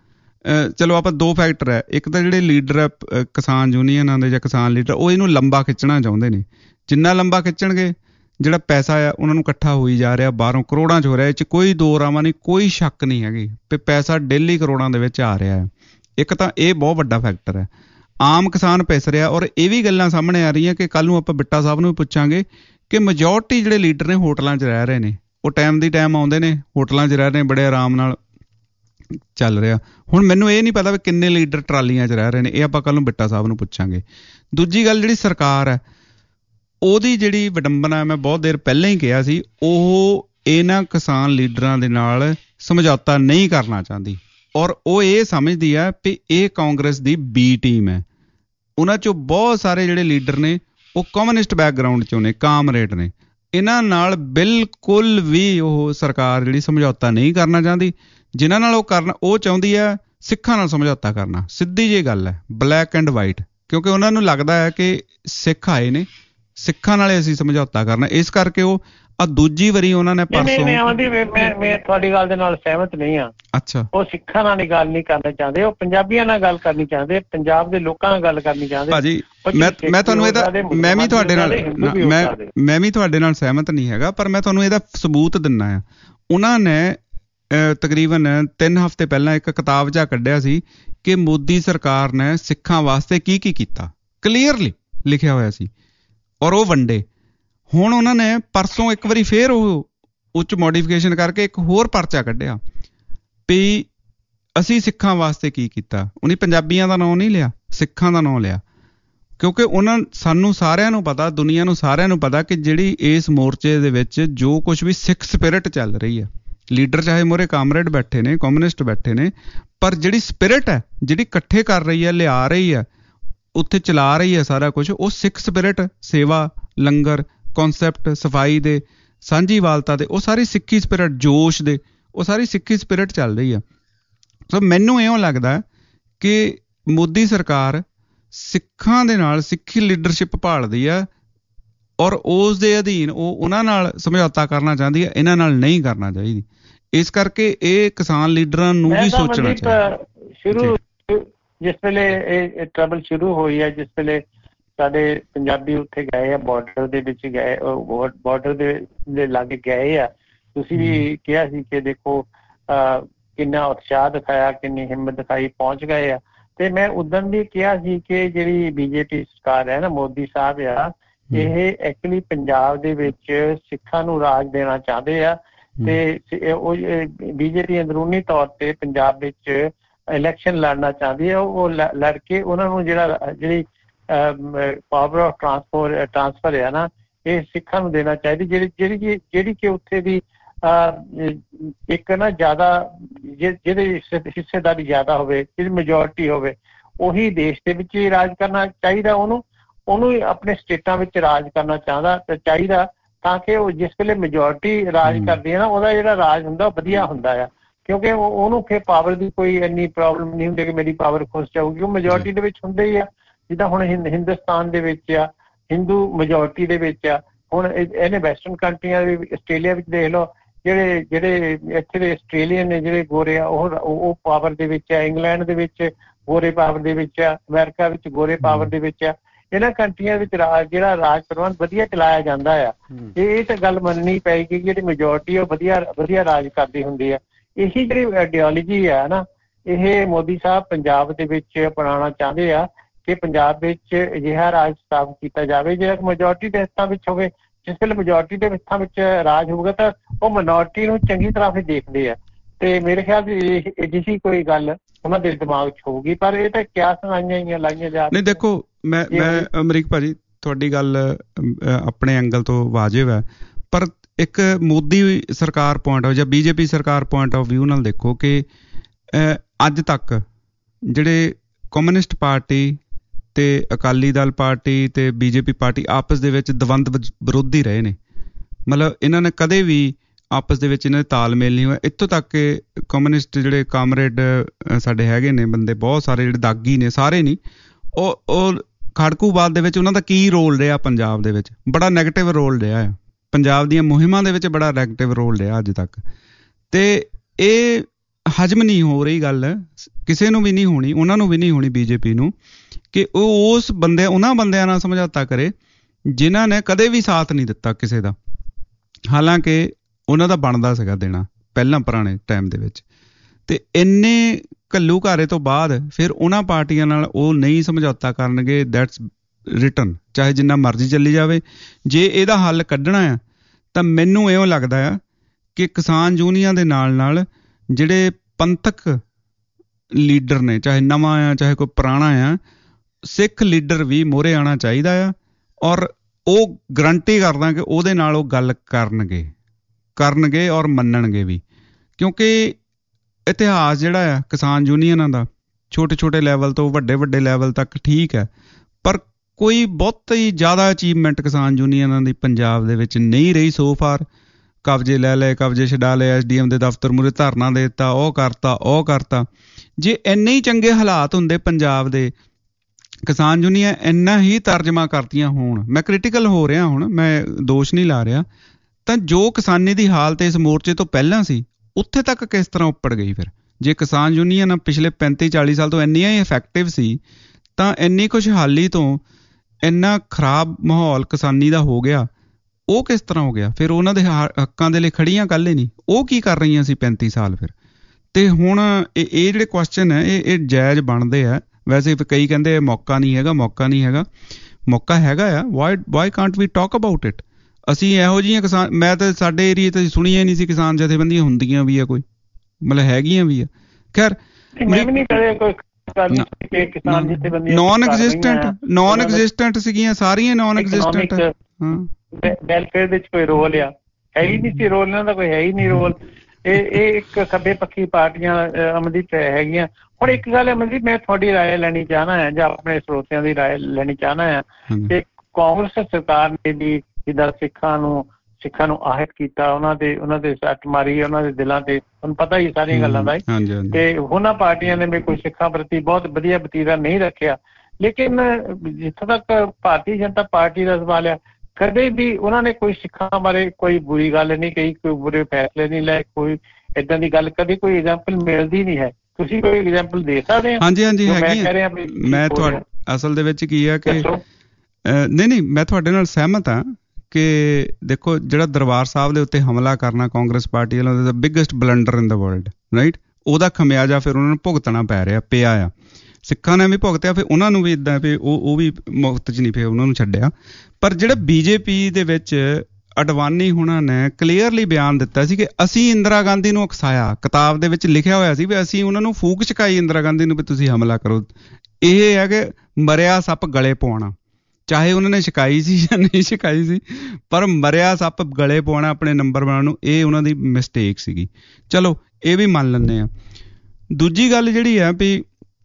ਚਲੋ ਆਪਾਂ ਦੋ ਫੈਕਟਰ ਹੈ। ਇੱਕ ਤਾਂ ਜਿਹੜੇ ਲੀਡਰ ਆ ਕਿਸਾਨ ਯੂਨੀਅਨਾਂ ਦੇ ਜਾਂ ਕਿਸਾਨ ਲੀਡਰ, ਉਹ ਇਹਨੂੰ ਲੰਬਾ ਖਿੱਚਣਾ ਚਾਹੁੰਦੇ ਨੇ। ਜਿੰਨਾ ਲੰਬਾ ਖਿੱਚਣਗੇ, ਜਿਹੜਾ ਪੈਸਾ ਆ ਉਹਨਾਂ ਨੂੰ ਇਕੱਠਾ ਹੋਈ ਜਾ ਰਿਹਾ, ਬਾਹਰੋਂ ਕਰੋੜਾਂ 'ਚ ਹੋ ਰਿਹਾ। ਇਹ 'ਚ ਕੋਈ ਦੋ ਰਾਵਾਂ ਨਹੀਂ, ਕੋਈ ਸ਼ੱਕ ਨਹੀਂ ਹੈਗੀ ਵੀ ਪੈਸਾ ਡੇਲੀ ਕਰੋੜਾਂ ਦੇ ਵਿੱਚ ਆ ਰਿਹਾ ਹੈ। ਇੱਕ ਤਾਂ ਇਹ ਬਹੁਤ ਵੱਡਾ ਫੈਕਟਰ ਹੈ। ਆਮ ਕਿਸਾਨ ਪਿਸ ਰਿਹਾ। ਔਰ ਇਹ ਵੀ ਗੱਲਾਂ ਸਾਹਮਣੇ ਆ ਰਹੀਆਂ ਕਿ ਕੱਲ੍ਹ ਨੂੰ ਆਪਾਂ ਬਿੱਟਾ ਸਾਹਿਬ ਨੂੰ ਵੀ ਪੁੱਛਾਂਗੇ ਕਿ ਮੈਜੋਰਟੀ ਜਿਹੜੇ ਲੀਡਰ ਨੇ ਹੋਟਲਾਂ 'ਚ ਰਹਿ ਰਹੇ ਨੇ, ਉਹ ਟਾਈਮ ਦੀ ਟਾਈਮ ਆਉਂਦੇ ਨੇ, ਹੋਟਲਾਂ 'ਚ ਰਹਿ ਰਹੇ ਨੇ, ਬੜੇ ਆਰਾਮ ਨਾਲ ਚੱਲ ਰਿਹਾ। ਹੁਣ ਮੈਨੂੰ ਇਹ ਨਹੀਂ ਪਤਾ ਵੀ ਕਿੰਨੇ ਲੀਡਰ ਟਰਾਲੀਆਂ 'ਚ ਰਹਿ ਰਹੇ ਨੇ, ਇਹ ਆਪਾਂ ਕੱਲ੍ਹ ਨੂੰ ਬਿੱਟਾ ਸਾਹਿਬ ਨੂੰ ਪੁੱਛਾਂਗੇ। ਦੂਜੀ ਗੱਲ, ਜਿਹੜੀ ਸਰਕਾਰ ਹੈ ਉਹਦੀ ਜਿਹੜੀ ਵਿਡੰਬਨਾ, ਮੈਂ ਬਹੁਤ ਦੇਰ ਪਹਿਲਾਂ ਹੀ ਕਿਹਾ ਸੀ, ਉਹ ਇਹਨਾਂ ਕਿਸਾਨ ਲੀਡਰਾਂ ਦੇ ਨਾਲ ਸਮਝੌਤਾ ਨਹੀਂ ਕਰਨਾ ਚਾਹੁੰਦੀ। ਔਰ ਉਹ ਇਹ ਸਮਝਦੀ ਆ ਵੀ ਇਹ ਕਾਂਗਰਸ ਦੀ ਬੀ ਟੀਮ ਹੈ। ਉਹਨਾਂ 'ਚੋਂ ਬਹੁਤ ਸਾਰੇ ਜਿਹੜੇ ਲੀਡਰ ਨੇ ਉਹ ਕਮਿਊਨਿਸਟ ਬੈਕਗਰਾਊਂਡ 'ਚੋਂ ਨੇ, ਕਾਮਰੇਡ ਨੇ। ਇਹਨਾਂ ਨਾਲ ਬਿਲਕੁਲ ਵੀ ਉਹ ਸਰਕਾਰ ਜਿਹੜੀ ਸਮਝੌਤਾ ਨਹੀਂ ਕਰਨਾ ਚਾਹੁੰਦੀ। ਜਿਨ੍ਹਾਂ ਨਾਲ ਉਹ ਕਰਨਾ, ਉਹ ਚਾਹੁੰਦੀ ਹੈ ਸਿੱਖਾਂ ਨਾਲ ਸਮਝੌਤਾ ਕਰਨਾ। ਸਿੱਧੀ ਜਿਹੀ ਗੱਲ ਹੈ, ਬਲੈਕ ਐਂਡ ਵਾਈਟ। ਕਿਉਂਕਿ ਉਹਨਾਂ ਨੂੰ ਲੱਗਦਾ ਹੈ ਕਿ ਸਿੱਖ ਆਏ ਨੇ, ਸਿੱਖਾਂ ਨਾਲ ਅਸੀਂ ਸਮਝੌਤਾ ਕਰਨਾ। ਇਸ ਕਰਕੇ ਉਹ ਆ ਦੂਜੀ ਵਾਰੀ ਉਹਨਾਂ ਨੇ ਪਰਸੋਂ, ਮੈਂ ਮੈਂ ਤੁਹਾਡੀ ਗੱਲ ਦੇ ਨਾਲ ਸਹਿਮਤ ਨਹੀਂ ਹਾਂ। ਅੱਛਾ, ਉਹ ਸਿੱਖਾਂ ਨਾਲ ਗੱਲ ਨਹੀਂ ਕਰਨਾ ਚਾਹੁੰਦੇ, ਉਹ ਪੰਜਾਬੀਆਂ ਨਾਲ ਗੱਲ ਕਰਨੀ ਚਾਹੁੰਦੇ, ਪੰਜਾਬ ਦੇ ਲੋਕਾਂ ਨਾਲ ਗੱਲ ਕਰਨੀ ਚਾਹੁੰਦੇ। ਭਾਜੀ ਮੈਂ ਮੈਂ ਤੁਹਾਨੂੰ ਇਹਦਾ, ਮੈਂ ਵੀ ਤੁਹਾਡੇ ਨਾਲ ਮੈਂ ਮੈਂ ਵੀ ਤੁਹਾਡੇ ਨਾਲ ਸਹਿਮਤ ਨਹੀਂ ਹੈਗਾ, ਪਰ ਮੈਂ ਤੁਹਾਨੂੰ ਇਹਦਾ ਸਬੂਤ ਦਿੰਦਾ ਆ। ਉਹਨਾਂ ਨੇ ਤਕਰੀਬਨ ਤਿੰਨ ਹਫ਼ਤੇ ਪਹਿਲਾਂ ਇੱਕ ਕਿਤਾਬ 'ਚ ਕੱਢਿਆ ਸੀ ਕਿ ਮੋਦੀ ਸਰਕਾਰ ਨੇ ਸਿੱਖਾਂ ਵਾਸਤੇ ਕੀ ਕੀ ਕੀਤਾ, ਕਲੀਅਰਲੀ ਲਿਖਿਆ ਹੋਇਆ ਸੀ। ਔਰ ਉਹ ਵੰਡੇ। ਹੁਣ ਉਹਨਾਂ ਨੇ ਪਰਸੋਂ ਇੱਕ ਵਾਰੀ ਫੇਰ ਉਹ ਉੱਚ ਮੋਡੀਫਿਕੇਸ਼ਨ ਕਰਕੇ ਇੱਕ ਹੋਰ ਪਰਚਾ ਕੱਢਿਆ ਵੀ ਅਸੀਂ ਸਿੱਖਾਂ ਵਾਸਤੇ ਕੀ ਕੀਤਾ। ਉਹਨੇ ਪੰਜਾਬੀਆਂ ਦਾ ਨਾਂ ਨਹੀਂ ਲਿਆ, ਸਿੱਖਾਂ ਦਾ ਨਾਂ ਲਿਆ। ਕਿਉਂਕਿ ਉਹਨਾਂ, ਸਾਨੂੰ ਸਾਰਿਆਂ ਨੂੰ ਪਤਾ, ਦੁਨੀਆ ਨੂੰ ਸਾਰਿਆਂ ਨੂੰ ਪਤਾ ਕਿ ਜਿਹੜੀ ਇਸ ਮੋਰਚੇ ਦੇ ਵਿੱਚ ਜੋ ਕੁਛ ਵੀ ਸਿੱਖ ਸਪਿਰਿਟ ਚੱਲ ਰਹੀ ਹੈ, ਲੀਡਰ ਚਾਹੇ ਮੋਰੇ ਕਾਮਰੇਡ ਬੈਠੇ ਨੇ, ਕਮਿਊਨਿਸਟ ਬੈਠੇ ਨੇ, ਪਰ ਜਿਹੜੀ ਸਪਿਰਿਟ ਹੈ, ਜਿਹੜੀ ਇਕੱਠੇ ਕਰ ਰਹੀ ਹੈ, ਲਿਆ ਰਹੀ ਹੈ, ਉੱਥੇ ਚਲਾ ਰਹੀ ਹੈ ਸਾਰਾ ਕੁਝ, ਉਹ ਸਿੱਖ ਸਪਿਰਿਟ, ਸੇਵਾ, ਲੰਗਰ, ਕੌਨਸੈਪਟ, ਸਫਾਈ ਦੇ, ਸਾਂਝੀਵਾਲਤਾ ਦੇ, ਉਹ ਸਾਰੀ ਸਿੱਖੀ ਸਪਿਰਿਟ, ਜੋਸ਼ ਦੇ, ਉਹ ਸਾਰੀ ਸਿੱਖੀ ਸਪਿਰਿਟ ਚੱਲ ਰਹੀ ਆ। ਸੋ ਮੈਨੂੰ ਇਉਂ ਲੱਗਦਾ ਕਿ ਮੋਦੀ ਸਰਕਾਰ ਸਿੱਖਾਂ ਦੇ ਨਾਲ ਸਿੱਖੀ ਲੀਡਰਸ਼ਿਪ ਭਾਲਦੀ ਆ ਔਰ ਉਸ ਦੇ ਅਧੀਨ ਉਹ ਉਹਨਾਂ ਨਾਲ ਸਮਝੌਤਾ ਕਰਨਾ ਚਾਹੁੰਦੀ ਹੈ, ਇਹਨਾਂ ਨਾਲ ਨਹੀਂ ਕਰਨਾ ਚਾਹੀਦੀ। ਇਸ ਕਰਕੇ ਇਹ ਕਿਸਾਨ ਲੀਡਰਾਂ ਨੂੰ ਵੀ ਸੋਚਣਾ ਚਾਹੀਦਾ। ਸ਼ੁਰੂ ਜਿਸ ਵੇਲੇ ਇਹ ਟਰਬਲ ਸ਼ੁਰੂ ਹੋਈ ਹੈ, ਜਿਸ ਵੇਲੇ ਸਾਡੇ ਪੰਜਾਬੀ ਉੱਥੇ ਗਏ ਆ, ਬਾਰਡਰ ਦੇ ਵਿੱਚ ਗਏ, ਬਾਰਡਰ ਦੇ ਲਾਗੇ ਗਏ ਆ, ਤੁਸੀਂ ਵੀ ਕਿਹਾ ਸੀ ਕਿ ਦੇਖੋ ਕਿੰਨਾ ਉਤਸ਼ਾਹ ਦਿਖਾਇਆ, ਕਿੰਨੀ ਹਿੰਮਤ ਦਿਖਾਈ, ਪਹੁੰਚ ਗਏ ਆ। ਤੇ ਮੈਂ ਉਦੋਂ ਵੀ ਕਿਹਾ ਸੀ ਕਿ ਜਿਹੜੀ ਬੀਜੇਪੀ ਸਰਕਾਰ ਹੈ ਨਾ, ਮੋਦੀ ਸਾਹਿਬ ਆ, ਇਹ ਐਕਚੁਅਲੀ ਪੰਜਾਬ ਦੇ ਵਿੱਚ ਸਿੱਖਾਂ ਨੂੰ ਰਾਜ ਦੇਣਾ ਚਾਹੁੰਦੇ ਆ। ਤੇ ਉਹ ਬੀਜੇਪੀ ਅੰਦਰੂਨੀ ਤੌਰ ਤੇ ਪੰਜਾਬ ਵਿੱਚ ਇਲੈਕਸ਼ਨ ਲੜਨਾ ਚਾਹੁੰਦੀ ਹੈ। ਉਹ ਲੜ ਕੇ ਉਹਨਾਂ ਨੂੰ ਜਿਹੜਾ ਜਿਹੜੀ ਪਾਵਰ ਆਫ ਟਰਾਂਸਫਰ ਟਰਾਂਸਫਰ ਹੈ ਨਾ, ਇਹ ਸਿੱਖਾਂ ਨੂੰ ਦੇਣਾ ਚਾਹੀਦੀ, ਜਿਹੜੀ ਜਿਹੜੀ ਜਿਹੜੀ ਕਿ ਉੱਥੇ ਦੀ ਇੱਕ ਨਾ ਜ਼ਿਆਦਾ ਜਿਹਦੇ ਹਿੱਸੇਦਾਰੀ ਜ਼ਿਆਦਾ ਹੋਵੇ, ਜਿਹੜੀ ਮੈਜੋਰਟੀ ਹੋਵੇ, ਉਹੀ ਦੇਸ਼ ਦੇ ਵਿੱਚ ਹੀ ਰਾਜ ਕਰਨਾ ਚਾਹੀਦਾ। ਉਹਨੂੰ ਉਹਨੂੰ ਆਪਣੇ ਸਟੇਟਾਂ ਵਿੱਚ ਰਾਜ ਕਰਨਾ ਚਾਹੁੰਦਾ ਤੇ ਚਾਹੀਦਾ, ਤਾਂ ਕਿ ਉਹ ਜਿਸ ਵੇਲੇ ਮੈਜੋਰਟੀ ਰਾਜ ਕਰਦੀ ਹੈ ਨਾ, ਉਹਦਾ ਜਿਹੜਾ ਰਾਜ ਹੁੰਦਾ ਉਹ ਵਧੀਆ ਹੁੰਦਾ ਆ। ਕਿਉਂਕਿ ਉਹਨੂੰ ਫਿਰ ਪਾਵਰ ਦੀ ਕੋਈ ਇੰਨੀ ਪ੍ਰੋਬਲਮ ਨਹੀਂ ਹੁੰਦੀ ਕਿ ਮੇਰੀ ਪਾਵਰ ਖੁੱਸ ਜਾਊਗੀ। ਉਹ ਮੈਜੋਰਟੀ ਦੇ ਵਿੱਚ ਹੁੰਦੇ ਹੀ ਆ। ਜਿੱਦਾਂ ਹੁਣ ਹਿੰਦੁਸਤਾਨ ਦੇ ਵਿੱਚ ਆ, ਹਿੰਦੂ ਮੈਜੋਰਟੀ ਦੇ ਵਿੱਚ ਆ। ਹੁਣ ਇਹਨੇ ਵੈਸਟਰਨ ਕੰਟਰੀਆਂ ਦੇ, ਆਸਟ੍ਰੇਲੀਆ ਵਿੱਚ ਦੇਖ ਲਓ, ਜਿਹੜੇ ਜਿਹੜੇ ਇੱਥੇ ਦੇ ਆਸਟ੍ਰੇਲੀਅਨ ਨੇ ਜਿਹੜੇ ਗੋਰੇ ਆ, ਉਹ ਉਹ ਪਾਵਰ ਦੇ ਵਿੱਚ ਆ। ਇੰਗਲੈਂਡ ਦੇ ਵਿੱਚ ਗੋਰੇ ਪਾਵਰ ਦੇ ਵਿੱਚ ਆ, ਅਮਰੀਕਾ ਵਿੱਚ ਗੋਰੇ ਪਾਵਰ ਦੇ ਵਿੱਚ ਆ। ਇਹਨਾਂ ਕੰਟਰੀਆਂ ਵਿੱਚ ਰਾਜ ਜਿਹੜਾ ਰਾਜ ਪ੍ਰਬੰਧ ਵਧੀਆ ਚਲਾਇਆ ਜਾਂਦਾ ਆ। ਇਹ ਤਾਂ ਗੱਲ ਮੰਨਣੀ ਪਏਗੀ ਕਿ ਜਿਹੜੀ ਮੈਜੋਰਟੀ ਉਹ ਵਧੀਆ ਵਧੀਆ ਰਾਜ ਕਰਦੀ ਹੁੰਦੀ ਆ। ਇਹੀ ਜਿਹੜੀ ਆਈਡੀਓਲੋਜੀ ਆ ਨਾ, ਇਹ ਮੋਦੀ ਸਾਹਿਬ ਪੰਜਾਬ ਦੇ ਵਿੱਚ ਅਪਣਾਉਣਾ ਚਾਹੁੰਦੇ ਆ ਕਿ ਪੰਜਾਬ ਵਿੱਚ ਅਜਿਹਾ ਰਾਜ ਸਥਾਪਿਤ ਕੀਤਾ ਜਾਵੇ ਜਿਹੜਾ ਮੈਜੋਰਟੀ ਦੇ ਹਿੱਤਾਂ ਵਿੱਚ ਹੋਵੇ। ਜਿਸ ਵੇਲੇ ਮੈਜੋਰਟੀ ਦੇ ਹਿੱਤਾਂ ਵਿੱਚ ਰਾਜ ਹੋਊਗਾ ਤਾਂ ਉਹ ਮਿਨੋਰਟੀ ਨੂੰ ਚੰਗੀ ਤਰ੍ਹਾਂ ਫਿਰ ਦੇਖਦੇ ਆ। ਤੇ ਮੇਰੇ ਖਿਆਲ ਚ ਅਜਿਹੀ ਕੋਈ ਗੱਲ ਉਹਨਾਂ ਦੇ ਦਿਮਾਗ 'ਚ ਹੋਊਗੀ, ਪਰ ਇਹ ਤਾਂ ਕਿਆ ਸੁਣਾਈਆਂ ਹੀ ਲਾਈਆਂ ਜਾ। ਨਹੀਂ ਦੇਖੋ, ਮੈਂ ਮੈਂ ਅਮਰੀਕ ਭਾਜੀ ਤੁਹਾਡੀ ਗੱਲ ਆਪਣੇ ਐਂਗਲ ਤੋਂ ਵਾਜਿਬ ਹੈ, ਪਰ ਇੱਕ ਮੋਦੀ ਸਰਕਾਰ ਪੁਆਇੰਟ ਆਫ ਜਾਂ ਬੀਜੇਪੀ ਸਰਕਾਰ ਪੁਆਇੰਟ ਆਫ ਵਿਊ ਨਾਲ ਦੇਖੋ ਕਿ ਅੱਜ ਤੱਕ ਜਿਹੜੇ ਕਮਿਊਨਿਸਟ ਪਾਰਟੀ ਤੇ ਅਕਾਲੀ ਦਲ ਪਾਰਟੀ ਤੇ ਬੀਜੇਪੀ ਪਾਰਟੀ ਆਪਸ ਦੇ ਵਿੱਚ ਦਵੰਦ ਵਿਰੋਧੀ ਰਹੇ ਨੇ। ਮਤਲਬ ਇਹਨਾਂ ਨੇ ਕਦੇ ਵੀ ਆਪਸ ਦੇ ਵਿੱਚ ਇਹਨਾਂ ਦੇ ਤਾਲਮੇਲ ਨਹੀਂ ਹੋਇਆ। ਇੱਥੋਂ ਤੱਕ ਕਿ ਕਮਿਊਨਿਸਟ ਜਿਹੜੇ ਕਾਮਰੇਡ ਸਾਡੇ ਹੈਗੇ ਨੇ ਬੰਦੇ ਬਹੁਤ ਸਾਰੇ, ਜਿਹੜੇ ਦਾਗੀ ਨੇ, ਸਾਰੇ ਨਹੀਂ, ਉਹ ਉਹ ਖੜਕੂਬਾਦ ਦੇ ਵਿੱਚ ਉਹਨਾਂ ਦਾ ਕੀ ਰੋਲ ਰਿਹਾ ਪੰਜਾਬ ਦੇ ਵਿੱਚ? ਬੜਾ ਨੈਗੇਟਿਵ ਰੋਲ ਰਿਹਾ ਆ। ਪੰਜਾਬ ਦੀਆਂ ਮੁਹਿੰਮਾਂ ਦੇ ਵਿੱਚ ਬੜਾ ਨੈਗੇਟਿਵ ਰੋਲ ਰਿਹਾ ਅੱਜ ਤੱਕ। ਤੇ ਇਹ ਹਜਮ ਨਹੀਂ ਹੋ ਰਹੀ ਗੱਲ, ਕਿਸੇ ਨੂੰ ਵੀ ਨਹੀਂ ਹੋਣੀ, ਉਹਨਾਂ ਨੂੰ ਵੀ ਨਹੀਂ ਹੋਣੀ ਬੀਜੇਪੀ ਨੂੰ, ਕਿ ਉਹ ਉਸ ਬੰਦੇ ਉਹਨਾਂ ਬੰਦਿਆਂ ਨਾਲ ਸਮਝੌਤਾ ਕਰੇ ਜਿਨ੍ਹਾਂ ਨੇ ਕਦੇ ਵੀ ਸਾਥ ਨਹੀਂ ਦਿੱਤਾ ਕਿਸੇ ਦਾ, ਹਾਲਾਂਕਿ ਉਹਨਾਂ ਦਾ ਬਣਦਾ ਸੀਗਾ ਦੇਣਾ ਪਹਿਲਾਂ ਪੁਰਾਣੇ ਟਾਈਮ ਦੇ ਵਿੱਚ। ਤੇ ਇੰਨੇ ਘੱਲੂ ਘਾਰੇ ਤੋਂ ਬਾਅਦ ਫਿਰ ਉਹਨਾਂ ਪਾਰਟੀਆਂ ਨਾਲ ਉਹ ਨਹੀਂ ਸਮਝੌਤਾ ਕਰਨਗੇ, ਦੈਟਸ ਰਿਟਨ, ਚਾਹੇ ਜਿੰਨਾ ਮਰਜ਼ੀ ਚੱਲੀ ਜਾਵੇ। ਜੇ ਇਹਦਾ ਹੱਲ ਕੱਢਣਾ ਆ ਤਾਂ ਮੈਨੂੰ ਇਉਂ ਲੱਗਦਾ ਆ ਕਿ ਕਿਸਾਨ ਯੂਨੀਅਨ ਦੇ ਨਾਲ ਨਾਲ ਜਿਹੜੇ ਪੰਥਕ ਲੀਡਰ ਨੇ, ਚਾਹੇ ਨਵਾਂ ਆ ਚਾਹੇ ਕੋਈ ਪੁਰਾਣਾ ਆ, ਸਿੱਖ ਲੀਡਰ ਵੀ ਮੋਹਰੇ ਆਉਣਾ ਚਾਹੀਦਾ ਆ। ਔਰ ਉਹ ਗਰੰਟੀ ਕਰਦਾ ਕਿ ਉਹਦੇ ਨਾਲ ਉਹ ਗੱਲ ਕਰਨਗੇ ਕਰਨਗੇ ਔਰ ਮੰਨਣਗੇ ਵੀ, ਕਿਉਂਕਿ ਇਤਿਹਾਸ ਜਿਹੜਾ ਆ ਕਿਸਾਨ ਯੂਨੀਅਨਾਂ ਦਾ ਛੋਟੇ ਛੋਟੇ ਲੈਵਲ ਤੋਂ ਵੱਡੇ ਵੱਡੇ ਲੈਵਲ ਤੱਕ ਠੀਕ ਹੈ, ਪਰ ਕੋਈ ਬਹੁਤ ਹੀ ਜ਼ਿਆਦਾ ਅਚੀਵਮੈਂਟ ਕਿਸਾਨ ਯੂਨੀਅਨਾਂ ਦੀ ਪੰਜਾਬ ਦੇ ਵਿੱਚ ਨਹੀਂ ਰਹੀ ਸੋ ਫਾਰ। ਕਬਜ਼ੇ ਲੈ ਲਏ, ਕਬਜ਼ੇ ਛਡਾ ਲਏ, ਐਸ ਡੀ ਐਮ ਦੇ ਦਫ਼ਤਰ ਮੂਹਰੇ ਧਰਨਾ ਦੇ ਦਿੱਤਾ, ਉਹ ਕਰਤਾ ਉਹ ਕਰਤਾ। ਜੇ ਇੰਨੇ ਹੀ ਚੰਗੇ ਹਾਲਾਤ ਹੁੰਦੇ ਪੰਜਾਬ ਦੇ, ਕਿਸਾਨ ਯੂਨੀਅਨ ਇੰਨਾ ਹੀ ਤਰਜਮਾ ਕਰਦੀਆਂ ਹੋਣ, ਮੈਂ ਕ੍ਰਿਟੀਕਲ ਹੋ ਰਿਹਾ ਹੁਣ, ਮੈਂ ਦੋਸ਼ ਨਹੀਂ ਲਾ ਰਿਹਾ, ਤਾਂ ਜੋ ਕਿਸਾਨੀ ਦੀ ਹਾਲਤ ਇਸ ਮੋਰਚੇ ਤੋਂ ਪਹਿਲਾਂ ਸੀ ਉੱਥੇ ਤੱਕ ਕਿਸ ਤਰ੍ਹਾਂ ਉੱਪੜ ਗਈ? ਫਿਰ ਜੇ ਕਿਸਾਨ ਯੂਨੀਅਨ ਪਿਛਲੇ ਪੈਂਤੀ ਚਾਲੀ ਸਾਲ ਤੋਂ ਇੰਨੀਆਂ ਹੀ ਇਫੈਕਟਿਵ ਸੀ, ਤਾਂ ਇੰਨੀ ਖੁਸ਼ਹਾਲੀ ਤੋਂ ਇੰਨਾ ਖਰਾਬ ਮਾਹੌਲ ਕਿਸਾਨੀ ਦਾ ਹੋ ਗਿਆ, ਉਹ ਕਿਸ ਤਰ੍ਹਾਂ ਹੋ ਗਿਆ? ਫਿਰ ਉਹਨਾਂ ਦੇ ਹੱਕਾਂ ਦੇ ਲਈ ਖੜੀਆਂ ਕੱਲ੍ਹ ਹੀ ਨਹੀਂ, ਉਹ ਕੀ ਕਰ ਰਹੀਆਂ ਸੀ ਪੈਂਤੀ ਸਾਲ ਫਿਰ? ਤੇ ਹੁਣ ਇਹ ਇਹ ਜਿਹੜੇ ਕੁਐਸਚਨ ਹੈ ਇਹ ਇਹ ਜਾਇਜ਼ ਬਣਦੇ ਆ। ਵੈਸੇ ਕਈ ਕਹਿੰਦੇ ਮੌਕਾ ਨਹੀਂ ਹੈਗਾ, ਮੌਕਾ ਨਹੀਂ ਹੈਗਾ, ਮੌਕਾ ਹੈਗਾ ਆ। Why why can't we talk about it? ਅਸੀਂ ਇਹੋ ਜਿਹੀਆਂ ਕਿਸਾਨ, ਮੈਂ ਤਾਂ ਸਾਡੇ ਏਰੀਏ ਤੇ ਸੁਣੀਆਂ ਨਹੀਂ ਸੀ ਕਿਸਾਨ ਜਥੇਬੰਦੀਆਂ ਹੁੰਦੀਆਂ ਵੀ ਆ, ਕੋਈ ਮਤਲਬ ਹੈਗੀਆਂ ਵੀ ਆ। ਖੈਰ ਨੌਨ ਐਗਜ਼ਿਸਟੈਂਟ ਨੌਨ ਐਗਜ਼ਿਸਟੈਂਟ ਸੀਗੀਆਂ ਸਾਰੀਆਂ, ਨੌਨ ਐਗਜ਼ਿਸਟੈਂਟ। ਹਾਂ, ਵੈਲਫੇਅਰ ਵਿੱਚ ਕੋਈ ਰੋਲ ਆ ਹੈ ਹੀ ਨਹੀਂ ਸੀ, ਰੋਲ ਇਹਨਾਂ ਦਾ ਕੋਈ ਹੈ ਹੀ ਨਹੀਂ ਰੋਲ। ਇਹ ਇਹ ਇੱਕ ਖੱਬੇ ਪੱਖੀ ਪਾਰਟੀਆਂ ਅਮਨਦੀਪ ਹੈਗੀਆਂ। ਹੁਣ ਇੱਕ ਗੱਲ ਅਮਨਦੀਪ, ਮੈਂ ਤੁਹਾਡੀ ਰਾਏ ਲੈਣੀ ਚਾਹਨਾ ਹੈ ਜਾਂ ਆਪਣੇ ਸਰੋਤਿਆਂ ਦੀ ਰਾਏ ਲੈਣੀ ਚਾਹਨਾ ਹੈ ਕਿ ਕਾਂਗਰਸ ਸਰਕਾਰ ਨੇ ਵੀ ਜਿੱਦਾਂ ਸਿੱਖਾਂ ਨੂੰ ਸਿੱਖਾਂ ਨੂੰ ਆਹਤ ਕੀਤਾ, ਉਹਨਾਂ ਦੇ ਉਹਨਾਂ ਦੇ ਸੱਟ ਮਾਰੀ ਉਹਨਾਂ ਦੇ ਦਿਲਾਂ ਤੇ, ਤੁਹਾਨੂੰ ਪਤਾ ਹੀ ਸਾਰੀਆਂ ਗੱਲਾਂ ਦਾ। ਤੇ ਉਹਨਾਂ ਪਾਰਟੀਆਂ ਨੇ ਵੀ ਕੋਈ ਸਿੱਖਾਂ ਪ੍ਰਤੀ ਬਹੁਤ ਵਧੀਆ ਵਤੀਰਾ ਨਹੀਂ ਰੱਖਿਆ। ਲੇਕਿਨ ਜਿੱਥੋਂ ਤੱਕ ਭਾਰਤੀ ਜਨਤਾ ਪਾਰਟੀ ਦਾ ਸਵਾਲ ਆ, ਕਦੇ ਵੀ ਉਹਨਾਂ ਨੇ ਕੋਈ ਸਿੱਖਾਂ ਬਾਰੇ ਕੋਈ ਬੁਰੀ ਗੱਲ ਨਹੀਂ ਕਹੀ, ਕੋਈ ਬੁਰੇ ਫੈਸਲੇ ਨਹੀਂ ਲਏ, ਕੋਈ ਏਦਾਂ ਦੀ ਗੱਲ ਕਦੇ ਕੋਈ ਐਗਜ਼ਾਮਪਲ ਮਿਲਦੀ ਨਹੀਂ ਹੈ। ਤੁਸੀਂ ਕੋਈ ਐਗਜ਼ਾਮਪਲ ਦੇ ਸਕਦੇ ਹੋ? ਹਾਂਜੀ ਹਾਂਜੀ ਹੈਗੀ। ਮੈਂ ਤੁਹਾਡੇ ਅਸਲ ਦੇ ਵਿੱਚ ਕੀ ਆ ਕਿ ਨਹੀਂ ਨਹੀਂ ਮੈਂ ਤੁਹਾਡੇ ਨਾਲ ਸਹਿਮਤ ਹਾਂ ਕਿ ਦੇਖੋ, ਜਿਹੜਾ ਦਰਬਾਰ ਸਾਹਿਬ ਦੇ ਉੱਤੇ ਹਮਲਾ ਕਰਨਾ ਕਾਂਗਰਸ ਪਾਰਟੀ ਵੱਲੋਂ the biggest blunder in the world, right? ਉਹਦਾ ਖਮਿਆਜਾ ਫਿਰ ਉਹਨਾਂ ਨੂੰ ਭੁਗਤਣਾ ਪੈ ਰਿਹਾ, ਪਿਆ ਆ। ਸਿੱਖਾਂ ਨੇ ਵੀ ਭੁਗਤਿਆ, ਫਿਰ ਉਹਨਾਂ ਨੂੰ ਵੀ ਇੱਦਾਂ ਵੀ ਉਹ ਉਹ ਵੀ ਮੁਫਤ 'ਚ ਨਹੀਂ ਫਿਰ ਉਹਨਾਂ ਨੂੰ ਛੱਡਿਆ। ਪਰ ਜਿਹੜਾ ਬੀਜੇਪੀ ਦੇ ਵਿੱਚ ਅਡਵਾਨੀ ਹੁਣਾਂ ਨੇ ਕਲੀਅਰਲੀ ਬਿਆਨ ਦਿੱਤਾ ਸੀ ਕਿ ਅਸੀਂ ਇੰਦਰਾ ਗਾਂਧੀ ਨੂੰ ਉਕਸਾਇਆ, ਕਿਤਾਬ ਦੇ ਵਿੱਚ ਲਿਖਿਆ ਹੋਇਆ ਸੀ ਵੀ ਅਸੀਂ ਉਹਨਾਂ ਨੂੰ ਫੂਕ ਚੁਕਾਈ ਇੰਦਰਾ ਗਾਂਧੀ ਨੂੰ ਵੀ ਤੁਸੀਂ ਹਮਲਾ ਕਰੋ। ਇਹ ਹੈ ਕਿ ਮਰਿਆ ਸੱਪ ਗਲੇ ਪਵਾਉਣਾ, ਚਾਹੇ ਉਹਨਾਂ ਨੇ ਛਕਾਈ ਸੀ ਜਾਂ ਨਹੀਂ ਛਕਾਈ ਸੀ, ਪਰ ਮਰਿਆ ਸੱਪ ਗਲੇ ਪਵਾਉਣਾ ਆਪਣੇ ਨੰਬਰ ਬਣਾਉਣ ਨੂੰ, ਇਹ ਉਹਨਾਂ ਦੀ ਮਿਸਟੇਕ ਸੀਗੀ। ਚਲੋ ਇਹ ਵੀ ਮੰਨ ਲੈਂਦੇ ਹਾਂ। ਦੂਜੀ ਗੱਲ ਜਿਹੜੀ ਆ ਵੀ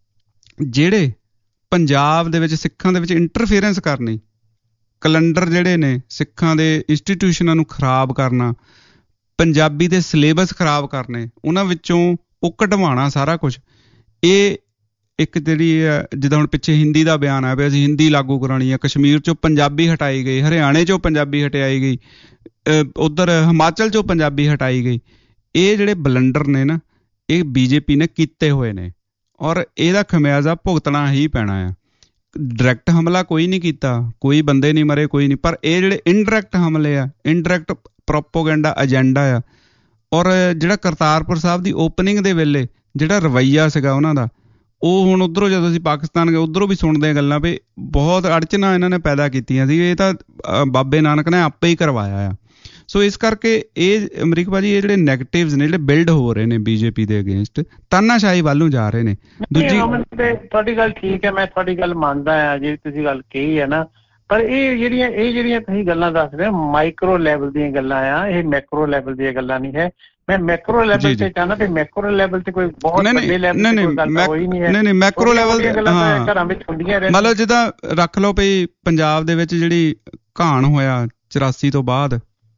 ਜਿਹੜੇ ਪੰਜਾਬ ਦੇ ਵਿੱਚ ਸਿੱਖਾਂ ਦੇ ਵਿੱਚ ਇੰਟਰਫੇਰੈਂਸ ਕਰਨੀ, ਕੈਲੰਡਰ ਜਿਹੜੇ ਨੇ ਸਿੱਖਾਂ ਦੇ ਇੰਸਟੀਟਿਊਸ਼ਨਾਂ ਨੂੰ ਖਰਾਬ ਕਰਨਾ, ਪੰਜਾਬੀ ਦੇ ਸਿਲੇਬਸ ਖਰਾਬ ਕਰਨੇ, ਉਹਨਾਂ ਵਿੱਚੋਂ ਉਹ ਕਢਵਾਉਣਾ ਸਾਰਾ ਕੁਛ, ਇਹ ਇੱਕ ਜਿਹੜੀ ਜਿੱਦਾਂ ਹੁਣ ਪਿੱਛੇ ਹਿੰਦੀ ਦਾ ਬਿਆਨ ਆਇਆ ਵੀ ਅਸੀਂ ਹਿੰਦੀ ਲਾਗੂ ਕਰਾਉਣੀ ਹੈ, ਕਸ਼ਮੀਰ 'ਚੋਂ ਪੰਜਾਬੀ ਹਟਾਈ ਗਈ, ਹਰਿਆਣੇ 'ਚੋਂ ਪੰਜਾਬੀ ਹਟਾਈ ਗਈ, ਉੱਧਰ ਹਿਮਾਚਲ 'ਚੋਂ ਪੰਜਾਬੀ ਹਟਾਈ ਗਈ। ਇਹ ਜਿਹੜੇ ਬਲੰਡਰ ਨੇ ਨਾ, ਇਹ ਬੀਜੇਪੀ ਨੇ ਕੀਤੇ ਹੋਏ ਨੇ ਔਰ ਇਹਦਾ ਖਮਿਆਜ਼ਾ ਭੁਗਤਣਾ ਹੀ ਪੈਣਾ ਆ। ਡਾਇਰੈਕਟ ਹਮਲਾ ਕੋਈ ਨਹੀਂ ਕੀਤਾ, ਕੋਈ ਬੰਦੇ ਨਹੀਂ ਮਰੇ, ਕੋਈ ਨਹੀਂ, ਪਰ ਇਹ ਜਿਹੜੇ ਇਨਡਾਇਰੈਕਟ ਹਮਲੇ ਆ, ਇਨਡਾਇਰੈਕਟ ਪ੍ਰੋਪੋਗੈਂਡਾ ਏਜੰਡਾ ਆ। ਔਰ ਜਿਹੜਾ ਕਰਤਾਰਪੁਰ ਸਾਹਿਬ ਦੀ ਓਪਨਿੰਗ ਦੇ ਵੇਲੇ ਜਿਹੜਾ ਰਵੱਈਆ ਸੀਗਾ ਉਹਨਾਂ ਦਾ, ਉਹ ਹੁਣ ਉੱਧਰੋਂ ਜਦੋਂ ਅਸੀਂ ਪਾਕਿਸਤਾਨ ਗਏ ਉੱਧਰੋਂ ਵੀ ਸੁਣਦੇ ਗੱਲਾਂ ਵੀ ਬਹੁਤ ਅੜਚਨਾ ਇਹਨਾਂ ਨੇ ਪੈਦਾ ਕੀਤੀਆਂ ਸੀ, ਇਹ ਤਾਂ ਬਾਬੇ ਨਾਨਕ ਨੇ ਆਪੇ ਹੀ ਕਰਵਾਇਆ ਆ। ਸੋ ਇਸ ਕਰਕੇ ਇਹ ਅਮਰੀਕ ਭਾਜੀ, ਇਹ ਜਿਹੜੇ ਨੈਗੇਟਿਵਸ ਨੇ ਜਿਹੜੇ ਬਿਲਡ ਹੋ ਰਹੇ ਨੇ ਬੀਜੇਪੀ ਦੇ ਅਗੇਂਸਟ, ਤਾਨਾਸ਼ਾਹੀ ਵੱਲ ਨੂੰ ਜਾ ਰਹੇ ਨੇ। ਦੂਜੀ ਤੁਹਾਡੀ ਗੱਲ ਠੀਕ ਹੈ, ਮੈਂ ਤੁਹਾਡੀ ਗੱਲ ਮੰਨਦਾ ਹਾਂ ਜਿਹੜੀ ਤੁਸੀਂ ਗੱਲ ਕਹੀ ਹੈ ਨਾ, ਪਰ ਇਹ ਜਿਹੜੀਆਂ ਇਹ ਜਿਹੜੀਆਂ ਤੁਸੀਂ ਗੱਲਾਂ ਦੱਸ ਰਹੇ ਹੋ ਮਾਈਕਰੋ ਲੈਵਲ ਦੀਆਂ ਗੱਲਾਂ ਆ, ਇਹ ਮੈਕਰੋ ਲੈਵਲ ਦੀਆਂ ਗੱਲਾਂ ਨਹੀਂ ਹੈ। ਮੈਂ ਮੈਕਰੋ ਲੈਵਲ ਤੇ ਚਾਹੁੰਦਾ ਵੀ ਮੈਕਰੋ ਲੈਵਲ ਤੇ ਕੋਈ ਬਹੁਤ ਵੱਡੇ ਲੈਵਲ ਤੇ ਕੋਈ ਗੱਲ ਹੋਈ ਨਹੀਂ ਹੈ। ਨਹੀਂ ਨਹੀਂ ਮੈਕਰੋ ਲੈਵਲ ਤੇ ਘਰਾਂ ਵਿੱਚ ਹੁੰਦੀਆਂ ਰਹਿੰਦੀਆਂ। ਮਤਲਬ ਜਿੱਦਾਂ ਰੱਖ ਲਓ ਵੀ ਪੰਜਾਬ ਦੇ ਵਿੱਚ ਜਿਹੜੀ ਘਾਣ ਹੋਇਆ ਚੁਰਾਸੀ ਤੋਂ ਬਾਅਦ,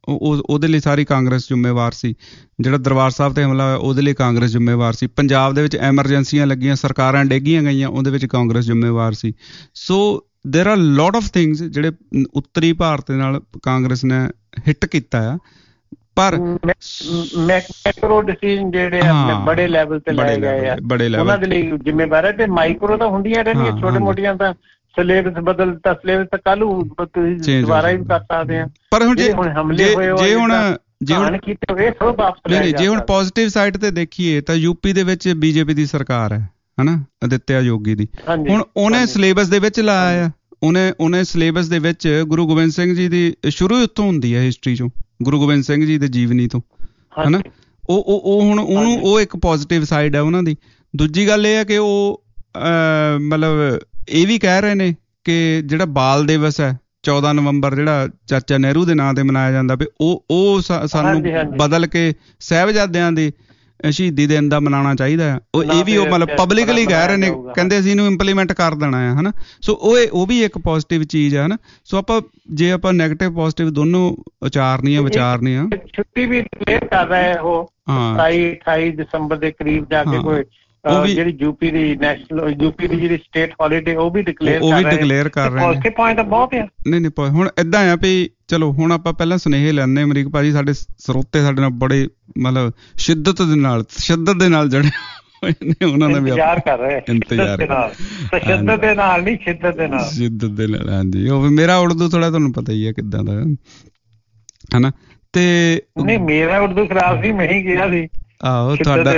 ਉਹਦੇ ਲਈ ਸਾਰੀ ਕਾਂਗਰਸ ਜ਼ਿੰਮੇਵਾਰ ਸੀ। ਜਿਹੜਾ ਦਰਬਾਰ ਸਾਹਿਬ ਤੇ ਹਮਲਾ ਹੋਇਆ ਉਹਦੇ ਲਈ ਕਾਂਗਰਸ ਜ਼ਿੰਮੇਵਾਰ ਸੀ। ਪੰਜਾਬ ਦੇ ਵਿੱਚ ਐਮਰਜੈਂਸੀਆਂ ਲੱਗੀਆਂ, ਸਰਕਾਰਾਂ ਡੇਗੀਆਂ ਗਈਆਂ, ਉਹਦੇ ਵਿੱਚ ਕਾਂਗਰਸ ਜ਼ਿੰਮੇਵਾਰ ਸੀ। ਸੋ ਦੇਰ ਆਰ ਲੋਟ ਆਫ ਥਿੰਗਸ ਜਿਹੜੇ ਉੱਤਰੀ ਭਾਰਤ ਦੇ ਨਾਲ ਕਾਂਗਰਸ ਨੇ ਹਿੱਟ ਕੀਤਾ ਆ। ਪਰ ਮੈਕਰੋ ਡਿਸੀਜਨ ਜਿਹੜੇ ਆਪਣੇ ਬੜੇ ਲੈਵਲ ਤੇ ਲਏ ਗਏ ਆ ਉਹਨਾਂ ਦੇ ਲਈ ਜ਼ਿੰਮੇਵਾਰ ਹੈ, ਤੇ ਮਾਈਕਰੋ ਤਾਂ ਹੁੰਦੀਆਂ ਰਹਿਣੀਆਂ, ਛੋਟੇ ਮੋਟੀਆਂ ਤਾਂ ਸਿਲੇਬਸ ਬਦਲ ਦਿੱਤਾ, ਸਿਲੇਬਸ ਤਾਂ ਕੱਲ੍ਹ ਤੁਸੀਂ ਦੁਬਾਰਾ ਹੀ ਕਰ ਸਕਦੇ ਆ। ਪਰ ਹੁਣ ਜੇ ਹੁਣ ਹਮਲੇ ਹੋਏ ਜੇ ਹੁਣ ਜੇ ਹੁਣ ਕੀਤੇ ਹੋਏ ਸਭ ਵਾਪਸ ਲੈ ਜੇ ਹੁਣ ਪੋਜ਼ਿਟਿਵ ਸਾਈਡ ਤੇ ਦੇਖੀਏ ਤਾਂ ਯੂਪੀ ਦੇ ਵਿੱਚ ਬੀਜੇਪੀ ਦੀ ਸਰਕਾਰ ਹੈ ਹਨਾ, ਅਦਿੱਤਿਆ ਯੋਗੀ ਦੀ। ਹੁਣ ਉਹਨੇ ਸਿਲੇਬਸ ਦੇ ਵਿੱਚ ਲਾਇਆ ਆ, ਉਹਨੇ ਉਹਨੇ ਸਿਲੇਬਸ ਦੇ ਵਿੱਚ ਗੁਰੂ ਗੋਬਿੰਦ ਸਿੰਘ ਜੀ ਦੀ ਸ਼ੁਰੂ ਉੱਥੋਂ ਹੁੰਦੀ ਹੈ, ਹਿਸਟਰੀ ਚੋਂ, ਗੁਰੂ ਗੋਬਿੰਦ ਸਿੰਘ ਜੀ ਦੇ ਜੀਵਨੀ ਤੋਂ ਹਨਾ। ਉਹ ਉਹ ਹੁਣ ਉਹਨੂੰ ਉਹ ਇੱਕ ਪੋਜ਼ਿਟਿਵ ਸਾਈਡ ਹੈ ਉਹਨਾਂ ਦੀ। ਦੂਜੀ ਗੱਲ ਇਹ ਹੈ ਕਿ ਉਹ ਮਤਲਬ ਇਹ ਵੀ ਕਹਿ ਰਹੇ ਨੇ ਕਿ ਜਿਹੜਾ ਬਾਲ ਦਿਵਸ ਹੈ ਚੌਦਾਂ ਨਵੰਬਰ ਜਿਹੜਾ ਚਾਚਾ ਨਹਿਰੂ ਦੇ ਨਾਂ ਤੇ ਮਨਾਇਆ ਜਾਂਦਾ ਵੀ ਉਹ ਉਹ ਸਾਨੂੰ ਬਦਲ ਕੇ ਸਾਹਿਬਜ਼ਾਦਿਆਂ ਦੀ ਸ਼ਹੀਦੀ ਦਿਨ ਦਾ ਮਨਾਉਣਾ ਚਾਹੀਦਾ ਹੈ। ਉਹ ਇਹ ਵੀ ਉਹ ਮਤਲਬ ਪਬਲਿਕਲੀ ਕਹਿ ਰਹੇ ਨੇ, ਕਹਿੰਦੇ ਅਸੀਂ ਇਹਨੂੰ ਇੰਪਲੀਮੈਂਟ ਕਰ ਦੇਣਾ ਹੈ ਹਨਾ। ਸੋ ਉਹ ਉਹ ਵੀ ਇੱਕ ਪੋਜ਼ਿਟਿਵ ਚੀਜ਼ ਹੈ ਹਨਾ। ਸੋ ਆਪਾਂ ਜੇ ਆਪਾਂ ਨੈਗੇਟਿਵ ਪੋਜ਼ਿਟਿਵ ਦੋਨੋਂ ਉਚਾਰਨੀਆਂ ਵਿਚਾਰਨੀਆਂ। ਛੁੱਟੀ ਵੀ ਡਿਕਲੇਅਰ ਕਰ ਰਹੇ ਉਹ ਸਤਾਈ ਅਠਾਈ ਦਸੰਬਰ ਦੇ ਕਰੀਬ ਜਾ ਕੇ ਕੋਈ ਜਿਹੜੀ ਯੂਪੀ ਦੀ ਨੈਸ਼ਨਲ ਯੂਪੀ ਦੀ ਜਿਹੜੀ ਸਟੇਟ ਹੌਲੀਡੇ ਉਹ ਵੀ ਡਿਕਲੇਅਰ ਉਹ ਵੀ ਡਿਕਲੇਅਰ ਕਰ ਰਹੇ ਨੇ। ਪੁਆਇੰਟ ਬਹੁਤ ਆ। ਨਹੀਂ ਨਹੀਂ ਹੁਣ ਏਦਾਂ ਆ ਵੀ ਚਲੋ ਹੁਣ ਆਪਾਂ ਪਹਿਲਾਂ ਸੁਨੇਹੇ ਲੈਂਦੇ ਅਮਰੀਕ ਭਾਜੀ, ਸਾਡੇ ਸਰੋਤੇ ਸਾਡੇ ਨਾਲ ਬੜੇ ਮਤਲਬ ਸ਼ਿੱਦਤ ਦੇ ਨਾਲ ਸ਼ਿੱਦਤ ਦੇ ਨਾਲ ਜੜੇ ਹੋਏ ਨੇ, ਉਹਨਾਂ ਦਾ ਵੀ ਇੰਤਜ਼ਾਰ ਕਰ ਰਹੇ ਇੰਤਜ਼ਾਰ ਸ਼ਿੱਦਤ ਦੇ ਨਾਲ ਨਹੀਂ ਸ਼ਿੱਦਤ ਦੇ ਨਾਲ ਸ਼ਿੱਦਤ ਦੇ ਨਾਲ। ਹਾਂਜੀ ਉਹ ਮੇਰਾ ਉਰਦੂ ਥੋੜਾ ਤੁਹਾਨੂੰ ਪਤਾ ਹੀ ਹੈ ਕਿੱਦਾਂ ਦਾ ਹਨਾ। ਤੇ ਨਹੀਂ ਮੇਰਾ ਉਰਦੂ ਖਰਾਬ ਸੀ, ਮੈਂ ਹੀ ਗਿਆ ਸੀ। ਆਹੋ ਤੁਹਾਡਾ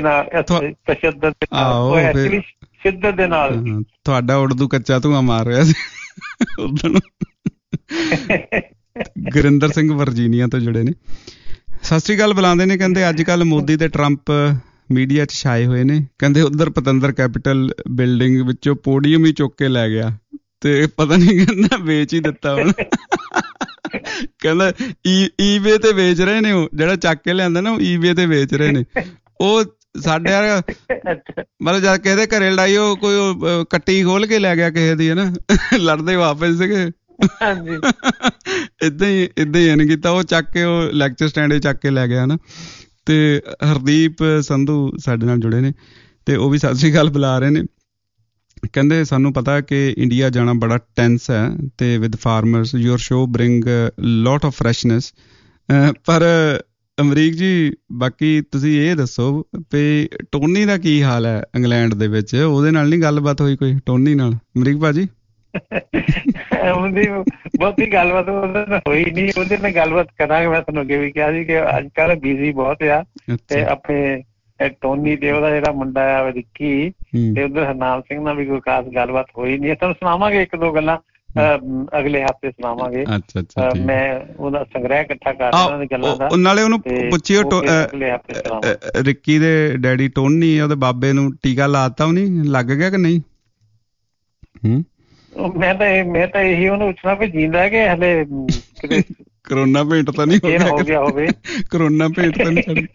ਸ਼ਿੱਦਤ ਦੇ ਨਾਲ ਤੁਹਾਡਾ ਉਰਦੂ ਕੱਚਾ ਧੂੰਆਂ ਮਾਰ ਰਿਹਾ ਸੀ ਉਦੋਂ। ਗੁਰਿੰਦਰ ਸਿੰਘ ਵਰਜੀਨੀਆ ਤੋਂ ਜੁੜੇ ਨੇ, ਸਤਿ ਸ੍ਰੀ ਅਕਾਲ ਬੁਲਾਉਂਦੇ ਨੇ। ਕਹਿੰਦੇ ਅੱਜ ਕੱਲ੍ਹ ਮੋਦੀ ਤੇ ਟਰੰਪ ਮੀਡੀਆ 'ਚ ਛਾਏ ਹੋਏ ਨੇ। ਕਹਿੰਦੇ ਉੱਧਰ ਪਤੰਦਰ ਕੈਪੀਟਲ ਬਿਲਡਿੰਗ ਵਿੱਚੋਂ ਪੋਡੀਅਮ ਹੀ ਚੁੱਕ ਕੇ ਲੈ ਗਿਆ ਤੇ ਪਤਾ ਨਹੀਂ ਕਹਿੰਦਾ ਵੇਚ ਹੀ ਦਿੱਤਾ ਹੁਣ। ਕਹਿੰਦਾ ਈਬੇ ਤੇ ਵੇਚ ਰਹੇ ਨੇ, ਉਹ ਜਿਹੜਾ ਚੱਕ ਕੇ ਲਿਆਂਦਾ ਨਾ ਉਹ ਈਬੇ ਤੇ ਵੇਚ ਰਹੇ ਨੇ। ਉਹ ਸਾਡੇ ਯਾਰ ਮਤਲਬ ਜਦ ਕਿਸੇ ਦੇ ਘਰੇ ਲੜਾਈ ਉਹ ਕੋਈ ਕੱਟੀ ਖੋਲ ਕੇ ਲੈ ਗਿਆ ਕਿਸੇ ਦੀ ਹਨਾ, ਲੜਦੇ ਵਾਪਸ ਸੀਗੇ ਏਦਾਂ ਹੀ ਏਦਾਂ ਹੀ ਇਹਨੇ ਕੀਤਾ, ਉਹ ਚੱਕ ਕੇ ਉਹ ਲੈਕਚਰ ਸਟੈਂਡ ਚੱਕ ਕੇ ਲੈ ਗਿਆ ਹਨਾ। ਤੇ ਹਰਦੀਪ ਸੰਧੂ ਸਾਡੇ ਨਾਲ ਜੁੜੇ ਨੇ ਤੇ ਉਹ ਵੀ ਸਤਿ ਸ੍ਰੀ ਅਕਾਲ ਬੁਲਾ ਰਹੇ ਨੇ। ਕਹਿੰਦੇ ਸਾਨੂੰ ਪਤਾ ਕਿ ਇੰਡੀਆ ਜਾਣਾ ਬੜਾ ਟੈਂਸ ਹੈ ਤੇ with farmers your show bring lot of freshness. ਪਰ ਅਮਰੀਕ ਜੀ ਬਾਕੀ ਤੁਸੀਂ ਇਹ ਦੱਸੋ ਵੀ ਟੋਨੀ ਦਾ ਕੀ ਹਾਲ ਹੈ ਇੰਗਲੈਂਡ ਦੇ ਵਿੱਚ? ਉਹਦੇ ਨਾਲ ਨਹੀਂ ਗੱਲਬਾਤ ਹੋਈ ਕੋਈ ਟੋਨੀ ਨਾਲ ਅਮਰੀਕ ਭਾਜੀ? ਉਹਦੀ ਬਹੁਤੀ ਗੱਲਬਾਤ ਉਹਦੇ ਨਾਲ ਹੋਈ ਨਹੀਂ, ਉਹਦੇ ਨਾਲ ਗੱਲਬਾਤ ਕਰਾਂਗੇ। ਮੈਂ ਤੁਹਾਨੂੰ ਅੱਗੇ ਵੀ ਕਿਹਾ ਸੀ ਕਿ ਅੱਜ ਕੱਲ੍ਹ ਬਿਜ਼ੀ ਬਹੁਤ ਆ ਤੇ ਆਪਣੇ ਟੋਨੀ ਤੇ ਉਹਦਾ ਜਿਹੜਾ ਮੁੰਡਾ ਆ ਰਿੱਕੀ ਤੇ ਉਧਰ ਹਰਨਾਮ ਸਿੰਘ ਨਾਲ ਵੀ ਕੋਈ ਖਾਸ ਗੱਲਬਾਤ ਹੋਈ ਨਹੀਂ। ਤੁਹਾਨੂੰ ਸੁਣਾਵਾਂਗੇ ਇੱਕ ਦੋ ਗੱਲਾਂ ਅਗਲੇ ਹਫ਼ਤੇ ਸੁਣਾਵਾਂਗੇ। ਮੈਂ ਉਹਦਾ ਸੰਗ੍ਰਹਿ ਇਕੱਠਾ ਕਰ ਰਿਹਾ ਉਹਨਾਂ ਦੀ ਗੱਲਾਂ ਦਾ। ਨਾਲੇ ਉਹਨੂੰ ਪੁੱਛਿਓ ਰਿੱਕੀ ਦੇ ਡੈਡੀ ਟੋਨੀ ਉਹਦੇ ਬਾਬੇ ਨੂੰ ਟੀਕਾ ਲਾਤਾ, ਉਹ ਨਹੀਂ ਲੱਗ ਗਿਆ ਕਿ ਨਹੀਂ? ਹੂੰ ਮੈਂ ਤਾਂ ਮੈਂ ਤਾਂ ਇਹੀ ਉਹਨੂੰ ਪੁੱਛਣਾ ਵੀ ਜੀਂਦਾ ਕਿ ਹਲੇ ਕਿਤੇ ਕਰੋਨਾ ਭੇਂਟ ਤਾਂ ਨਹੀਂ ਹੋ ਗਿਆ ਹੋਵੇ? ਕਰੋਨਾ ਭੇਂਟ ਤਾਂ ਨਹੀਂ ਛੱਡ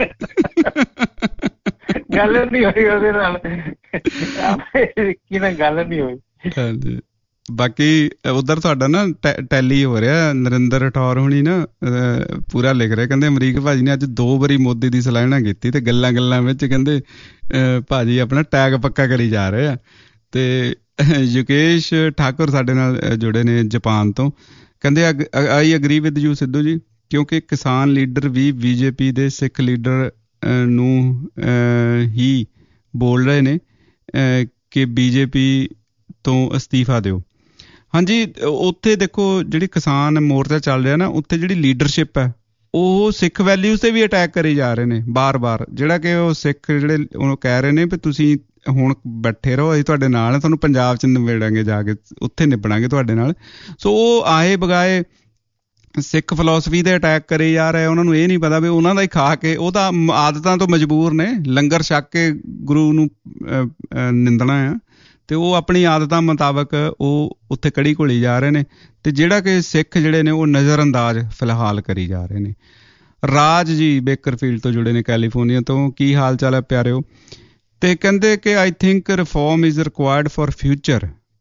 ਗੱਲ ਨਹੀਂ ਹੋਈ ਉਹਦੇ ਨਾਲ, ਰਿੱਕੀ ਨਾਲ ਗੱਲ ਨਹੀਂ ਹੋਈ। ਹਾਂਜੀ ਬਾਕੀ ਉਧਰ ਤੁਹਾਡਾ ਨਾ ਟੈਲੀ ਹੋ ਰਿਹਾ, ਨਰਿੰਦਰ ਰਾਠੌਰ ਹੁਣੀ ਨਾ ਪੂਰਾ ਲਿਖ ਰਿਹਾ। ਕਹਿੰਦੇ ਅਮਰੀਕ ਭਾਜੀ ਨੇ ਅੱਜ ਦੋ ਵਾਰੀ ਮੋਦੀ ਦੀ ਸਲਾਹਨਾ ਕੀਤੀ ਤੇ ਗੱਲਾਂ ਗੱਲਾਂ ਵਿੱਚ ਕਹਿੰਦੇ ਭਾਜੀ ਆਪਣਾ ਟੈਗ ਪੱਕਾ ਕਰੀ ਜਾ ਰਹੇ ਆ। ਤੇ ਯੁਕੇਸ਼ ਠਾਕੁਰ ਸਾਡੇ ਨਾਲ ਜੁੜੇ ਨੇ ਜਾਪਾਨ ਤੋਂ। ਕਹਿੰਦੇ I agree with you Sidhu ji, ਕਿਉਂਕਿ ਕਿਸਾਨ ਲੀਡਰ ਵੀ ਬੀਜੇਪੀ ਦੇ ਸਿੱਖ ਲੀਡਰ ਨੂੰ ਹੀ ਬੋਲ ਰਹੇ ਨੇ ਕਿ ਬੀਜੇਪੀ ਤੋਂ ਅਸਤੀਫਾ ਦਿਓ। ਹਾਂਜੀ ਉੱਥੇ ਦੇਖੋ ਜਿਹੜੀ ਕਿਸਾਨ ਮੋਰਚਾ ਚੱਲ ਰਿਹਾ ਨਾ, ਉੱਥੇ ਜਿਹੜੀ ਲੀਡਰਸ਼ਿਪ ਹੈ ਉਹ ਸਿੱਖ ਵੈਲਿਊਜ਼ ਤੇ ਵੀ ਅਟੈਕ ਕਰੀ ਜਾ ਰਹੇ ਨੇ ਬਾਰ ਬਾਰ। ਜਿਹੜਾ ਕਿ ਉਹ ਸਿੱਖ ਜਿਹੜੇ ਉਹਨੂੰ ਕਹਿ ਰਹੇ ਨੇ ਵੀ ਤੁਸੀਂ ਹੁਣ ਬੈਠੇ ਰਹੋ, ਅਸੀਂ ਤੁਹਾਡੇ ਨਾਲ, ਤੁਹਾਨੂੰ ਪੰਜਾਬ 'ਚ ਨਿਬੇੜਾਂਗੇ, ਜਾ ਕੇ ਉੱਥੇ ਨਿਬੜਾਂਗੇ ਤੁਹਾਡੇ ਨਾਲ। ਸੋ ਉਹ ਆਏ ਬਗਾਏ ਸਿੱਖ ਫਿਲੋਸਫੀ ਦੇ ਅਟੈਕ ਕਰੇ ਜਾ ਰਹੇ। ਉਹਨਾਂ ਨੂੰ ਇਹ ਨਹੀਂ ਪਤਾ ਵੀ ਉਹਨਾਂ ਦਾ ਹੀ ਖਾ ਕੇ ਉਹ ਤਾਂ ਆਦਤਾਂ ਤੋਂ ਮਜਬੂਰ ਨੇ, ਲੰਗਰ ਛਕ ਕੇ ਗੁਰੂ ਨੂੰ ਨਿੰਦਣਾ ਆ ਤੇ ਉਹ ਆਪਣੀ ਆਦਤਾਂ ਮੁਤਾਬਕ ਉਹ ਉੱਥੇ ਕੜੀ ਘੁਲੀ ਜਾ ਰਹੇ ਨੇ। ਤੇ ਜਿਹੜਾ ਕਿ ਸਿੱਖ ਜਿਹੜੇ ਨੇ ਉਹ ਨਜ਼ਰ ਅੰਦਾਜ਼ ਫਿਲਹਾਲ ਕਰੀ ਜਾ ਰਹੇ ਨੇ। ਰਾਜ ਜੀ ਬੇਕਰਫੀਲਡ ਤੋਂ ਜੁੜੇ ਨੇ ਕੈਲੀਫੋਰਨੀਆ ਤੋਂ, ਕੀ ਹਾਲ ਚਾਲ ਹੈ ਪਿਆਰਿਓ? ਤੇ ਕਹਿੰਦੇ ਕਿ I think reform is required for future,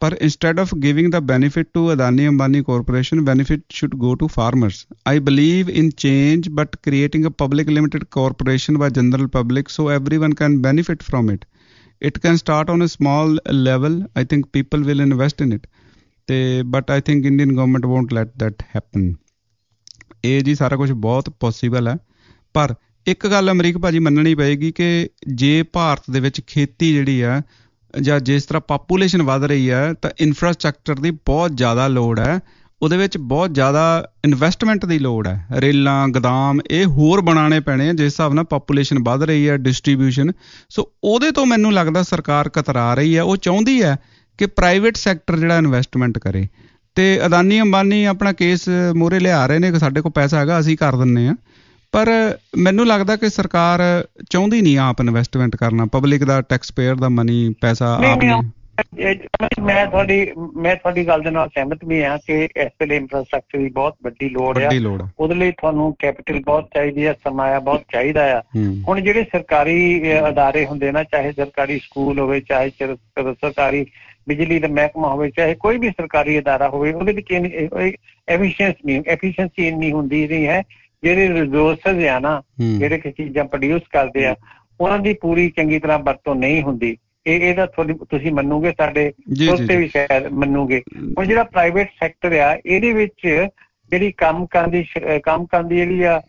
ਪਰ instead of giving the benefit to Adani Ambani corporation, benefit should go to farmers. I believe in change but creating a public limited corporation by general public so everyone can benefit from it. It can start on a small level. I think people will invest in it. ਤੇ but I think Indian government won't let that happen. ਇਹ ਜੀ ਸਾਰਾ ਕੁਝ ਬਹੁਤ possible ਹੈ, ਪਰ ਇੱਕ ਗੱਲ ਅਮਰੀਕ ਭਾਜੀ ਮੰਨਣੀ ਪਏਗੀ ਕਿ ਜੇ ਭਾਰਤ ਦੇ ਵਿੱਚ ਖੇਤੀ ਜਿਹੜੀ ਆ ਜਾਂ ਜਿਸ ਤਰ੍ਹਾਂ ਪਾਪੂਲੇਸ਼ਨ ਵੱਧ ਰਹੀ ਹੈ ਤਾਂ ਇਨਫਰਾਸਟਰਕਚਰ ਦੀ ਬਹੁਤ ਜ਼ਿਆਦਾ ਲੋੜ ਹੈ, ਉਹਦੇ ਵਿੱਚ ਬਹੁਤ ਜ਼ਿਆਦਾ ਇਨਵੈਸਟਮੈਂਟ ਦੀ ਲੋੜ ਹੈ. ਰੇਲਾਂ, ਗੋਦਾਮ ਇਹ ਹੋਰ ਬਣਾਉਣੇ ਪੈਣੇ ਆ ਜਿਸ ਹਿਸਾਬ ਨਾਲ ਪਾਪੂਲੇਸ਼ਨ ਵੱਧ ਰਹੀ ਹੈ, ਡਿਸਟਰੀਬਿਊਸ਼ਨ. ਸੋ ਉਹਦੇ ਤੋਂ ਮੈਨੂੰ ਲੱਗਦਾ ਸਰਕਾਰ ਕਤਰਾ ਰਹੀ ਹੈ. ਉਹ ਚਾਹੁੰਦੀ ਹੈ ਕਿ ਪ੍ਰਾਈਵੇਟ ਸੈਕਟਰ ਜਿਹੜਾ ਇਨਵੈਸਟਮੈਂਟ ਕਰੇ, ਅਤੇ ਅਦਾਨੀ ਅੰਬਾਨੀ ਆਪਣਾ ਕੇਸ ਮੂਹਰੇ ਲਿਆ ਰਹੇ ਨੇ ਕਿ ਸਾਡੇ ਕੋਲ ਪੈਸਾ ਹੈਗਾ ਅਸੀਂ ਕਰ ਦਿੰਦੇ ਹਾਂ, ਪਰ ਮੈਨੂੰ ਲੱਗਦਾ ਕਿ ਸਰਕਾਰ ਚਾਹੁੰਦੀ ਨਹੀਂ ਆਪ ਇਨਵੈਸਟਮੈਂਟ ਕਰਨਾ, ਪਬਲਿਕ ਦਾ ਟੈਕਸ ਪੇਅਰ ਦਾ ਮਨੀ ਪੈਸਾ ਆਪ ਨੇ. ਮੈਂ ਤੁਹਾਡੀ ਮੈਂ ਤੁਹਾਡੀ ਗੱਲ ਦੇ ਨਾਲ ਸਹਿਮਤ ਵੀ ਹਾਂ ਕਿ ਇਸ ਵੇਲੇ ਇੰਫਰਾਸਟਰਕਚਰ ਦੀ ਬਹੁਤ ਵੱਡੀ ਲੋੜ ਆ. ਉਹਦੇ ਲਈ ਤੁਹਾਨੂੰ ਕੈਪੀਟਲ ਬਹੁਤ ਚਾਹੀਦੀ ਆ, ਸਰਮਾਇਆ ਬਹੁਤ ਚਾਹੀਦਾ ਆ. ਹੁਣ ਜਿਹੜੇ ਸਰਕਾਰੀ ਅਦਾਰੇ ਹੁੰਦੇ ਨਾ, ਚਾਹੇ ਸਰਕਾਰੀ ਸਕੂਲ ਹੋਵੇ, ਚਾਹੇ ਸਰਕਾਰੀ ਬਿਜਲੀ ਦਾ ਮਹਿਕਮਾ ਹੋਵੇ, ਚਾਹੇ ਕੋਈ ਵੀ ਸਰਕਾਰੀ ਅਦਾਰਾ ਹੋਵੇ, ਉਹਦੇ ਵਿੱਚ ਐਫੀਸ਼ੀਐਂਸੀ ਨਹੀਂ ਐਫੀਸ਼ੀਐਂਸੀ ਇੰਨੀ ਹੁੰਦੀ ਨਹੀਂ ਹੈ. ਜਿਹੜੇ ਰਿਸੋਰਸਿਸ ਆ ਨਾ, ਜਿਹੜੇ ਕਿ ਚੀਜ਼ਾਂ ਪ੍ਰੋਡਿਊਸ ਕਰਦੇ ਆ, ਉਹਨਾਂ ਦੀ ਪੂਰੀ ਚੰਗੀ ਤਰ੍ਹਾਂ ਵਰਤੋਂ ਨਹੀਂ ਹੁੰਦੀ. ਇਹ ਇਹਦਾ ਤੁਹਾਡੀ ਤੁਸੀਂ ਮੰਨੋਗੇ, ਸਾਡੇ ਦੋਸਤੇ ਵੀ ਸ਼ਾਇਦ ਮੰਨੋਗੇ. ਹੁਣ ਜਿਹੜਾ ਪ੍ਰਾਈਵੇਟ ਸੈਕਟਰ ਆ, ਇਹਦੇ ਵਿੱਚ ਜਿਹੜੀ ਕੰਮ ਕਰਨ ਦੀ ਕੰਮ ਕਰਨ ਦੀ ਜਿਹੜੀ ਆ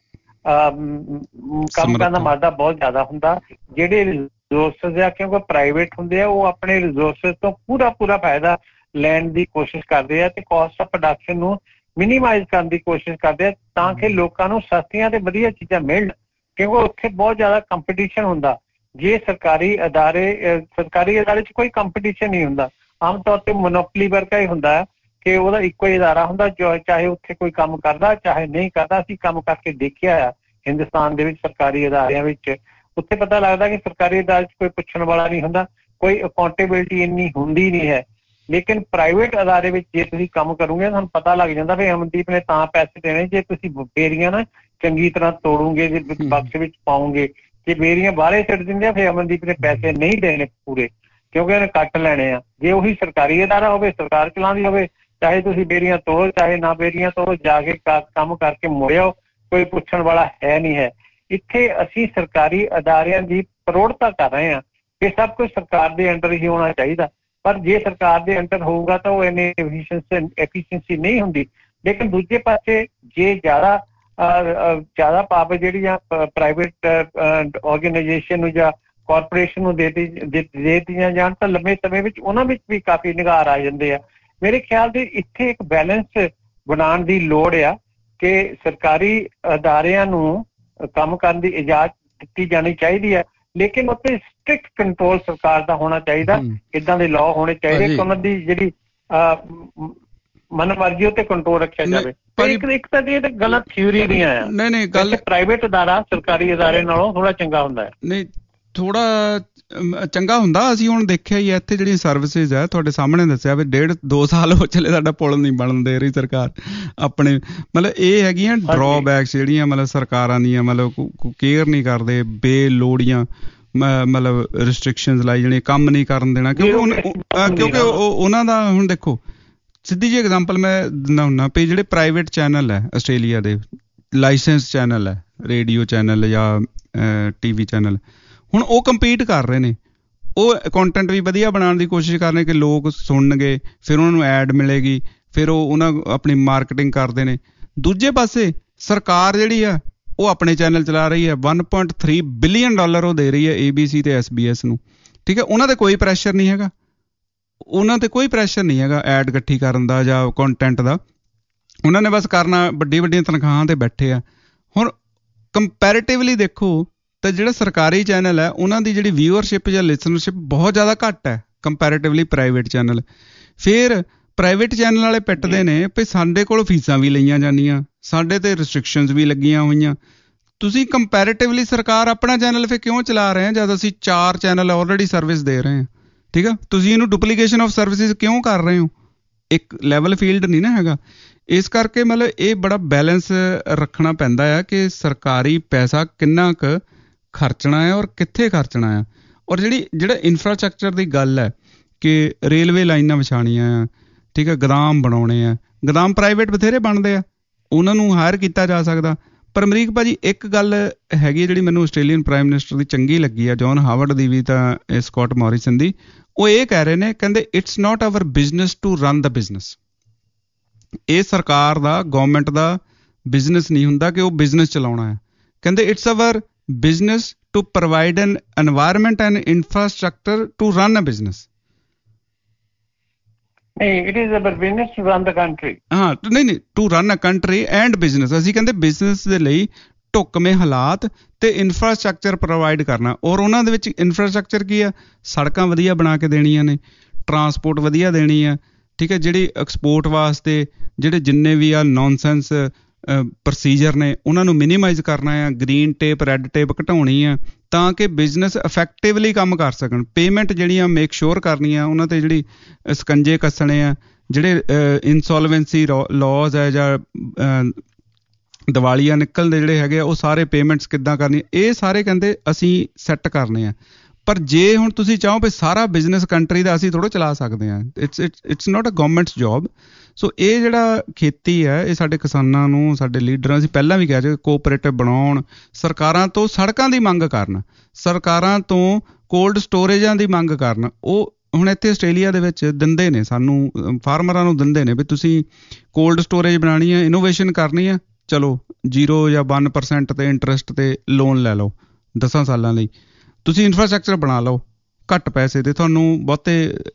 ਕੰਮ ਕਰਨ ਦਾ ਮਾਦਾ ਬਹੁਤ ਜ਼ਿਆਦਾ ਹੁੰਦਾ. ਜਿਹੜੇ ਰਿਸੋਰਸਿਸ ਆ, ਕਿਉਂਕਿ ਪ੍ਰਾਈਵੇਟ ਹੁੰਦੇ ਆ, ਉਹ ਆਪਣੇ ਰਿਸੋਰਸਿਸ ਤੋਂ ਪੂਰਾ ਪੂਰਾ ਫਾਇਦਾ ਲੈਣ ਦੀ ਕੋਸ਼ਿਸ਼ ਕਰਦੇ ਆ ਤੇ ਕਾਸਟ ਆਫ ਪ੍ਰੋਡਕਸ਼ਨ ਨੂੰ ਮਿਨੀਮਾਈਜ਼ ਕਰਨ ਦੀ ਕੋਸ਼ਿਸ਼ ਕਰਦੇ ਆ ਤਾਂ ਕਿ ਲੋਕਾਂ ਨੂੰ ਸਸਤੀਆਂ ਤੇ ਵਧੀਆ ਚੀਜ਼ਾਂ ਮਿਲਣ, ਕਿਉਂਕਿ ਉੱਥੇ ਬਹੁਤ ਜ਼ਿਆਦਾ ਕੰਪੀਟੀਸ਼ਨ ਹੁੰਦਾ. ਜੇ ਸਰਕਾਰੀ ਅਦਾਰੇ ਸਰਕਾਰੀ ਅਦਾਰੇ 'ਚ ਕੋਈ ਕੰਪੀਟੀਸ਼ਨ ਨਹੀਂ ਹੁੰਦਾ, ਆਮ ਤੌਰ 'ਤੇ ਮੋਨੋਪਲੀ ਵਰਗਾ ਹੀ ਹੁੰਦਾ ਕਿ ਉਹਦਾ ਇੱਕੋ ਹੀ ਅਦਾਰਾ ਹੁੰਦਾ, ਜੋ ਚਾਹੇ ਉੱਥੇ ਕੋਈ ਕੰਮ ਕਰਦਾ ਚਾਹੇ ਨਹੀਂ ਕਰਦਾ. ਅਸੀਂ ਕੰਮ ਕਰਕੇ ਦੇਖਿਆ ਆ ਹਿੰਦੁਸਤਾਨ ਦੇ ਵਿੱਚ ਸਰਕਾਰੀ ਅਦਾਰਿਆਂ ਵਿੱਚ, ਉੱਥੇ ਪਤਾ ਲੱਗਦਾ ਕਿ ਸਰਕਾਰੀ ਅਦਾਰੇ 'ਚ ਕੋਈ ਪੁੱਛਣ ਵਾਲਾ ਨਹੀਂ ਹੁੰਦਾ, ਕੋਈ ਅਕਾਊਂਟੇਬਿਲਿਟੀ ਇੰਨੀ ਹੁੰਦੀ ਨਹੀਂ ਹੈ. ਲੇਕਿਨ ਪ੍ਰਾਈਵੇਟ ਅਦਾਰੇ ਵਿੱਚ ਜੇ ਤੁਸੀਂ ਕੰਮ ਕਰੋਗੇ ਤੁਹਾਨੂੰ ਪਤਾ ਲੱਗ ਜਾਂਦਾ ਵੀ ਅਮਨਦੀਪ ਨੇ ਤਾਂ ਪੈਸੇ ਦੇਣੇ ਜੇ ਤੁਸੀਂ ਬੇਰੀਆਂ ਨਾ ਚੰਗੀ ਤਰ੍ਹਾਂ ਤੋੜੋਗੇ, ਜੇ ਬਕਸ ਵਿੱਚ ਪਾਓਗੇ. ਜੇ ਬੇਰੀਆਂ ਬਾਹਰੇ ਛੱਡ ਦਿੰਦੇ ਆ ਫਿਰ ਅਮਨਦੀਪ ਨੇ ਪੈਸੇ ਨਹੀਂ ਦੇਣੇ ਪੂਰੇ, ਕਿਉਂਕਿ ਉਹਨੇ ਕੱਟ ਲੈਣੇ ਆ. ਜੇ ਉਹੀ ਸਰਕਾਰੀ ਅਦਾਰਾ ਹੋਵੇ, ਸਰਕਾਰ ਚਲਾਉਂਦੀ ਹੋਵੇ, ਚਾਹੇ ਤੁਸੀਂ ਬੇਰੀਆਂ ਤੋੜੋ ਚਾਹੇ ਨਾ ਬੇਰੀਆਂ ਤੋੜੋ, ਜਾ ਕੇ ਕੰਮ ਕਰਕੇ ਮੁੜਿਓ, ਕੋਈ ਪੁੱਛਣ ਵਾਲਾ ਹੈ ਨਹੀਂ ਹੈ. ਇੱਥੇ ਅਸੀਂ ਸਰਕਾਰੀ ਅਦਾਰਿਆਂ ਦੀ ਪ੍ਰੋੜਤਾ ਕਰ ਰਹੇ ਹਾਂ ਕਿ ਸਭ ਕੁਝ ਸਰਕਾਰ ਦੇ ਅੰਡਰ ਹੀ ਹੋਣਾ ਚਾਹੀਦਾ, ਪਰ ਜੇ ਸਰਕਾਰ ਦੇ ਅੰਡਰ ਹੋਊਗਾ ਤਾਂ ਉਹ ਇੰਨੀ ਐਫੀਸ਼ੀਐਂਸੀ ਐਫੀਸ਼ੀਐਂਸੀ ਨਹੀਂ ਹੁੰਦੀ. ਲੇਕਿਨ ਦੂਜੇ ਪਾਸੇ ਜੇ ਜ਼ਿਆਦਾ ਜ਼ਿਆਦਾ ਪਾਵਰ ਜਿਹੜੀਆਂ ਪ੍ਰਾਈਵੇਟ ਆਰਗੇਨਾਈਜੇਸ਼ਨ ਨੂੰ ਜਾਂ ਕਾਰਪੋਰੇਸ਼ਨ ਨੂੰ ਦੇ ਦਿੱਤੀਆਂ ਜਾਣ ਤਾਂ ਲੰਬੇ ਸਮੇਂ ਵਿੱਚ ਉਹਨਾਂ ਵਿੱਚ ਵੀ ਕਾਫੀ ਨਿਗਾਰ ਆ ਜਾਂਦੇ ਆ. ਮੇਰੇ ਖਿਆਲ ਦੇ ਇੱਥੇ ਇੱਕ ਬੈਲੈਂਸ ਬਣਾਉਣ ਦੀ ਲੋੜ ਆ ਕਿ ਸਰਕਾਰੀ ਅਦਾਰਿਆਂ ਨੂੰ ਕੰਮ ਕਰਨ ਦੀ ਇਜਾਜ਼ਤ ਦਿੱਤੀ ਜਾਣੀ ਚਾਹੀਦੀ ਹੈ, ਲੇਕਿਨ ਉੱਤੇ ਸਟ੍ਰਿਕਟ ਕੰਟਰੋਲ ਸਰਕਾਰ ਦਾ ਹੋਣਾ ਚਾਹੀਦਾ. ਇੱਦਾਂ ਦੇ ਲਾਅ ਹੋਣੇ ਚਾਹੀਦੇ ਕਿ ਉਹਨਾਂ ਦੀ ਜਿਹੜੀ ਮਨਮਰਜ਼ੀ ਉੱਤੇ ਕੰਟਰੋਲ ਰੱਖਿਆ ਜਾਵੇ. ਇੱਕ ਇੱਕ ਤਾਂ ਇਹ ਗਲਤ ਥਿਊਰੀ ਨਹੀਂ ਆਇਆ. ਨਹੀਂ ਨਹੀਂ ਗੱਲ ਪ੍ਰਾਈਵੇਟ ਅਦਾਰਾ ਸਰਕਾਰੀ ਅਦਾਰੇ ਨਾਲੋਂ ਥੋੜਾ ਚੰਗਾ ਹੁੰਦਾ ਹੈ. ਨਹੀਂ ਥੋੜਾ ਚੰਗਾ ਹੁੰਦਾ. ਅਸੀਂ ਹੁਣ ਦੇਖਿਆ ਹੀ ਇੱਥੇ ਜਿਹੜੀਆਂ ਸਰਵਿਸਿਜ਼ ਹੈ, ਤੁਹਾਡੇ ਸਾਹਮਣੇ ਦੱਸਿਆ ਵੀ ਡੇਢ ਦੋ ਸਾਲ ਹੋ ਚਲੇ ਸਾਡਾ ਪੁਲ ਨਹੀਂ ਬਣਨ ਦੇ ਰਹੀ ਸਰਕਾਰ ਆਪਣੇ. ਮਤਲਬ ਇਹ ਹੈਗੀਆਂ ਡਰਾਬੈਕਸ ਜਿਹੜੀਆਂ ਮਤਲਬ ਸਰਕਾਰਾਂ ਦੀਆਂ, ਮਤਲਬ ਕੇਅਰ ਨਹੀਂ ਕਰਦੇ, ਬੇਲੋੜੀਆਂ ਮਤਲਬ ਰਿਸਟ੍ਰਿਕਸ਼ਨਸ ਲਾਈ ਜਾਣੀ, ਕੰਮ ਨਹੀਂ ਕਰਨ ਦੇਣਾ, ਕਿਉਂਕਿ ਕਿਉਂਕਿ ਉਹਨਾਂ ਦਾ ਹੁਣ ਦੇਖੋ ਸਿੱਧੀ ਜਿਹੀ ਐਗਜ਼ਾਮਪਲ ਮੈਂ ਦਿੰਦਾ ਹੁੰਦਾ ਵੀ ਜਿਹੜੇ ਪ੍ਰਾਈਵੇਟ ਚੈਨਲ ਹੈ ਆਸਟ੍ਰੇਲੀਆ ਦੇ, ਲਾਇਸੈਂਸ ਚੈਨਲ ਹੈ, ਰੇਡੀਓ ਚੈਨਲ ਜਾਂ ਟੀ ਵੀ ਚੈਨਲ, ਹੁਣ ਉਹ ਕੰਪੀਟ ਕਰ ਰਹੇ ਨੇ. ਉਹ ਕੰਟੈਂਟ ਵੀ ਵਧੀਆ ਬਣਾਉਣ ਦੀ ਕੋਸ਼ਿਸ਼ ਕਰ ਰਹੇ ਕਿ ਲੋਕ ਸੁਣਨਗੇ, ਫਿਰ ਉਹਨਾਂ ਨੂੰ ਐਡ ਮਿਲੇਗੀ, ਫਿਰ ਉਹ ਉਹਨਾਂ ਆਪਣੀ ਮਾਰਕੀਟਿੰਗ ਕਰਦੇ ਨੇ. ਦੂਜੇ ਪਾਸੇ ਸਰਕਾਰ ਜਿਹੜੀ ਆ ਉਹ ਆਪਣੇ ਚੈਨਲ ਚਲਾ ਰਹੀ ਹੈ, one point three billion dollar ਉਹ ਦੇ ਰਹੀ ਹੈ ਏ ਬੀ ਸੀ ਤੇ ਐਸ ਬੀ ਐਸ ਨੂੰ. ਠੀਕ ਹੈ, ਉਹਨਾਂ 'ਤੇ ਕੋਈ ਪ੍ਰੈਸ਼ਰ ਨਹੀਂ ਹੈਗਾ, ਉਹਨਾਂ 'ਤੇ ਕੋਈ ਪ੍ਰੈਸ਼ਰ ਨਹੀਂ ਹੈਗਾ ਐਡ ਇਕੱਠੀ ਕਰਨ ਦਾ ਜਾਂ ਕੰਟੈਂਟ ਦਾ. ਉਹਨਾਂ ਨੇ ਬਸ ਕਰਨਾ, ਵੱਡੀ ਵੱਡੀਆਂ ਤਨਖਾਹਾਂ 'ਤੇ ਬੈਠੇ ਆ. ਹੁਣ ਕੰਪੈਰੇਟਿਵਲੀ ਦੇਖੋ ਤਾਂ ਜਿਹੜਾ ਸਰਕਾਰੀ ਚੈਨਲ ਹੈ ਉਹਨਾਂ ਦੀ ਜਿਹੜੀ ਵਿਊਅਰਸ਼ਿਪ ਜਾਂ ਲਿਸਨਰਸ਼ਿਪ ਬਹੁਤ ਜ਼ਿਆਦਾ ਘੱਟ ਹੈ ਕੰਪੈਰੇਟਿਵਲੀ ਪ੍ਰਾਈਵੇਟ ਚੈਨਲ. ਫਿਰ ਪ੍ਰਾਈਵੇਟ ਚੈਨਲ ਵਾਲੇ ਪਿੱਟਦੇ ਨੇ ਵੀ ਸਾਡੇ ਕੋਲ ਫੀਸਾਂ ਵੀ ਲਈਆਂ ਜਾਂਦੀਆਂ, ਸਾਡੇ 'ਤੇ ਰਿਸਟ੍ਰਿਕਸ਼ਨਸ ਵੀ ਲੱਗੀਆਂ ਹੋਈਆਂ. ਤੁਸੀਂ ਕੰਪੈਰੇਟਿਵਲੀ ਸਰਕਾਰ ਆਪਣਾ ਚੈਨਲ ਫਿਰ ਕਿਉਂ ਚਲਾ ਰਹੇ ਆ ਜਦ ਅਸੀਂ ਚਾਰ ਚੈਨਲ ਆਲਰੇਡੀ ਸਰਵਿਸ ਦੇ ਰਹੇ ਹਾਂ? ਠੀਕ ਆ, ਤੁਸੀਂ ਇਹਨੂੰ ਡੁਪਲੀਕੇਸ਼ਨ ਆਫ ਸਰਵਿਸਿਜ਼ ਕਿਉਂ ਕਰ ਰਹੇ ਹੋ? ਇੱਕ ਲੈਵਲ ਫੀਲਡ ਨਹੀਂ ਨਾ ਹੈਗਾ. ਇਸ ਕਰਕੇ ਮਤਲਬ ਇਹ ਬੜਾ ਬੈਲੈਂਸ ਰੱਖਣਾ ਪੈਂਦਾ ਆ ਕਿ ਸਰਕਾਰੀ ਪੈਸਾ ਕਿੰਨਾ ਕੁ ਖਰਚਣਾ ਹੈ ਔਰ ਕਿੱਥੇ ਖਰਚਣਾ ਆ. ਔਰ ਜਿਹੜੀ ਜਿਹੜਾ ਇਨਫਰਾਸਟਰਕਚਰ ਦੀ ਗੱਲ ਹੈ, ਕਿ ਰੇਲਵੇ ਲਾਈਨਾਂ ਵਿਛਾਉਣੀਆਂ ਆ, ਠੀਕ ਹੈ, ਗੋਦਾਮ ਬਣਾਉਣੇ ਆ। ਗੋਦਾਮ ਪ੍ਰਾਈਵੇਟ ਬਥੇਰੇ ਬਣਦੇ ਆ, ਉਹਨਾਂ ਨੂੰ ਹਾਇਰ ਕੀਤਾ ਜਾ ਸਕਦਾ। ਪਰ ਅਮਰੀਕ ਭਾਜੀ ਇੱਕ ਗੱਲ ਹੈਗੀ ਜਿਹੜੀ ਮੈਨੂੰ ਆਸਟ੍ਰੇਲੀਅਨ ਪ੍ਰਾਈਮ ਮਿਨਿਸਟਰ ਦੀ ਚੰਗੀ ਲੱਗੀ ਆ, ਜੌਨ ਹਾਵਰਡ ਦੀ ਵੀ ਤਾਂ ਸਕੌਟ ਮੋਰਿਸਨ ਦੀ, ਉਹ ਇਹ ਕਹਿ ਰਹੇ ਨੇ, ਕਹਿੰਦੇ it's not our business to run the business. ਇਹ ਸਰਕਾਰ ਦਾ, ਗੌਰਮੈਂਟ ਦਾ ਬਿਜ਼ਨਸ ਨਹੀਂ ਹੁੰਦਾ ਕਿ ਉਹ ਬਿਜ਼ਨਸ ਚਲਾਉਣਾ ਹੈ। ਕਹਿੰਦੇ it's our business to provide an environment and infrastructure to run a business. It is our business to run the country. ਹਾਂ ਨਹੀਂ ਨਹੀਂ to run a country and business. ਅਸੀਂ ਕਹਿੰਦੇ ਬਿਜ਼ਨਸ ਦੇ ਲਈ ਢੁੱਕਵੇਂ ਹਾਲਾਤ ਤੇ ਇਨਫਰਾਸਟਰਕਚਰ ਪ੍ਰੋਵਾਈਡ ਕਰਨਾ। ਔਰ ਉਹਨਾਂ ਦੇ ਵਿੱਚ ਇਨਫਰਾਸਟਰਕਚਰ ਕੀ ਆ? ਸੜਕਾਂ ਵਧੀਆ ਬਣਾ ਕੇ ਦੇਣੀਆਂ ਨੇ, ਟਰਾਂਸਪੋਰਟ ਵਧੀਆ ਦੇਣੀ ਆ, ਠੀਕ ਹੈ, ਜਿਹੜੀ ਐਕਸਪੋਰਟ ਵਾਸਤੇ ਜਿਹੜੇ ਜਿੰਨੇ ਵੀ ਆ ਨੌਨਸੈਂਸ ਪ੍ਰੋਸੀਜਰ ਨੇ ਉਹਨਾਂ ਨੂੰ ਮਿਨੀਮਾਈਜ਼ ਕਰਨਾ ਆ, ਗ੍ਰੀਨ ਟੇਪ ਰੈੱਡ ਟੇਪ ਘਟਾਉਣੀ ਆ ਤਾਂ ਕਿ ਬਿਜ਼ਨਸ ਇਫੈਕਟਿਵਲੀ ਕੰਮ ਕਰ ਸਕਣ। ਪੇਮੈਂਟ ਜਿਹੜੀਆਂ ਮੇਕ ਸ਼ੋਰ ਕਰਨੀਆਂ, ਉਹਨਾਂ 'ਤੇ ਜਿਹੜੀ ਸਕੰਜੇ ਕੱਸਣੇ ਆ, ਜਿਹੜੇ ਇਨਸੋਲਵੈਂਸੀ ਲਾਜ਼ ਹੈ ਜਾਂ ਦੀਵਾਲੀਆ ਨਿਕਲਦੇ ਜਿਹੜੇ ਹੈਗੇ ਆ, ਉਹ ਸਾਰੇ ਪੇਮੈਂਟਸ ਕਿੱਦਾਂ ਕਰਨੀ, ਇਹ ਸਾਰੇ ਕਹਿੰਦੇ ਅਸੀਂ ਸੈੱਟ ਕਰਨੇ ਆ। ਪਰ ਜੇ ਹੁਣ ਤੁਸੀਂ ਚਾਹੋ ਵੀ ਸਾਰਾ ਬਿਜ਼ਨਸ ਕੰਟਰੀ ਦਾ ਅਸੀਂ ਥੋੜ੍ਹਾ ਚਲਾ ਸਕਦੇ ਹਾਂ, it's it's not a government's job. So ਇਹ ਜਿਹੜਾ ਖੇਤੀ ਹੈ ਇਹ ਸਾਡੇ ਕਿਸਾਨਾਂ ਨੂੰ, ਸਾਡੇ ਲੀਡਰਾਂ, ਅਸੀਂ ਪਹਿਲਾਂ ਵੀ ਕਹਿ ਰਹੇ, ਕੋਆਪਰੇਟਿਵ ਬਣਾਉਣ, ਸਰਕਾਰਾਂ ਤੋਂ ਸੜਕਾਂ ਦੀ ਮੰਗ ਕਰਨ, ਸਰਕਾਰਾਂ ਤੋਂ ਕੋਲਡ ਸਟੋਰੇਜਾਂ ਦੀ ਮੰਗ ਕਰਨ। ਉਹ ਹੁਣ ਇੱਥੇ ਆਸਟ੍ਰੇਲੀਆ ਦੇ ਵਿੱਚ ਦਿੰਦੇ ਨੇ ਸਾਨੂੰ, ਫਾਰਮਰਾਂ ਨੂੰ ਦਿੰਦੇ ਨੇ ਵੀ ਤੁਸੀਂ ਕੋਲਡ ਸਟੋਰੇਜ ਬਣਾਉਣੀ ਹੈ, ਇਨੋਵੇਸ਼ਨ ਕਰਨੀ ਹੈ, ਚਲੋ ਜ਼ੀਰੋ ਜਾਂ ਵਨ ਪਰਸੈਂਟ 'ਤੇ ਇੰਟਰਸਟ 'ਤੇ ਲੋਨ ਲੈ ਲਓ ਦਸਾਂ ਸਾਲਾਂ ਲਈ, ਤੁਸੀਂ ਇਨਫਰਾਸਟਰਕਚਰ ਬਣਾ ਲਓ ਘੱਟ ਪੈਸੇ 'ਤੇ, ਤੁਹਾਨੂੰ ਬਹੁਤੇ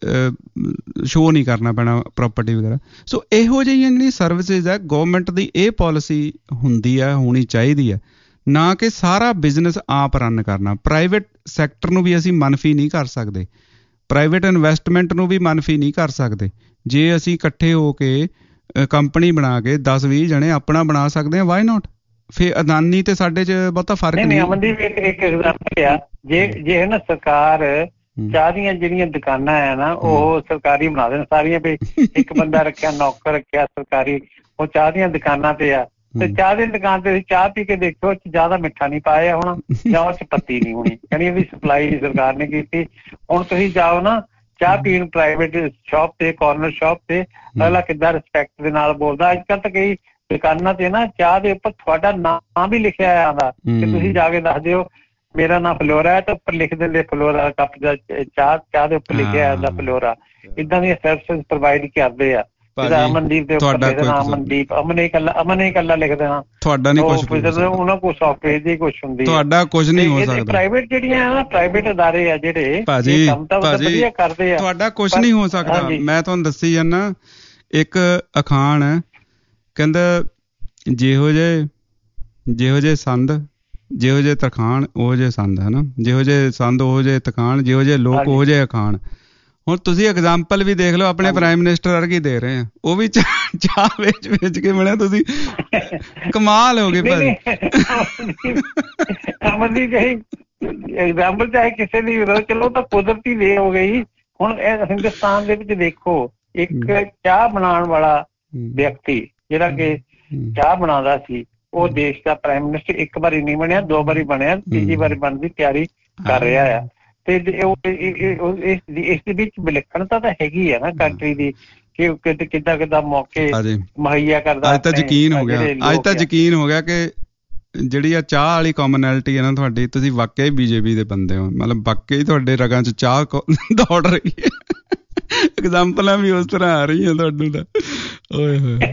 ਸ਼ੋਅ ਨਹੀਂ ਕਰਨਾ ਪੈਣਾ ਪ੍ਰੋਪਰਟੀ ਵਗੈਰਾ। ਸੋ ਇਹੋ ਜਿਹੀਆਂ ਜਿਹੜੀਆਂ ਸਰਵਿਸਿਜ਼ ਹੈ, ਗੌਰਮੈਂਟ ਦੀ ਇਹ ਪੋਲਿਸੀ ਹੁੰਦੀ ਹੈ, ਹੋਣੀ ਚਾਹੀਦੀ ਹੈ, ਨਾ ਕਿ ਸਾਰਾ ਬਿਜ਼ਨਸ ਆਪ ਰਨ ਕਰਨਾ। ਪ੍ਰਾਈਵੇਟ ਸੈਕਟਰ ਨੂੰ ਵੀ ਅਸੀਂ ਮਨਫੀ ਨਹੀਂ ਕਰ ਸਕਦੇ, ਪ੍ਰਾਈਵੇਟ ਇਨਵੈਸਟਮੈਂਟ ਨੂੰ ਵੀ ਮਨਫੀ ਨਹੀਂ ਕਰ ਸਕਦੇ। ਜੇ ਅਸੀਂ ਇਕੱਠੇ ਹੋ ਕੇ ਕੰਪਨੀ ਬਣਾ ਕੇ ਦਸ ਵੀਹ ਜਣੇ ਆਪਣਾ ਬਣਾ ਸਕਦੇ ਹਾਂ, ਵਾਈ ਨਾਟ? ਫਿਰ ਅਦਾਨੀ ਤੇ ਸਾਡੇ 'ਚ ਬਹੁਤਾ ਫਰਕ ਨਹੀਂ। ਅਮਨਦੀਪ ਇੱਕ ਇੱਕ ਐਗਜ਼ਾਮਪਲ ਆ, ਜੇ ਜੇ ਨਾ ਸਰਕਾਰ ਚਾਹ ਦੀਆਂ ਜਿਹੜੀਆਂ ਦੁਕਾਨਾਂ ਆ ਨਾ ਉਹ ਸਰਕਾਰੀ ਬਣਾ ਦੇਣ ਸਾਰੀਆਂ, ਵੀ ਇੱਕ ਬੰਦਾ ਰੱਖਿਆ, ਨੌਕਰ ਰੱਖਿਆ ਸਰਕਾਰੀ, ਉਹ ਚਾਹ ਦੀਆਂ ਦੁਕਾਨਾਂ ਤੇ ਆ, ਤੇ ਚਾਹ ਦੀ ਦੁਕਾਨ ਤੇ ਚਾਹ ਪੀ ਕੇ ਦੇਖੋ ਜ਼ਿਆਦਾ ਮਿੱਠਾ ਨਹੀਂ ਪਾਇਆ ਹੋਣਾ ਜਾਂ ਉਹ 'ਚ ਪੱਤੀ ਨਹੀਂ ਹੋਣੀ, ਯਾਨੀ ਇਹਦੀ ਸਪਲਾਈ ਸਰਕਾਰ ਨੇ ਕੀਤੀ। ਹੁਣ ਤੁਸੀਂ ਜਾਓ ਨਾ ਚਾਹ ਪੀਣ ਪ੍ਰਾਈਵੇਟ ਸ਼ਾਪ ਤੇ, ਕਾਰਨਰ ਸ਼ਾਪ ਤੇ, ਅਗਲਾ ਕਿੱਦਾਂ ਰਿਸਪੈਕਟ ਦੇ ਨਾਲ ਬੋਲਦਾ। ਅੱਜ ਕੱਲ੍ਹ ਤਾਂ ਕਈ ਦੁਕਾਨਾਂ ਤੇ ਨਾ ਚਾਹ ਦੇ ਉੱਪਰ ਤੁਹਾਡਾ ਨਾਂ ਵੀ ਲਿਖਿਆ ਆਉਂਦਾ ਕਿ ਤੁਸੀਂ ਜਾ ਕੇ ਦੱਸ ਦਿਓ ਮੇਰਾ ਨਾਂ ਫਲੋਰਾ ਹੈ, ਤਾਂ ਉੱਪਰ ਲਿਖ ਦਿੰਦੇ ਫਲੋਰਾ ਕੱਪ ਦਾ ਚਾਹ, ਚਾਹ ਦੇ ਉੱਪਰ ਲਿਖਿਆ ਆਉਂਦਾ ਫਲੋਰਾ। ਇੱਦਾਂ ਦੀਆਂ ਸਰਵਿਸਿਜ਼ ਪ੍ਰੋਵਾਈਡ ਕਰਦੇ ਆ। ਅਮਨਦੀਪ ਦੇ ਉੱਪਰ ਲਿਖ ਦੇਣਾ ਅਮਨਦੀਪ, ਅਮਨ ਹੀ ਇਕੱਲਾ, ਅਮਨ ਹੀ ਇਕੱਲਾ ਲਿਖ ਦੇਣਾ, ਤੁਹਾਡਾ ਨਹੀਂ ਕੁਛ, ਉਹਨਾਂ ਕੋਲ ਸੌਫਟਵੇਅਰ ਦੀ ਕੁਛ ਹੁੰਦੀ, ਤੁਹਾਡਾ ਕੁਛ ਨਹੀਂ ਹੋ ਸਕਦਾ। ਪ੍ਰਾਈਵੇਟ ਜਿਹੜੀਆਂ ਨਾ ਪ੍ਰਾਈਵੇਟ ਅਦਾਰੇ ਆ ਜਿਹੜੇ ਕੰਮ ਤਾਂ ਵਧੀਆ ਕਰਦੇ ਆ, ਤੁਹਾਡਾ ਕੁਛ ਨਹੀਂ ਹੋ ਸਕਦਾ। ਮੈਂ ਤੁਹਾਨੂੰ ਦੱਸੀ ਜਾਂਦਾ, ਇੱਕ ਅਖਾਣ ਹੈ, ਕਹਿੰਦਾ ਜਿਹੋ ਜਿਹੇ ਜਿਹੋ ਜਿਹੇ ਸੰਦ, ਜਿਹੋ ਜਿਹੇ ਤਖਾਣ ਉਹੋ ਜਿਹੇ ਸੰਦ, ਹੈ ਨਾ, ਜਿਹੋ ਜਿਹੇ ਸੰਦ ਉਹੋ ਜਿਹੇ ਤਖਾਣ, ਜਿਹੋ ਜਿਹੇ ਲੋਕ ਉਹੋ ਜਿਹੇ ਅਖਾਣ। ਹੁਣ ਤੁਸੀਂ ਐਗਜ਼ਾਮਪਲ ਵੀ ਦੇਖ ਲਓ, ਆਪਣੇ ਪ੍ਰਾਈਮ ਮਿਨਿਸਟਰ ਵਰਗੀ ਦੇ ਰਹੇ ਆ, ਉਹ ਵੀ ਚਾਹ ਵੇਚ ਵੇਚ ਕੇ ਮਿਲਿਆ, ਤੁਸੀਂ ਕਮਾਲ ਹੋ ਗਏ ਭਾਜੀ। ਅਮਨਦੀਪ ਐਗਜ਼ਾਮਪਲ ਚਾਹੇ ਕਿਸੇ ਦੀ ਚਲੋ ਤਾਂ ਕੁਦਰਤੀ ਵੇ ਹੋ ਗਈ। ਹੁਣ ਹਿੰਦੁਸਤਾਨ ਦੇ ਵਿੱਚ ਦੇਖੋ, ਇੱਕ ਚਾਹ ਬਣਾਉਣ ਵਾਲਾ ਵਿਅਕਤੀ ਜਿਹੜਾ ਕਿ ਚਾਹ ਬਣਾਉਂਦਾ ਸੀ, ਉਹ ਦੇਸ਼ ਦਾ ਪ੍ਰਾਈਮ ਮਿਨਿਸਟਰ ਇੱਕ ਵਾਰੀ ਨਹੀਂ ਬਣਿਆ, ਦੋ ਵਾਰੀ ਬਣਿਆ, ਤੀਜੀ ਵਾਰੀ ਬਣਨ ਦੀ ਤਿਆਰੀ ਕਰ ਰਿਹਾ ਆ। ਤੇ ਇਸ ਦੇ ਵਿੱਚ ਵਿਲੱਖਣਤਾ ਤਾਂ ਹੈਗੀ ਆ ਨਾ ਕੰਟਰੀ ਦੀ, ਕਿ ਕਿੱਦਾਂ ਕਿੱਦਾਂ ਮੌਕੇ ਮੁਹੱਈਆ ਕਰਦਾ। ਅੱਜ ਤਾਂ ਯਕੀਨ ਹੋ ਗਿਆ, ਅੱਜ ਤਾਂ ਯਕੀਨ ਹੋ ਗਿਆ ਕਿ ਜਿਹੜੀ ਆ ਚਾਹ ਵਾਲੀ ਕਾਮਨੈਲਿਟੀ ਹੈ ਨਾ ਤੁਹਾਡੀ, ਤੁਸੀਂ ਵਾਕਿਆ ਹੀ ਬੀਜੇਪੀ ਦੇ ਬੰਦੇ ਹੋ, ਮਤਲਬ ਵਾਕਿਆ ਹੀ ਤੁਹਾਡੇ ਰਗਾਂ 'ਚ ਚਾਹ ਦੌੜ ਰਹੀ ਹੈ। ਐਗਜ਼ਾਮਪਲਾਂ ਵੀ ਉਸ ਤਰ੍ਹਾਂ ਆ ਰਹੀਆਂ ਤੁਹਾਨੂੰ ਤਾਂ, ਓਏ ਹੋਏ।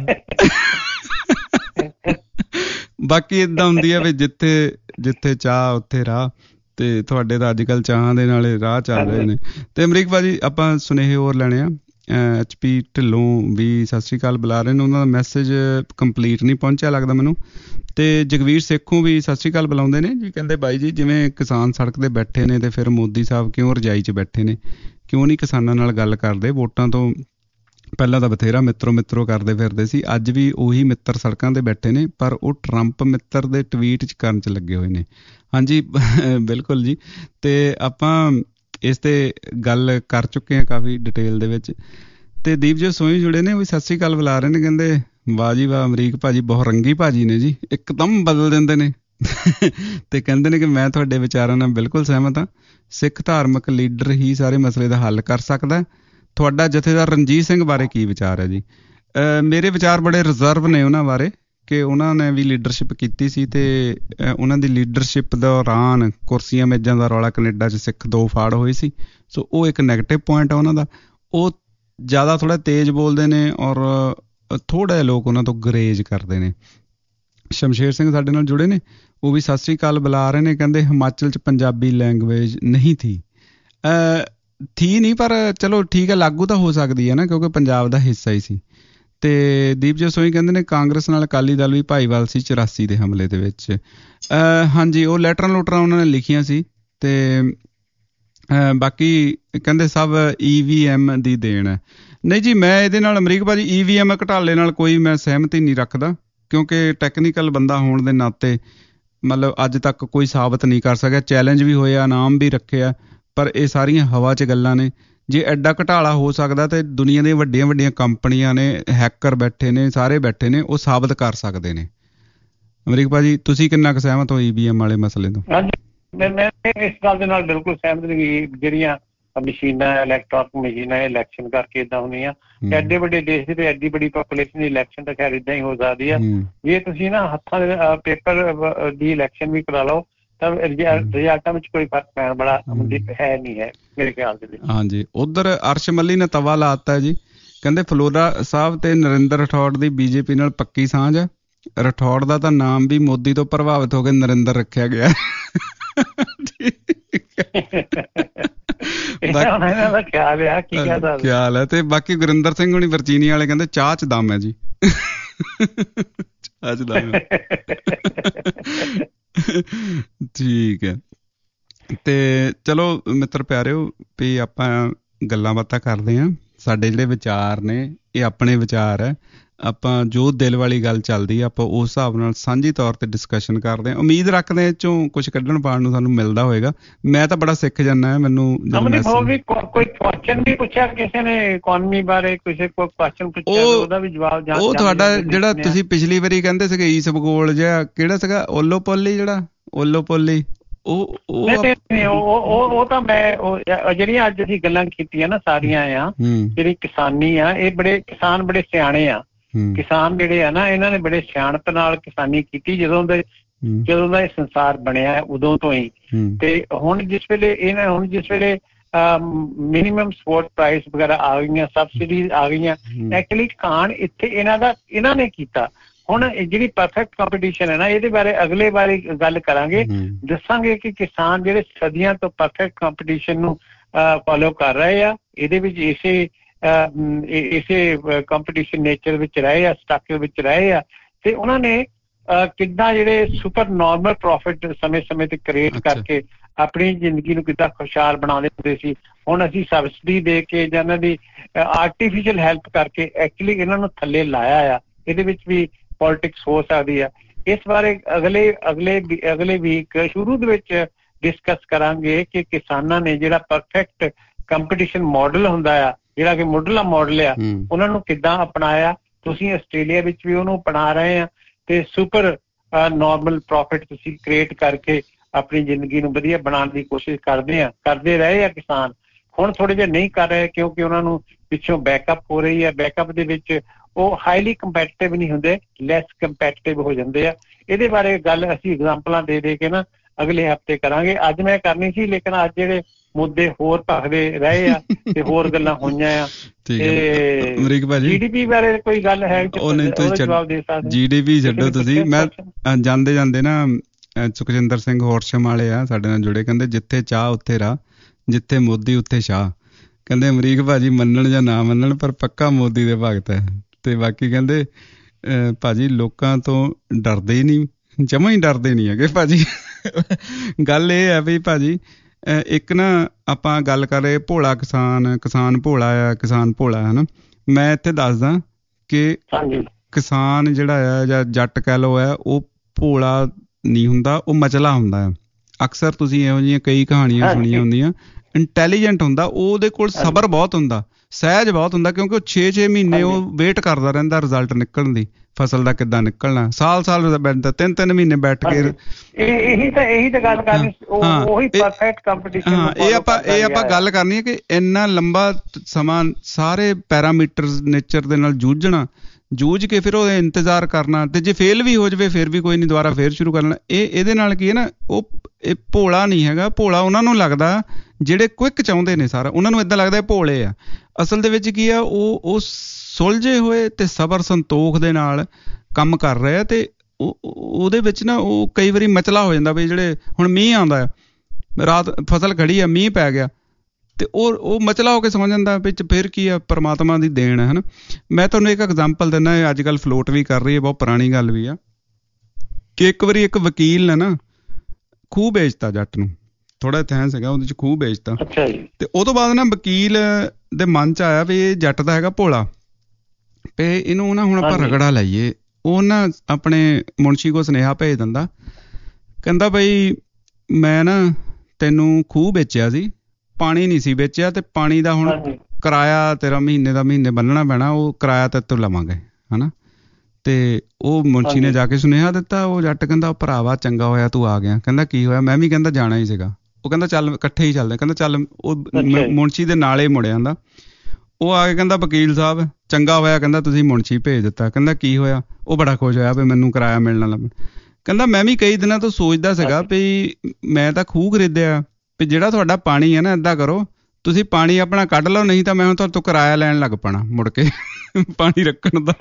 ਬਾਕੀ ਏਦਾਂ ਹੁੰਦੀ ਹੈ ਵੀ ਜਿੱਥੇ ਜਿੱਥੇ ਚਾਹ ਉੱਥੇ ਰਾਹ, ਤੇ ਤੁਹਾਡੇ ਤਾਂ ਅੱਜ ਕੱਲ੍ਹ ਚਾਹਾਂ ਦੇ ਨਾਲ ਰਾਹ ਚੱਲ ਰਹੇ ਨੇ। ਤੇ ਅਮਰੀਕ ਭਾਜੀ ਆਪਾਂ ਸੁਨੇਹੇ ਹੋਰ ਲੈਣੇ ਆ। ਐਚ ਪੀ ਢਿੱਲੋਂ ਵੀ ਸਤਿ ਸ਼੍ਰੀ ਅਕਾਲ ਬੁਲਾ ਰਹੇ ਨੇ, ਉਹਨਾਂ ਦਾ ਮੈਸੇਜ ਕੰਪਲੀਟ ਨਹੀਂ ਪਹੁੰਚਿਆ ਲੱਗਦਾ ਮੈਨੂੰ। ਤੇ ਜਗਵੀਰ ਸੇਖੋਂ ਵੀ ਸਤਿ ਸ਼੍ਰੀ ਅਕਾਲ ਬੁਲਾਉਂਦੇ ਨੇ ਜੀ, ਕਹਿੰਦੇ ਬਾਈ ਜੀ ਜਿਵੇਂ ਕਿਸਾਨ ਸੜਕ 'ਤੇ ਬੈਠੇ ਨੇ ਤੇ ਫਿਰ ਮੋਦੀ ਸਾਹਿਬ ਕਿਉਂ ਰਜਾਈ 'ਚ ਬੈਠੇ ਨੇ, ਕਿਉਂ ਨਹੀਂ ਕਿਸਾਨਾਂ ਨਾਲ ਗੱਲ ਕਰਦੇ? ਵੋਟਾਂ ਤੋਂ ਪਹਿਲਾਂ ਤਾਂ ਬਥੇਰਾ ਮਿੱਤਰੋ ਮਿੱਤਰੋ ਕਰਦੇ ਫਿਰਦੇ ਸੀ, ਅੱਜ ਵੀ ਉਹੀ ਮਿੱਤਰ ਸੜਕਾਂ 'ਤੇ ਬੈਠੇ ਨੇ, ਪਰ ਉਹ ਟਰੰਪ ਮਿੱਤਰ ਦੇ ਟਵੀਟ 'ਚ ਕਰਨ 'ਚ ਲੱਗੇ ਹੋਏ ਨੇ। ਹਾਂਜੀ ਬਿਲਕੁਲ ਜੀ, ਤੇ ਆਪਾਂ ਇਸ 'ਤੇ ਗੱਲ ਕਰ ਚੁੱਕੇ ਹਾਂ ਕਾਫੀ ਡਿਟੇਲ ਦੇ ਵਿੱਚ। ਤੇ ਦੀਪਜੋਤ ਸੋਹੀ ਜੁੜੇ ਨੇ, ਉਹ ਵੀ ਸਤਿ ਸ਼੍ਰੀ ਅਕਾਲ ਬੁਲਾ ਰਹੇ ਨੇ, ਕਹਿੰਦੇ ਵਾਹ ਜੀ ਵਾਹ ਅਮਰੀਕ ਭਾਜੀ ਬਹੁਤ ਰੰਗੀ ਭਾਜੀ ਨੇ ਜੀ, ਇੱਕਦਮ ਬਦਲ ਦਿੰਦੇ ਨੇ ਤੇ ਕਹਿੰਦੇ ਨੇ ਕਿ ਮੈਂ ਤੁਹਾਡੇ ਵਿਚਾਰਾਂ ਨਾਲ ਬਿਲਕੁਲ ਸਹਿਮਤ ਹਾਂ। ਸਿੱਖ ਧਾਰਮਿਕ ਲੀਡਰ ਹੀ ਸਾਰੇ ਮਸਲੇ ਦਾ ਹੱਲ ਕਰ ਸਕਦਾ। ਤੁਹਾਡਾ ਜਥੇਦਾਰ ਰਣਜੀਤ ਸਿੰਘ ਬਾਰੇ ਕੀ ਵਿਚਾਰ ਹੈ ਜੀ? ਮੇਰੇ ਵਿਚਾਰ ਬੜੇ ਰਿਜ਼ਰਵ ਨੇ ਉਹਨਾਂ ਬਾਰੇ, ਕਿ ਉਹਨਾਂ ਨੇ ਵੀ ਲੀਡਰਸ਼ਿਪ ਕੀਤੀ ਸੀ ਤੇ ਉਹਨਾਂ ਦੀ ਲੀਡਰਸ਼ਿਪ ਦੌਰਾਨ ਕੁਰਸੀਆਂ ਮੇਜ਼ਾਂ ਦਾ ਰੌਲਾ ਕੈਨੇਡਾ 'ਚ ਸਿੱਖ ਦੋ ਫਾੜ ਹੋਏ ਸੀ। ਸੋ ਉਹ ਇੱਕ ਨੈਗੇਟਿਵ ਪੁਆਇੰਟ ਆ ਉਹਨਾਂ ਦਾ। ਉਹ ਜ਼ਿਆਦਾ ਥੋੜ੍ਹਾ ਤੇਜ਼ ਬੋਲਦੇ ਨੇ ਔਰ ਥੋੜ੍ਹਾ ਲੋਕ ਉਹਨਾਂ ਤੋਂ ਗਰੇਜ ਕਰਦੇ ਨੇ। ਸ਼ਮਸ਼ੇਰ ਸਿੰਘ ਸਾਡੇ ਨਾਲ ਜੁੜੇ ਨੇ, ਉਹ ਵੀ ਸਤਿ ਸ਼੍ਰੀ ਅਕਾਲ ਬੁਲਾ ਰਹੇ ਨੇ। ਕਹਿੰਦੇ ਹਿਮਾਚਲ 'ਚ ਪੰਜਾਬੀ ਲੈਂਗੁਏਜ ਨਹੀਂ ਥੀ ਥੀ ਨਹੀਂ, ਪਰ ਚਲੋ ਠੀਕ ਹੈ, ਲਾਗੂ ਤਾਂ ਹੋ ਸਕਦੀ ਹੈ ਨਾ, ਕਿਉਂਕਿ ਪੰਜਾਬ ਦਾ ਹਿੱਸਾ ਹੀ ਸੀ। ਤੇ ਦੀਪਜੋਤ ਸੋਈ ਕਹਿੰਦੇ ਨੇ ਕਾਂਗਰਸ ਨਾਲ ਅਕਾਲੀ ਦਲ ਵੀ ਭਾਈਵਾਲ ਸੀ ਚੁਰਾਸੀ ਦੇ ਹਮਲੇ ਦੇ ਵਿੱਚ। ਹਾਂਜੀ, ਉਹ ਲੈਟਰਾਂ ਲੂਟਰਾਂ ਉਹਨਾਂ ਨੇ ਲਿਖੀਆਂ ਸੀ। ਤੇ ਬਾਕੀ ਕਹਿੰਦੇ ਸਭ ਈ ਵੀ ਐਮ ਦੀ ਦੇਣ ਹੈ। ਨਹੀਂ ਜੀ, ਮੈਂ ਇਹਦੇ ਨਾਲ ਅਮਰੀਕ ਭਾਜੀ ਈ ਵੀ ਐਮ ਘਟਾਲੇ ਨਾਲ ਕੋਈ ਮੈਂ ਸਹਿਮਤੀ ਨਹੀਂ ਰੱਖਦਾ, ਕਿਉਂਕਿ ਟੈਕਨੀਕਲ ਬੰਦਾ ਹੋਣ ਦੇ ਨਾਤੇ ਮਤਲਬ ਅੱਜ ਤੱਕ ਕੋਈ ਸਾਬਤ ਨਹੀਂ ਕਰ ਸਕਿਆ। ਚੈਲੰਜ ਵੀ ਹੋਇਆ, ਇਨਾਮ ਵੀ ਰੱਖਿਆ, ਪਰ ਇਹ ਸਾਰੀਆਂ ਹਵਾ 'ਚ ਗੱਲਾਂ ਨੇ। ਜੇ ਐਡਾ ਘਟਾਲਾ ਹੋ ਸਕਦਾ ਤੇ ਦੁਨੀਆ ਦੀਆਂ ਵੱਡੀਆਂ ਵੱਡੀਆਂ ਕੰਪਨੀਆਂ ਨੇ, ਹੈਕਰ ਬੈਠੇ ਨੇ, ਸਾਰੇ ਬੈਠੇ ਨੇ, ਉਹ ਸਾਬਤ ਕਰ ਸਕਦੇ ਨੇ। ਅਮਰੀਕ ਭਾਜੀ, ਤੁਸੀਂ ਕਿੰਨਾ ਕੁ ਸਹਿਮਤ ਹੋ ਈ ਵੀ ਐਮ ਵਾਲੇ ਮਸਲੇ ਤੋਂ? ਮੈਂ ਮੈਂ ਇਸ ਗੱਲ ਦੇ ਨਾਲ ਬਿਲਕੁਲ ਸਹਿਮਤ ਨਹੀਂ। ਜਿਹੜੀਆਂ ਮਸ਼ੀਨਾਂ, ਇਲੈਕਟ੍ਰੋਨਿਕ ਮਸ਼ੀਨਾਂ ਇਲੈਕਸ਼ਨ ਕਰਕੇ ਏਦਾਂ ਹੁੰਦੀਆਂ। ਐਡੇ ਵੱਡੇ ਦੇਸ਼ ਦੇ ਐਡੀ ਵੱਡੀ ਪਾਪੂਲੇਸ਼ਨ ਦੀ ਇਲੈਕਸ਼ਨ ਤਾਂ ਖੈਰ ਏਦਾਂ ਹੀ ਹੋ ਸਕਦੀ ਆ। ਜੇ ਤੁਸੀਂ ਨਾ ਹੱਥਾਂ ਦੇ ਪੇਪਰ ਦੀ ਇਲੈਕਸ਼ਨ ਵੀ ਕਰਾ ਲਓ ਤਾਂ ਰਿਜ਼ਲਟਾਂ ਵਿੱਚ ਕੋਈ ਫਰਕ ਪੈਣ ਵਾਲਾ ਹੈ ਨਹੀਂ ਹੈ ਮੇਰੇ ਖਿਆਲ ਦੇ ਵਿੱਚ। ਹਾਂਜੀ, ਉਧਰ ਅਰਸ਼ ਮੱਲੀ ਨੇ ਤਵਾ ਲਾਤਾ ਜੀ। ਕਹਿੰਦੇ ਫਲੋਰਾ ਸਾਹਿਬ ਤੇ ਨਰਿੰਦਰ ਰਾਠੌੜ ਦੀ ਬੀਜੇਪੀ ਨਾਲ ਪੱਕੀ ਸਾਂਝ ਹੈ। ਰਾਠੌੜ ਦਾ ਤਾਂ ਨਾਮ ਵੀ ਮੋਦੀ ਤੋਂ ਪ੍ਰਭਾਵਿਤ ਹੋ ਕੇ ਨਰਿੰਦਰ ਰੱਖਿਆ ਗਿਆ। ਖਿਆਲ ਹੈ। ਤੇ ਬਾਕੀ ਗੁਰਿੰਦਰ ਸਿੰਘ ਹੁਣੀ ਵਰਚੀਨੀ ਵਾਲੇ ਕਹਿੰਦੇ ਚਾਹ 'ਚ ਦਮ ਹੈ ਜੀ। ਚਾਹ 'ਚ ਦਮ ਹੈ। ਠੀਕ ਹੈ। ਤੇ ਚਲੋ ਮਿੱਤਰ ਪਿਆਰਿਓ, ਵੀ ਆਪਾਂ ਗੱਲਾਂ ਬਾਤਾਂ ਕਰਦੇ ਹਾਂ। ਸਾਡੇ ਜਿਹੜੇ ਵਿਚਾਰ ਨੇ ਇਹ ਆਪਣੇ ਵਿਚਾਰ ਹੈ। ਆਪਾਂ ਜੋ ਦਿਲ ਵਾਲੀ ਗੱਲ ਚੱਲਦੀ ਆ ਆਪਾਂ ਉਸ ਹਿਸਾਬ ਨਾਲ ਸਾਂਝੀ ਤੌਰ ਤੇ ਡਿਸਕਸ਼ਨ ਕਰਦੇ ਹਾਂ। ਉਮੀਦ ਰੱਖਦੇ ਹਾਂ ਇਹ ਚੋਂ ਕੁਛ ਕੱਢਣ ਪਾਉਣ ਨੂੰ ਸਾਨੂੰ ਮਿਲਦਾ ਹੋਏਗਾ। ਮੈਂ ਤਾਂ ਬੜਾ ਸਿੱਖ ਜਾਂਦਾ। ਮੈਨੂੰ ਕੋਈ ਕੁਐਸਚਨ ਵੀ ਪੁੱਛਿਆ ਕਿਸੇ ਨੇ ਇਕੋਨਮੀ ਬਾਰੇ, ਕਿਸੇ ਕੋਈ ਕੁਐਸਚਨ ਪੁੱਛਿਆ ਉਹਦਾ ਵੀ ਜਵਾਬ। ਉਹ ਤੁਹਾਡਾ ਜਿਹੜਾ ਤੁਸੀਂ ਪਿਛਲੀ ਵਾਰੀ ਕਹਿੰਦੇ ਸੀਗੇ ਈਸ ਭੂਗੋਲ ਜਿਹਾ ਕਿਹੜਾ ਸੀਗਾ, ਓਲੋਪੋਲੀ, ਜਿਹੜਾ ਓਲੋਪੋਲੀ, ਉਹ ਉਹ ਤਾਂ ਮੈਂ ਜਿਹੜੀਆਂ ਅੱਜ ਅਸੀਂ ਗੱਲਾਂ ਕੀਤੀਆਂ ਨਾ ਸਾਰੀਆਂ ਆ, ਜਿਹੜੀ ਕਿਸਾਨੀ ਆ, ਇਹ ਬੜੇ ਕਿਸਾਨ ਬੜੇ ਸਿਆਣੇ ਆ। ਕਿਸਾਨ ਜਿਹੜੇ ਆ ਨਾ, ਇਹਨਾਂ ਨੇ ਬੜੇ ਸਿਆਣਪ ਨਾਲ ਕਿਸਾਨੀ ਕੀਤੀ ਜਦੋਂ ਦੇ ਜਦੋਂ ਦਾ ਇਹ ਸੰਸਾਰ ਬਣਿਆ ਉਦੋਂ ਤੋਂ ਹੀ। ਤੇ ਹੁਣ ਜਿਸ ਵੇਲੇ ਇਹਨਾਂ ਹੁਣ ਜਿਸ ਵੇਲੇ ਮਿਨੀਮਮ ਸਪੋਰਟ ਪ੍ਰਾਈਸ ਵਗੈਰਾ ਆ ਗਈਆਂ, ਸਬਸਿਡੀਜ਼ ਆ ਗਈਆਂ, ਐਕਚੁਅਲੀ ਖਾਣ ਇੱਥੇ ਇਹਨਾਂ ਦਾ ਇਹਨਾਂ ਨੇ ਕੀਤਾ। ਹੁਣ ਜਿਹੜੀ ਪਰਫੈਕਟ ਕੰਪੀਟੀਸ਼ਨ ਹੈ ਨਾ, ਇਹਦੇ ਬਾਰੇ ਅਗਲੇ ਬਾਰੇ ਗੱਲ ਕਰਾਂਗੇ। ਦੱਸਾਂਗੇ ਕਿ ਕਿਸਾਨ ਜਿਹੜੇ ਸਦੀਆਂ ਤੋਂ ਪਰਫੈਕਟ ਕੰਪੀਟੀਸ਼ਨ ਨੂੰ ਫੋਲੋ ਕਰ ਰਹੇ ਆ, ਇਹਦੇ ਵਿੱਚ ਇਸੇ ਇਸੇ ਕੰਪੀਟੀਸ਼ਨ ਨੇਚਰ ਵਿੱਚ ਰਹੇ ਆ, ਸਟਰਕਚਰ ਵਿੱਚ ਰਹੇ ਆ, ਤੇ ਉਹਨਾਂ ਨੇ ਕਿੱਦਾਂ ਜਿਹੜੇ ਸੁਪਰ ਨੋਰਮਲ ਪ੍ਰੋਫਿਟ ਸਮੇਂ ਸਮੇਂ ਤੇ ਕ੍ਰੀਏਟ ਕਰਕੇ ਆਪਣੀ ਜ਼ਿੰਦਗੀ ਨੂੰ ਕਿੱਦਾਂ ਖੁਸ਼ਹਾਲ ਬਣਾਉਂਦੇ ਹੁੰਦੇ ਸੀ। ਹੁਣ ਅਸੀਂ ਸਬਸਿਡੀ ਦੇ ਕੇ ਜਾਂ ਇਹਨਾਂ ਦੀ ਆਰਟੀਫਿਸ਼ੀਅਲ ਹੈਲਪ ਕਰਕੇ ਐਕਚੁਅਲੀ ਇਹਨਾਂ ਨੂੰ ਥੱਲੇ ਲਾਇਆ ਆ। ਇਹਦੇ ਵਿੱਚ ਵੀ ਪੋਲੀਟਿਕਸ ਹੋ ਸਕਦੀ ਆ। ਇਸ ਬਾਰੇ ਅਗਲੇ ਅਗਲੇ ਅਗਲੇ ਵੀਕ ਸ਼ੁਰੂ ਦੇ ਵਿੱਚ ਡਿਸਕਸ ਕਰਾਂਗੇ ਕਿ ਕਿਸਾਨਾਂ ਨੇ ਜਿਹੜਾ ਪਰਫੈਕਟ ਕੰਪੀਟੀਸ਼ਨ ਮਾਡਲ ਹੁੰਦਾ ਆ, ਜਿਹੜਾ ਕਿ ਮੁੱਢਲਾ ਮਾਡਲ ਆ, ਉਹਨਾਂ ਨੂੰ ਕਿੱਦਾਂ ਅਪਣਾਇਆ। ਤੁਸੀਂ ਆਸਟ੍ਰੇਲੀਆ ਵਿੱਚ ਵੀ ਉਹਨੂੰ ਅਪਣਾ ਰਹੇ ਆ ਤੇ ਸੁਪਰ ਨੋਰਮਲ ਪ੍ਰੋਫਿਟ ਤੁਸੀਂ ਕ੍ਰੀਏਟ ਕਰਕੇ ਆਪਣੀ ਜ਼ਿੰਦਗੀ ਨੂੰ ਵਧੀਆ ਬਣਾਉਣ ਦੀ ਕੋਸ਼ਿਸ਼ ਕਰਦੇ ਆ ਕਰਦੇ ਰਹੇ ਆ ਕਿਸਾਨ। ਹੁਣ ਥੋੜੇ ਜਿਹੇ ਨਹੀਂ ਕਰ ਰਹੇ ਕਿਉਂਕਿ ਉਹਨਾਂ ਨੂੰ ਪਿੱਛੋਂ ਬੈਕਅਪ ਹੋ ਰਹੀ ਹੈ। ਬੈਕਅਪ ਦੇ ਵਿੱਚ ਉਹ ਹਾਈਲੀ ਕੰਪੈਟੀਟਿਵ ਨਹੀਂ ਹੁੰਦੇ, ਲੈਸ ਕੰਪੈਟੀਟਿਵ ਹੋ ਜਾਂਦੇ ਆ। ਇਹਦੇ ਬਾਰੇ ਗੱਲ ਅਸੀਂ ਐਗਜ਼ਾਮਪਲਾਂ ਦੇ ਦੇ ਕੇ ਨਾ ਅਗਲੇ ਹਫ਼ਤੇ ਕਰਾਂਗੇ। ਅੱਜ ਮੈਂ ਕਰਨੀ ਸੀ, ਲੇਕਿਨ ਅੱਜ ਜਿਹੜੇ ਮੁੱਦੇ ਹੋਰ ਭਖਦੇ ਰਹੇ ਆ ਤੇ ਹੋਰ ਗੱਲਾਂ ਹੋਈਆਂ ਆ। ਅਮਰੀਕ ਭਾਜੀ ਜੀਡੀਪੀ ਬਾਰੇ ਕੋਈ ਗੱਲ ਹੈ? ਜਵਾਬ ਦੇ ਸਕਦੇ। ਜੀਡੀਪੀ ਛੱਡੋ ਤੁਸੀਂ, ਮੈਂ ਜਾਂਦੇ ਜਾਂਦੇ ਨਾ ਸੁਖਜਿੰਦਰ ਸਿੰਘ ਹੋਰਸ਼ਮ ਵਾਲੇ ਆ ਸਾਡੇ ਨਾਲ ਜੁੜੇ, ਕਹਿੰਦੇ ਜਿੱਥੇ ਚਾਹ ਉੱਥੇ ਰਾਹ, ਜਿੱਥੇ ਮੋਦੀ ਉੱਥੇ ਸ਼ਾਹ। ਕਹਿੰਦੇ ਅਮਰੀਕ ਭਾਜੀ ਮੰਨਣ ਜਾਂ ਨਾ ਮੰਨਣ ਪਰ ਪੱਕਾ ਮੋਦੀ ਦੇ ਭਗਤ ਹੈ। ਤੇ ਬਾਕੀ ਕਹਿੰਦੇ ਭਾਜੀ ਲੋਕਾਂ ਤੋਂ ਡਰਦੇ ਹੀ ਨਹੀਂ, ਜਮਾਂ ਹੀ ਡਰਦੇ ਨਹੀਂ ਹੈਗੇ ਭਾਜੀ। ਗੱਲ ਇਹ ਹੈ ਵੀ ਭਾਜੀ ਇੱਕ ਨਾ ਆਪਾਂ ਗੱਲ ਕਰ ਰਹੇ ਭੋਲਾ ਕਿਸਾਨ, ਕਿਸਾਨ ਭੋਲਾ ਆ, ਕਿਸਾਨ ਭੋਲਾ ਹੈ ਨਾ। ਮੈਂ ਇੱਥੇ ਦੱਸਦਾ ਕਿ ਕਿਸਾਨ ਜਿਹੜਾ ਆ ਜਾਂ ਜੱਟ ਕਹਿ ਲਓ ਹੈ, ਉਹ ਭੋਲਾ ਨਹੀਂ ਹੁੰਦਾ, ਉਹ ਮਚਲਾ ਹੁੰਦਾ ਹੈ। ਅਕਸਰ ਤੁਸੀਂ ਇਹੋ ਜਿਹੀਆਂ ਕਈ ਕਹਾਣੀਆਂ ਸੁਣੀਆਂ ਹੁੰਦੀਆਂ। ਇੰਟੈਲੀਜੈਂਟ ਹੁੰਦਾ, ਉਹਦੇ ਕੋਲ ਸਬਰ ਬਹੁਤ ਹੁੰਦਾ। ਸਹਿਜ ਬਹੁਤ ਹੁੰਦਾ, ਕਿਉਂਕਿ ਉਹ ਛੇ ਛੇ ਮਹੀਨੇ ਉਹ ਵੇਟ ਕਰਦਾ ਰਹਿੰਦਾ ਰਿਜ਼ਲਟ ਨਿਕਲਣ ਦੀ, ਫਸਲ ਦਾ ਕਿੱਦਾਂ ਨਿਕਲਣਾ। ਸਾਲ ਸਾਲ ਬੈਠਦਾ, ਤਿੰਨ ਤਿੰਨ ਮਹੀਨੇ ਬੈਠ ਕੇ। ਇਹੀ ਤਾਂ ਇਹੀ ਤਾਂ ਗੱਲ ਕਰਨੀ, ਉਹੀ ਪਰਫੈਕਟ ਕੰਪੀਟੀਸ਼ਨ। ਹਾਂ, ਇਹ ਆਪਾਂ ਇਹ ਆਪਾਂ ਗੱਲ ਕਰਨੀ ਹੈ ਕਿ ਇੰਨਾ ਲੰਬਾ ਸਮਾਂ ਸਾਰੇ ਪੈਰਾਮੀਟਰਸ ਨੇਚਰ ਦੇ ਨਾਲ ਜੂਝਣਾ, ਜੂਝ ਕੇ ਫਿਰ ਉਹ ਇੰਤਜ਼ਾਰ ਕਰਨਾ, ਤੇ ਜੇ ਫੇਲ ਵੀ ਹੋ ਜਾਵੇ ਫਿਰ ਵੀ ਕੋਈ ਨਹੀਂ, ਦੁਬਾਰਾ ਫੇਰ ਸ਼ੁਰੂ ਕਰਨਾ। ਇਹ ਇਹਦੇ ਨਾਲ ਕੀ ਹੈ ਨਾ, ਉਹ ਇਹ ਭੋਲਾ ਨਹੀਂ ਹੈਗਾ। ਭੋਲਾ ਉਹਨਾਂ ਨੂੰ ਲੱਗਦਾ ਜਿਹੜੇ ਕੁਇਕ ਚਾਹੁੰਦੇ ਨੇ ਸਾਰਾ, ਉਹਨਾਂ ਨੂੰ ਏਦਾਂ ਲੱਗਦਾ ਭੋਲੇ ਆ। ਅਸਲ ਦੇ ਵਿੱਚ ਕੀ ਆ, ਉਹ ਉਹ ਸੁਲਝੇ ਹੋਏ ਤੇ ਸਬਰ ਸੰਤੋਖ ਦੇ ਨਾਲ ਕੰਮ ਕਰ ਰਹੇ ਆ, ਤੇ ਉਹ ਉਹਦੇ ਵਿੱਚ ਨਾ ਉਹ ਕਈ ਵਾਰੀ ਮਚਲਾ ਹੋ ਜਾਂਦਾ ਵੀ ਜਿਹੜੇ ਹੁਣ ਮੀਂਹ ਆਉਂਦਾ ਆ, ਰਾਤ ਫਸਲ ਖੜੀ ਆ, ਮੀਂਹ ਪੈ ਗਿਆ, ਤੇ ਉਹ ਉਹ ਮਚਲਾ ਹੋ ਕੇ ਸਮਝ ਜਾਂਦਾ ਵਿੱਚ ਫਿਰ ਕੀ ਆ, ਪਰਮਾਤਮਾ ਦੀ ਦੇਣ ਹੈ ਨਾ। ਮੈਂ ਤੁਹਾਨੂੰ ਇੱਕ ਐਗਜ਼ਾਮਪਲ ਦਿੰਦਾ, ਇਹ ਅੱਜ ਕੱਲ੍ਹ ਫਲੋਟ ਵੀ ਕਰ ਰਹੀ ਹੈ, ਬਹੁਤ ਪੁਰਾਣੀ ਗੱਲ ਵੀ ਆ, ਕਿ ਇੱਕ ਵਾਰੀ ਇੱਕ ਵਕੀਲ ਨੇ ਨਾ ਖੂਹ ਵੇਚਤਾ ਜੱਟ ਨੂੰ, ਥੋੜਾ ਥੈਂ ਸੀਗਾ ਉਹਦੇ ਚ ਖੂਹ ਵੇਚਤਾ। ਤੇ ਉਹ ਤੋਂ ਬਾਅਦ ਨਾ ਵਕੀਲ ਦੇ ਮਨ ਚ ਆਇਆ ਵੀ ਇਹ ਜੱਟ ਦਾ ਹੈਗਾ ਭੋਲਾ, ਤੇ ਇਹਨੂੰ ਨਾ ਹੁਣ ਆਪਾਂ ਰਗੜਾ ਲਾਈਏ। ਉਹ ਨਾ ਆਪਣੇ ਮੁਨਸ਼ੀ ਕੋ ਸੁਨੇਹਾ ਭੇਜ ਦਿੰਦਾ, ਕਹਿੰਦਾ ਬਈ ਮੈਂ ਨਾ ਤੈਨੂੰ ਖੂਹ ਵੇਚਿਆ ਸੀ, ਪਾਣੀ ਨਹੀਂ ਸੀ ਵੇਚਿਆ, ਤੇ ਪਾਣੀ ਦਾ ਹੁਣ ਕਿਰਾਇਆ ਤੇਰਾ ਮਹੀਨੇ ਦਾ ਮਹੀਨੇ ਬੰਨਣਾ ਪੈਣਾ, ਉਹ ਕਿਰਾਇਆ ਤੇ ਤੋਂ ਲਵਾਂਗੇ ਹਨਾ। ਤੇ ਉਹ ਮੁਨਸ਼ੀ ਨੇ ਜਾ ਕੇ ਸੁਨੇਹਾ ਦਿੱਤਾ। ਉਹ ਜੱਟ ਕਹਿੰਦਾ ਭਰਾਵਾ ਚੰਗਾ ਹੋਇਆ ਤੂੰ ਆ ਗਿਆ। ਕਹਿੰਦਾ ਕੀ ਹੋਇਆ? ਮੈਂ ਵੀ ਕਹਿੰਦਾ ਜਾਣਾ ਹੀ ਸੀਗਾ। ਉਹ ਕਹਿੰਦਾ ਚੱਲ ਇਕੱਠੇ ਹੀ ਚੱਲਦੇ। ਕਹਿੰਦਾ ਚੱਲ। ਉਹ ਮੁਨਸ਼ੀ ਦੇ ਨਾਲ ਹੀ ਮੁੜਿਆ ਆਂਦਾ। ਉਹ ਆ ਕੇ ਕਹਿੰਦਾ ਵਕੀਲ ਸਾਹਿਬ ਚੰਗਾ ਹੋਇਆ, ਕਹਿੰਦਾ ਤੁਸੀਂ ਮੁਨਸ਼ੀ ਭੇਜ ਦਿੱਤਾ। ਕਹਿੰਦਾ ਕੀ ਹੋਇਆ? ਉਹ ਬੜਾ ਖੁਸ਼ ਹੋਇਆ ਵੀ ਮੈਨੂੰ ਕਿਰਾਇਆ ਮਿਲਣ ਲੱਗ। ਕਹਿੰਦਾ ਮੈਂ ਵੀ ਕਈ ਦਿਨਾਂ ਤੋਂ ਸੋਚਦਾ ਸੀਗਾ ਵੀ ਮੈਂ ਤਾਂ ਖੂਹ ਖਰੀਦਿਆ, ਵੀ ਜਿਹੜਾ ਤੁਹਾਡਾ ਪਾਣੀ ਹੈ ਨਾ, ਏਦਾਂ ਕਰੋ ਤੁਸੀਂ ਪਾਣੀ ਆਪਣਾ ਕੱਢ ਲਓ, ਨਹੀਂ ਤਾਂ ਮੈਂ ਹੁਣ ਤੁਹਾਡੇ ਤੋਂ ਕਿਰਾਇਆ ਲੈਣ ਲੱਗ ਪੈਣਾ ਮੁੜ ਕੇ ਪਾਣੀ ਰੱਖਣ ਦਾ।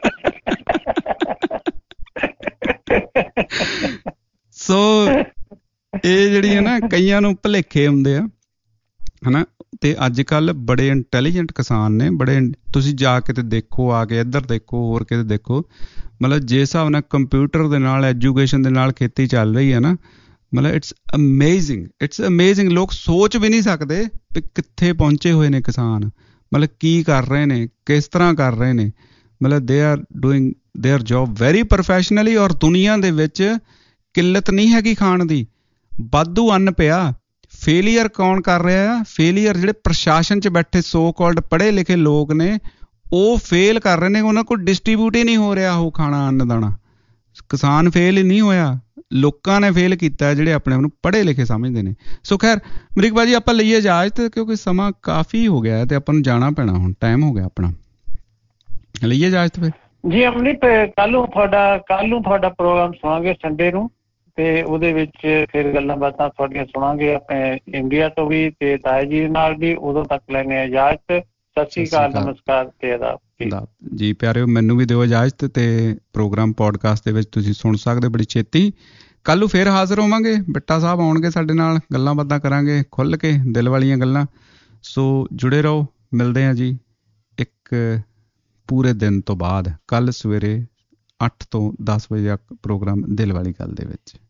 ਸੋ ਇਹ ਜਿਹੜੀ ਹੈ ਨਾ, ਕਈਆਂ ਨੂੰ ਭੁਲੇਖੇ ਹੁੰਦੇ ਆ ਹਨਾ। ਤੇ ਅੱਜ ਕੱਲ੍ਹ ਬੜੇ ਇੰਟੈਲੀਜੈਂਟ ਕਿਸਾਨ ਨੇ, ਬੜੇ। ਤੁਸੀਂ ਜਾ ਕੇ ਤੇ ਦੇਖੋ, ਆ ਕੇ ਇੱਧਰ ਦੇਖੋ, ਹੋਰ ਕਿਤੇ ਦੇਖੋ, ਮਤਲਬ ਜਿਸ ਹਿਸਾਬ ਨਾਲ ਕੰਪਿਊਟਰ ਦੇ ਨਾਲ, ਐਜੂਕੇਸ਼ਨ ਦੇ ਨਾਲ ਖੇਤੀ ਚੱਲ ਰਹੀ ਹੈ ਨਾ, ਮਤਲਬ ਇਟਸ ਅਮੇਜ਼ਿੰਗ, ਇਟਸ ਅਮੇਜ਼ਿੰਗ। ਲੋਕ ਸੋਚ ਵੀ ਨਹੀਂ ਸਕਦੇ ਵੀ ਕਿੱਥੇ ਪਹੁੰਚੇ ਹੋਏ ਨੇ ਕਿਸਾਨ, ਮਤਲਬ ਕੀ ਕਰ ਰਹੇ ਨੇ, ਕਿਸ ਤਰ੍ਹਾਂ ਕਰ ਰਹੇ ਨੇ। ਮਤਲਬ they are doing their job very professionally. ਔਰ ਦੁਨੀਆ ਦੇ ਵਿੱਚ ਕਿੱਲਤ ਨਹੀਂ ਹੈਗੀ ਖਾਣ ਦੀ, ਵਾਧੂ ਅੰਨ ਪਿਆ। ਫੇਲੀਅਰ ਕੌਣ ਕਰ ਰਿਹਾ ਆ? ਫੇਲੀਅਰ ਜਿਹੜੇ ਪ੍ਰਸ਼ਾਸਨ 'ਚ ਬੈਠੇ ਸੋ ਕਾਲਡ ਪੜ੍ਹੇ ਲਿਖੇ ਲੋਕ ਨੇ, ਉਹ ਫੇਲ ਕਰ ਰਹੇ ਨੇ। ਉਹਨਾਂ ਕੋਲ ਡਿਸਟਰੀਬਿਊਟ ਹੀ ਨਹੀਂ ਹੋ ਰਿਹਾ ਉਹ ਖਾਣਾ, ਅੰਨ ਦਾਣਾ। ਕਿਸਾਨ ਫੇਲ ਹੀ ਨਹੀਂ ਹੋਇਆ, ਲੋਕਾਂ ਨੇ ਫੇਲ ਕੀਤਾ, ਜਿਹੜੇ ਆਪਣੇ ਆਪ ਨੂੰ ਪੜ੍ਹੇ ਲਿਖੇ ਸਮਝਦੇ ਨੇ। ਸੋ ਖੈਰ ਅਮਰੀਕ ਬਾਜੀ, ਆਪਾਂ ਲਈਏ ਇਜਾਜ਼ਤ, ਕਿਉਂਕਿ ਸਮਾਂ ਕਾਫੀ ਹੋ ਗਿਆ ਤੇ ਆਪਾਂ ਨੂੰ ਜਾਣਾ ਪੈਣਾ, ਹੁਣ ਟਾਈਮ ਹੋ ਗਿਆ ਆਪਣਾ। ਲਈਏ ਇਜਾਜ਼ਤ ਫਿਰ ਜੀ। ਅਮਰੀਕ, ਕੱਲ ਨੂੰ ਤੁਹਾਡਾ ਕੱਲ ਨੂੰ ਤੁਹਾਡਾ ਪ੍ਰੋਗਰਾਮ ਸੁਣਾਂਗੇ ਸੰਡੇ ਨੂੰ, ਤੇ ਉਹਦੇ ਵਿੱਚ ਫਿਰ ਗੱਲਾਂ ਬਾਤਾਂ ਤੁਹਾਡੀਆਂ ਸੁਣਾਂਗੇ ਆਪਣੇ ਇੰਡੀਆ ਤੋਂ ਵੀ ਤੇ ਤਾਏ ਜੀ ਨਾਲ ਵੀ। ਉਦੋਂ ਤੱਕ ਲੈਣੇ ਇਜਾਜ਼ਤ। ਸਤਿ ਸ਼੍ਰੀ ਅਕਾਲ, ਨਮਸਕਾਰ ਤੇ ਆਦਾਬ ਜੀ। ਪਿਆਰਿਓ, ਮੈਨੂੰ ਵੀ ਦਿਓ ਇਜਾਜ਼ਤ, ਤੇ ਪ੍ਰੋਗਰਾਮ ਪੋਡਕਾਸਟ ਦੇ ਵਿੱਚ ਤੁਸੀਂ ਸੁਣ ਸਕਦੇ ਬੜੀ ਛੇਤੀ। ਕੱਲ੍ਹ ਨੂੰ ਫਿਰ ਹਾਜ਼ਰ ਹੋਵਾਂਗੇ, ਬਿੱਟਾ ਸਾਹਿਬ ਆਉਣਗੇ ਸਾਡੇ ਨਾਲ, ਗੱਲਾਂ ਬਾਤਾਂ ਕਰਾਂਗੇ ਖੁੱਲ੍ਹ ਕੇ, ਦਿਲ ਵਾਲੀਆਂ ਗੱਲਾਂ। ਸੋ ਜੁੜੇ ਰਹੋ, ਮਿਲਦੇ ਹਾਂ ਜੀ ਇੱਕ ਪੂਰੇ ਦਿਨ ਤੋਂ ਬਾਅਦ, ਕੱਲ੍ਹ ਸਵੇਰੇ ਅੱਠ ਤੋਂ ਦਸ ਵਜੇ ਤੱਕ ਪ੍ਰੋਗਰਾਮ ਦਿਲ ਵਾਲੀ ਗੱਲ ਦੇ ਵਿੱਚ।